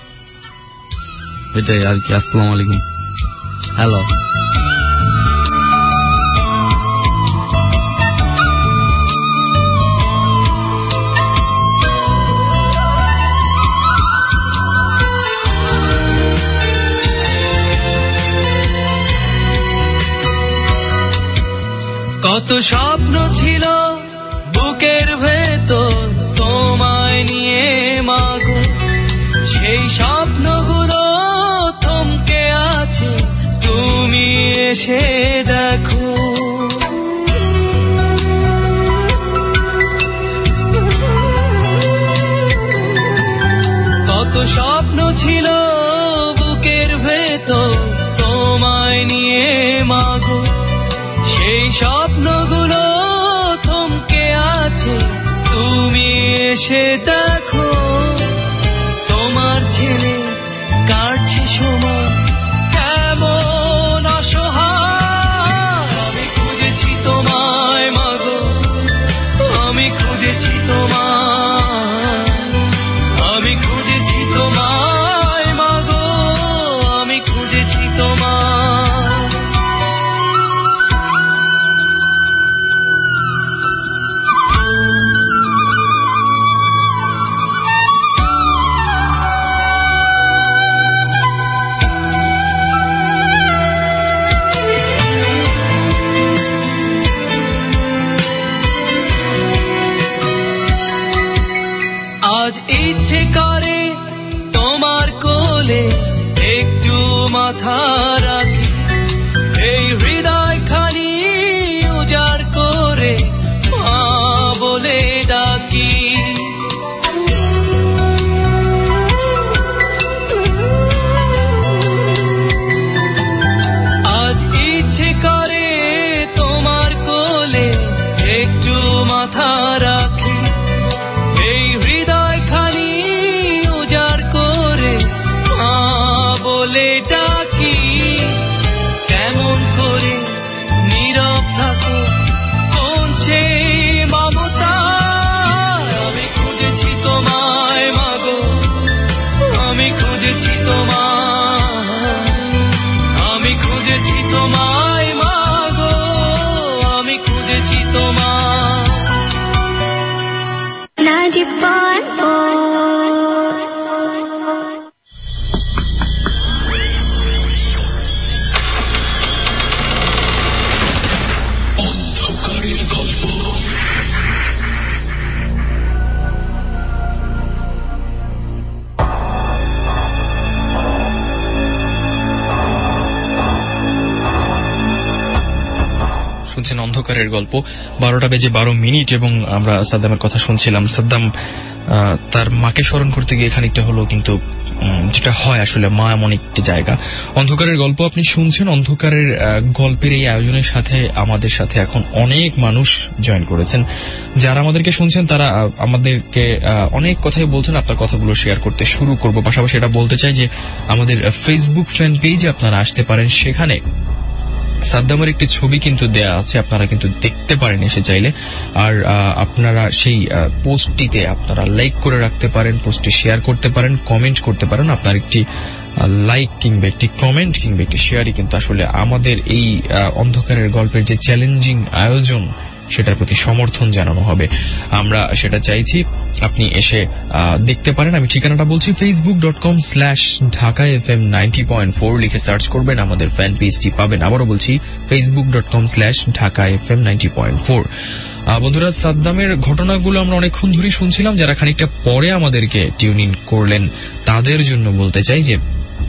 এটাই আর কি। আসসালামু আলাইকুম। হ্যালো। কত স্বপ্ন ছিল বুকের ভেতর তোমায় নিয়ে মাগো, সেই স্বপ্নগুলো থমকে আছে, তুমি এসে দেখো। কত স্বপ্ন ছিল বুকের ভেতর তোমায় নিয়ে মাগো, সেই স্বপ্নগুলো থমকে আছে, তুমি এসে দেখো। তোমার ছেলে কাটছে সময় কেমন অসহায়, আমি খুঁজেছি তোমায় মাগো, আমি খুঁজেছি তোমায়, আমি খুঁজেছি তোমায় মাগো, আমি খুঁজেছি তোমায়। আজ ইচ্ছে করে তোমার কোলে একটু মাথা রাখি, এই হৃদয় খানি উজাড় করে মা বলে ডাকি। আজ ইচ্ছে করে তোমার কোলে একটু মাথা রাখি, এই হৃদয় খানি উজাড় করে মা বলে ডাকি। কেমন করে নীরব থাকো কোন সেই মমতা, আমি খুঁজেছি তোমায় মাগো, আমি খুঁজেছি তোমায়, আমি খুঁজেছি তোমায় মাগো, আমি খুঁজেছি তোমায়। অন্ধকারের গল্প। শুনছেন অন্ধকারের গল্প। বারোটা বেজে বারো মিনিট এবং আমরা সাদ্দামের কথা শুনছিলাম। সাদ্দাম তার মাকে স্মরণ করতে গিয়ে খানিকটা হলো, কিন্তু যেটা হয় আসলে মা এমন একটি জায়গা। অন্ধকারের গল্প আপনি শুনছেন। অন্ধকারের গল্পের এই আয়োজনের সাথে আমাদের সাথে এখন অনেক মানুষ জয়েন করেছেন। যারা আমাদেরকে শুনছেন তারা আমাদেরকে অনেক কথাই বলছেন। আপনার কথাগুলো শেয়ার করতে শুরু করব। পাশাপাশি এটা বলতে চাই যে আমাদের ফেসবুক ফ্যান পেজে আপনারা আসতে পারেন। সেখানে সাদ্দামের একটি ছবি কিন্তু দেয়া আছে, আপনারা কিন্তু দেখতে পারেন এসে চাইলে। আর আপনারা সেই পোস্টটিতে আপনারা লাইক করে রাখতে পারেন, পোস্টটি শেয়ার করতে পারেন, কমেন্ট করতে পারেন। আপনার একটি লাইক কিংবা একটি কমেন্ট কিংবা একটি শেয়ারই কিন্তু আসলে আমাদের এই অন্ধকারের গল্পের যে চ্যালেঞ্জিং আয়োজন সেটার প্রতি সমর্থন জানানো হবে। আমরা সেটা চাইছি। আপনি এসে দেখতে পারেন। আমি ঠিকানাটা বলছি, Facebook dot com slash Dhaka F M ninety point four লিখে সার্চ করবেন, আমাদের ফ্যান পেজটি পাবেন। আবারও বলছি, Facebook dot com slash Dhaka F M ninety point four. বন্ধুরা, সাদ্দামের ঘটনাগুলো আমরা অনেকক্ষণ ধরেই শুনছিলাম। যারা খানিকটা পরে আমাদেরকে টিউন ইন করলেন তাদের জন্য বলতে চাই যে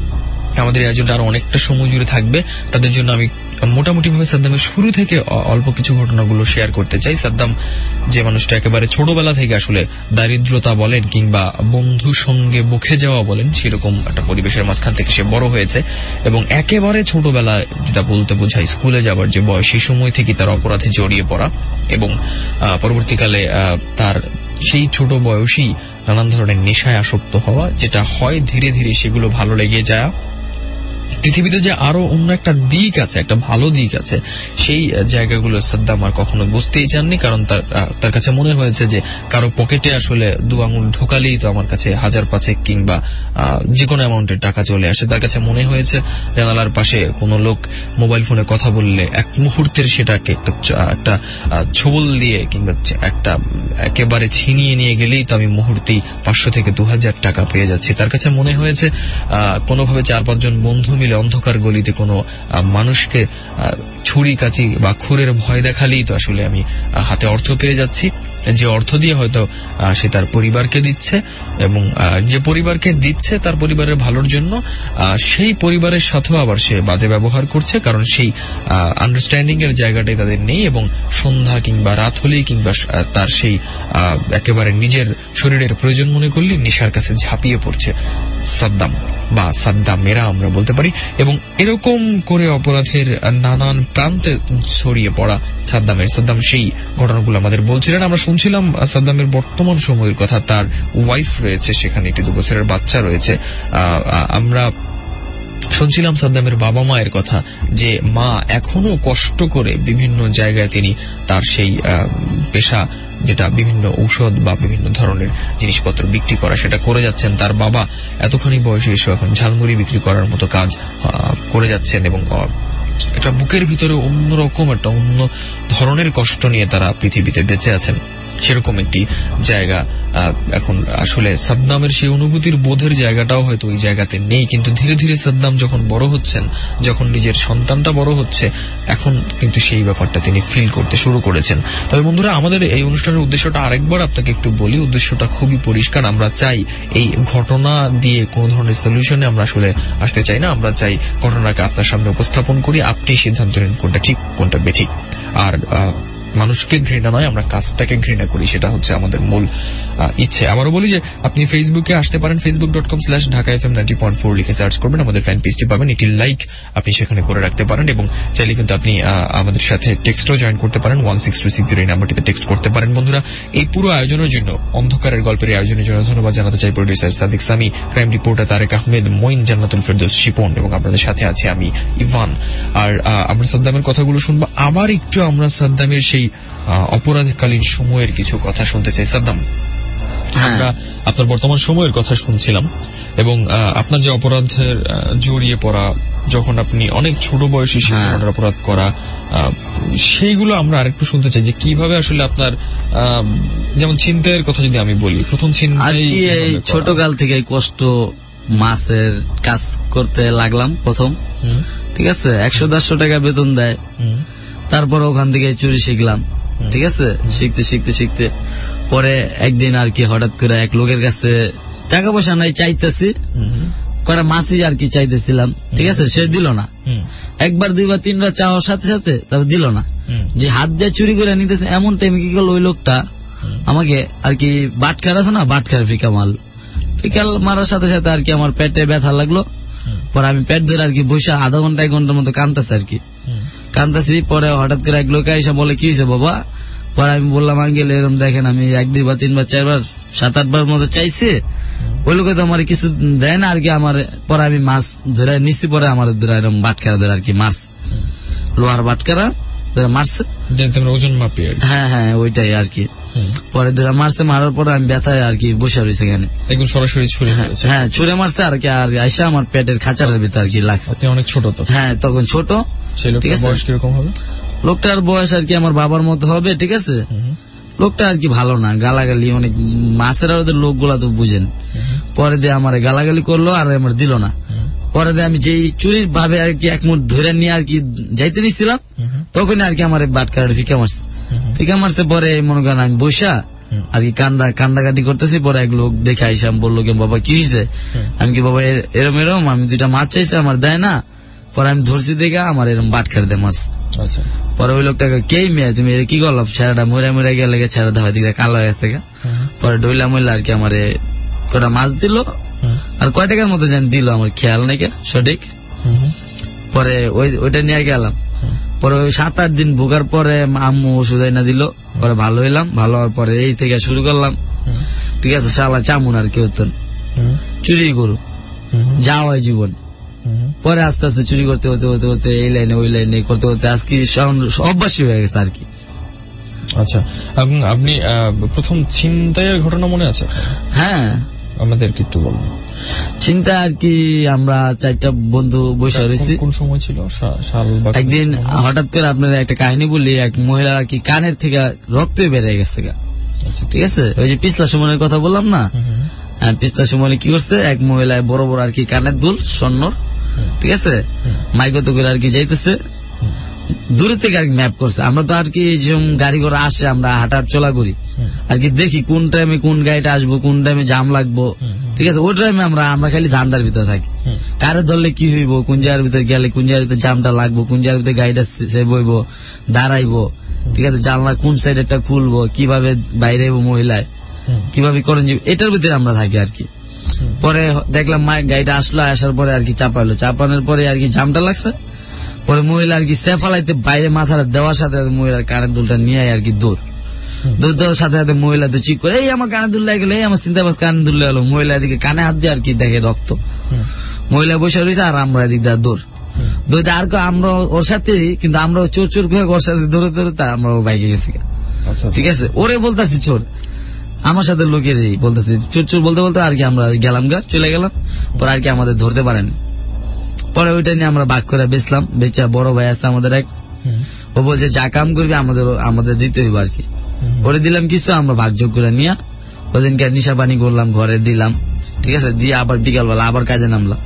আমাদের আয়োজনটা আরো অনেকটা সময় জুড়ে থাকবে। তাদের জন্য আমি মোটামুটি ভাবে সাদ্দামের শুরু থেকে অল্প কিছু ঘটনাগুলো শেয়ার করতে চাই। সাদ্দাম যে মানুষটা একেবারে ছোটবেলা থেকে আসলে দারিদ্রতা বলেন কিংবা বন্ধু সঙ্গে বকে যাওয়া বলেন, সেরকম একটা পরিবেশের মাঝখান থেকে সে বড় হয়েছে এবং একেবারে ছোটবেলায় যেটা বলতে বোঝায় স্কুলে যাবার যে বয়স, সেই সময় থেকে তার অপরাধে জড়িয়ে পড়া এবং পরবর্তীকালে তার সেই ছোট বয়সেই নানান ধরনের নেশায় আসক্ত হওয়া, যেটা হয় ধীরে ধীরে সেগুলো ভালো লেগে যায়। পৃথিবীতে যে আরো অন্য একটা দিক আছে, একটা ভালো দিক আছে, সেই জায়গাগুলো সাদ্দাম আর কখনো বুঝতেই চাননি। কারণ তার তার কাছে মনে হয়েছে যে কারো পকেটে আসলে দু আঙুল ঢোকালেই তো আমার কাছে হাজার পাঁচেক কিংবা যে কোনো অ্যামাউন্টের টাকা চলে আসে। তার কাছে মনে হয়েছে জানালার পাশে কোনো লোক মোবাইল ফোনে কথা বললে এক মুহূর্তের সেটাকে একটা একটা ছোবল দিয়ে কিংবা একটা একেবারে ছিনিয়ে নিয়ে গেলেই তো আমি মুহূর্তেই পাঁচশো থেকে দু হাজার টাকা পেয়ে যাচ্ছি। তার কাছে মনে হয়েছে কোনোভাবে চার পাঁচজন বন্ধু মিলে অন্ধকার গলিতে কোনো মানুষকে ছুরি কাঁচি বা খুরের ভয় দেখালেই তো আসলে আমি হাতে অর্থ পেয়ে যাচ্ছি, যে অর্থ দিয়ে হয়তো সে তার পরিবারকে দিচ্ছে এবং যে পরিবারকে দিচ্ছে তার পরিবারের ভালোর জন্য, সেই পরিবারের সাথেও আবার সে বাজে ব্যবহার করছে। কারণ সেই আন্ডারস্ট্যান্ডিং এর জায়গাটাই তাদের নেই এবং সন্ধ্যা কিংবা রাত হলেই কিংবা তার সেই একেবারে নিজের শরীরের প্রয়োজন মনে করলে নেশার কাছে ঝাঁপিয়ে পড়ছে সাদ্দাম বা সাদ্দামেরা আমরা বলতে পারি। এবং এরকম করে অপরাধের নানান প্রান্তে ছড়িয়ে পড়া সাদ্দামের সাদ্দাম সেই ঘটনাগুলো আমাদের বলছিলেন। আমরা শুনছিলাম সাদ্দামের বর্তমান সময়ের কথা। তার ওয়াইফ রয়েছে, সেখানে একটি দু বছরের বাচ্চা রয়েছে। আমরা শুনছিলাম সাদ্দামের বাবা মায়ের কথা, যে মা এখনো কষ্ট করে বিভিন্ন জায়গায় তিনি তার সেই পেশা, যেটা বিভিন্ন ঔষধ বা বিভিন্ন ধরনের জিনিসপত্র বিক্রি করা, সেটা করে যাচ্ছেন। তার বাবা এতখানি বয়সে এসে এখন ঝালমুড়ি বিক্রি করার মতো কাজ করে যাচ্ছেন এবং একটা বুকের ভিতরে অন্যরকম একটা অন্য ধরনের কষ্ট নিয়ে তারা পৃথিবীতে বেঁচে আছেন। সেরকম একটি জায়গা এখন আসলে সাদ্দামের সেই অনুভূতির বোধের জায়গাটাও হয়তো ওই জায়গাতে নেই। কিন্তু ধীরে ধীরে সাদ্দাম যখন বড় হচ্ছেন, যখন নিজের সন্তানটা বড় হচ্ছে, এখন কিন্তু সেই ব্যাপারটা তিনি ফিল করতে শুরু করেছেন। তবে বন্ধুরা, আমাদের এই অনুষ্ঠানের উদ্দেশ্যটা আরেকবার আপনাকে একটু বলি। উদ্দেশ্যটা খুবই পরিষ্কার। আমরা চাই এই ঘটনা দিয়ে কোন ধরনের সলিউশনে আমরা আসলে আসতে চাই না। আমরা চাই ঘটনাকে আপনার সামনে উপস্থাপন করি, আপনি সিদ্ধান্ত নেন কোনটা ঠিক কোনটা বেঠিক। আর মানুষকে ঘৃণা নয়, আমরা কাজটাকে ঘৃণা করি, সেটা হচ্ছে আমাদের মূল ইচ্ছে। আবারও বলি যে আপনি ফেসবুকে আসতে পারেন, Facebook dot com slash Dhaka F M ninety point four লিখে সার্চ করবেন, আমাদের ফ্যান পেজটি পাবেন। এটি লাইক আপনি সেখানে করে রাখতে পারেন এবং চাইলে কিন্তু আপনি আমাদের সাথে টেক্সটও জয়েন করতে পারেন। One six two six zero এই নাম্বারটিতে টেক্সট করতে পারেন। বন্ধুরা, এই পুরো আয়োজনের জন্য, অন্ধকারের গল্পের আয়োজনের জন্য ধন্যবাদ জানাতে চাই producer Sadik Sami, crime reporter Tarique Ahmed, Moin, Jannatul Ferdous, Shipon এবং আপনাদের সাথে আছে আমি ইভান। আর আমরা সাদ্দামের কথাগুলো শুনবো। আবার একটু আমরা সাদ্দামের সেই অপরাধকালীন সময়ের কিছু কথা শুনতে চাই। সাদ্দাম, আমরা আপনার বর্তমান সময়ের কথা শুনছিলাম এবং আপনার যে অপরাধের জড়িয়ে পড়া, যখন আপনি অনেক ছোট বয়সে সেই ধরনের অপরাধ করা, সেইগুলো আমরা আরেকটু শুনতে চাই যে কিভাবে আসলে আপনার, যেমন ছিনতাইয়ের কথা যদি আমি বলি, প্রথম ছিনতাই ছোটকাল থেকে কষ্ট, মাছের কাজ করতে লাগলাম প্রথম, ঠিক আছে, একশো দেড়শো টাকা বেতন দেয়, তারপর ওখান থেকে চুরি শিখলাম, ঠিক আছে, শিখতে শিখতে শিখতে পরে একদিন আর কি হঠাৎ করে এক লোকের কাছে টাকা পয়সা নাই, চাইতেছি কটা মাছই আর কি চাইতেছিলাম, ঠিক আছে, সে দিল না। একবার দুইবার তিনবার চাওয়ার সাথে সাথে তারপর দিল না। যে হাত দিয়ে চুরি করে নিতেছে এমন টাইমে কি করলো ওই লোকটা আমাকে আর কি বাটখার আছে না, বাটখার ফিকা মারল। ফিকা মারার সাথে সাথে আর কি আমার পেটে ব্যথা লাগলো। পরে আমি পেট ধরে আর কি বসে আধা ঘন্টা এক ঘন্টার মতো কাঁদতেছি আর কি, কাঁদতেছি। পরে হঠাৎ করে এক লোক এসে বলে কি হয়েছে বাবা? পরে আমি বললাম আঙ্কেল এরকম দেখেন আমি এক দুইবার তিনবার চারবার সাত আটবার মতো চাইছি, ওই লোকে তো আমার কিছু দেয় না আর কি। আমার পরে আমি মাছ ধরে নিচ্ছি, পরে আমার ধরে এরকম বাটখারা ধরে আর কি মারছে, লোহার বাটখারা ধরে মারছে, ওজন মাপি। হ্যাঁ হ্যাঁ ওইটাই আর কি। পরে ধরে মারছে, মারার পরে আমি ব্যথায় আর কি বসে রয়েছে এখানে, একদম সরাসরি ছুরি। হ্যাঁ ছুরে মারছে আর কি, আর আইসা আমার পেটের খাঁচারের ভিতর আর কি লাগছে। অনেক ছোট তো? হ্যাঁ তখন ছোট। ঠিক আছে, বয়স কিরকম হবে? লোকটার বয়স আর কি আমার বাবার মতো হবে, ঠিক আছে। লোকটা আর কি ভালো না, গালাগালি অনেক, মাছের ওদের লোকগুলা তো বুঝেন। পরে দিয়ে আমার গালাগালি করলো আর আমার দিল না। পরে দিয়ে আমি যেই চুরির ভাবে আর কি এক মুঠ ধরে নিয়ে আর কি যাইতে নিচ্ছিলাম, তখন আর কি আমার বাটখারা ফিকা মারছে। ফিকা মারছে পরে মনে করেন আমি বসা আর কি কান্দা কান্দাকাটি করতেছি। পরে এক লোক দেখে আইসাম, বললো কি বাবা কি হয়েছে? আমি কি বাবা এরম এরম আমি দুইটা মাছ চাইছে আমার দেয় না। পরে আমি ধরছি দেখে আমার এরম বাটখারা দিয়ে মারছে। পরে ওই লোকটাকে কে মেয়ে তুমি কি করলাম, ছেড়াটা মরে মরে গেলে ছেড়া দেওয়া দিকে কালো হয়ে গেছে। পরে ডইলা মইলা আর কি আমার কটা মাছ দিল, আর কয় টাকার মতো যেন দিল আমার খেয়াল নেই সঠিক। পরে ওই ওইটা নিয়ে গেলাম। পরে ওই সাত আট দিন ভোগার পরে আম্মু ওষুধ এনে দিল, পরে ভালো হইলাম। ভালো হওয়ার পরে এই থেকে শুরু করলাম, ঠিক আছে। শালা চামুন আর কি হতেন, চুরি করু যা হয় জীবন। পরে আস্তে আস্তে চুরি করতে হতে হতে হতে এই লাইনে ওই লাইনে করতে করতে আজকে অভ্যাসী হয়ে গেছে আর কি। আচ্ছা, আপনি প্রথম ছিনতাইয়ের ঘটনা মনে আছে? হ্যাঁ আমাদের একটু বলুন। চিন্তা আর কি আমরা চারটা বন্ধু বসে রয়েছি। কোন সময় ছিল? একদিন হঠাৎ করে আপনার একটা কাহিনী বলি, এক মহিলা আর কি কানের থেকে রক্ত বেড়ে গেছে, ঠিক আছে। ওই যে পিছলা সুমনের কথা বললাম না, পিছলা সুমনে কি করছে, এক মহিলায় বড় বড় আর কি কানের দুল স্বর্ণর, ঠিক আছে, মাইকত করে আর কি যাইতেছে দূরে থেকে আর কি ম্যাপ করছে। আমরা তো আর কি গাড়ি ঘোড়া আসে, আমরা হাঁটার চলা করি আর কি, দেখি কোন টাইমে কোন গাড়িটা আসবো, কোন টাইমে জাম লাগবো, ঠিক আছে। ওই টাইমে আমরা আমরা খালি ধান্দার ভিতরে থাকি, কারে ধরলে কি হইব, কোন জায়গার ভিতরে গেলে কোন জায়গার ভিতরে জামটা লাগবো, কোন জায়গার ভিতরে গাড়িটা সেভ হইব, দাঁড়াইবো, ঠিক আছে, জানলা কোন সাইডেরটা খুলবো, কিভাবে বাইরে হইব মহিলায়, কিভাবে করেন, এটার ভিতরে আমরা থাকি আর কি। পরে দেখলাম গাড়িটা আসলো, আসার পরে আর কি চাপাইলো, চাপানোর পরে আর কি জামটা লাগছে। পরে মহিলা আর কি সেফালাইতে বাইরে মাথাটা দেওয়ার সাথে মহিলার কানের দুলটা নিয়ে আর কি দৌড় দৌড় দেওয়ার সাথে সাথে মহিলা তো চিক করে এই আমার কানে দুল লাগে গেলো, এই আমার চিন্তা বাস কানে দুল গেলো। মহিলা এদিকে কানে হাত দিয়ে আর কি দেখে রক্ত, মহিলা বসে রয়েছে আর আমরা এদিক দিয়ে দৌড় দৌড়তে আর আমরা ওর সাথে, কিন্তু আমরা চোর চোর করে ওর সাথে দৌড়ে দৌড়তে আমরা বাইকে গেছি, ঠিক আছে। ওরে বলতেছি চোর, আমার সাথে লোকের বলতেছি চোর চোর বলতে বলতে আর কি আমরা গেলাম গা, চলে গেলাম। পরে আর কি আমাদের ধরতে পারেন। পরে ওইটা নিয়ে আমরা ভাগ করে বেচলাম, বেচা বড় ভাই আছে আমাদের এক, ও বলছে যা কাম করবে আমাদের আমাদের দিতে হইব আর কি। ওরে দিলাম কিছু, আমরা ভাগযোগ করে নিয়ে ওদিনকে নিশা পানি করলাম, ঘরে দিলাম, ঠিক আছে, দিয়ে আবার বিকালবেলা আবার কাজে নামলাম।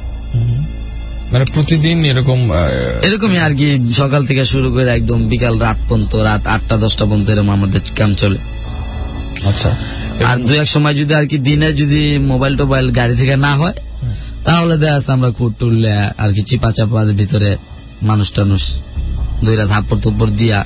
মানে প্রতিদিন এরকম এরকমই আর কি, সকাল থেকে শুরু করে একদম বিকাল রাত পর্যন্ত, রাত আটটা দশটা পর্যন্ত এরকম আমাদের কাম চলে। আচ্ছা, আর দু এক সময় যদি আর কি দিনে যদি মোবাইল টোবাইল গাড়ি থেকে না হয়, তাহলে দেখা যাচ্ছে আমরা খুঁট টুললে আর কি চিপা চাপার ভিতরে মানুষ টানুষ দুইটা থাপ্পড় থপ্পড় দিয়া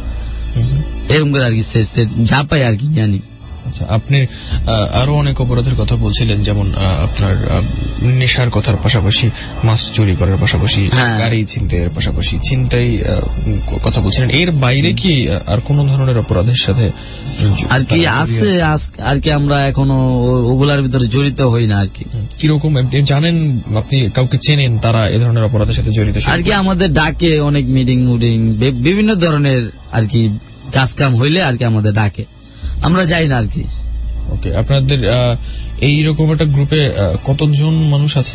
এরকম করে আর কি ঝাপাই আর কি জানি। আচ্ছা, আপনি আরো অনেক অপরাধের কথা বলছিলেন, যেমন আপনার নেশার কথার পাশাপাশি মাছ চুরি করার পাশাপাশি গাড়ি ছিনতাইয়ের পাশাপাশি ছিনতাই কথা বলছিলেন। এর বাইরে কি আর কোন ধরনের অপরাধের সাথে আর কি আছে আর কি আমরা এখনো ওগুলার ভিতরে জড়িত হই না আর কি? কিরকম জানেন, আপনি কাউকে চেনেন তারা এ ধরনের অপরাধের সাথে জড়িত? আর কি আমাদের ডাকে অনেক মিটিং উটিং বিভিন্ন ধরনের আর কি কাজ কাম হইলে আর কি আমাদের ডাকে, আমরা যাই না আর কি। ওকে, আপনাদের এইরকম একটা গ্রুপে কতজন মানুষ আছে?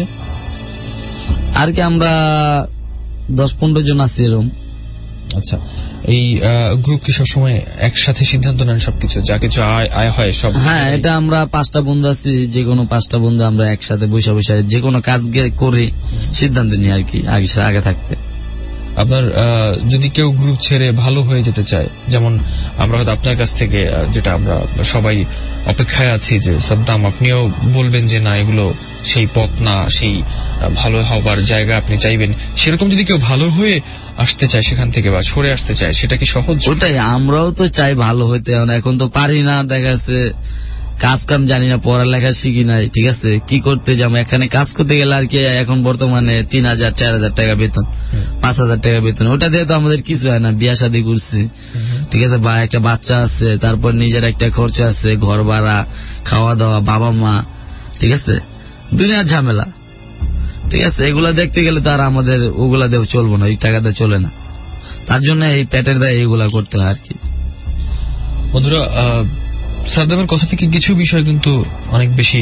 আর কি আমরা দশ পনেরো জন আছি এরকম। আচ্ছা, এই গ্রুপ কি সবসময় একসাথে সিদ্ধান্ত নেন সবকিছু, যা কিছু আয় আয় হয় সব? হ্যাঁ, এটা আমরা পাঁচটা বন্ধু আছি, যে কোনো পাঁচটা বন্ধু আমরা একসাথে বসে বসে যে কোনো কাজ করি, সিদ্ধান্ত নিই আর কি আগে আগে থাকতে। আপনার যদি কেউ গ্রুপ ছেড়ে ভালো হয়ে যেতে চায়, যেমন আমরা হয়তো আপনার কাছ থেকে, যেটা আমরা সবাই অপেক্ষায় আছি যে সাদ্দাম আপনিও বলবেন যে না এগুলো সেই পথ না, সেই ভালো হবার জায়গা আপনি চাইবেন, সেরকম যদি কেউ ভালো হয়ে আসতে চায় সেখান থেকে বা সরে আসতে চায়, সেটা কি সহজ? ওটাই, আমরাও তো চাই ভালো হইতে, এখন তো পারি না, দেখা যাচ্ছে কাজ কাম জানি না, পড়ালেখা শিখি নাই, ঠিক আছে, কি করতে যাবো, এখানে কাজ করতে গেলে আর কি এখন বর্তমানে তিন হাজার চার হাজার টাকা বেতন, পাঁচ হাজার টাকা বেতন, ওটা দিয়ে তো আমাদের কিছু হয় না। বিয়া শাদী করছি, ঠিক আছে, বা একটা বাচ্চা আছে, তারপর নিজের একটা খরচা আছে, ঘর ভাড়া, খাওয়া দাওয়া, বাবা মা, ঠিক আছে, দুনিয়ার ঝামেলা, ঠিক আছে, এগুলা দেখতে গেলে তো আর আমাদের ওগুলা দিয়ে চলবো না, এই টাকা দিয়ে চলে না, তার জন্য এই পেটের দায় এইগুলা করতে হয় আর কি। বন্ধুরা, সাদ্দামের কথা থেকে কিছু বিষয় কিন্তু অনেক বেশি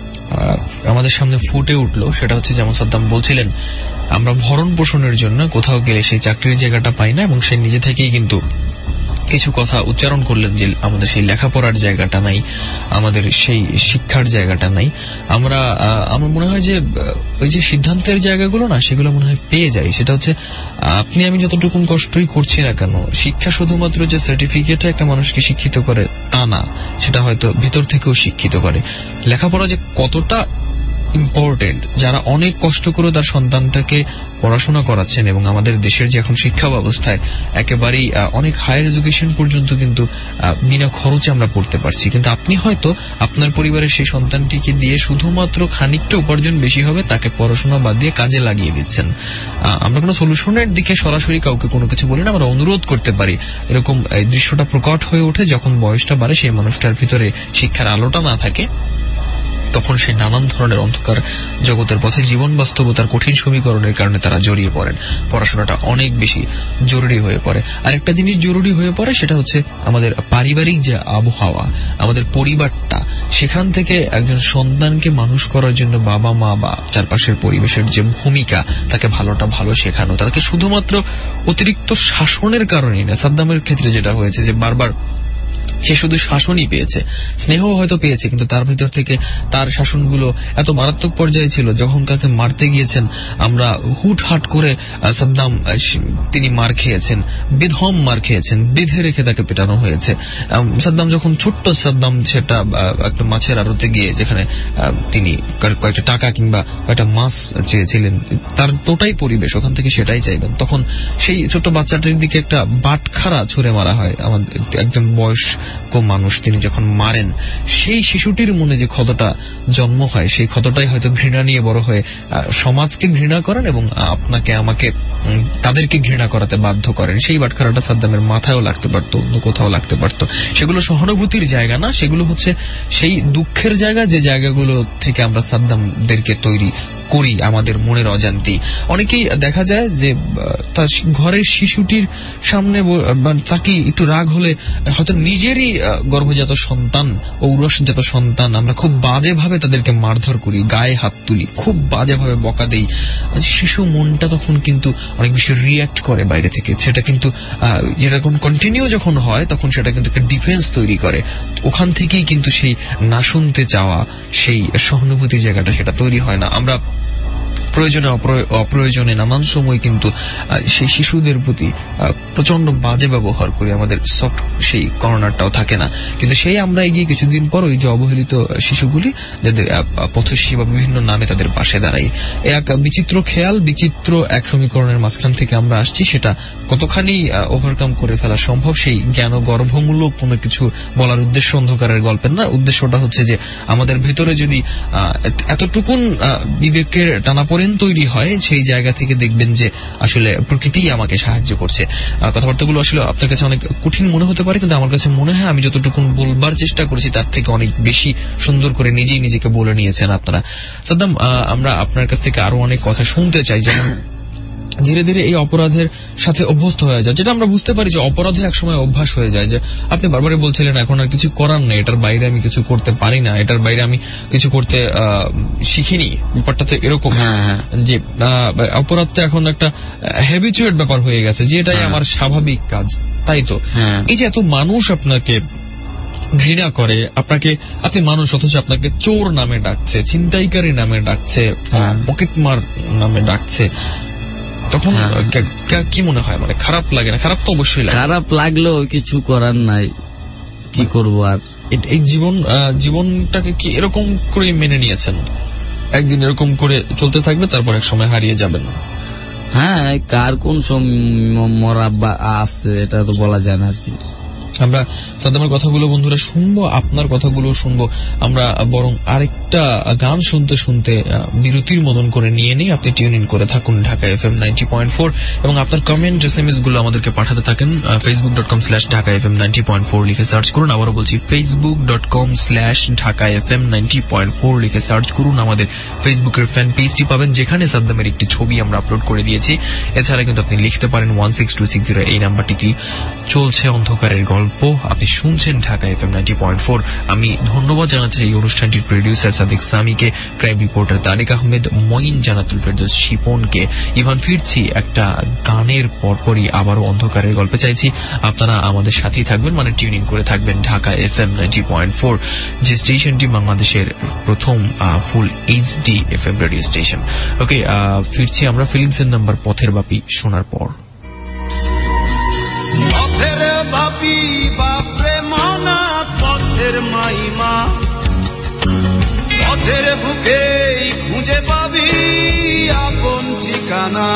আমাদের সামনে ফুটে উঠলো। সেটা হচ্ছে, যেমন সাদ্দাম বলছিলেন, আমরা ভরণ পোষণের জন্য কোথাও গেলে সেই চাকরির জায়গাটা পাই না, এবং সে নিজে থেকেই কিন্তু কিছু কথা উচ্চারণ করলেন যে আমাদের সেই লেখাপড়ার জায়গাটা নাই, আমাদের সেই শিক্ষার জায়গাটা নাই। আমরা আমার মনে হয় যে ওই যে সিদ্ধান্তের জায়গাগুলো না, সেগুলো মনে হয় পেয়ে যাই। সেটা হচ্ছে, আপনি আমি যতটুকুন কষ্টই করছি না কেন, শিক্ষা শুধুমাত্র যে সার্টিফিকেটে একটা মানুষকে শিক্ষিত করে তা না, সেটা হয়তো ভিতর থেকেও শিক্ষিত করে। লেখাপড়া যে কতটা ইম্পর্টেন্ট, যারা অনেক কষ্ট করে তার সন্তানটাকে পড়াশোনা করাচ্ছেন, এবং আমাদের দেশের যে এখন শিক্ষা ব্যবস্থায় একেবারেই অনেক হায়ার এডুকেশন পর্যন্ত কিন্তু বিনা খরচে আমরা পড়তে পারছি, কিন্তু আপনি হয়তো আপনার পরিবারের সেই সন্তানটিকে দিয়ে শুধুমাত্র খানিকটা উপার্জন বেশি হবে তাকে পড়াশোনা বাদ দিয়ে কাজে লাগিয়ে দিচ্ছেন। আমরা কোনো সলিউশনের দিকে সরাসরি কাউকে কোনো কিছু বলি না, আমরা অনুরোধ করতে পারি। এরকম দৃশ্যটা প্রকট হয়ে ওঠে যখন বয়সটা বাড়ে, সেই মানুষটার ভিতরে শিক্ষার আলোটা না থাকে, তখন সে নানান ধরনের অন্ধকার জগতের পথে জীবন বাস্তবতার কঠিন সমীকরণের কারণে তারা জড়িয়ে পড়েন। পড়াশোনাটা অনেক বেশি জরুরি হয়ে পড়ে। আরেকটা জিনিস জরুরি হয়ে পড়ে, সেটা হচ্ছে আমাদের পারিবারিক যে আবহাওয়া, আমাদের পরিবারটা, সেখান থেকে একজন সন্তানকে মানুষ করার জন্য বাবা মা বা চারপাশের পরিবেশের যে ভূমিকা, তাকে ভালোটা ভালো শেখানো, তাকে শুধুমাত্র অতিরিক্ত শাসনের কারণেই না। সাদ্দামের ক্ষেত্রে যেটা হয়েছে যে বারবার সে শুধু শাসনই পেয়েছে, স্নেহ হয়তো পেয়েছে, কিন্তু তার ভিতর থেকে তার শাসনগুলো এত মারাত্মক পর্যায়ে ছিল, যখন কাকে মারতে গিয়েছেন আমরা হুটহাট করে সাদ্দাম তিনি মার খেয়েছেন, বেধম মার খেয়েছেন, বেঁধে রেখে তাকে পেটানো হয়েছে। সাদ্দাম যখন ছোট্ট সাদ্দাম সেটা একটা মাছের আড়তে গিয়ে যেখানে তিনি কয়েকটা টাকা কিংবা কয়েকটা মাছ চেয়েছিলেন, তার তোটাই পরিবেশ, ওখান থেকে সেটাই চাইবেন, তখন সেই ছোট্ট বাচ্চাটির দিকে একটা বাটখারা ছুঁড়ে মারা হয়। আমাদের একজন বয়স মানুষ তিনি যখন মারেন, সেই শিশুটির মনে যে ক্ষতটা জন্ম হয়, সেই ক্ষতটাই হয়তো ঘৃণা নিয়ে বড় হয়ে সমাজকে ঘৃণা করেন এবং আপনাকে আমাকে তাদেরকে ঘৃণা করাতে বাধ্য করেন। সেই বাটখারাটা সাদ্দামের মাথায়ও লাগতে পারত, অন্য কোথাও লাগতে পারত। সেগুলো সহানুভূতির জায়গা না, সেগুলো হচ্ছে সেই দুঃখের জায়গা, যে জায়গাগুলো থেকে আমরা সাদ্দামদেরকে তৈরি করি আমাদের মনের অজান্তি। অনেকেই দেখা যায় যে তার ঘরের শিশুটির সামনে তাকে একটু রাগ হলে হয়তো নিজেরই গর্ভজাত সন্তান, ঔরসজাত সন্তান, আমরা খুব বাজেভাবে তাদেরকে মারধর করি, গায়ে হাত তুলি, খুব বাজেভাবে বকা দেই। শিশু মনটা তখন কিন্তু অনেক বেশি রিয়াক্ট করে বাইরে থেকে, সেটা কিন্তু যেটা কন্টিনিউ যখন হয় তখন সেটা কিন্তু একটা ডিফেন্স তৈরি করে। ওখান থেকেই কিন্তু সেই না শুনতে চাওয়া, সেই সহানুভূতির জায়গাটা সেটা তৈরি হয় না। আমরা প্রয়োজনে অপ্রয়োজনে নানান সময় কিন্তু সেই শিশুদের প্রতি প্রচন্ড বাজে ব্যবহার করি, আমাদের সফট সেই কর্নারটাও থাকে না। কিন্তু সেই আমরা এগিয়ে কিছুদিন পর ওই যে অবহেলিত শিশুগুলি, যাদের পথশী বা বিভিন্ন নামে তাদের পাশে দাঁড়াই, এক বিচিত্র খেয়াল, বিচিত্র এক সমীকরণের মাঝখান থেকে আমরা আসছি, সেটা কতখানি ওভারকাম করে ফেলা সম্ভব, সেই জ্ঞান গর্ভমূলক কোনো কিছু বলার উদ্দেশ্য অন্ধকারের গল্পের না। উদ্দেশ্যটা হচ্ছে যে আমাদের ভিতরে যদি এতটুকুন বিবেকের টানাপোড়েন তৈরি হয়, সেই জায়গা থেকে দেখবেন যে আসলে প্রকৃতিই আমাকে সাহায্য করছে। কথাবার্তাগুলো আসলে আপনার কাছে অনেক কঠিন মনে হতে পারে, কিন্তু আমার কাছে মনে হয় আমি যতটুকু বলবার চেষ্টা করেছি তার থেকে অনেক বেশি সুন্দর করে নিজেই নিজেকে বলে নিয়েছেন আপনারা। সাদ্দাম, আমরা আপনার কাছ থেকে আরো অনেক কথা শুনতে চাই, যেমন ধীরে ধীরে এই অপরাধের সাথে অভ্যস্ত হয়ে যায়, যেটা আমরা বুঝতে পারি যে অপরাধে একসময় অভ্যাস হয়ে যায়। যে আপনি বারবারই বলছিলেন এখন আর কিছু করার নেই, এটার বাইরে আমি কিছু করতে পারি না, এটার বাইরে আমি কিছু করতে শিখিনি, ব্যাপারটা তো এরকম যে অপরাধটা এখন একটা হ্যাবিচুয়েট ব্যাপার হয়ে গেছে, যে এটাই আমার স্বাভাবিক কাজ, তাই তো? এই যে এত মানুষ আপনাকে ঘৃণা করে, আপনাকে, আপনি মানুষ অথচ আপনাকে চোর নামে ডাকছে, ছিনতাইকারী নামে ডাকছে, পকেটমার নামে ডাকছে, তখন কি মনে হয়? মানে খারাপ লাগে না? খারাপ তো অবশ্যই লাগে। খারাপ লাগলেও কিছু করার নাই, কি করবো আর। এই জীবন জীবনটাকে কি এরকম করে মেনে নিয়েছেন? একদিন এরকম করে চলতে থাকবে, তারপর এক সময় হারিয়ে যাবেন? হ্যাঁ, কার কোন মরা আছে এটা তো বলা যায় না আর কি। আমরা সাদ্দামের কথাগুলো বন্ধুরা শুনবো, আপনার কথাগুলো শুনবো। আমরা বরং আরেকটা গান শুনতে শুনতে বিরতির মতন করে নিয়ে নিই। আপনি টিউন ইন করে থাকুন Dhaka F M ninety point four এবং আপনার কমেন্ট এস এম এস গুলো আমাদেরকে পাঠাতে থাকেন। Facebook dot com slash Dhaka F M ninety point four লিখে সার্চ করুন। আবারও বলছি, Facebook dot com slash Dhaka F M ninety point four লিখে সার্চ করুন। আমাদের ফেসবুকের ফ্যান পেজটি পাবেন, যেখানে সাদ্দামের একটি ছবি আমরা আপলোড করে দিয়েছি। এছাড়া কিন্তু আপনি লিখতে পারেন one six two six zero, এই নাম্বারটি। চলছে অন্ধকারের গল্প, আপনি শুনছেন Dhaka F M ninety point four. আমি ধন্যবাদ জানাচ্ছি এই অনুষ্ঠানটির প্রডিউসার সাদিক সামিকে, ক্রাইম রিপোর্টার তারেক আহমেদ, মঈন, জানাতুল ফেরদৌস শিপনকে। ইভান ফিরছি একটা গানের পরপরই আবারও অন্ধকারের গল্পে। চাইছি আপনারা আমাদের সাথেই থাকবেন, মানে টিউন ইন করে থাকবেন Dhaka F M ninety point four, যে স্টেশনটি বাংলাদেশের প্রথম full HD F M radio station. Okay, ফিরছি আমরা ফিলিংস এর নাম্বার পথের বাপি শোনার পর। পথের বাপি বাপরে মানা, পথের মাইমা, পথের বুকে খুঁজে পাবি আপন ঠিকানা।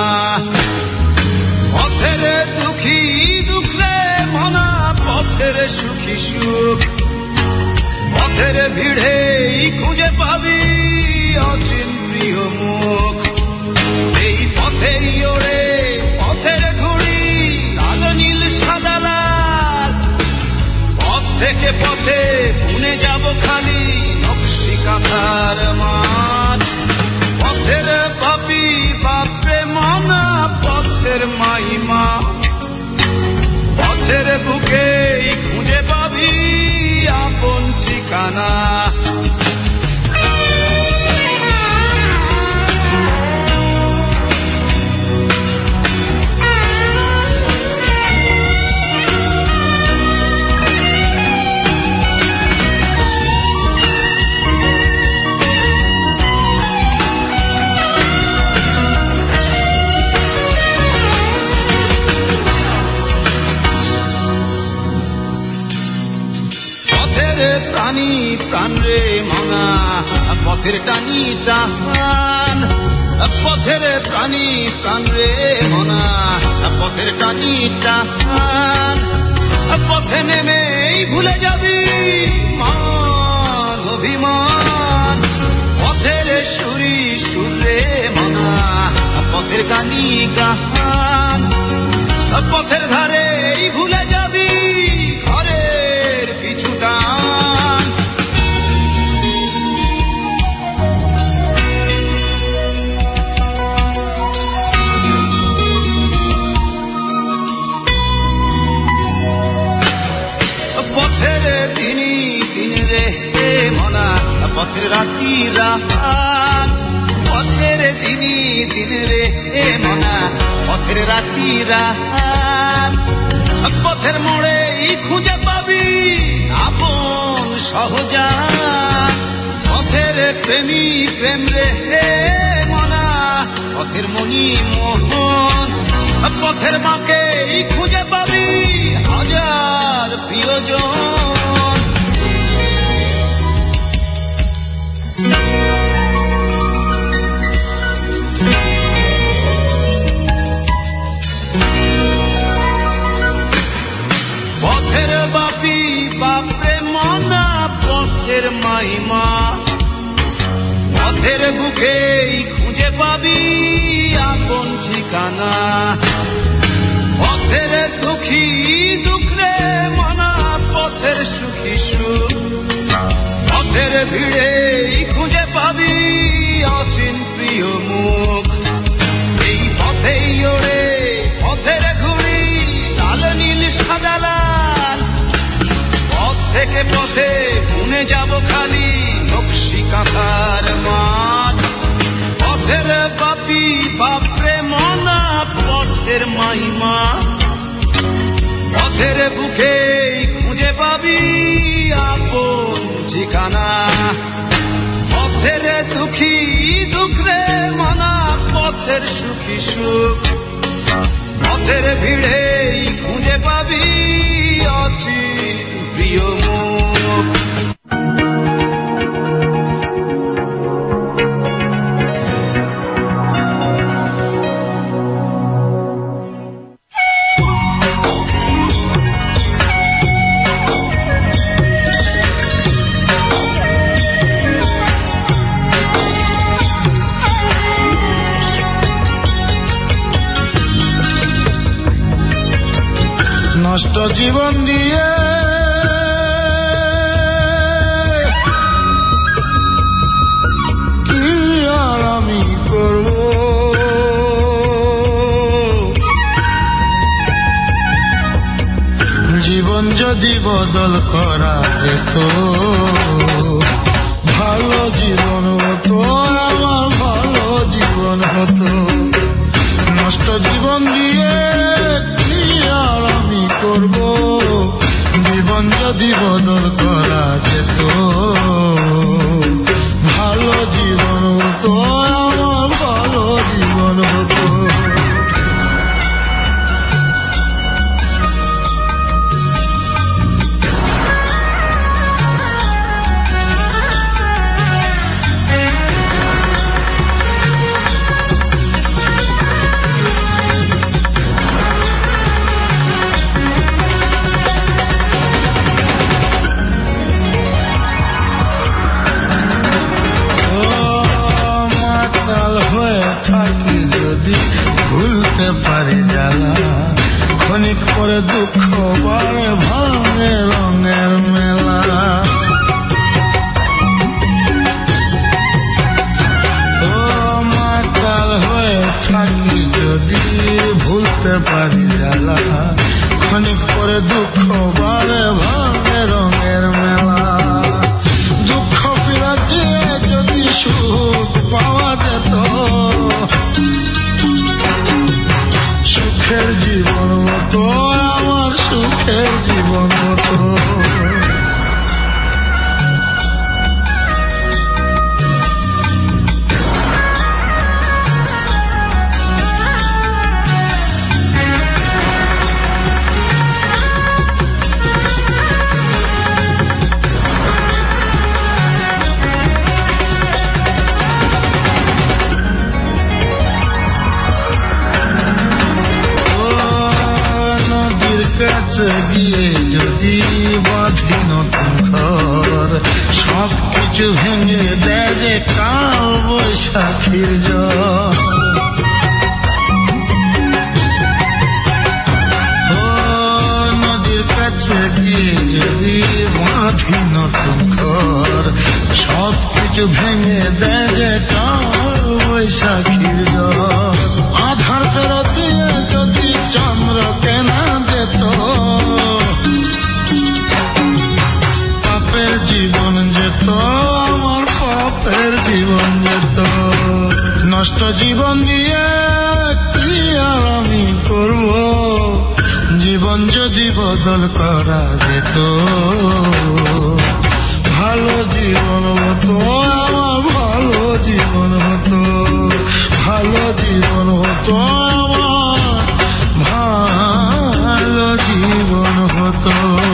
পথের দুঃখী দুঃখ রে মনা, পথের সুখী সুখ, পথের ভিড়ে খুঁজে পাবি অচিন প্রিয় মুখ। এই পথেই ওরে পথের ঘুড়ি, লাল নীল সাদা লাল, পথ থেকে পথে বুনে যাব খালি নকশি কাঁথার মাঠ। পথের বাপি বাপরে মনা, পথের মাইমা, পথের বুকে খুঁজে পাবি আপন ঠিকানা। প্রাণী প্রাণ রে মনা, পথের টানি টান, পথের প্রাণী প্রাণ রে মনা, পথের টানি টান। পথে নেমেই ভুলে যাবি মান অভিমান, পথের সুরি সুরে মনা, পথের গানি গান। পথের ধারেই ভুলে যাবি ঘরের পিছু টান। পথের দিনই দিন রে মনা, পথের রাতি রাত, পথের দিনই দিন রে মনা, পথের রাতি রাত। পথের মোড়েই খুঁজে পাবি আপন সহজাত, পথের প্রেমী প্রেম রে মনা, পথের মনি মোহন। পথের মাকেই খুঁজে পাবি হাজার প্রিয়জন। পথের বাপি বাপরে মনা, পথের মাইমা, পথের বুকেই খুঁজে পাবি আপন ঠিকানা। পথের দুঃখী দুঃখ রে মনা, পথের সুখী সুখ, পথের ভিড়েই খুঁজে পাবি অচিন প্রিয় মুখ। এই পথেই ওরে পথের ঘুড়ি, লাল নীল সাদা লাল, পথ থেকে পথে বুনে যাব খালি নকশি কাঁথার মাঠ। পথের বাপি বাপরে মনা, পথের মাইমা, পথের বুকে খুঁজে পাবি আপন ঠিকানা। পথের দুঃখী দুঃখ রে মনা, পথের সুখী সুখ, পথের ভিড়েই খুঁজে পাবি অচিন প্রিয় মুখ। নষ্ট জীবন দিয়ে কি আর আমি করব জীবন যদি বদল করা যেত ভালো জীবন হতো আমার ভালো জীবন হতো নষ্ট জীবন দিয়ে কি আর আমি করব জীবন যদি বদল করা যেত ভালো জীবন হতো আমার ভালো জীবন হতো পারে জ্বালা ক্ষণিক পরে দুঃখ বাড়ে ভাঙে রঙের মেলা ও মাতাল হয়ে থাকি যদি ভুলতে পারি জ্বালা ক্ষণিক পরে দুঃখ বাড়ে ভাঙে রঙের মেলা দুঃখ ফিরা দিয়ে যদি সুখ পাওয়া যেত সুখের জীবন মতো আমার সুখের জীবন মতো কাছে গিয়ে যদি বাঁধি নতুন ঘর সব কিছু ভেঙে দেয় যে কাল বৈশাখীর জ্বর ও নদীর কাছে গিয়ে যদি বাঁধি নতুন ঘর সব কিছু ভেঙে দেয় যে কাল বৈশাখীর জ্বর আধার ফেরত দিয়ে যদি চন্দ্র কেনা যেত পাপের জীবন যেত আমার পাপের জীবন যেত নষ্ট জীবন দিয়ে কি আর আমি করব জীবন যদি বদল করা যেত ভালো জীবন হতো আমার ভালো জীবন হতো ভালো জীবন হতো আমার ভালো জীবন হতো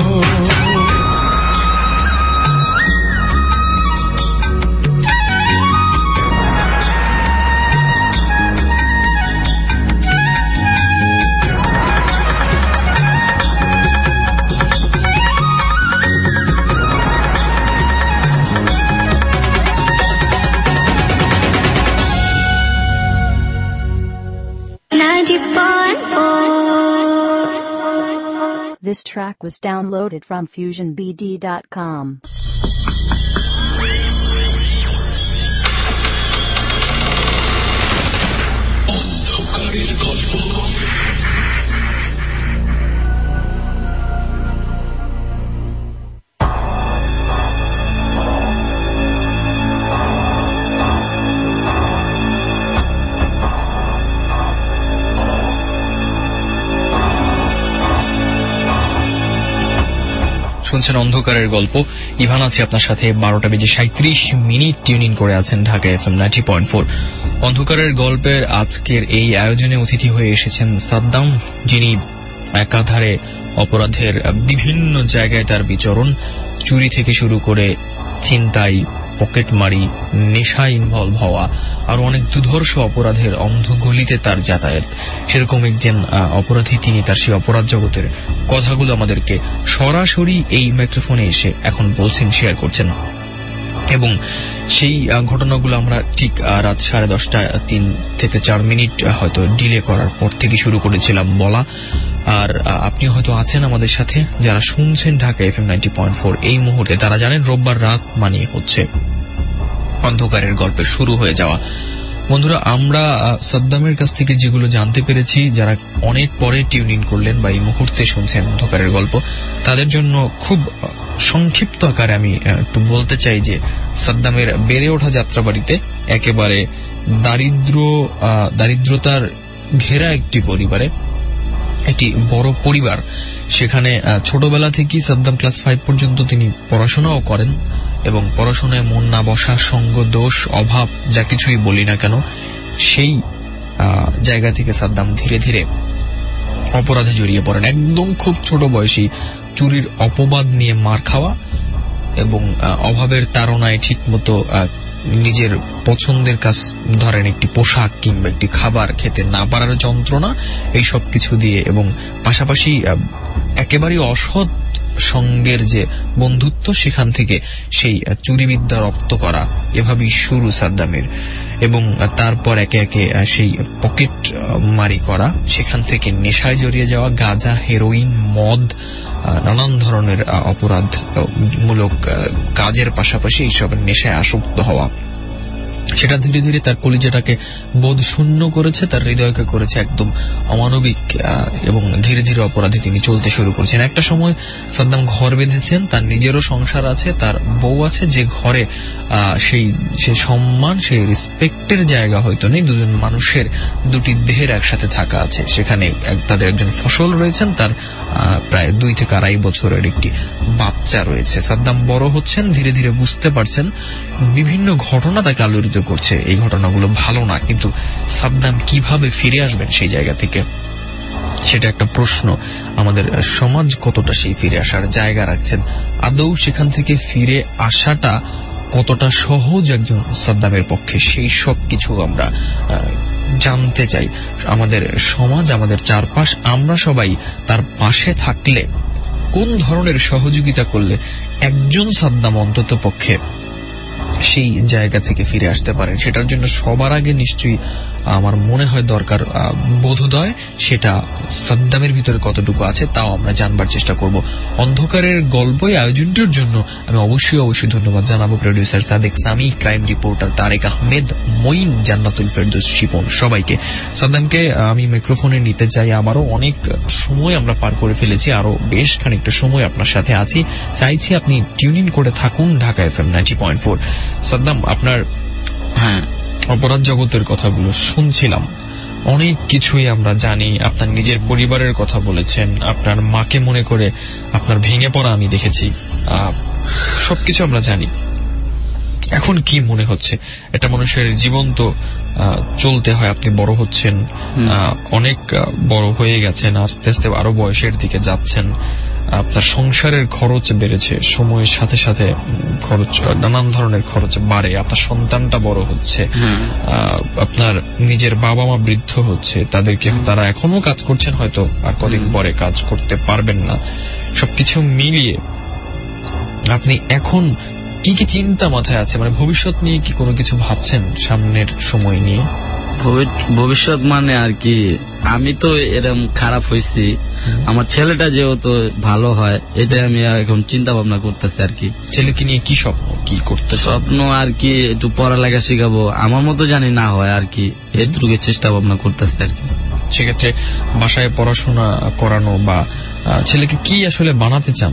This track was downloaded from fusion b d dot com. অন্ধকারের গল্প শুনছেন অন্ধকারের গল্প ইভান আছে আপনার সাথে বারোটা বেজে সাঁত্রিশ মিনিট টিউন করে আছেন Dhaka F M ninety point four অন্ধকারের গল্পের আজকের এই আয়োজনে অতিথি হয়ে এসেছেন সাদ্দাম যিনি একাধারে অপরাধের বিভিন্ন জায়গায় তার বিচরণ চুরি থেকে শুরু করে ছিনতাই পকেটমারি নেশা ইনভলভ হওয়া আর অনেক দুর্ধর্ষ অপরাধের অন্ধগলিতে তার যাতায়াত সেরকম একজন অপরাধী তিনি তার সেই অপরাধ জগতের কথাগুলো আমাদেরকে সরাসরি এই মাইক্রোফোনে এসে এখন বলছেন শেয়ার করছেন এবং সেই ঘটনাগুলো আমরা ঠিক রাত সাড়ে দশটা তিন থেকে চার মিনিট হয়তো ডিলে করার পর থেকে শুরু করেছিলাম বলা আর আপনি হয়তো আছেন আমাদের সাথে যারা শুনছেন Dhaka FM ninety point four এই মুহূর্তে, তারা জানেন রোববার রাত মানে হচ্ছে অন্ধকারের গল্পের শুরু হয়ে যাওয়া। বন্ধুরা, আমরা সাদ্দামের কাছ থেকে যেগুলো জানতে পেরেছি, যারা অনেক পরে টিউন ইন করলেন বা এই মুহূর্তে শুনছেন অন্ধকারের গল্প, তাদের জন্য খুব সংক্ষিপ্ত আকারে আমি একটু বলতে চাই যে সাদ্দামের বেড়ে ওঠা যাত্রাবাড়িতে একেবারে দারিদ্র দারিদ্রতার ঘেরা একটি পরিবারে, একটি বড় পরিবার। সেখানে ছোটবেলা থেকেই সাদ্দাম ক্লাস ফাইভ পর্যন্ত তিনি পড়াশোনাও করেন এবং পড়াশোনায় মন না বসা, সঙ্গ দোষ, অভাব, যা কিছুই বলি না কেন, সেই জায়গা থেকে সাদ্দাম ধীরে ধীরে অপরাধে জড়িয়ে পড়েন। একদম খুব ছোট বয়সী চুরির অপবাদ নিয়ে মার খাওয়া এবং অভাবের তাড়নায় ঠিক মতো নিজের পছন্দের কাজ, ধরেন একটি পোশাক কিংবা একটি খাবার খেতে না পারার যন্ত্রণা, এই সব কিছু দিয়ে এবং পাশাপাশি একেবারে অসৎ সঙ্গের যে বন্ধুত্ব, সেখান থেকে সেই চুরিবিদ্যা রপ্ত করা, এভাবেই শুরু সাদ্দামের। এবং তারপর একে একে সেই পকেট মারি করা, সেখান থেকে নেশায় জড়িয়ে যাওয়া, গাঁজা, হেরোইন, মদ, নানান ধরনের অপরাধমূলক কাজের পাশাপাশি এইসবের নেশায় আসক্ত হওয়া, সেটা ধীরে ধীরে তার কলিজাটাকে বোধ শূন্য করেছে, তার হৃদয়কে করেছে একদম অমানবিক এবং ধীরে ধীরে অপরাধে তিনি চলতে শুরু করেছেন। একটা সময় সাদ্দাম ঘর বেঁধেছেন, তার নিজেরও সংসার আছে, তার বউ আছে, যে ঘরে সেই সে সম্মান, সেই রেসপেক্টের জায়গা হয়তো নেই, দুজন মানুষের দুটি দেহের একসাথে থাকা আছে। সেখানে তাদের একজন ফসল রয়েছেন, তার প্রায় দুই থেকে আড়াই বছরের একটি বাচ্চা রয়েছে। সাদ্দাম বড় হচ্ছেন, ধীরে ধীরে বুঝতে পারছেন বিভিন্ন ঘটনা তাকে আলোড়িত করছে, এই ঘটনাগুলো ভালো না, কিন্তু সাদ্দাম কিভাবে ফিরে আসবেন সেই জায়গা থেকে, সেটা একটা প্রশ্ন। আমাদের সমাজ কতটা সেই ফিরে আসার জায়গা রাখছেন, আদৌ সেখান থেকে ফিরে আসাটা কতটা সহজ একজন সাদ্দামের পক্ষে, সেই সব কিছু আমরা জানতে চাই। আমাদের সমাজ, আমাদের চারপাশ, আমরা সবাই তার পাশে থাকলে, কোন ধরনের সহযোগিতা করলে একজন সাদ্দাম অন্তত পক্ষে সেই জায়গা থেকে ফিরে আসতে পারেন, সেটার জন্য সবার আগে নিশ্চয়ই আমার মনে হয় দরকার বোধোদয়। সেটা সাদ্দামের ভিতরে কতটুকু আছে তাও আমরা জানবার চেষ্টা করব। অন্ধকারের গল্প আয়োজনটির জন্য আমি অবশ্যই অবশ্যই ধন্যবাদ জানাবো producer Sadek Sami, crime reporter Tarique Ahmed, Moin, Jannatul Ferdous, Shipon, সবাইকে। সাদ্দামকে আমি মাইক্রোফোনে নিতে চাই। আমারও অনেক সময় আমরা পার করে ফেলেছি, আরো বেশ খানিকটা সময় আপনার সাথে আছি, চাইছি আপনি টিউন ইন করে থাকুন Dhaka FM ninety point four. Saddam, আপনার হ্যাঁ অপরাধ জগতের কথাগুলো শুনছিলাম, অনেক কিছুই আমরা জানি। আপনার নিজের পরিবারের কথা বলেছেন, আপনার মাকে মনে করে আপনার ভেঙে পড়া আমি দেখেছি, সবকিছু আমরা জানি। এখন কি মনে হচ্ছে, একটা মানুষের জীবন তো চলতে হয়, আপনি বড় হচ্ছেন, অনেক বড় হয়ে গেছেন, আস্তে আস্তে আরো বয়সের দিকে যাচ্ছেন, আপনার সংসারের খরচ বেড়েছে, সময়ের সাথে সাথে খরচ, নানান ধরনের খরচ বাড়ে, আপনার সন্তানটা বড় হচ্ছে, আপনার নিজের বাবা মা বৃদ্ধ হচ্ছে, তাদেরকে তারা এখনো কাজ করছেন, হয়তো আর কদিন পরে কাজ করতে পারবেন না। সবকিছু মিলিয়ে আপনি এখন কি কি চিন্তা মাথায় আছে, মানে ভবিষ্যৎ নিয়ে কি কোনো কিছু ভাবছেন, সামনের সময় নিয়ে? ভবিষ্যৎ মানে আর কি, আমি তো এরকম খারাপ হয়েছি, আমার ছেলেটা যেহেতু ভালো হয়, এটা আমি এখন চিন্তা ভাবনা করতেছি আর কি। ছেলেকে নিয়ে কি স্বপ্ন, কি করতে স্বপ্ন আর কি, একটু পড়ালেখা শিখাবো, আমার মতো জানি না হয় আর কি, এটুকু চেষ্টা ভাবনা করতেছি আর কি। সেক্ষেত্রে বাসায় পড়াশোনা করানো বা ছেলেকে কি আসলে বানাতে চান?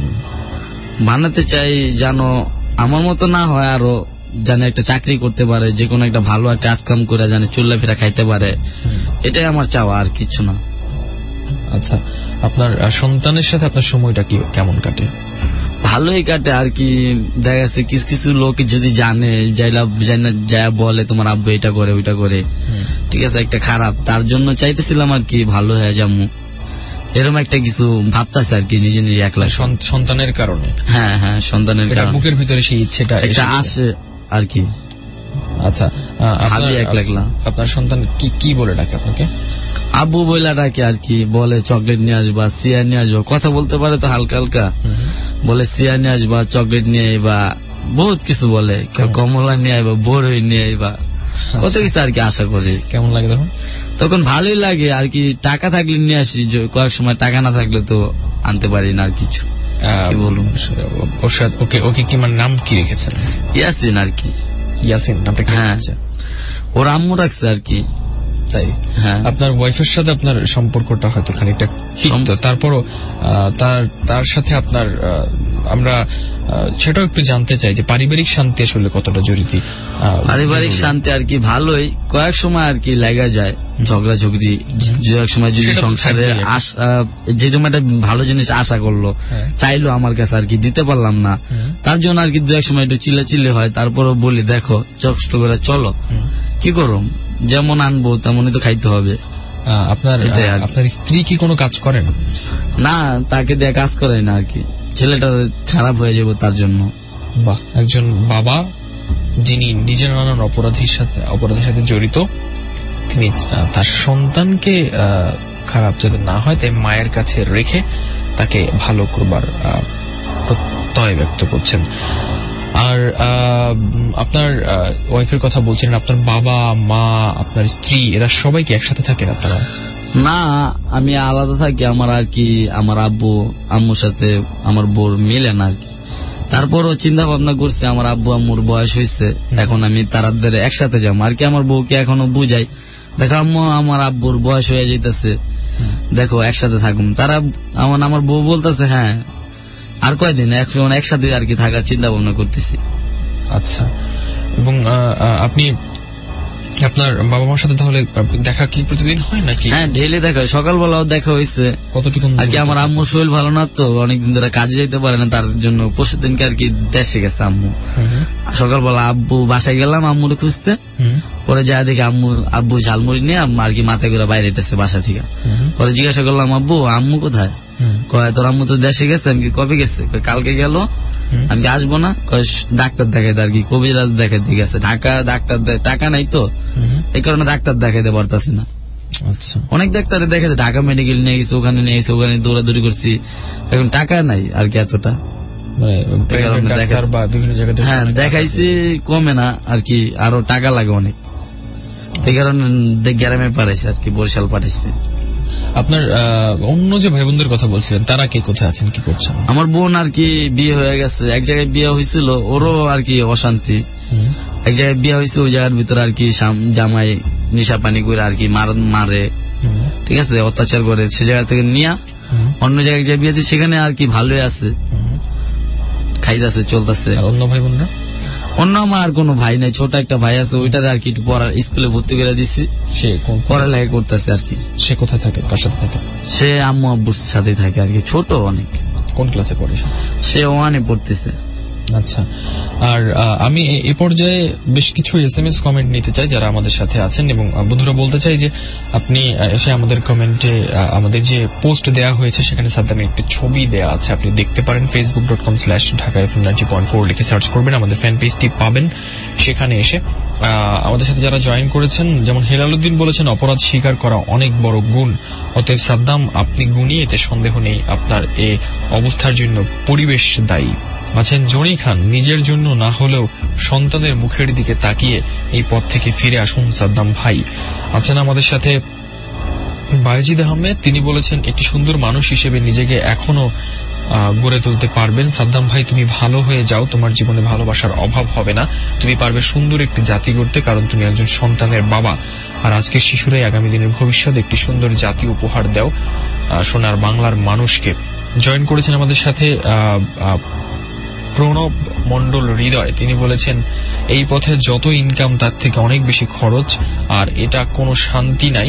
বানাতে চাই জানো, আমার মতো না হয় আরো জানে একটা চাকরি করতে পারে, যে কোনো একটা ভালো একটা কাজ কাম করে জানে চুল্লা ফেরা খাইতে পারে, এটাই আমার চাওয়া, আর কিছু না। আচ্ছা, আপনার সন্তানের সাথে আপনার সময়টা কি কেমন কাটে? ভালোই কাটে আর কি। দেখা যাচ্ছে কিছু কিছু লোক যদি জানে, যাইলা যা বলে তোমার আব্বু এটা করে ওইটা করে, ঠিক আছে, একটা খারাপ, তার জন্য চাইতেছিলাম আর কি ভালো হয়ে যাবো, এরকম একটা কিছু ভাবতেছে আর কি, নিজে নিজে একলা সন্তানের কারণে। হ্যাঁ হ্যাঁ, সন্তানের কারণে বুকের ভিতরে সেই ইচ্ছেটা এটা আসে আর কি। আচ্ছা, আপনার সন্তান কি কি বলে ডাকে আপনাকে? আব্বু বলে ডাকে আর কি, বলে চকলেট নিয়ে আসবা, সিয়া নিয়ে আসবা, কথা বলতে পারে তো হালকা হালকা, বলে সিয়া নিয়ে আসবা, চকলেট নিয়ে আইবা, বহুত কিছু বলে, কমলা নিয়ে আইবা, বড়ই নিয়ে আইবা, কত কিছু আর কি আশা করি। কেমন লাগে তখন? তখন ভালোই লাগে আর কি, টাকা থাকলে নিয়ে আসি, কয়েক সময় টাকা না থাকলে তো আনতে পারি না আর কিছু। কি বলুন, ওর সাথে ওকে ওকে কি মানে নাম কি রেখেছেন? ইয়াসিন আর কি। ইয়াসিন নামটা কি? হ্যাঁ, ওর আম্মু রাখছে আর কি। তাই? হ্যাঁ। আপনার ওয়াইফের সাথে আপনার সম্পর্কটা হয়তো খানিকটা তিক্ত, তারপরও তার তার সাথে আপনার আমরা সেটাও একটু জানতে চাই যে পারিবারিক শান্তি আসলে কতটা জড়িত। পারিবারিক শান্তি আর কি ভালোই, কয়েক সময় আর কি লাগা যায় ঝগড়া ঝগড়ি, যে এক সময় যদি সংসারে যেরকম একটা ভালো জিনিস আশা করলো, চাইলো আমার কাছে আর কি দিতে পারলাম না, তার জন্য আর কি দু এক সময় একটু চিল্লা চিল্লি হয়। তারপরও বলি দেখো কষ্ট করে চলো, কি করো, যেমন আনবো তেমনই তো খাইতে হবে। আপনার আপনার স্ত্রী কি কোনো কাজ করেন? না, তাকে দিয়ে কাজ করাই না আর কি, ছেলেটা খারাপ হয়ে যাবো তার জন্য। বাহ, একজন বাবা যিনি নিজের নানান অপরাধীর সাথে অপরাধের সাথে জড়িত, তিনি তার সন্তানকে খারাপ যাতে না হয় তাই মায়ের কাছে রেখে তাকে ভালো করবার প্রত্যয় ব্যক্ত করছেন। আর আপনার ওয়াইফের কথা বলছিলেন, আপনার বাবা মা আপনার স্ত্রী এরা সবাই কি একসাথে থাকেন আপনারা? না, আমি আলাদা থাকি। আমার আর কি আমার আব্বু আম্মুর সাথে আমার বোর মিলে না আর কি। তারপরও চিন্তা ভাবনা করছি, আমার আব্বু আম্মুর বয়স হয়েছে, এখন আমি তারাদের একসাথে যাবো আর কি। আমার বউকে এখনো বুঝাই, দেখো আম্মু আমার আব্বুর বয়স হয়ে যাইতেছে, দেখো একসাথে থাকুন। তারা আমার আমার বউ বলতেছে হ্যাঁ আর কয়দিন একসাথে আর কি থাকার চিন্তা ভাবনা করতেছি। আচ্ছা, এবং আপনি আপনার বাবা মার সাথে তাহলে দেখা কি প্রতিদিন হয় নাকি? হ্যাঁ, ডেইলি দেখা হয়, সকালবেলাও দেখা হয়েছে। কতটুকু আর কি আমার আম্মুর শরীর ভালো না তো, অনেকদিন ধরে কাজে যেতে পারে না, তার জন্য পরশু দিনকে আর কি দেশে গেছে আম্মু। সকালবেলা আব্বু বাসায় গেলাম আম্মুরে খুঁজতে, পরে যা দেখি আম্মু আব্বু ঝালমুড়ি নিয়ে আর কি মাথায় করে বাইরে যেতেছে বাসা থেকে। পরে জিজ্ঞাসা করলাম আব্বু আম্মু কোথায়? কয় তোর আম্মু তো দেশে গেছে। আমি কবে গেছে? কালকে গেল। আমি আসবো না, ডাক্তার দেখাইতে আর কি, কবিরাজ দেখাইতে গেছে ঢাকা। ডাক্তার টাকা নাই তো, এই কারণে ডাক্তার দেখাইতে পারতাছি না। আচ্ছা, অনেক ডাক্তারে দেখাচ্ছে, ঢাকা মেডিকেল নিয়ে গেছে, ওখানে নিয়ে গেছে, ওখানে দৌড়াদৌড়ি করছি, এখন টাকা নাই আর কি এতটা। হ্যাঁ, দেখাইছি কমে না আর কি, আরো টাকা লাগে অনেক, এই কারণে গ্রামে পাঠাইছে আর কি, বরিশাল পাঠাইছে। আপনার অন্য যে ভাই বোনদের কথা বলছিলেন তারা কে কোথায় আছেন, কি করছেন? আমার বোন আর কি বিয়ে হয়ে গেছে, এক জায়গায় বিয়ে হয়েছিল, ওরও আর কি অশান্তি। এক জায়গায় বিয়ে হয়েছে, ওই জায়গার ভিতরে আর কি জামাই নেশা পানি করে আর কি মারে, ঠিক আছে, অত্যাচার করে, সে জায়গা থেকে নিয়ে অন্য জায়গায় যে বিয়ে দিচ্ছে সেখানে আর কি ভালোই আছে, খাইতেছে চলতেছে। অন্য ভাই বোনরা? অন্য আমার আর কোনো ভাই নাই, ছোট একটা ভাই আছে, ওইটার আর কি পড়ার স্কুলে ভর্তি করে দিচ্ছি, সে পড়ালেখা করতেছে আর কি। সে কোথায় থাকে, কার সাথে থাকে? সে আম্মু আব্বুর সাথে থাকে আর কি, ছোট অনেক। কোন ক্লাসে পড়ে? সে ওয়ানে পড়তেছে। আচ্ছা, আর আমি এ পর্যায়ে বেশ কিছু এস এম এস কমেন্ট নিতে চাই যারা আমাদের সাথে আছেন, এবং বন্ধুরা বলতে চাই যে আপনি এসে আমাদের কমেন্টে আমাদের যে পোস্ট দেওয়া হয়েছে সেখানে সাদ্দামের একটি ছবি দেওয়া আছে, আপনি দেখতে পারেন। Facebook dot com slash Dhaka F M ninety point four লিখে সার্চ করবেন, আমাদের ফ্যান পেজটি পাবেন। সেখানে এসে আমাদের সাথে যারা জয়েন করেছেন, যেমন হেলালুদ্দিন বলেছেন অপরাধ স্বীকার করা অনেক বড় গুণ, অতএব সাদ্দাম আপনি গুণী, এতে সন্দেহ নেই। আপনার এ অবস্থার জন্য পরিবেশ দায়ী। আছেন জনি খান, নিজের জন্য না হলেও সন্তানের মুখের দিকে তাকিয়ে এই পথ থেকে ফিরে আসুন সাদ্দাম ভাই। আছেন আমাদের সাথে বায়েজিদ আহমেদ, তিনি বলেছেন একটি সুন্দর মানুষ হিসেবে নিজেকে এখনো গড়ে তুলতে পারবেন। সাদ্দাম ভাই তুমি ভালো হয়ে যাও, তোমার জীবনে ভালোবাসার অভাব হবে না, তুমি পারবে সুন্দর একটি জাতি গড়তে, কারণ তুমি একজন সন্তানের বাবা। আর আজকের শিশুরাই আগামী দিনের ভবিষ্যৎ, একটি সুন্দর জাতি উপহার দাও সোনার বাংলার মানুষকে। জয়েন করেছেন আমাদের সাথে আহ প্রণব মন্ডল হৃদয়, তিনি বলেছেন এই পথে যত ইনকাম তার থেকে অনেক বেশি খরচ, আর এটা কোনো শান্তি নাই,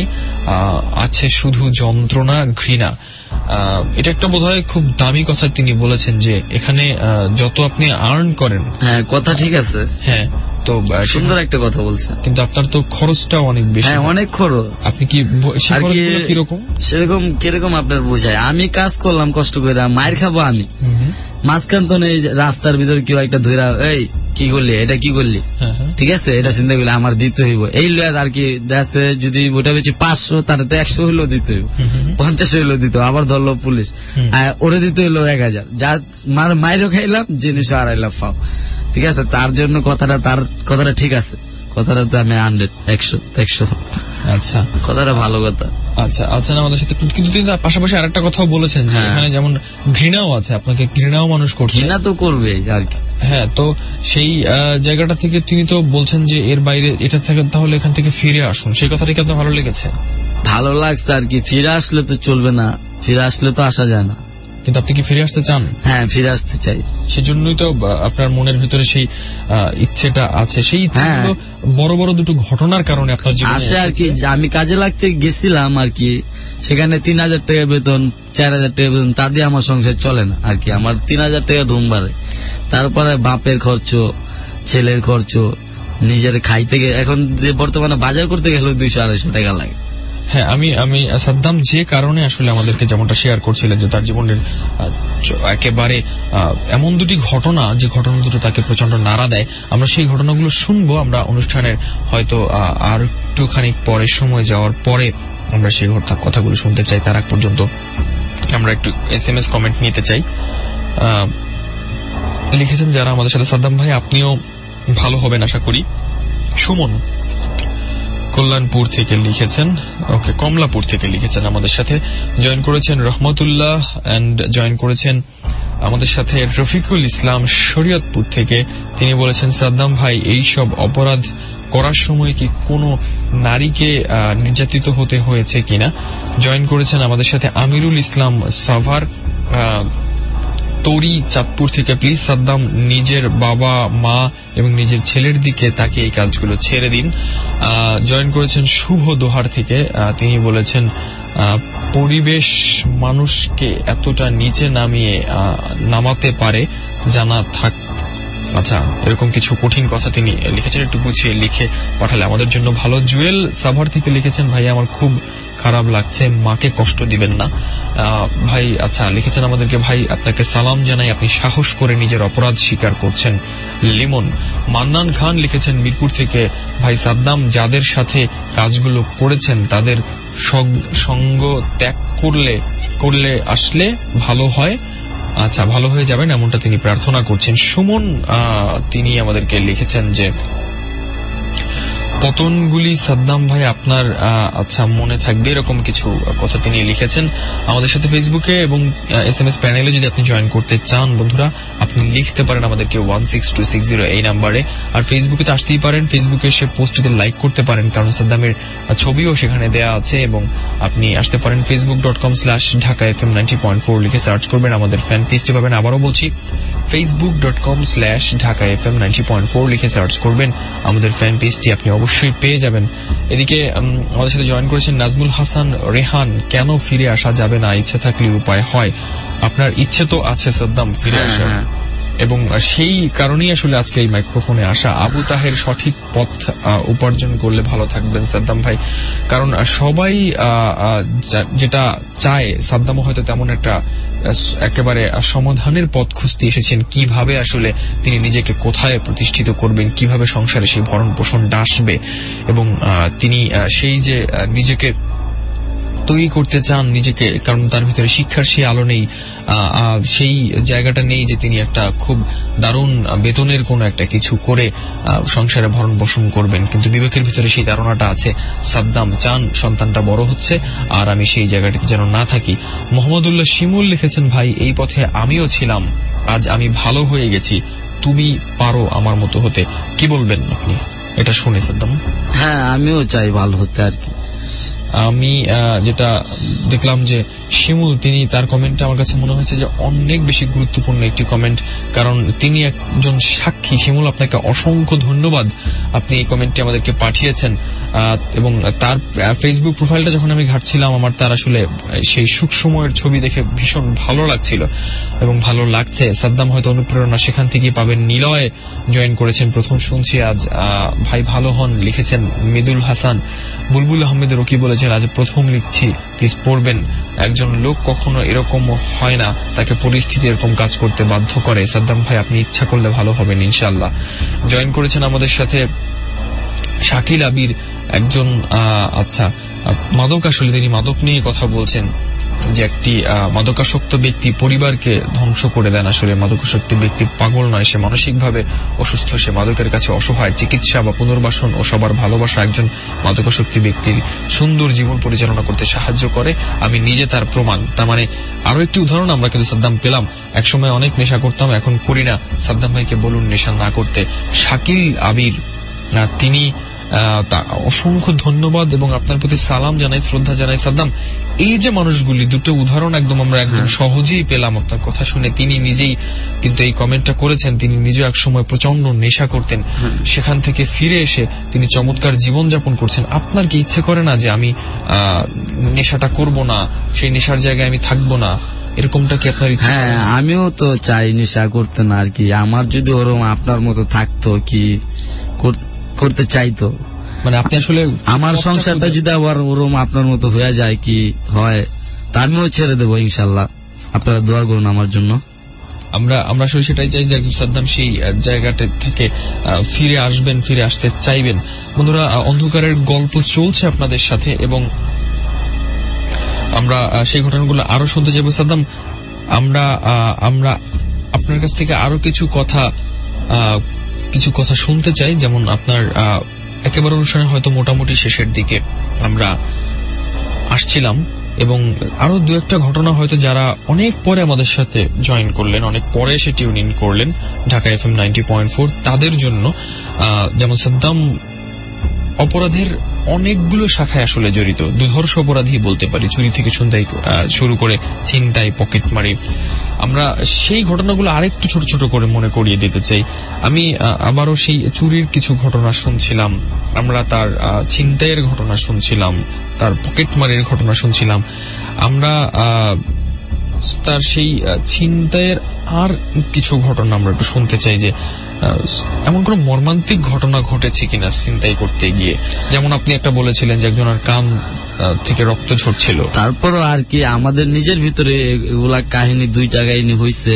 আছে শুধু যন্ত্রণা ঘৃণা। এটা একটা বোধহয় খুব দামি কথা তিনি বলেছেন, যে এখানে যত আপনি আর্ন করেন। হ্যাঁ, কথা ঠিক আছে। হ্যাঁ, তো সুন্দর একটা কথা বলছে, কিন্তু আপনার তো খরচটাও অনেক বেশি। হ্যাঁ, অনেক খরচ। আপনি কি কিরকম সেরকম কিরকম আপনার বোঝায়? আমি কাজ করলাম কষ্ট করে, মায়ের খাবো আমি, মাঝখান তো নেই রাস্তার ভিতরে কেউ একটা ধরা, এই কি করলি, এটা কি করলি, ঠিক আছে, এটা চিন্তা করলে আমার দিতে হইব, এই লয়ার আর কি দেশে যদি ওটা বেশি পাঁচশো তার তো একশো হইলেও দিতে হইব, পঞ্চাশ হইলেও দিতে, আবার ধরলো পুলিশ, ওরে দিতে হইলো এক হাজার, যা মায়েরও খাইলাম জিনিসও আড়াই লাখ পাও, ঠিক আছে। তার জন্য কথাটা তার কথাটা ঠিক আছে, কথাটা তো আমি হান্ড্রেড একশো একশো আচ্ছা কথাটা ভালো কথা। আচ্ছা আছেন আমাদের সাথে, কিন্তু তিনি তার পাশাপাশি আরেকটা কথাও বলেছেন যে এখানে যেমন ঘৃণাও আছে, আপনাকে ঘৃণাও মানুষ করছে, ঘৃণা তো করবে আর কি। হ্যাঁ, তো সেই জায়গাটা থেকে তিনি তো বলছেন যে এর বাইরে এটা থেকে তাহলে এখান থেকে ফিরে আসুন, সেই কথাটা কি আপনার ভালো লেগেছে? ভালো লাগছে আর কি, ফিরে আসলে তো চলবে না, ফিরে আসলে তো আসা যায় না। কিন্তু আপনি কি ফিরে আসতে চান? হ্যাঁ, ফিরে আসতে চাই। সেজন্যই তো আপনার মনের ভিতরে সেই ইচ্ছেটা আছে, সেই ইচ্ছেগুলো বড় বড় দুটো ঘটনার কারণে আপনার জীবনে আসে আর কি। আমি কাজে লাগতে গেছিলাম আর কি, সেখানে তিন হাজার টাকা বেতন, চার হাজার টাকা বেতন, তা দিয়ে আমার সংসার চলে না আর কি। আমার তিন হাজার টাকা রুম ভাড়া, তারপরে বাপের খরচ, ছেলের খরচ, নিজের খাইতে গেলে এখন বর্তমানে বাজার করতে গেলে দুইশো আড়াইশো টাকা লাগে। হ্যাঁ, আমি আমি সাদ্দাম যে কারণে আসলে আমাদেরকে যেমনটা শেয়ার করছিলেন যে তার জীবনের একেবারে এমন দুটি ঘটনা, যে ঘটনা দুটো তাকে প্রচন্ড নাড়া দেয়, আমরা সেই ঘটনাগুলো শুনবো। আমরা অনুষ্ঠানের হয়তো আর একটুখানি পরে সময় যাওয়ার পরে আমরা সেই কথাগুলো শুনতে চাই। তার আগ পর্যন্ত আমরা একটু এস এম এস কমেন্ট নিতে চাই। লিখেছেন যারা আমাদের সাথে, সাদ্দাম ভাই আপনিও ভালো হবেন আশা করি। সুমন কল্যাণপুর থেকে লিখেছেন, ওকে কমলাপুর থেকে লিখেছেন আমাদের সাথে, জয়েন করেছেন রহমতুল্লাহ এন্ড জয়েন করেছেন আমাদের সাথে রফিকুল ইসলাম শরীয়তপুর থেকে। তিনি বলেছেন সাদ্দাম ভাই এইসব অপরাধ করার সময় কি কোনো নারীকে নির্যাতিত হতে হয়েছে কিনা। জয়েন করেছেন আমাদের সাথে আমিরুল ইসলাম সাভার তরি চাঁদপুর থেকে। প্লিজ সাদ্দাম নিজের বাবা মা এবং নিজের ছেলের দিকে তাকে এই কাজগুলো ছেড়ে দিন। জয়েন করেছেন শুভ দোহার থেকে, তিনি বলেছেন পরিবেশ মানুষকে এতটা নিচে নামিয়ে নামাতে পারে জানা থাক। আচ্ছা, এরকম কিছু কঠিন কথা তিনি লিখেছেন, একটু গুছিয়ে লিখে পাঠালে আমাদের জন্য ভালো। জুয়েল সাভার থেকে লিখেছেন, ভাই আমার খুব খারাপ লাগছে, মাকে কষ্ট দিবেন না ভাই। আচ্ছা, লিখেছেন আমাদেরকে, ভাই আপনাকে সালাম জানাই, আপনি সাহস করে নিজের অপরাধ স্বীকার করছেন। লিমন মান্নান খান লিখেছেন মিরপুর থেকে, ভাই সাদ্দাম যাদের সাথে কাজগুলো করেছেন তাদের সঙ্গ ত্যাগ করলে করলে আসলে ভালো হয়। আচ্ছা, ভালো হয়ে যাবেন এমনটা তিনি প্রার্থনা করছেন। সুমন তিনি আমাদেরকে লিখেছেন যে পতনগুলি সাদ্দাম ভাই আপনার আচ্ছা মনে থাকবে, এরকম কিছু কথা তিনি লিখেছেন আমাদের সাথে ফেসবুকে এবং এস এম এস প্যানেলে। যদি আপনি জয়েন করতে চান বন্ধুরা, আপনি লিখতে পারেন আমাদেরকে one six two six zero এই নাম্বারে। আর ফেসবুকে তো আসতেই পারেন, ফেসবুকে এসে পোস্টটিতে লাইক করতে পারেন, কারণ সাদ্দামের ছবিও সেখানে দেয়া আছে। এবং আপনি আসতে পারেন Facebook dot com slash Dhaka F M ninety point four লিখে সার্চ করবেন, আমাদের ফ্যান পেজটি পাবেন। আবারও বলছি, Facebook dot com slash Dhaka F M ninety point four লিখে সার্চ করবেন, আমাদের ফ্যান পেজটি আপনি অবশ্যই পেয়ে যাবেন। এদিকে আমাদের সাথে জয়েন করেছেন নাজমুল হাসান রেহান, কেন ফিরে আসা যাবে না, ইচ্ছে থাকলে উপায় হয়। আপনার ইচ্ছে তো আছে সাদ্দাম ফিরে আসার, এবং সেই কারণেই আসলে আজকে এই মাইক্রোফোনে আসা। আবু তাহের সঠিক পথ উপার্জন করলে ভালো থাকবেন সাদ্দাম ভাই, কারণ সবাই যেটা চায়, সাদ্দামও হয়তো তেমন একটা একেবারে সমাধানের পথ খুঁজতে এসেছেন, কিভাবে আসলে তিনি নিজেকে কোথায় প্রতিষ্ঠিত করবেন, কিভাবে সংসারে সেই ভরণ পোষণটা আসবে, এবং তিনি সেই যে নিজেকে তৈরি করতে চান নিজেকে, কারণ তার ভিতরে শিক্ষার সেই আলো নেই, সেই জায়গাটা নেই যে তিনি একটা খুব দারুণ বেতনের কোনো একটা কিছু করে সংসারে ভরণ পোষণ করবেন, কিন্তু বিবেকের ভিতরে সেই ধারণাটা আছে। সাদ্দাম চান সন্তানটা বড় হচ্ছে আর আমি সেই জায়গাটিতে যেন না থাকি। মোহাম্মদুল্লাহ শিমুল লিখেছেন, ভাই এই পথে আমিও ছিলাম, আজ আমি ভালো হয়ে গেছি, তুমি পারো আমার মতো হতে। কি বলবেন আপনি এটা শুনে সাদ্দাম? হ্যাঁ, আমিও চাই ভালো হতে আর কি। আমি যেটা দেখলাম যে শিমুল তিনি তার কমেন্টটা আমার কাছে মনে হয়েছে যে অনেক বেশি গুরুত্বপূর্ণ একটি কমেন্ট, কারণ তিনি একজন সাক্ষী। শিমুল, আপনাকে অসংখ্য ধন্যবাদ, আপনি এই কমেন্টটি আমাদেরকে পাঠিয়েছেন। এবং তার ফেসবুক প্রোফাইলটা যখন আমি ঘাটছিলাম, আমার তার আসলে সেই সুখ সময়ের ছবি দেখে ভীষণ ভালো লাগছিল এবং ভালো লাগছে। সাদ্দাম হয়তো অনুপ্রেরণা সেখান থেকেই পাবেন। নিলয় জয়েন করেছেন, প্রথম শুনছি আজ, ভাই ভালো হন লিখেছেন মৃদুল হাসান। বুলবুল আহমেদের রকি বলেছেন, আজ প্রথম লিখছি, প্লিজ পড়বেন। একজন লোক কখনো এরকম হয় না, তাকে পরিস্থিতি এরকম কাজ করতে বাধ্য করে। সাদ্দাম ভাই আপনি ইচ্ছা করলে ভালো হবেন ইনশাআল্লাহ। জয়েন করেছেন আমাদের সাথে শাকিল আবির, একজন আচ্ছা মাদক, আসলে তিনি মাদক নিয়ে কথা বলছেন। যে একটি মাদকাসক্ত ব্যক্তি পরিবারকে ধ্বংস করে দেন। আসলে মাদকাসক্ত ব্যক্তি পাগল নয়, সে মানসিকভাবে অসুস্থ, সে মাদকের কাছে অসহায়। চিকিৎসা বা পুনর্বাসন ও সবার ভালোবাসা একজন মাদকাসক্ত ব্যক্তির সুন্দর জীবন পরিচালনা করতে সাহায্য করে। আমি নিজে তার প্রমাণ। তার মানে আরো একটি উদাহরণ আমরা কিন্তু সাদ্দাম পেলাম। একসময় অনেক নেশা করতাম, এখন করি না। সাদ্দাম ভাইকে বলুন নেশা না করতে। শাকিল আবির তিনি অসংখ্য ধন্যবাদ এবং আপনার প্রতি সালাম জানাই, শ্রদ্ধা জানাই। সাদ্দাম, এই যে মানুষগুলি, দুটো উদাহরণ একদম আমরা একদম সহজেই পেলাম আপনার কথা শুনে। তিনি নিজেই কিন্তু এই কমেন্টটা করেছেন, তিনি নিজেও একসময় প্রচন্ড নেশা করতেন, সেখান থেকে ফিরে এসে তিনি চমৎকার জীবন যাপন করছেন। আপনার কি ইচ্ছে করে না যে আমি নেশাটা করব না, সেই নেশার জায়গায় আমি থাকবো না, এরকমটা কি আপনার ইচ্ছা? হ্যাঁ, আমিও তো চাই নেশা করতে না আর কি। আমার যদি ওরকম আপনার মতো থাকতো কি করতে চাইতো, মানে আপনি আসলে আমার সংসারটা যদি আবার ওরকম আপনার মতো হয়ে যায় কি হয়, তা আমিও ছেড়ে দেবো ইনশাল্লাহ। আপনারা দোয়া করুন আমার জন্য। আমরা আমরা আসলে সেটাই চাই যে একজন সাদ্দাম সেই জায়গাটা থেকে ফিরে আসবেন, ফিরে আসতে চাইবেন। বন্ধুরা, অন্ধকারের গল্প চলছে আপনাদের সাথে এবং আমরা সেই ঘটনাগুলো আরো শুনতে চাইব। সাদ্দাম, আমরা আমরা আপনার কাছ থেকে আরো কিছু কথা কিছু কথা শুনতে চাই। যেমন আপনার একেবারে অনুষ্ঠানে হয়তো মোটামুটি শেষের দিকে আমরা আসছিলাম এবং আরো দু একটা ঘটনা হয়তো যারা অনেক পরে আমাদের সাথে জয়েন করলেন, অনেক পরে এসে টিউন ইন করলেন Dhaka F M ninety point four, তাদের জন্য যেমন সাদ্দাম অপরাধের অনেকগুলো শাখায় আসলে জড়িত, দুর্ধর্ষ অপরাধী বলতে পারি, চুরি থেকে ছিনতাই শুরু করে ছিনতাই, পকেটমারি। আমরা সেই ঘটনাগুলো আরেকটু ছোট ছোট করে মনে করিয়ে দিতে চাই। আমি আবারও সেই চুরির কিছু ঘটনা শুনছিলাম, আমরা তার ছিনতাইয়ের ঘটনা শুনছিলাম, তার পকেটমারির ঘটনা শুনছিলাম, আমরা তার সেই ছিনতাইয়ের আর কিছু ঘটনা আমরা একটু শুনতে চাই যে এমন কোন মর্মান্তিক ঘটনা ঘটেছে কিনা ছিনতাই করতে গিয়ে। যেমন আপনি একটা বলেছিলেন যে একজনের কান থেকে রক্ত ঝরছিল। তারপরও আর কি আমাদের নিজের ভিতরে এগুলা কাহিনী, দুইটা কাহিনী হয়েছে,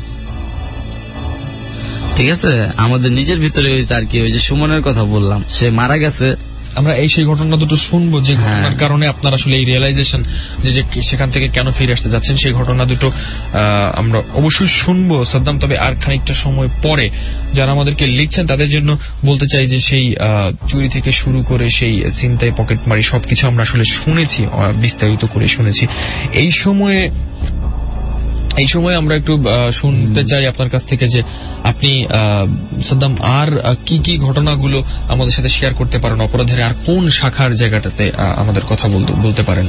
ঠিক আছে, আমাদের নিজের ভিতরে হয়েছে আর কি। ওই যে সুমনের কথা বললাম, সে মারা গেছে, আমরা এই সেই ঘটনা দুটো শুনবো যে ঘটনার কারণে আপনার আসলে এই রিয়েলাইজেশন যে সেখান থেকে কেন ফিরে আসতে যাচ্ছেন, সেই ঘটনা দুটো আমরা অবশ্যই শুনবো সাদ্দাম। তবে আর খানিকটা সময় পরে যারা আমাদেরকে লিখছেন তাদের জন্য বলতে চাই যে সেই চুরি থেকে শুরু করে সেই ছিনতাই, পকেটমারি সবকিছু আমরা আসলে শুনেছি, বিস্তারিত করে শুনেছি। এই সময়ে এই সময় আমরা একটু শুনতে চাই আপনার কাছ থেকে যে আপনি সাদ্দাম আর কি কি ঘটনাগুলো আমাদের সাথে শেয়ার করতে পারেন, অপরাধের আর কোন শাখার জায়গাটাতে আমাদের কথা বলতে পারেন।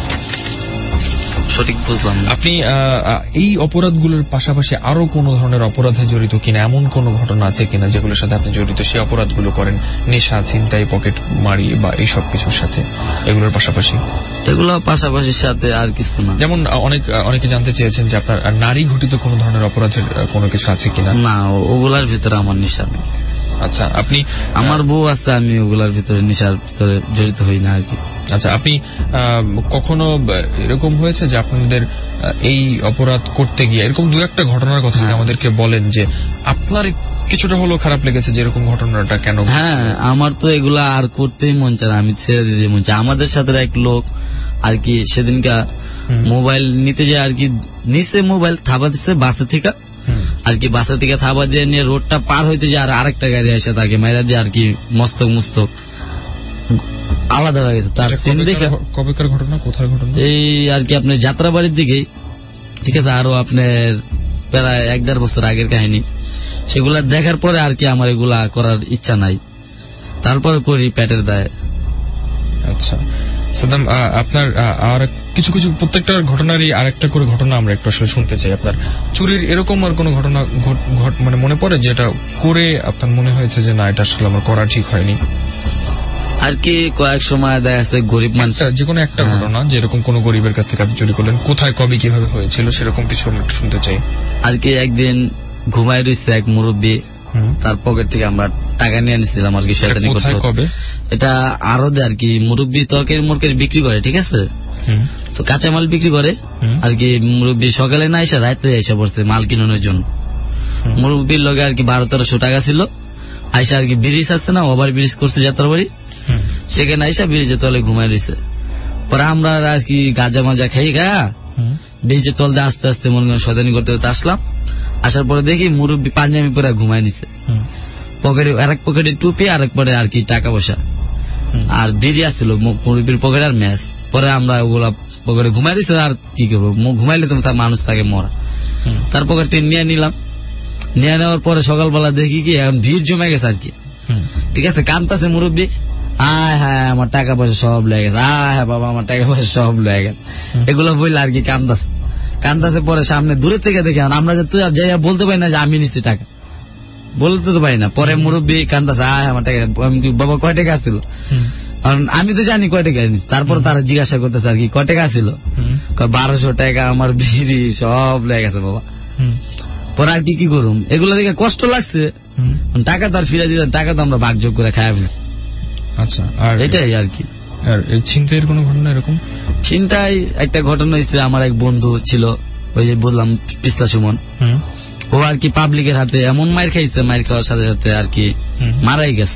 সঠিক বুঝলাম। আপনি এই অপরাধগুলোর পাশাপাশি আরো কোন ধরনের অপরাধে জড়িত কিনা, এমন কোন ঘটনা আছে কিনা যেগুলোর সাথে আপনি জড়িত, সেই অপরাধগুলো করেন, নেশা, ছিনতাই, পকেট মারি বা এইসব কিছুর সাথে, এগুলোর পাশাপাশি? এগুলো পাশাপাশির সাথে আর কিছু না। যেমন অনেক অনেকে জানতে চেয়েছেন যে আপনার নারী ঘটিত কোন ধরনের অপরাধের কোনো কিছু আছে কিনা। না, ওগুলার ভিতরে আমার নেশা নেই। আচ্ছা, আপনি? আমার বউ আছে, আমি ওগুলার ভিতরে নেশার ভিতরে জড়িত হই না আর কি। আচ্ছা, আপনি কখনো এরকম হয়েছে যে আপনাদের এই অপরাধ করতে গিয়ে এরকম দু একটা ঘটনার কথা আমাদেরকে বলেন যে আপনার কিছুটা হলেও খারাপ লেগেছে, যে এরকম ঘটনাটা কেন? হ্যাঁ, আমার তো এগুলা আর করতেই মন চায়, আমি ছেড়ে দিতে মন চায়। আমাদের সাথে এক লোক আর কি সেদিনকা মোবাইল নিতে যায় আর কি, নিচে মোবাইল থাবা দিচ্ছে বাসে থেকে আর কি, বাসা থেকে থাবা দিয়ে নিয়ে রোডটা পার হইতে যায়, আর আরেকটা গাড়ি এসে তাকে মাইরা দিয়ে আর কি মস্তক মস্তক আলাদা হয়ে গেছে। তার সিন দেখে কবেকার ঘটনা, কোথায় ঘটনা? এই আর কি আপনার যাত্রাবাড়ির দিকেই, ঠিক আছে, আরো আপনার প্রায় এক দেড় বছর আগের কাহিনী। সেগুলা দেখার পরে আর কি আমার এগুলা করার ইচ্ছা নাই, তারপরে করি পেটের দায়ে। আচ্ছা সাদ্দাম, আপনার আর কিছু কিছু প্রত্যেকটা ঘটনারই আরেকটা করে ঘটনা আমরা একটু আসলে শুনতে চাই। আপনার চুরির এরকম আর কোন ঘটনা মানে মনে পড়ে যেটা করে আপনার মনে হয়েছে যে না, এটা আসলে আমার করা ঠিক হয়নি? আর কি কয়েক সময় দেখা যাচ্ছে গরিব মানুষ, যে কোনো একটা ঘটনা যে এরকম কোন গরিবের কাছ থেকে আপনি চুরি করলেন, কোথায়, কবে, কিভাবে হয়েছিল, সেরকম কিছু আমরা একটু শুনতে চাই। আর কি একদিন ঘুমাই রয়েছে এক মুরব্বী, তার পকেট থেকে আমরা টাকা নিয়ে নিয়েছিলাম আর কি শয়তানি করতে। কবে? এটা আরো দে আর কি, মুরব্বী তরকারি মরকারি বিক্রি করে, ঠিক আছে, তো কাঁচামাল বিক্রি করে আর কি। মুরব্বী সকালে না এসে রাতে এসে পড়ছে মাল কিনানোর জন্য। মুরব্বীর লগে আর কি বারো তেরোশো টাকা ছিল। আইসা আর কি ব্রিজ আছে না, ওভার ব্রিজ করছে যাত্রাবাড়ি, সেখানে আইসা ব্রিজে তলে ঘুমাই রয়েছে। পরে আমরা আর কি গাঁজা মাজা খাই গা বেঁচে তল দিয়ে আস্তে আস্তে মনে করেন শয়তানি করতে করতে আসলাম। আসার পরে দেখি মুরব্বী পাঞ্জাবি পরে ঘুমায় নিছে, পকেটে আরেক পকেটে টুপি, আরেক পরে আর কি টাকা পয়সা আর বিড়ি আসছিল মুরব্বীর পকেটে আর ম্যাচ। পরে আমরা ওগুলা পকেটে ঘুমাই দিছি, আর কি করবো, ঘুমাইলে তো তার মানুষ থাকে মরা। তার পকেট থেকে নিয়ে নিলাম, নিয়ে নেওয়ার পরে সকালবেলা দেখি কি এখন ভিড় জমে গেছে আর কি। ঠিক আছে, কান্তাছে মুরব্বী, আয় হ্যাঁ আমার টাকা পয়সা সব লেগে গেছে, আয় হ্যাঁ বাবা আমার টাকা পয়সা সব লেগে গেছে, এগুলো বললে আর কি কান্দাছে। কান্দাছে পরে সামনে দূরে থেকে দেখে আমরা যে তুই যাই বলতে পারি না যে আমি নিচ্ছি টাকা, বলতে তো পারি না। পরে মুরব্বী কান্দাছে, আয় আমার টাকা, বাবা কয় টাকা ছিল, কারণ আমি তো জানি কয় টাকা নিচ্ছি। তারপর তারা জিজ্ঞাসা করতেছে আর কি কয় টাকা ছিল, বারোশো টাকা আমার বিড়ি সব লেগে গেছে বাবা। পরে আর কি কি করুম, এগুলো দেখে কষ্ট লাগছে, টাকা তো আর ফিরে দিলাম, টাকা তো আমরা ভাগযোগ করে খাওয়া ফেলছি। আচ্ছা, আর এটাই আর কি। আর ছিনতাইয়ের কোনো ঘটনা এরকম? ছিনতাই একটা ঘটনা হয়েছে, আমার এক বন্ধু ছিল ওই যে বললাম পিছলা সুমন, ও আর কি পাবলিকের হাতে এমন মার খাইছে, মার খাওয়ার সাথে সাথে আর কি মারাই গেছে।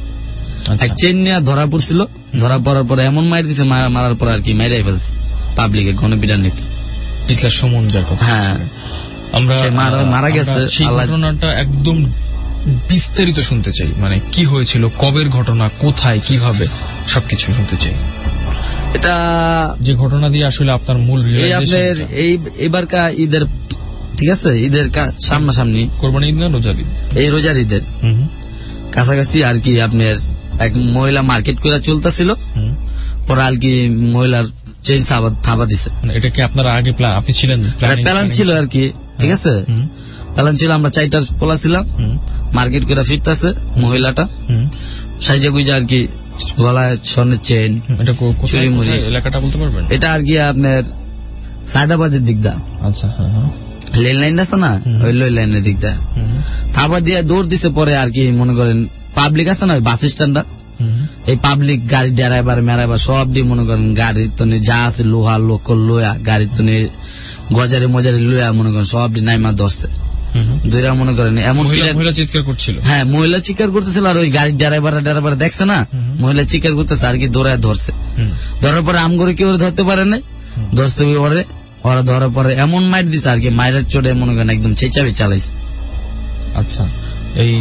এক চেন নিয়ে ধরা পড়ছিল, ধরা পড়ার পরে এমন মার দিছে, মারার পর আর কি মারাই ফেলছে পাবলিকে গণপিটার নীতি। পিছলা সুমন যার কথা, হ্যাঁ আমরা মারা গেছে। সেই ঘটনাটা একদম বিস্তারিত শুনতে চাই, মানে কি হয়েছিল, কবের ঘটনা, কোথায়, কিভাবে, সবকিছু শুনতে চাই। এটা যে ঘটনা দিয়ে আসলে আপনার মূল আপনার এই এবারকা ঈদের, ঠিক আছে, ঈদের সামনাসামনি, কোরবানি ঈদ না রোজার ঈদ, এই রোজার ঈদের কাছাকাছি আর কি আপনার এক মহিলা মার্কেট করে চলতেছিল, পরে আর কি মহিলার চেইন থাবা দিছে। এটা কি আপনারা আগে প্ল্যান, আপনি ছিলেন, প্ল্যান ছিল আর কি, ঠিক আছে, প্ল্যান ছিল, আমরা চারটার পোলা ছিলাম, মার্কেট করে ফিরতেছে মহিলাটা সাইজা গুইজা আর কি, গলায় স্বর্ণের চেন, চুরি মুড়ি। এলাকাটা বলতে পারবেন? এটা আর কি আপনার সায়দাবাদের দিক দা, আচ্ছা হ্যাঁ, লেন লাইন আছে না, ওই লই লাইনের দিক দা থাবা দিয়ে দৌড় দিছে। পরে আর কি মনে করেন পাবলিক আছে না বাস স্ট্যান্ডটা, এই পাবলিক গাড়ি ড্রাইভার মেরাইবার সব দিয়ে মনে করেন গাড়ির তো যা আছে লোহা লোক লোয়া, গাড়ির তো গজারে মজারে লোয়া মনে করেন সব দিয়ে নাইমা ধরছে। দুইরা মনে করেন এমন মহিলা চিৎকার করছিল, হ্যাঁ মহিলা চিৎকার করতেছিল, আর ওই গাড়ির ড্রাইভার ড্রাইভার দেখছে না মহিলা চিৎকার করতেছে আর কি, দৌড়ায় ধরছে। ধরার পরে আম করে কেউ ধরতে পারে নাই, ধরছে ওই ওরে, ওরা ধরার পরে এমন মাইর দিছে আর কি, মাইরের চোটে মনে করেন একদম চেঁচাবে চালাইছে। আচ্ছা, এই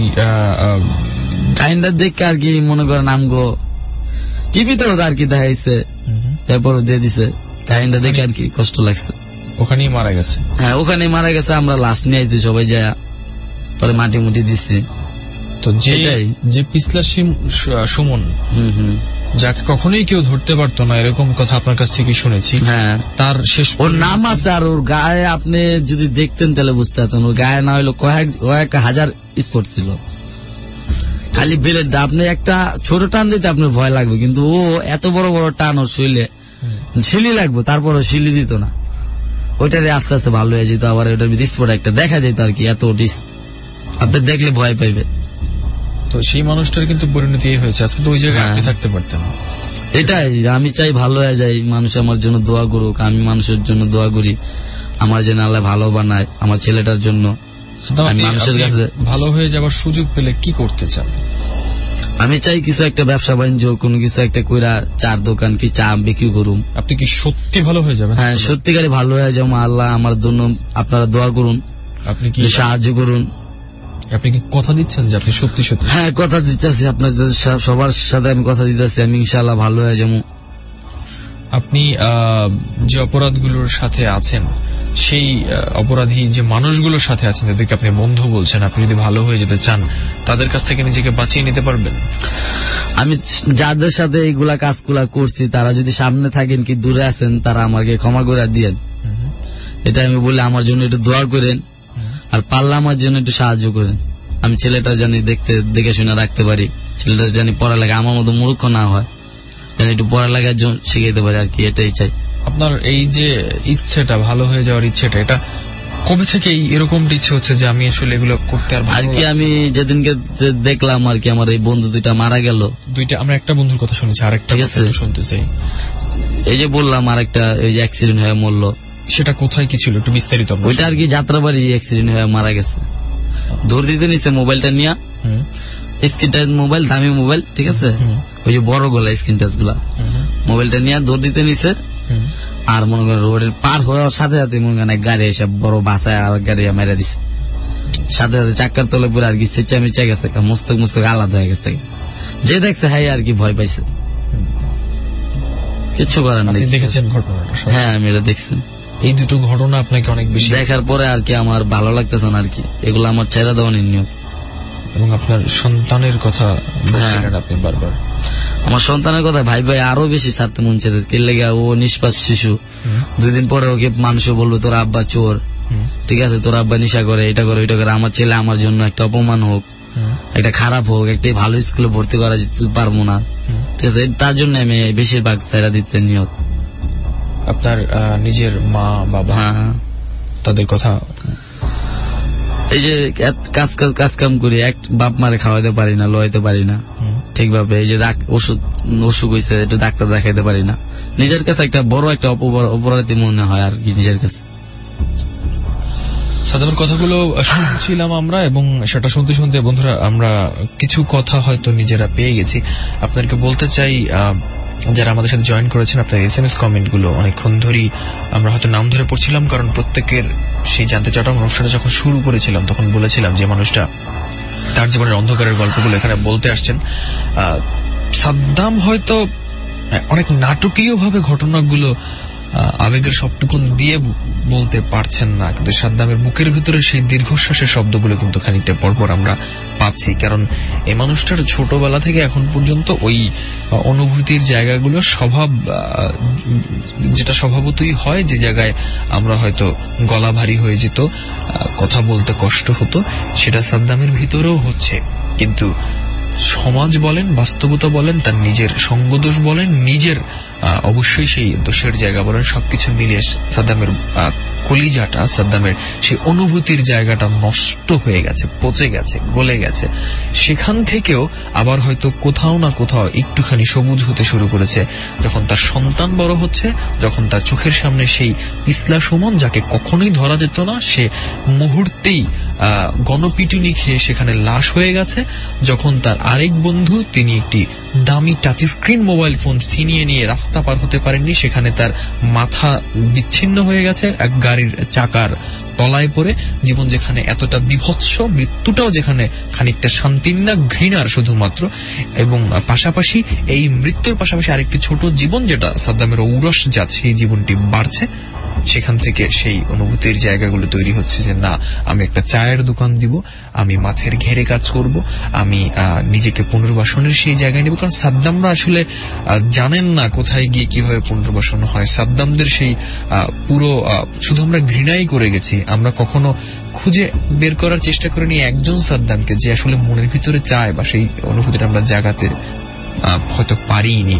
কাহিনীটা দেখে আর কি মনে করেন আমগো টিভিতেও আর কি দেখাইছে, তারপর দিয়ে দিছে, কাহিনীটা দেখে আর কি কষ্ট লাগছে। ওখানেই মারা গেছে? হ্যাঁ ওখানেই মারা গেছে, আমরা লাশ নিয়ে আইছি সবাই যায়, পরে মাটি মুটি দিচ্ছি। তো যে যে পিছলা সুমন, যাকে কখনোই কেউ ধরতে পারতো না, এরকম কথা আপনার কাছ থেকে শুনেছি। হ্যাঁ, তার শেষ ওর নাম আছে, আর ওর গায়ে আপনি যদি দেখতেন তাহলে বুঝতে পারতেন, ওর গায়ে না হইলো কয়েক কয়েক হাজার স্পট ছিল, খালি বেলের। আপনি একটা ছোট টান দিতে আপনার ভয় লাগবে, কিন্তু ও এত বড় বড় টান ওর শরীরে শিলি লাগবে, তারপর ও শিলি দিত না, ওইটারে আস্তে আস্তে ভালো হয়ে যেত। আবার ওটার স্পট একটা দেখা যেত আর কি, এত আপনি দেখলে ভয় পাইবে। তো সেই মানুষটার কিন্তু পরিণতি হয়েছে, আজকে তো ওই জায়গায় আপনি থাকতে পারতেন। এটাই আমি চাই, ভালো হয়ে যায় মানুষ, আমার জন্য দোয়া করুক, আমি মানুষের জন্য দোয়া করি, আমার যেন আল্লাহ ভালো বানায় আমার ছেলেটার জন্য। মানুষের কাছে ভালো হয়ে যাওয়ার সুযোগ পেলে কি করতে চান? আমি চাই কিছু একটা ব্যবসা বাণিজ্য, কোনো কিছু একটা কইরা চার দোকান কি চা বিক্রি করুন। আপনি কি সত্যি ভালো হয়ে যাবেন? হ্যাঁ সত্যিকারে ভালো হয়ে যাবো, আল্লাহ আমার জন্য আপনারা দোয়া করুন, আপনি কি সাহায্য করুন। আপনি কি কথা দিচ্ছেন যে আপনি সত্যি সত্যি? হ্যাঁ কথা দিচ্ছি, আপনার সবার সাথে আমি কথা দিতেছি, আমি ইনশাআল্লাহ ভালো হয়ে যাবো। আপনি যে অপরাধগুলোর সাথে আছেন, সেই অপরাধী যে মানুষগুলোর সাথে আছেন, যাদেরকে আপনি বন্ধু বলছেন, আপনি যদি ভালো হয়ে যেতে চান, তাদের কাছ থেকে নিজেকে বাঁচিয়ে নিতে পারবেন? আমি যাদের সাথে এইগুলা কাজগুলা করছি, তারা যদি সামনে থাকেন কি দূরে আছেন, তারা আমাকে ক্ষমা করে দিয়েন, এটা আমি বলি। আমার জন্য একটু দোয়া করেন, আর পারলে আমার জন্য একটু সাহায্য করেন, আমি ছেলেটা জানি দেখতে দেখে শুনে রাখতে পারি, ছেলেটা জানি পড়ালেখা আমার মতো মূর্খ না হয়, জানি একটু পড়ালেখার জন্য শিখাইতে পারি আর কি, এটাই চাই। আপনার এই যে ইচ্ছেটা, ভালো হয়ে যাওয়ার ইচ্ছেটা, এটা কবে থেকে এরকমটা ইচ্ছে হচ্ছে যে আমি আসলে এগুলো করতে আর আর কি? আমি যেদিনকে দেখলাম আর কি আমার এই বন্ধু দুইটা মারা গেল, দুইটা, আমরা একটা বন্ধুর কথা শুনেছি, আরেকটা শুনতে চাই। এই যে বললাম আরেকটা ওই যে অ্যাক্সিডেন্ট হয়ে মরলো, সেটা কোথায় কি ছিল একটু বিস্তারিত? ওইটা আর কি যাত্রাবাড়ি অ্যাক্সিডেন্ট হয়ে মারা গেছে, ধর দিতে নিচ্ছে মোবাইলটা নিয়ে, স্ক্রিন টাচ মোবাইল, দামি মোবাইল, ঠিক আছে, ওই যে বড় গলা স্ক্রিন টাচ গুলা, মোবাইলটা নিয়ে দৌড় দিতে নিছে, আর মনে করেন রোডের পার হওয়ার সাথে সাথে মনে করেন এক গাড়ি এসে বড় বাসায় আর গাড়ি মেরে দিছে, সাথে সাথে চাক্কার তলে পরে আর কি চেঁচা মেচা গেছে, মস্তক মস্তক আলাদা হয়ে গেছে। যে দেখছে হাই আর কি ভয় পাইছে, কিচ্ছু করেন না। দেখেছেন ঘটনাটা? হ্যাঁ আমি এটা দেখছি। এই দুটো ঘটনা আপনাকে অনেক বেশি দেখার পরে আর কি আমার ভালো লাগতেছে না আর কি, এগুলো আমার ছেড়ে দেওয়ার নিয়ম। এবং আপনার সন্তানের কথা বলছিলেন আপনি বারবার। আমার সন্তানের কথা ভাই ভাই আরো বেশি ছাড়তে মন চাইতেছে, কি লেগে ও নিষ্পাস শিশু, দুই দিন পরে ওকে মানুষ বলবে তোর আব্বা চোর, ঠিক আছে তোর আব্বা নেশা করে, এটা করে ওইটা করে, আমার ছেলে আমার জন্য একটা অপমান হোক, একটা খারাপ হোক, একটা ভালো স্কুলে ভর্তি করা পারবো না, ঠিক আছে, তার জন্য আমি বেশিরভাগ ছেড়ে দিতে নিয়ত। আপনার নিজের মা বাবা তাদের কথা, এই যে কাজ কাজ কাম করি, এক বাপ মারে খাওয়াইতে পারি না, লইতে পারি না ঠিকভাবে, এই যে ওষুধ অসুখ হয়েছে একটু ডাক্তার দেখাইতে পারি না, নিজের কাছে একটা বড় একটা অপরাধী মনে হয় আর কি নিজের কাছে। সাদামের কথাগুলো শুনছিলাম আমরা, এবং সেটা শুনতে শুনতে বন্ধুরা আমরা কিছু কথা হয়তো নিজেরা পেয়ে গেছি। আপনাদেরকে বলতে চাই, যারা আমাদের সাথে জয়েন করেছেন, আপনার এস এম এস কমেন্ট গুলো অনেকক্ষণ ধরেই আমরা হয়তো নাম ধরে পড়ছিলাম, কারণ প্রত্যেকের সেই জানতে চাওয়াটা অনুষ্ঠানটা যখন শুরু করেছিলাম তখন বলেছিলাম যে মানুষটা তার জীবনের অন্ধকারের গল্পগুলো এখানে বলতে আসছেন। সাদ্দাম হয়তো অনেক নাটকীয় ভাবে ঘটনাগুলো আবেগের সবটুকুন দিয়ে বলতে পারছেন না, কিন্তু সাদ্দামের বুকের ভিতরে সেই দীর্ঘশ্বাসের শব্দগুলো কিন্তু খানিকটা পরপর আমরা পাচ্ছি, কারণ এই মানুষটার ছোটবেলা থেকে এখন পর্যন্ত ওই অনুভূতির জায়গাগুলো স্বভাব, যেটা স্বভাবতই হয়, যে জায়গায় আমরা হয়তো গলা ভারী হয়ে যেত, কথা বলতে কষ্ট হতো, সেটা সাদ্দামের ভিতরেও হচ্ছে। কিন্তু সমাজ বলেন, বাস্তবতা বলেন, তার নিজের সঙ্গদোষ বলেন, নিজের অবশ্যই সেই দোষের জায়গা বলেন, সবকিছু মিলিয়ে সাদ্দামের কলিজাটা, সাদ্দামের সেই অনুভূতির জায়গাটা নষ্ট হয়ে গেছে, পচে গেছে, গলে গেছে। সেখান থেকেও আবার হয়তো কোথাও না কোথাও একটুখানি সবুজ হতে শুরু করেছে যখন তার সন্তান বড় হচ্ছে, যখন তার চোখের সামনে সেই ইসলা সুমন, যাকে কখনোই ধরা যেত না, সে মুহূর্তেই আহ গণপিটুনি খেয়ে সেখানে লাশ হয়ে গেছে, যখন তার আরেক বন্ধু, তিনি একটি দামি টাচ স্ক্রিন মোবাইল ফোন ছিনিয়ে নিয়ে রাস্তা পার হতে পারেননি, সেখানে তার মাথা বিচ্ছিন্ন হয়ে গেছে এক গাড়ির চাকার তলায় পড়ে, জীবন যেখানে এতটা বিভৎস, মৃত্যুটাও যেখানে খানিকটা শান্তির না ঘৃণার শুধুমাত্র, এবং পাশাপাশি এই মৃত্যুর পাশাপাশি আরেকটি ছোট জীবন যেটা সাদ্দামের ঔরস জাত, সেই জীবনটি বাড়ছে। সেখান থেকে সেই অনুভূতির জায়গাগুলো তৈরি হচ্ছে যে না, আমি একটা চায়ের দোকান দিব, আমি মাছের ঘেরে কাজ করব, আমি নিজেকে পুনর্বাসনের সেই জায়গায় নেব, কারণ সাদ্দামরা আসলে জানেন না কোথায় গিয়ে কিভাবে পুনর্বাসন হয়। সাদ্দামদের সেই পুরো শুধু আমরা ঘৃণাই করে গেছি, আমরা কখনো খুঁজে বের করার চেষ্টা করিনি একজন সাদ্দামকে যে আসলে মনের ভিতরে চায় বা সেই অনুভূতিটা আমরা জাগাতে হয়তো পারিনি।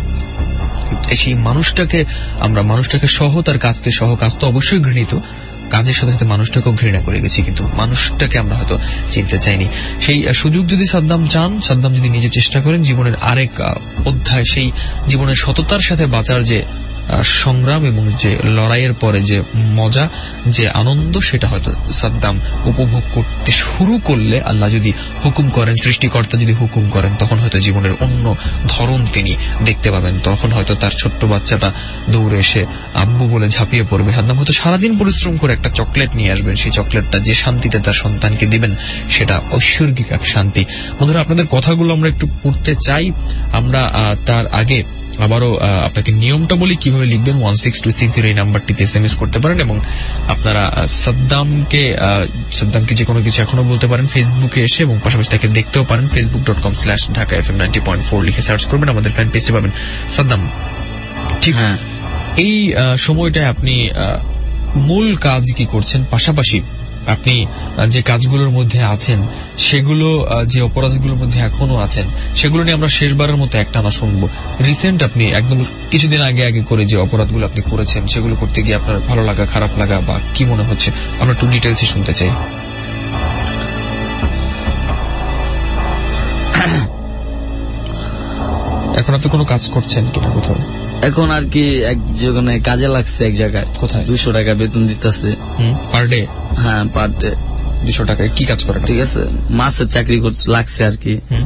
সেই মানুষটাকে আমরা মানুষটাকে সহ, তার কাজকে সহ, কাজ তো অবশ্যই ঘৃণিত, কাজের সাথে সাথে মানুষটাকেও ঘৃণা করে গেছি, কিন্তু মানুষটাকে আমরা হয়তো চিনতে চাইনি। সেই সুযোগ যদি সাদ্দাম চান, সাদ্দাম যদি নিজে চেষ্টা করেন জীবনের আরেক অধ্যায়, সেই জীবনের সততার সাথে বাঁচার যে সংগ্রাম এবং যে লড়াইয়ের পরে যে মজা, যে আনন্দ, সেটা হয়তো সাদ্দাম উপভোগ করতে শুরু করলে, আল্লাহ যদি হুকুম করেন, সৃষ্টিকর্তা যদি হুকুম করেন, তখন হয়তো জীবনের অন্য ধরন তিনি দেখতে পাবেন। তখন হয়তো তার ছোট্ট বাচ্চাটা দৌড়ে এসে আব্বু বলে ঝাঁপিয়ে পড়বে, সাদ্দাম হয়তো সারাদিন পরিশ্রম করে একটা চকলেট নিয়ে আসবেন, সেই চকলেটটা যে শান্তিতে তার সন্তানকে দিবেন সেটা ঐশ্বর্গিক এক শান্তি। বন্ধুরা, আপনাদের কথাগুলো আমরা একটু পড়তে চাই। আমরা তার আগে আবারও আপনাকে নিয়মটা বলি কিভাবে লিখবেন। One six two six zero এই নাম্বারটিতে এস এম এস করতে পারেন, এবং আপনারা সাদ্দামকে সাদ্দামকে যে কোনো কিছু এখনো বলতে পারেন ফেসবুকে এসে, এবং পাশাপাশি তাকে দেখতেও পারেন Facebook dot com slash Dhaka F M ninety point four লিখে সার্চ করবেন, আমাদের ফ্যান পেজে পাবেন। সাদ্দাম, ঠিক এই সময়টায় আপনি মূল কাজ কি করছেন, পাশাপাশি আপনি যে কাজগুলোর মধ্যে আছেন সেগুলো, যে অপরাধগুলোর মধ্যে এখনো আছেন, সেগুলো নিয়ে আমরা শেষবারের মতো একটানা শুনবো। রিসেন্ট আপনি একদম কিছুদিন আগে আগে করে যে অপরাধগুলো আপনি করেছেন, সেগুলো করতে গিয়ে আপনার ভালো লাগা, খারাপ লাগা বা কি মনে হচ্ছে, আমরা একটু ডিটেলসে শুনতে চাই। এখন আপনি কোনো কাজ করছেন কিনা কোথাও? এখন আর কি এক যেখানে কাজে লাগছে, এক জায়গায়। কোথায়? দুশো টাকা বেতন দিতেছে পার ডে। হ্যাঁ, পার ডে দুশো টাকায়। কি কাজ করে? ঠিক আছে, মাছের চাকরি লাগছে আর কি।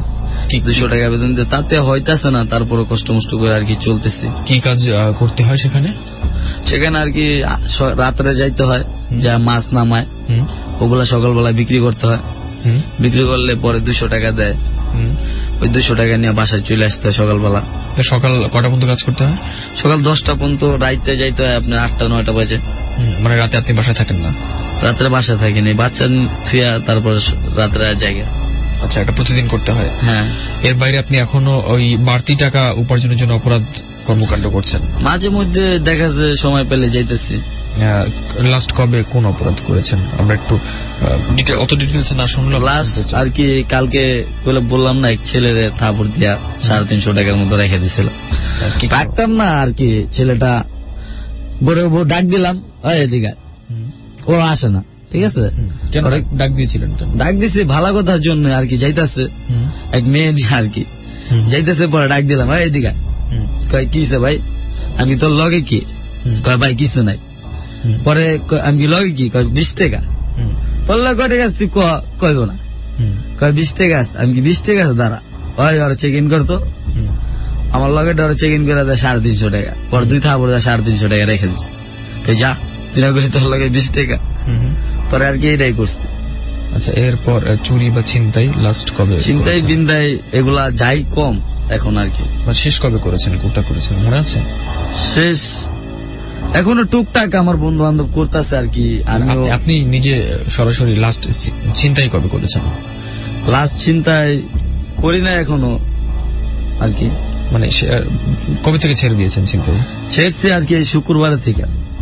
দুশো টাকা বেতন দিতে, তাতে হইতেছে না, তারপরে কষ্ট মষ্ট করে আর কি চলতেছি। কি কাজ করতে হয় সেখানে? সেখানে আর কি রাত্রে যাইতে হয়, যা মাছ নামায় ওগুলা সকালবেলা বিক্রি করতে হয়, বিক্রি করলে পরে দুশো টাকা দেয়, ওই দুশো টাকা নিয়ে বাসায় চলে আসতে হয় সকালবেলা। সকাল কটা পর্যন্ত কাজ করতে হয়? সকাল দশটা পর্যন্ত, রাইতে যাইতে হয় আপনার আটটা নয়টা বাজে। মানে রাতে আপনি বাসায় থাকেন না? রাত্রে বাসায় থাকিনি, বাচ্চা থুয়া তারপর রাত্রে জায়গা। আচ্ছা, এটা প্রতিদিন করতে হয়? হ্যাঁ। এর বাইরে আপনি এখনো ওই বাড়তি টাকা উপার্জনের জন্য অপরাধ কর্মকাণ্ড করছেন? মাঝে মধ্যে দেখা যায় সময় পেলে যাইতেছি। লাস্ট কবে কোন অপরাধ করেছেন? আমরা একটু অত ডিটেলস না শুনলাম। লাস্ট আর কি কালকে বললাম না, এক ছেলের থাপড় দিয়া সাড়ে তিনশো টাকার মতো রেখে দিছিল। রাখতাম না আর কি, ছেলেটা বড় বড় ডাক দিলাম, এদিকে ও আসে না, ঠিক আছে। ডাক দিয়েছিলেন? ডাক দিছি ভালো কথার জন্য আর কি, যাইতেছে এক মেয়ে দিয়ে আর কি, যাইতেছে পরে ডাক দিলাম, এদিকে কয় কিছে ভাই, আমি তোর লগে কি? কয় ভাই কিছু নাই। পরে আমি লগে কি? কয় বিশ টাকা। বললো কয় টাকা আছে? কইব না। কয় বিশ টাকা আছে। আমি কি বিশ টাকা আছে? দাঁড়া, ওই ওরা চেক ইন করতো, আমার লগে ওরা চেক ইন করে দেয় সাড়ে তিনশো টাকা। পরে দুই থাপড় দেয় সাড়ে তিনশো টাকা রেখে দিচ্ছে, যা তুই না করি তোর লগে বিশ টাকা। পরে আর কি এটাই করছি। আচ্ছা, এরপর চুরি বা ছিনতাই লাস্ট কবে? ছিনতাই বিন্দাই এগুলা যাই কম এখন আর কি। শেষ কবে করেছেন, কোনটা করেছেন মনে আছে? শেষ এখনো টুকটাক আমার বন্ধু বান্ধব করতেছে আর কি। আপনি নিজে সরাসরি লাস্ট ছিনতাই কবে করেছেন? লাস্ট ছিনতাই করি না এখনো আর কি। মানে কবে থেকে ছেড়ে দিয়েছেন ছিনতাই? ছেড়ছি আর কি শুক্রবার থেকে।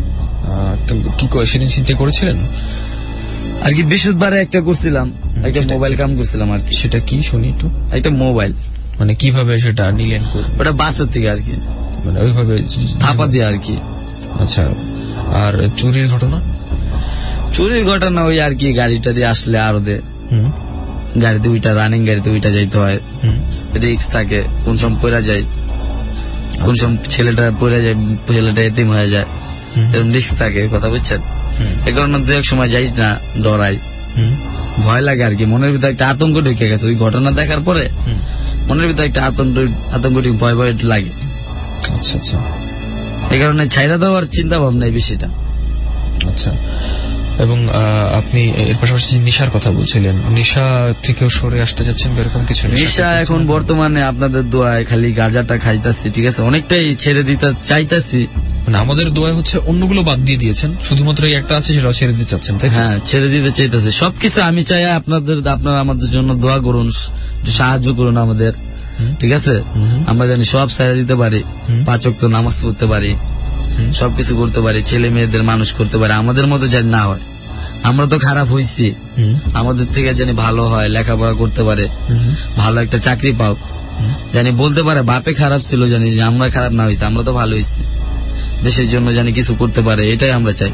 কি সেদিন ছিনতাই করেছিলেন? আর কি বৃহস্পতিবারে একটা করছিলাম, একটা মোবাইল কাম করছিলাম আর কি। সেটা কি শুনি একটু। একটা মোবাইল। মানে কিভাবে সেটা নিলেন? ওটা বাসের থেকে আর কি, মানে ওইভাবে থাপা দিয়ে আর কি। আচ্ছা, আর চুরির ঘটনা? চুরির ঘটনা ওই আর কি, গাড়ি টাড়ি আসলে আরো দে, গাড়িতে ওইটা রানিং গাড়িতে ওইটা যাইতে হয়, রিক্স থাকে, কোন সময় পড়া যায়, কোন সময় ছেলেটা পড়ে যায়, ছেলেটা এতিম হয়ে যায়, এরকম রিক্স থাকে, কথা বুঝছেন। এই কারণে দু এক সময় যাই না, ডরাই, ভয় লাগে আর কি। মনের ভিতরে একটা আতঙ্ক ঢুকে গেছে ওই ঘটনা দেখার পরে, মনের ভিতরে একটা আতঙ্ক আতঙ্ক ভয় ভয় লাগে। আচ্ছা আচ্ছা, এই কারণে ছাইরা দেওয়ার চিন্তা ভাবনা এই বিষয়টা। আচ্ছা, এবং আপনি এর পাশাপাশি নেশার কথা বলছিলেন, নেশা থেকেও সরে আসতে যাচ্ছেন এরকম কিছু? নেশা এখন বর্তমানে আপনাদের দোয়ায় খালি গাঁজাটা খাইতাছি, ঠিক আছে, অনেকটাই ছেড়ে দিতে চাইতাছি। মানে আমাদের দোয়ায় হচ্ছে অন্যগুলো বাদ দিয়ে দিয়েছেন, শুধুমাত্র এই একটা আছে সেটাও ছেড়ে দিতে চাচ্ছেন? হ্যাঁ, ছেড়ে দিতে চাইতেছি সবকিছু। আমি চাই আপনাদের, আপনারা আমাদের জন্য দোয়া করুন, সাহায্য করুন আমাদের, ঠিক আছে। আমরা জানি সব ছেড়ে দিতে পারি, পাঁচ ওয়াক্ত নামাজ পড়তে পারি, সবকিছু করতে পারি, ছেলে মেয়েদের মানুষ করতে পারি, আমাদের মতো জানি না হয়। আমরা তো খারাপ হইছি, আমাদের থেকে জানি ভালো হয়, লেখাপড়া করতে পারে, ভালো একটা চাকরি পাও, জানি বলতে পারে বাপে খারাপ ছিল, জানি যে আমরা খারাপ না হয়েছি, আমরা তো ভালো হয়েছি, দেশের জন্য জানি কিছু করতে পারে, এটাই আমরা চাই।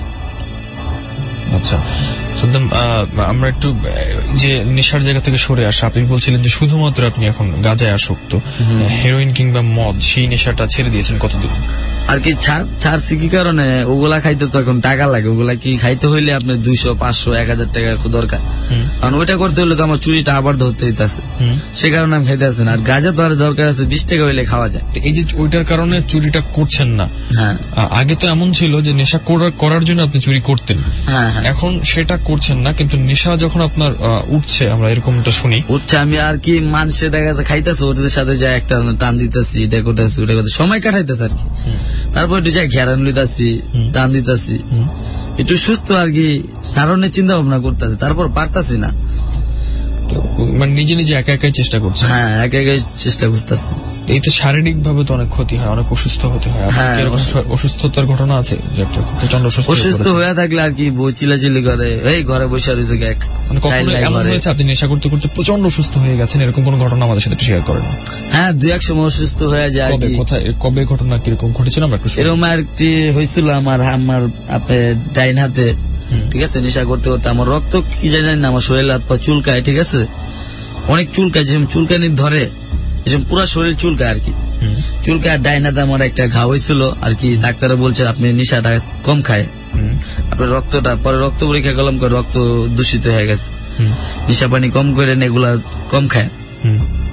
আচ্ছা সাদ্দাম, আমরা একটু যে নেশার জায়গা থেকে সরে আসা, আপনি বলছিলেন যে শুধুমাত্র আপনি এখন গাঁজায় আসক্ত, হেরোইন কিংবা মদ, সেই নেশাটা ছেড়ে দিয়েছেন কতদিন? আর কি ছাড়ছি কি কারণে, ওগুলা খাইতে তো এখন টাকা লাগে, ওগুলা কি খাইতে হইলে আপনার দুইশো পাঁচশো এক হাজার টাকা দরকার, কারণ ওইটা করতে হলে তো আমার চুরিটা আবার ধরতে হইতেছে, সে কারণে আমি খাইতে আসি না। আর গাঁজা তো আর দরকার আছে বিশ টাকা হইলে খাওয়া যায়। এই যে ওইটার কারণে চুরিটা করছেন না, হ্যাঁ, আগে তো এমন ছিল যে নেশা করার জন্য আপনি চুরি করতেন, এখন সেটা করছেন না, কিন্তু নেশা যখন আপনার উঠছে, আমরা এরকমটা শুনি উঠছে, আমি আর কি মানুষে দেখা যাচ্ছে খাইতেছে, ওদের সাথে যায় একটা টান দিতেছি, এটা করতেছি, ওটা করতে সময় কাটাইতেছে আর কি, তারপর একটু যাই ঘেরান লইতাছি, টান দিতেছি, একটু সুস্থ আর কি সারণের চিন্তা ভাবনা করতেছি, তারপর পারতাছি না, মানে নিজে নিজে একা একাই চেষ্টা করছে। হ্যাঁ, একা একাই চেষ্টা করতেছি। এতে শারীরিক ভাবে তো অনেক ক্ষতি হয়, অনেক অসুস্থ হতে হয়। অসুস্থতার ঘটনা আছে যে একটা প্রচন্ড অসুস্থ হয়ে থাকলে আর কি বই চিলাচিলি করে, এই ঘরে বসে রয়েছে, এমন হয়েছে আপনি নেশা করতে করতে প্রচন্ড অসুস্থ হয়ে গেছেন, এরকম কোন ঘটনা আমাদের সাথে শেয়ার করেন? হ্যাঁ, দুই এক সময় অসুস্থ হয়ে যায়। কোথায় কবে ঘটনা কিরকম ঘটেছিল? এরকম একটি হয়েছিল আমার আমার আপনার ডাইন হাতে, ঠিক আছে, নেশা করতে করতে আমার রক্ত কি জানেন না, আমার শরীর হাত পা চুলকায়, ঠিক আছে, অনেক চুলকায়, যেমন চুলকানি ধরে, যেমন পুরা শরীর চুলকায় আর কি, চুলকায়। ডাইন হাতে আমার একটা ঘা হয়েছিল আর কি, ডাক্তাররা বলছে আপনি নেশাটা কম খায়, আপনার রক্তটা, পরে রক্ত পরীক্ষা করলাম, রক্ত দূষিত হয়ে গেছে, নেশা পানি কম করে এগুলা কম খায়,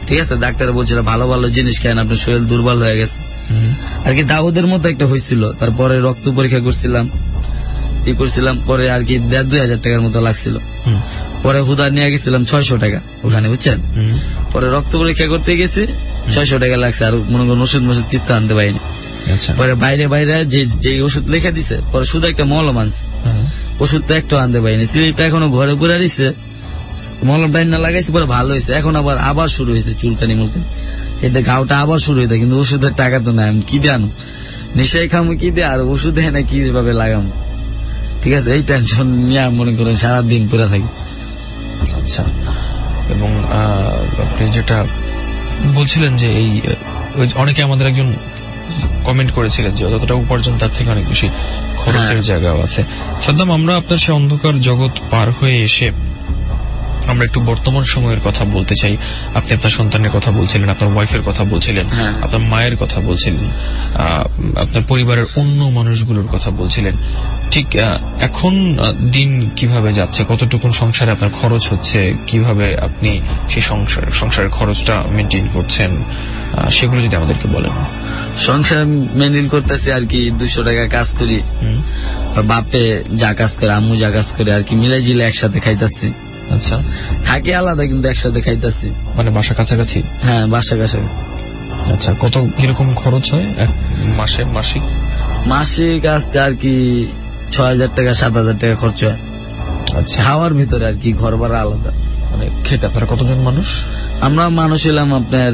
ঠিক আছে, ডাক্তার বলছিল ভালো ভালো জিনিস খান, আপনার শরীর দুর্বল হয়ে গেছে আর কি। দাউদের মতো একটা হয়েছিল। তারপরে রক্ত পরীক্ষা করছিলাম, ই করছিলাম, পরে আর কি দেড় দুই হাজার টাকার মতো লাগছিল। পরে হুদা নিয়ে গেছিলাম ছয়শো টাকা ওখানে, বুঝছেন। পরে রক্ত পরীক্ষা করতে গেছি, ছয়শো টাকা লাগছে, আর মনে করেন ওষুধ মষুধ কিছু আনতে পারিনি। পরে বাইরে বাইরে যে যে ওষুধ লেখা দিছে, পরে শুধু একটা মলম আনছে, ওষুধ তো একটু আনতে পারিনি। স্লিপটা এখনো ঘরে ঘুরে দিছে, মলম টাইম না লাগাইছে, পরে ভালো হয়েছে। এখন আবার আবার শুরু হয়েছে চুলকানি মুলকানি, এতে ঘাওটা আবার শুরু হয়েছে। কিন্তু ওষুধের টাকা তো নাই, আমি কি দিয়ে আনো, নিশাই খামো কি দিয়ে, আর ওষুধ না কিভাবে লাগামো, ঠিক আছে। এই টেনশন নিয়ে মনে করেন সারাদিন পুরা থাকি। আচ্ছা, এবং আপনি যেটা বলছিলেন যে এই অনেকে আমাদের একজন কমেন্ট করেছিলেন যে যতটা উপার্জন তার থেকে অনেক বেশি খরচের জায়গাও আছে। সাদ্দাম, আমরা আপনার সে অন্ধকার জগৎ পার হয়ে এসে আমরা একটু বর্তমান সময়ের কথা বলতে চাই। আপনি আপনার সন্তানের কথা বলছিলেন, আপনার ওয়াইফের কথা বলছিলেন, আপনার মায়ের কথা বলছিলেন, আপনার পরিবারের অন্য মানুষগুলোর কথা বলছিলেন। ঠিক এখন দিন কিভাবে যাচ্ছে, কতটুকুন সংসারে আপনার খরচ হচ্ছে, কিভাবে আপনি সেই সংসার সংসারের খরচটা মেনটেন করছেন, সেগুলো যদি আমাদেরকে বলেন। সংসার মেনটেন করতেছি আর কি, দুশো টাকা কাজ করি, বাপে যা কাজ করে আম্মু যা কাজ করে আর কি, মিলাই জিলে একসাথে খাইতেছি। আচ্ছা, থাকি আলাদা কিন্তু একসাথে খাইতেছি। মানে বাসা কাছাকাছি? হ্যাঁ, বাসা কাছাকাছি। আচ্ছা, কত কিরকম খরচ হয় এক মাসে? মাসিক মাসিক আজকে আর কি ছয় হাজার টাকা সাত হাজার টাকা খরচ হয়। আচ্ছা, খাওয়ার ভিতরে আর কি, ঘর ভাড়া আলাদা। মানে খেতে আপনারা কতজন মানুষ? আমরা মানুষ হলাম আপনার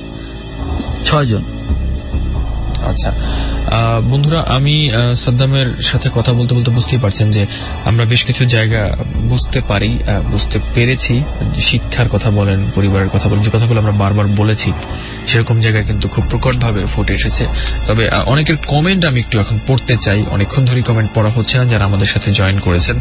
ছয় জন। আচ্ছা বন্ধুরা, আমি সাদ্দামের সাথে কথা বলতে বলতে বুঝতেই পারছেন যে আমরা বেশ কিছু জায়গা বুঝতে পারি, বুঝতে পেরেছি। শিক্ষার কথা বলেন, পরিবারের কথা বলেন, যে কথাগুলো আমরা বারবার বলেছি সেরকম জায়গায় কিন্তু খুব প্রকটভাবে ফুটে এসেছে। তবে অনেকের কমেন্ট আমি একটু এখন পড়তে চাই, অনেকক্ষণ ধরে কমেন্ট পড়া হচ্ছে না যারা আমাদের সাথে জয়েন করেছেন।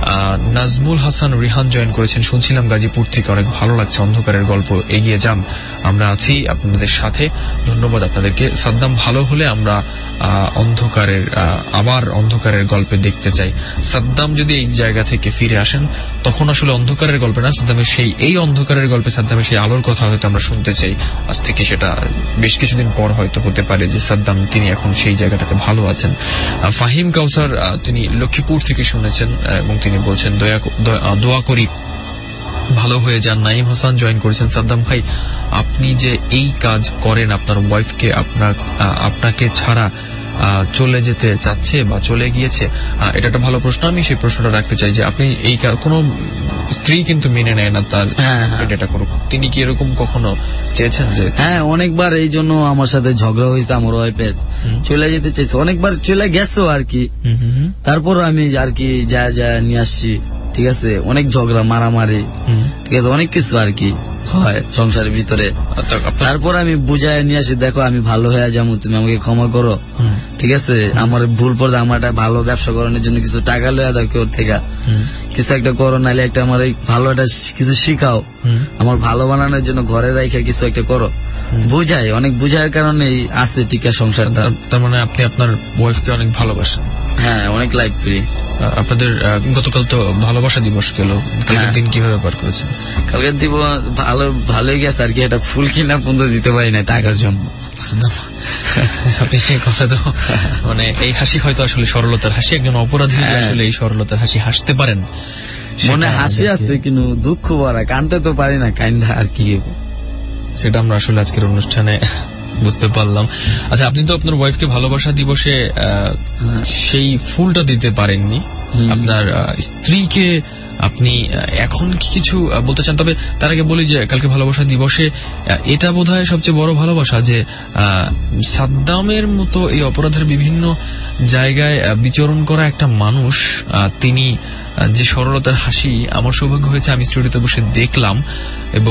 নাজমুল হাসান রিহান জয়েন করেছেন, শুনছিলাম গাজীপুর থেকে, অনেক ভালো লাগছে অন্ধকারের গল্প, এগিয়ে যান, আমরা আছি আপনাদের সাথে। ধন্যবাদ আপনাদেরকে। সাদ্দাম ভালো হলে আমরা অন্ধকারের আবার অন্ধকারের গল্পে দেখতে চাই। সাদ্দাম যদি এই জায়গা থেকে ফিরে আসেন তখন আসলে অন্ধকারের গল্পে না, সাদ্দামের সেই এই অন্ধকারের গল্পে সাদ্দামের সেই আলোর কথা হয়তো আমরা শুনতে চাই। আজ থেকে সেটা বেশ কিছুদিন পর হয়তো হতে পারে যে সাদ্দাম তিনি এখন সেই জায়গাটাতে ভালো আছেন। ফাহিম কাউসার তিনি লক্ষ্মীপুর থেকে শুনেছেন এবং তিনি বলছেন দোয়া করি ভালো হয়ে যান। নাইম হাসান জয়েন করেছেন, সাদ্দাম ভাই আপনি যে এই কাজ করেন, আপনার ওয়াইফকে আপনার আপনাকে ছাড়া চলে যেতে চাচ্ছে বা চলে গিয়েছে, এটা একটা ভালো প্রশ্ন। আমি সেই প্রশ্নটা রাখতে চাই যে আপনি এই কোন স্ত্রী কিন্তু মেনে নেয় না তার এটা করুক, তিনি কি এরকম কখনো চেয়েছেন? যে হ্যাঁ, অনেকবার এই জন্য আমার সাথে ঝগড়া হয়েছে, আমার ওয়াইফের চলে যেতে চাইছে, অনেকবার চলে গেছো আর কি। তারপর আমি আর কি যা যা নিয়ে আসছি, ঠিক আছে, অনেক ঝগড়া মারামারি, ঠিক আছে, অনেক কিছু আর কি হয় সংসারের ভিতরে। তারপর আমি বুঝাই নিয়ে আসি, দেখো আমি ভালো হয়ে যাবো, তুমি আমাকে ক্ষমা করো, ঠিক আছে, আমার ভুল পড়ে আমার একটা ভালো ব্যবসা করানোর জন্য কিছু টাকা লইয়া দাও কেউ থেকে, কিছু একটা করো, নাহলে একটা আমার এই ভালো একটা কিছু শিখাও, আমার ভালো বানানোর জন্য ঘরে রাখা কিছু একটা করো, বুঝাই, অনেক বুঝার কারণে আছে টিকা সংসারটা। তার মানে আপনি আপনার ওয়াইফকে অনেক ভালোবাসেন? হ্যাঁ, অনেক লাইক করি। আপনাদের গতকাল তো ভালোবাসা দিবস গেল, কালকের দিন কিভাবে পার করেছেন? কালকের দিবস ভালো ভালোই গেছে আর কি, একটা ফুল কিনা পর্যন্ত দিতে পারি না টাকার জন্য। আপনি কথা তো মানে এই হাসি হয়তো আসলে সরলতার হাসি, একজন অপরাধী আসলে এই সরলতার হাসি হাসতে পারেন, মনে হাসি আছে কিন্তু দুঃখ ভরা, কানতে তো পারি না, কান্দা আর কি, সেটা আমরা আসলে আজকের অনুষ্ঠানে বুঝতে পারলাম। আচ্ছা, আপনি তো আপনার ওয়াইফকে ভালোবাসা দিবসে সেই ফুলটা দিতে পারেননি, আপনার স্ত্রীকে আপনি এখন কি কিছু বলতে চান? তবে তার আগে বলি যে কালকে ভালোবাসা দিবসে এটা বোধহয় সবচেয়ে বড় ভালোবাসা যে সাদ্দামের মতো এই অপরাধের বিভিন্ন জায়গায় বিচরণ করা একটা মানুষ, তিনি যে সরলতার হাসি, আমার সৌভাগ্য হয়েছে আমি স্টুডিওতে বসে দেখলাম, এবং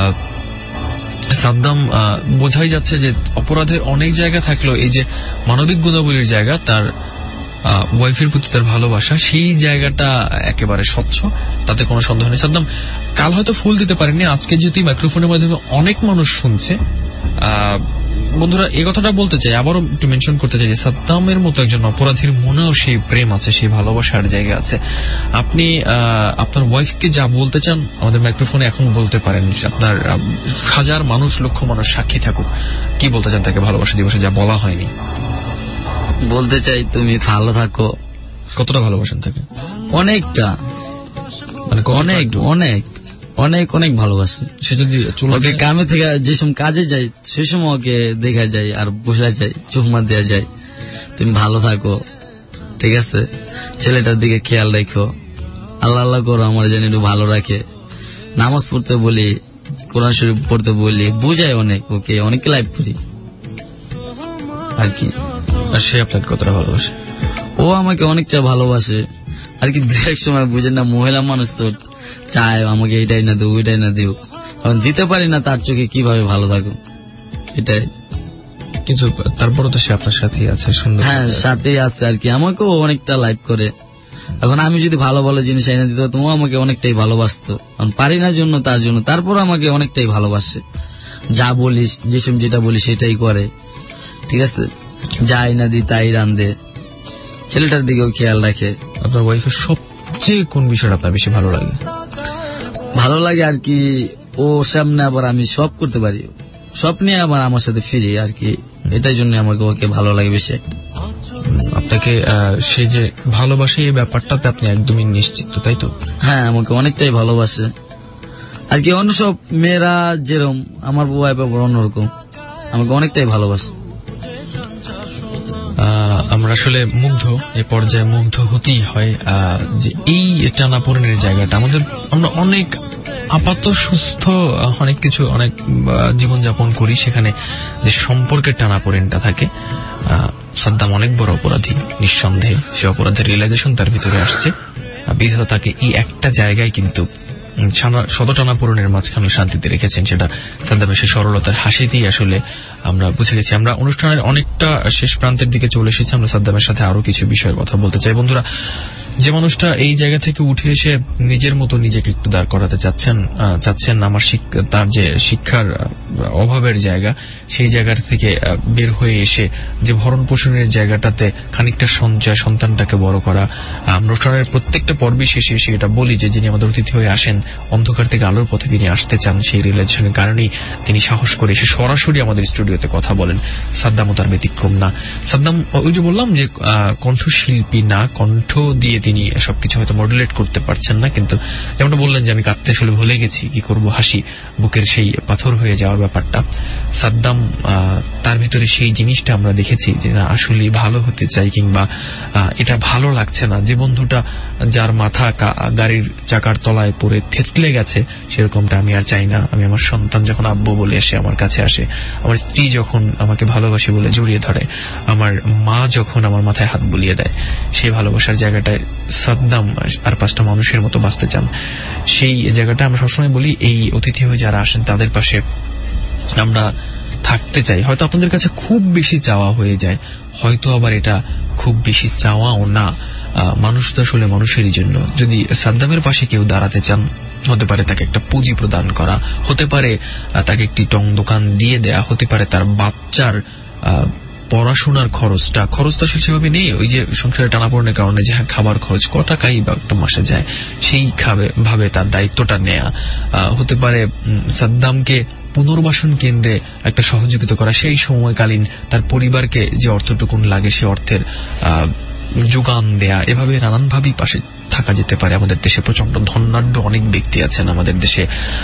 সাদ্দাম বোঝাই যাচ্ছে যে অপরাধের অনেক জায়গা থাকলেও এই যে মানবিক গুণাবলীর জায়গা, তার ওয়াইফের প্রতি তার ভালোবাসা, সেই জায়গাটা একেবারে স্বচ্ছ, তাতে কোনো সন্দেহ নেই। সাদ্দাম কাল হয়তো ফুল দিতে পারেননি, আজকে যেহেতু মাইক্রোফোনের মাধ্যমে অনেক মানুষ শুনছে, বন্ধুরা এই কথাটা বলতে চাই, আবারও একটু মেনশন করতে চাই যে সাদ্দামের মতো একজন অপরাধীর মনেও সেই প্রেম আছে, সেই ভালোবাসার জায়গা আছে। আপনি আপনার ওয়াইফকে যা বলতে চান আমাদের মাইক্রোফোনে এখন বলতে পারেন, আপনার হাজার মানুষ লক্ষ মানুষ সাক্ষী থাকুক, কি বলতে চান তাকে ভালোবাসা দিবসে যা বলা হয়নি? বলতে চাই তুমি ভালো থাকো। কতটা ভালোবাসেন তাকে? অনেকটা, মানে অনেক অনেক অনেক অনেক ভালোবাসে। সে যদি ওকে কামে থেকে যে সময় কাজে যাই সে সময় ওকে দেখা যায় আর বসে যায়, চুমা দেওয়া যায়, তুমি ভালো থাকো, ঠিক আছে, ছেলেটার দিকে খেয়াল রাখো, আল্লাহ আল্লাহ করো আমার যেন একটু ভালো রাখে, নামাজ পড়তে বলি, কোরআন শরীফ পড়তে বলি, বুঝাই অনেক ওকে, অনেক লাইভ করি আর কি। আর সে আপনাকে কতটা ভালোবাসে? ও আমাকে অনেকটা ভালোবাসে আর কি। দু এক সময় বুঝেন না, মহিলা মানুষ তো চায় আমাকে এটাই না দিও ওইটাই না দিও, কারণ দিতে পারি না, তার চোখে কিভাবে ভালো থাকো এটাই। কিন্তু তারপরে তো সে আপনার সাথেই আছে, সুন্দর। হ্যাঁ সাথেই আছে আর কি, আমাকেও অনেকটা লাইক করে। এখন আমি যদি ভালো ভালো জিনিস এনে দিত তোমার আমাকে অনেকটাই ভালোবাসতো, কারণ পারি না জন্য তার জন্য, তারপর আমাকে অনেকটাই ভালোবাসে। যা বলিস যেসব যেটা বলি সেটাই করে, ঠিক আছে, যাই না দি তাই রান্ধে, ছেলেটার দিকেও খেয়াল রাখে। আপনার ওয়াইফের সবচেয়ে কোন বিষয়টা আপনার বেশি ভালো লাগে? ভালো লাগে আর কি ও সামনে আবার আমি সব করতে পারি, সব নিয়ে আবার আমার সাথে ফিরি আর কি, এটাই জন্য আমাকে ওকে ভালো লাগে বেশি। আপনাকে সে যে ভালোবাসে এই ব্যাপারটাতে আপনি একদমই নিশ্চিত, তাই তো? হ্যাঁ আমাকে অনেকটাই ভালোবাসে আর কি, অন্য সব মেয়েরা যেরকম আমার ওয়াইফ আবার অন্যরকম, আমাকে অনেকটাই ভালোবাসে। আমরা আসলে মুগ্ধ, এ পর্যায়ে মুগ্ধ হতেই হয় যে এই টানাপোড়েনের জায়গাটা আমাদের, আমরা অনেক আপাত সুস্থ অনেক কিছু অনেক জীবনযাপন করি, সেখানে যে সম্পর্কের টানাপোড়েনটা থাকে। সাদ্দাম অনেক বড় অপরাধী, নিঃসন্দেহে সে অপরাধের রিয়েলাইজেশন তার ভিতরে আসছে, বিধাতা তাকে এই একটা জায়গায় কিন্তু শত টানাপোড়েনের মাঝখানে শান্তিতে রেখেছেন, সেটা সাদ্দামের সে সরলতার হাসিতেই আসলে আমরা বুঝে গেছি। আমরা অনুষ্ঠানের অনেকটা শেষ প্রান্তের দিকে চলে এসেছি, আমরা সাদ্দামের সাথে আরো কিছু বিষয়ের কথা বলতে চাই। বন্ধুরা, যে মানুষটা এই জায়গা থেকে উঠে এসে নিজের মতো নিজেকে একটু দাঁড় করাতে চাচ্ছেন চাচ্ছেন আমার তার যে শিক্ষার অভাবের জায়গা, সেই জায়গা থেকে বের হয়ে এসে যে ভরণ পোষণের জায়গাটাতে খানিকটা সঞ্চয়, সন্তানটাকে বড় করা, অনুষ্ঠানের প্রত্যেকটা পর্বে শেষে এসে এটা বলি যে যিনি আমাদের অতিথি হয়ে আসেন, অন্ধকার থেকে আলোর পথে তিনি আসতে চান, সেই রিলেশনের কারণেই তিনি সাহস করে এসে সরাসরি আমাদের স্টুডিওতে কথা বলেন। সাদ্দামও তার ব্যতিক্রম না। সাদ্দাম ওই যে বললাম যে কণ্ঠশিল্পী না, কণ্ঠ দিয়ে তিনি সবকিছু হয়তো মডুলেট করতে পারছেন না, কিন্তু যেমনটা বললেন যে আমি কাঁদতে আসলে ভুলে গেছি, কি করব, হাসি বুকের সেই পাথর হয়ে যাওয়ার ব্যাপারটা, সাদ্দাম তার ভিতরে সেই জিনিসটা আমরা দেখেছি যে না আসলে ভালো হতে চাই, কিংবা এটা ভালো লাগছে না। যে বন্ধুটা যার মাথা গাড়ির চাকার তলায় পড়ে থেতলে গেছে, সেরকমটা আমি আর চাই না। আমি আমার সন্তান যখন আব্বু বলে এসে আমার কাছে আসে, আমার স্ত্রী যখন আমাকে ভালোবাসি বলে জড়িয়ে ধরে, আমার মা যখন আমার মাথায় হাত বুলিয়ে দেয়, সেই ভালোবাসার জায়গাটায় সাদ্দাম আর পাঁচটা মানুষের মতো বাঁচতে চান। সেই জায়গাটা আমরা সবসময় বলি এই অতিথি হয়ে যারা আসেন তাদের পাশে আমরা থাকতে চাই। হয়তো আপনাদের কাছে খুব বেশি চাওয়া হয়ে যায়, হয়তো আবার এটা খুব বেশি চাওয়াও না। মানুষ তো আসলে মানুষেরই জন্য। যদি সাদ্দামের পাশে কেউ দাঁড়াতে চান, হতে পারে তাকে একটা পুঁজি প্রদান করা, হতে পারে তাকে একটি টং দোকান দিয়ে দেয়া, হতে পারে তার বাচ্চার পড়াশোনার খরচটা খরচটা সেভাবে নেই, ওই যে সংসারে টানাপোড়েনের কারণে যে খাবার খরচ ক টাকাই বা একটা মাসে যায়, সেই ভাবে তার দায়িত্বটা নেয়া, হতে পারে সাদ্দামকে পুনর্বাসন কেন্দ্রে একটা সহযোগিতা করা, সেই সময়কালীন তার পরিবারকে যে অর্থটুকুন লাগে সে অর্থের যোগান দেয়া, এভাবে নানানভাবেই পাশে থাকা যেতে পারে। আমাদের দেশে প্রচন্ড ধনাঢ্য অনেক ব্যক্তি আছেন, আমাদের দেশে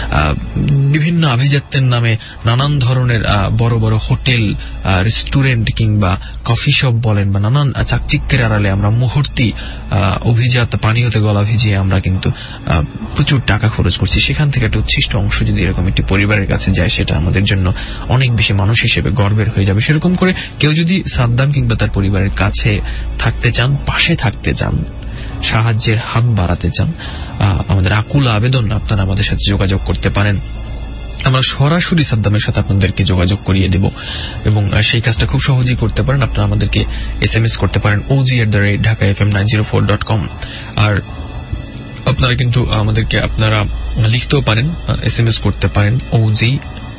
বিভিন্ন আভিজাত্যের নামে নানান ধরনের বড় বড় হোটেল, রেস্টুরেন্ট কিংবা কফি শপ বলেন, বা নানান চাকচিক্যের আড়ালে আমরা মুহূর্তে অভিজাত পানীয়তে গলা ভিজিয়ে আমরা কিন্তু প্রচুর টাকা খরচ করছি। সেখান থেকে একটা উচ্ছিষ্ট অংশ যদি এরকম একটি পরিবারের কাছে যায়, সেটা আমাদের জন্য অনেক বেশি মানুষ হিসেবে গর্বের হয়ে যাবে। সেরকম করে কেউ যদি সাদ্দাম কিংবা তার পরিবারের কাছে থাকতে চান, পাশে থাকতে চান, সাহায্যের হাত বাড়াতে চান, আমাদের আকুল আবেদন আপনারা আমাদের সাথে যোগাযোগ করতে পারেন। আমরা সরাসরি সাদ্দামের সাথে আপনাদেরকে যোগাযোগ করিয়ে দেব, এবং সেই কাজটা খুব সহজেই করতে পারেন। আপনারা আমাদেরকে এস এম এস করতে পারেন OG at the rate Dhaka F M nine zero four dot com. আর আপনারা কিন্তু আমাদেরকে আপনারা লিখতেও পারেন, এস এম এস করতে পারেন ওজি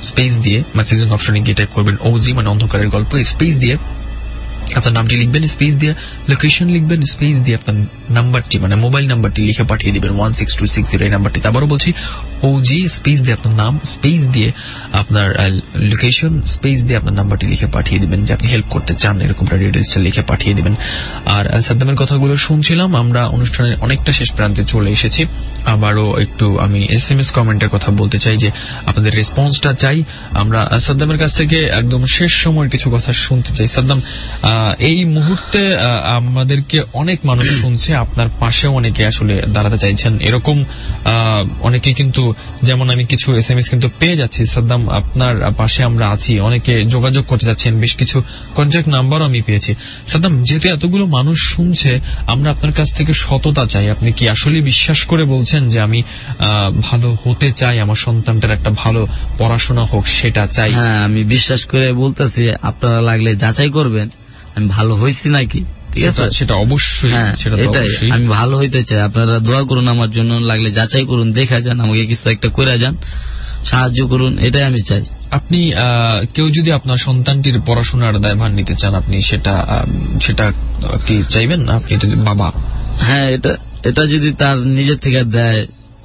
স্পেস দিয়ে মেসেজিং অপশনে গিয়ে টাইপ করবেন ওজি মানে অন্ধকারের গল্প, স্পেস দিয়ে আপনার নামটি লিখবেন, স্পেস দিয়ে লোকেশন লিখবেন, স্পেস দিয়ে আপনার নাম্বারটি মানে মোবাইল নাম্বারটি লিখে পাঠিয়ে দিবেন one six two six zero এই নাম্বারটিতে। আবারও বলছি ওজি স্পেস দিয়ে আপনার নাম, স্পেস দিয়ে আপনার লোকেশন, স্পেস দিয়ে আপনার নাম্বারটি লিখে পাঠিয়ে দিবেন যে আপনি হেল্প করতে চান, এরকম রেডিও ডিজিটাল লিখে পাঠিয়ে দিবেন। আর সাদ্দামের কথাগুলো শুনছিলাম, আমরা অনুষ্ঠানের অনেকটা শেষ প্রান্তে চলে এসেছি। আবারও একটু আমি এস এম এস কমেন্টের কথা বলতে চাই যে আপনাদের রেসপন্সটা চাই। আমরা সাদ্দামের কাছ থেকে একদম শেষ সময়ের কিছু কথা শুনতে চাই। সাদ্দাম, এই মুহূর্তে আমাদেরকে অনেক মানুষ শুনছে, আপনার পাশেও অনেকে আসলে দাঁড়াতে চাইছেন, এরকম অনেকে কিন্তু, যেমন আমি কিছু এস এম এস কিন্তু পেয়ে যাচ্ছি, সাদ্দাম আপনার পাশে আমরা আছি, অনেকে যোগাযোগ করতে যাচ্ছেন, বেশ কিছু কন্ট্যাক্ট নাম্বারও আমি পেয়েছি। সাদ্দাম, যেহেতু এতগুলো মানুষ শুনছে, আমরা আপনার কাছ থেকে সততা চাই। আপনি কি আসলে বিশ্বাস করে বলছেন যে আমি ভালো হতে চাই, আমার সন্তানটার একটা ভালো পড়াশোনা হোক সেটা চাই? হ্যাঁ, আমি বিশ্বাস করে বলতেছি, আপনারা লাগলে যাচাই করবেন আমি ভালো হয়েছি নাকি, ঠিক আছে? সেটা অবশ্যই, হ্যাঁ এটাই, আমি ভালো হইতে চাই। আপনারা দোয়া করুন আমার জন্য, লাগলে যাচাই করুন, দেখা যান, আমাকে কিছু একটা করে যান, সাহায্য করুন, এটাই আমি চাই। আপনি কেউ যদি আপনার সন্তানটির পড়াশোনার দায়ভার নিতে চান, আপনি সেটা সেটা কি চাইবেন? আপনি যদি বাবা, হ্যাঁ এটা এটা যদি তার নিজের থেকে দেয়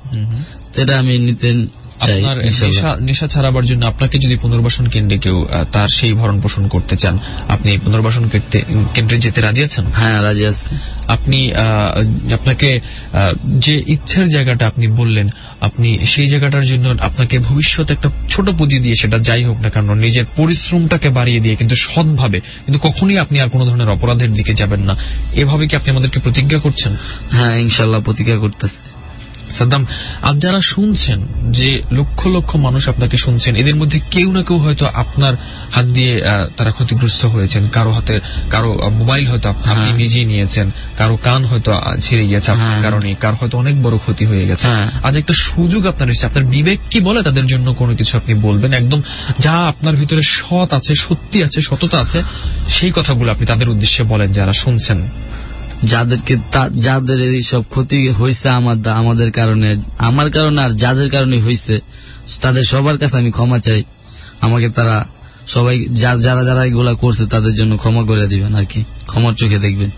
সেটা আমি নিতে চাই। আপনার নেশা ছাড়াবার জন্য আপনাকে যদি পুনর্বাসন কেন্দ্রে কেউ তার সেই ভরণ পোষণ করতে চান, আপনি পুনর্বাসন কেন্দ্রে যেতে রাজি আছেন? হ্যাঁ রাজি আছি। আপনি আপনাকে যে ইচ্ছার জায়গাটা আপনি বললেন, আপনি সেই জায়গাটার জন্য আপনাকে ভবিষ্যতে একটা ছোট পুঁজি দিয়ে, সেটা যাই হোক না কেন, নিজের পরিশ্রমটাকে বাড়িয়ে দিয়ে, কিন্তু সৎভাবে, কিন্তু কখনই আপনি আর কোনো ধরনের অপরাধের দিকে যাবেন না, এভাবে কি আপনি আমাদেরকে প্রতিজ্ঞা করছেন? হ্যাঁ ইনশাআল্লাহ প্রতিজ্ঞা করতেছি। সাদ্দাম, আজ যারা শুনছেন, যে লক্ষ লক্ষ মানুষ আপনাকে শুনছেন, এদের মধ্যে কেউ না কেউ হয়তো আপনার হাত দিয়ে তারা ক্ষতিগ্রস্ত হয়েছেন। কারো হাতে কারো মোবাইল হয়তো আপনি নিজেই নিয়েছেন, কারো কান হয়তো ছিঁড়ে গেছে আপনার কারণে, কারো হয়তো অনেক বড় ক্ষতি হয়ে গেছে। আজ একটা সুযোগ আপনার এসেছে, আপনার বিবেক কি বলে তাদের জন্য কোনো কিছু আপনি বলবেন, একদম যা আপনার ভিতরে সৎ আছে, সত্যি আছে, সততা আছে, সেই কথাগুলো আপনি তাদের উদ্দেশ্যে বলেন যারা শুনছেন। যাদেরকে যাদের এই সব ক্ষতি হয়েছে আমাদের কারণে, আমার কারণে, আর যাদের কারণে হয়েছে, তাদের সবার কাছে আমি ক্ষমা চাই। আমাকে তারা সবাই যারা যারা এগুলা করছে তাদের জন্য ক্ষমা করে দিবেন, আর কি ক্ষমার চোখে দেখবেন।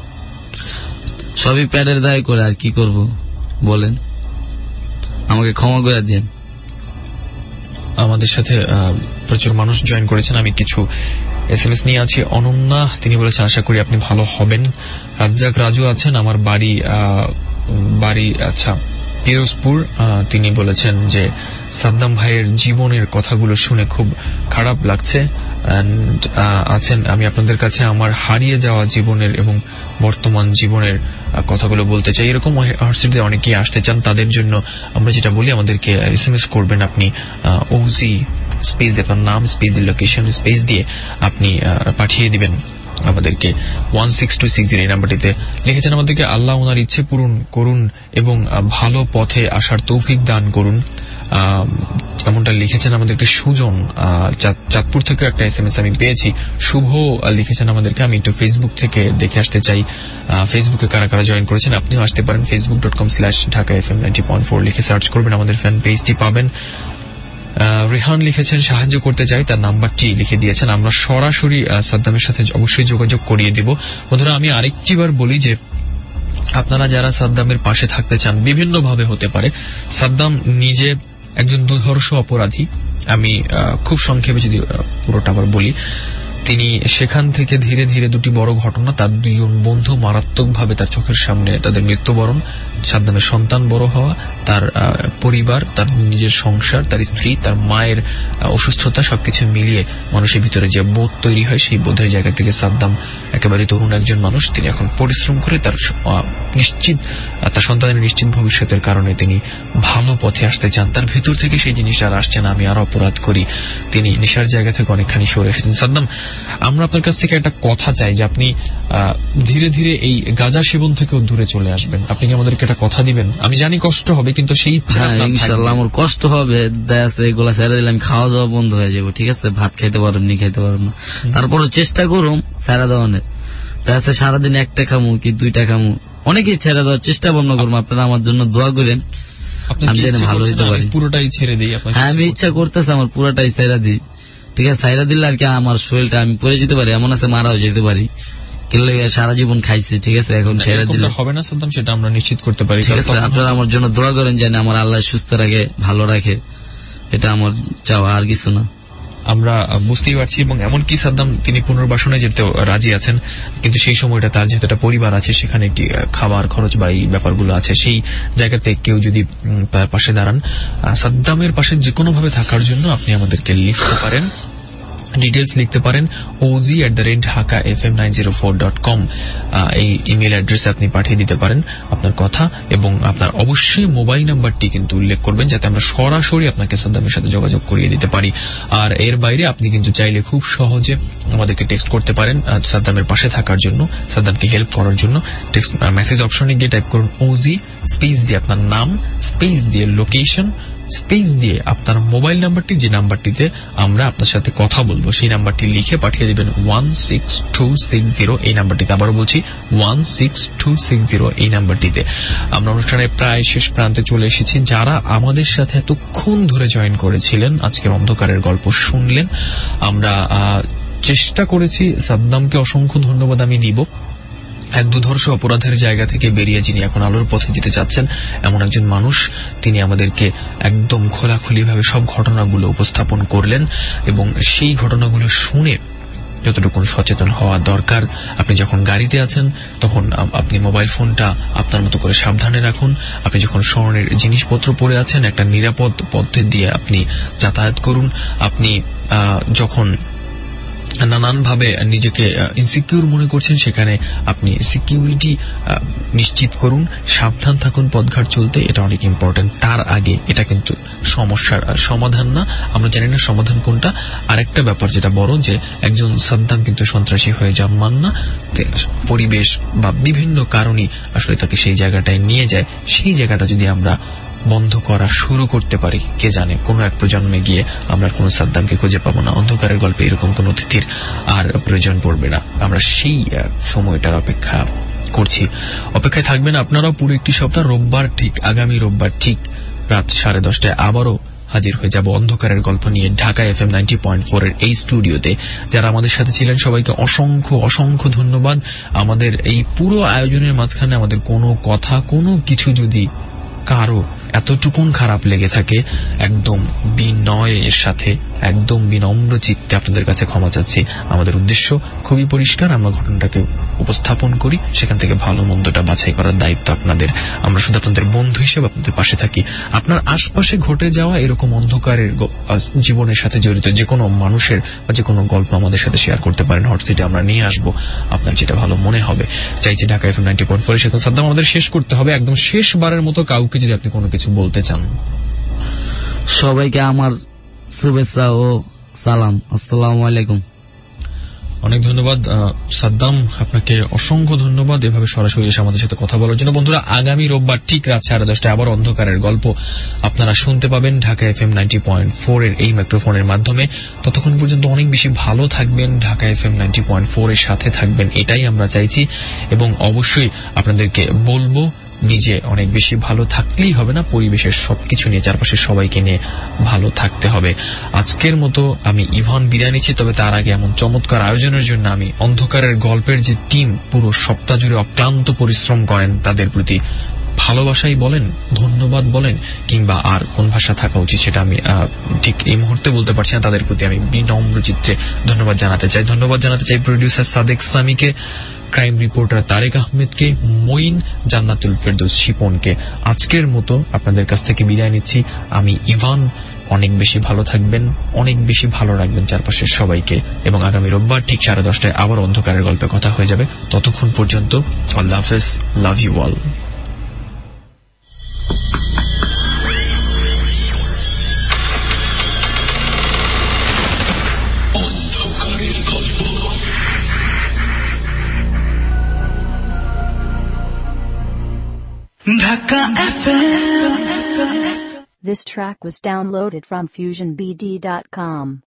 সবই প্যাডের দায় করে, আর কি করব বলেন, আমাকে ক্ষমা করে দিন। আমাদের সাথে প্রচুর মানুষ জয়েন করেছেন, আমি কিছু এস এম এস নিয়ে আছি। অনন্যা, তিনি বলেছেন আশা করি আপনি ভালো হবেন। রাজ্জাক রাজু আছেন, আমার বাড়ি বাড়ি আচ্ছা পিরোজপুর, তিনি বলেছেন যে সাদ্দাম ভাইয়ের জীবনের কথাগুলো শুনে খুব খারাপ লাগছে। আছেন, আমি আপনাদের কাছে আমার হারিয়ে যাওয়া জীবনের এবং বর্তমান জীবনের কথাগুলো বলতে চাই। এরকম হোয়াটসঅ্যাপে অনেকেই আসতে চান, তাদের জন্য আমরা যেটা বলি, আমাদেরকে এস এম এস করবেন আপনি ওজি স্পেস দিয়ে আপনার নাম, স্পেস দিয়ে লোকেশন, স্পেস দিয়ে আপনি পাঠিয়ে দিবেন আমাদেরকে one six two six zero এই নাম্বারটিতে। লিখেছেন আমাদেরকে আল্লাহ ওনার ইচ্ছে পূরণ করুন এবং ভালো পথে আসার তৌফিক দান করুন, এমনটা লিখেছেন আমাদেরকে সুজন। চাঁদপুর থেকে একটা এস এম এস আমি পেয়েছি, শুভ লিখেছেন আমাদেরকে। আমি একটু ফেসবুক থেকে দেখে আসতে চাই, ফেসবুকে কারা কারা জয়েন করেছেন। আপনিও আসতে পারেন, Facebook dot com slash Dhaka F M ninety point four লিখে সার্চ করবেন, আমাদের ফ্যান পেজটি পাবেন। রেহান লিখেছেন সাহায্য করতে চাই, তার নাম্বারটি লিখে দিয়েছেন, আমরা সরাসরি সাদ্দামের সাথে অবশ্যই যোগাযোগ করিয়ে দিব। বন্ধুরা, আমি আরেকটি বার বলি যে আপনারা যারা সাদ্দামের পাশে থাকতে চান, বিভিন্ন ভাবে হতে পারে। সাদ্দাম নিজে একজন দুর্ধর্ষ অপরাধী, আমি খুব সংক্ষেপে যদি পুরোটা আবার বলি, তিনি সেখান থেকে ধীরে ধীরে দুটি বড় ঘটনা, তার দুজন বন্ধু মারাত্মকভাবে তার চোখের সামনে তাদের মৃত্যুবরণ, সাদ্দামের সন্তান বড় হওয়া, তার পরিবার, তার নিজের সংসার, তার স্ত্রী, তার মায়ের অসুস্থতা, সবকিছু মিলিয়ে মানুষের ভিতরে যে বোধ তৈরি হয়, সেই বোধের জায়গা থেকে সাদ্দাম একেবারে তরুণ একজন মানুষ, তিনি এখন পরিশ্রম করে তার নিশ্চিত তার সন্তানের নিশ্চিত ভবিষ্যতের কারণে তিনি ভালো পথে আসতে চান। তার ভিতর থেকে সেই জিনিসটা আর আসছে না, আমি আর অপরাধ করি, তিনি নেশার জায়গা থেকে অনেকখানি সরে এসেছেন। সাদ্দাম, আমরা আপনার কাছ থেকে একটা কথা চাই যে আপনি ধীরে ধীরে এই গাঁজা সেবন থেকেও দূরে চলে আসবেন। আপনি কি আমাদেরকে একটা কথা দিবেন? আমি জানি কষ্ট হবে, কিন্তু সেই ইচ্ছা ইনশাআল্লাহ আমার কষ্ট হবে, এগুলা ছেড়ে দিলে আমি খাওয়া দাওয়া বন্ধ হয়ে যাবো, ঠিক আছে? ভাত খাইতে পারবেন নি, খাইতে পারবেন না, তারপরে চেষ্টা করুম ছেড়ে দেওয়ানের। দেখা যাচ্ছে সারাদিন একটা খামু কি দুইটা খামু, অনেকেই ছেড়ে দেওয়ার চেষ্টা বন্ধ করবো। আপনারা আমার জন্য দোয়া করেন, আমি যেন ভালো হইতে পারি। পুরোটাই ছেড়ে দিই আপনাকে? হ্যাঁ, আমি ইচ্ছা করতেছে আমার পুরোটাই ছেড়ে দিই। ঠিক আছে, ছাইরা দিলে আর কি আমার শরীরটা আমি পড়ে যেতে পারি, এমন আছে মারাও যেতে পারি, কিন্তু সারা জীবন খাইছে। ঠিক আছে, এখন ছেড়ে দিলে হবে না সাদ্দাম, সেটা আমরা নিশ্চিত করতে পারি। ঠিক আছে, আপনারা আমার জন্য দোয়া করেন যেন আমার আল্লাহ সুস্থ রাখে, ভালো রাখে, এটা আমার চাওয়া, আর কিছু না। আমরা বুঝতেই পারছি, এবং এমনকি সাদ্দাম তিনি পুনর্বাসনে যেতে রাজি আছেন, কিন্তু সেই সময়টা তার যেহেতু একটা পরিবার আছে, সেখানে একটি খাবার খরচ বা এই ব্যাপারগুলো আছে, সেই জায়গাতে কেউ যদি পাশে দাঁড়ান, সাদ্দামের পাশে যে কোনো ভাবে থাকার জন্য আপনি আমাদেরকে লিখতে পারেন, ডিটেলস লিখতে পারেন OG at the rate Dhaka F M nine zero four dot com এই ইমেল অ্যাড্রেসে আপনি পাঠিয়ে দিতে পারেন আপনার কথা, এবং আপনার অবশ্যই মোবাইল নাম্বারটি কিন্তু উল্লেখ করবেন, যাতে আমরা সরাসরি আপনাকে সাদ্দামের সাথে যোগাযোগ করিয়ে দিতে পারি। আর এর বাইরে আপনি কিন্তু চাইলে খুব সহজে আমাদেরকে টেক্সট করতে পারেন সাদ্দামের পাশে থাকার জন্য, সাদ্দামকে হেল্প করার জন্য। টেক্সট মেসেজ অপশনে গিয়ে টাইপ করুন ওজি, স্পেস দিয়ে আপনার নাম, স্পেস দিয়ে লোকেশন, স্পেস দিয়ে আপনার মোবাইল নাম্বারটি, যে নাম্বারটিতে আমরা আপনার সাথে কথা বলবো, সেই নাম্বারটি লিখে পাঠিয়ে দিবেন one six two six zero এই নাম্বারটিতে। আবারও বলছি one six two six zero এই নাম্বারটিতে। আমরা অনুষ্ঠানের প্রায় শেষ প্রান্তে চলে এসেছি। যারা আমাদের সাথে এতক্ষণ ধরে জয়েন করেছিলেন, আজকের অন্ধকারের গল্প শুনলেন, আমরা চেষ্টা করেছি, সাদ্দামকে অসংখ্য ধন্যবাদ আমি দিব। এক দুধর্ষ অপরাধের জায়গা থেকে বেরিয়ে যিনি এখন আলোর পথে যেতে চাচ্ছেন, এমন একজন মানুষ, তিনি আমাদেরকে একদম খোলাখুলিভাবে সব ঘটনাগুলো উপস্থাপন করলেন, এবং সেই ঘটনাগুলো শুনে যতটুকু সচেতন হওয়া দরকার, আপনি যখন গাড়িতে আছেন তখন আপনি মোবাইল ফোনটা আপনার মতো করে সাবধানে রাখুন। আপনি যখন স্বর্ণের জিনিসপত্র পরে আছেন, একটা নিরাপদ পথে দিয়ে আপনি যাতায়াত করুন। আপনি যখন নানানভাবে নিজেকে ইনসিকিউর মনে করছেন, সেখানে আপনি সিকিউরিটি নিশ্চিত করুন, সাবধান থাকুন পথঘাট চলতে, এটা অনেক ইম্পর্টেন্ট। তার আগে এটা কিন্তু সমস্যার সমাধান না, আমরা জানি না সমাধান কোনটা। আরেকটা ব্যাপার যেটা বড়, যে একজন সাদ্দাম কিন্তু সন্ত্রাসী হয়ে জন্মান না, পরিবেশ বা বিভিন্ন কারণই আসলে তাকে সেই জায়গাটায় নিয়ে যায়। সেই জায়গাটা যদি আমরা বন্ধ করা শুরু করতে পারি, কে জানে কোন এক প্রজন্মে গিয়ে আমরা কোন সাদ্দামকে খুঁজে পাবো না, অন্ধকারের গল্পে এরকম কোন অতিথির আর প্রয়োজন পড়বে না। আমরা সেই সময়টার অপেক্ষা করছি, অপেক্ষায় থাকবেন আপনারাও পুরো একটি সপ্তাহ। রোববার ঠিক, আগামী রোববার ঠিক রাত সাড়ে দশটায় আবারও হাজির হয়ে যাব অন্ধকারের গল্প নিয়ে Dhaka F M ninety point four এর এই স্টুডিওতে। যারা আমাদের সাথে ছিলেন সবাইকে অসংখ্য অসংখ্য ধন্যবাদ। আমাদের এই পুরো আয়োজনের মাঝখানে আমাদের কোনো কথা, কোনো কিছু যদি কারো এতটুকুন খারাপ লেগে থাকে, একদম বিনয়ের সাথে, একদম বিনম্র চিত্তে আপনাদের কাছে ক্ষমা চাচ্ছি। আমাদের উদ্দেশ্য খুবই পরিষ্কার, আমরা ঘটনাটাকে উপস্থাপন করি, সেখান থেকে ভালো মন্দটা বাছাই করার দায়িত্ব আপনাদের। আমরা শুধু আপনাদের বন্ধু হিসেবে আপনাদের পাশে থাকি। আপনার আশপাশে ঘটে যাওয়া এরকম অন্ধকারের জীবনের সাথে জড়িত যে কোনো মানুষের বা যে কোনো গল্প আমাদের সাথে শেয়ার করতে পারেন। হটসিটে আমরা নিয়ে আসবো আপনার যেটা ভালো মনে হবে। চাইছি Dhaka F M ninety point four এর সাথে সাদ্দাম আমাদের শেষ করতে হবে। একদম শেষবারের মতো কাউকে যদি আপনি কোনো কিছু বলতে চান। সবাইকে আমার শুভেচ্ছা ও সালাম, আসসালামু আলাইকুম। অনেক ধন্যবাদ সাদ্দাম, আপনাকে অসংখ্য ধন্যবাদ এভাবে সরাসরি এসে আমাদের সাথে কথা বলার জন্য। বন্ধুরা, আগামী রোববার ঠিক রাত সাড়ে দশটায় আবার অন্ধকারের গল্প আপনারা শুনতে পাবেন Dhaka F M ninety point four এর এই মাইক্রোফোনের মাধ্যমে। ততক্ষণ পর্যন্ত অনেক বেশি ভালো থাকবেন, Dhaka F M ninety point four এর সাথে থাকবেন, এটাই আমরা চাইছি। এবং অবশ্যই আপনাদেরকে বলবো, নিজে অনেক বেশি ভালো থাকলেই হবে না, পরিবেশের সবকিছু নিয়ে, চারপাশের সবাইকে নিয়ে ভালো থাকতে হবে। আজকের মতো আমি ইভান বিদায় নিচ্ছি, তবে তার আগে এমন চমৎকার আয়োজনের জন্য আমি অন্ধকারের গল্পের যে টিম পুরো সপ্তাহ জুড়ে অক্লান্ত পরিশ্রম করেন, তাদের প্রতি ভালোবাসাই বলেন, ধন্যবাদ বলেন, কিংবা আর কোন ভাষা থাকা উচিত সেটা আমি ঠিক এই মুহূর্তে বলতে পারছি না, তাদের প্রতি আমি বিনম্র চিত্রে ধন্যবাদ জানাতে চাই। ধন্যবাদ জানাতে চাই প্রডিউসার সাদেক সামিকে, ক্রাইম রিপোর্টার তারেক আহমেদকে, মঈন, জান্নাতুল ফেরদৌস শিপনকে। আজকের মতো আপনাদের কাছ থেকে বিদায় নিচ্ছি আমি ইভান। অনেক বেশি ভালো থাকবেন, অনেক বেশি ভালো রাখবেন চারপাশের সবাইকে, এবং আগামী রোববার ঠিক সাড়ে দশটায় আবার অন্ধকারের গল্পে কথা হয়ে যাবে। ততক্ষণ পর্যন্ত আল্লাহ হাফেজ, লাভ ইউ অল। অন্ধকারের গল্প। Dhaka F M. This track was downloaded from fusion b d dot com.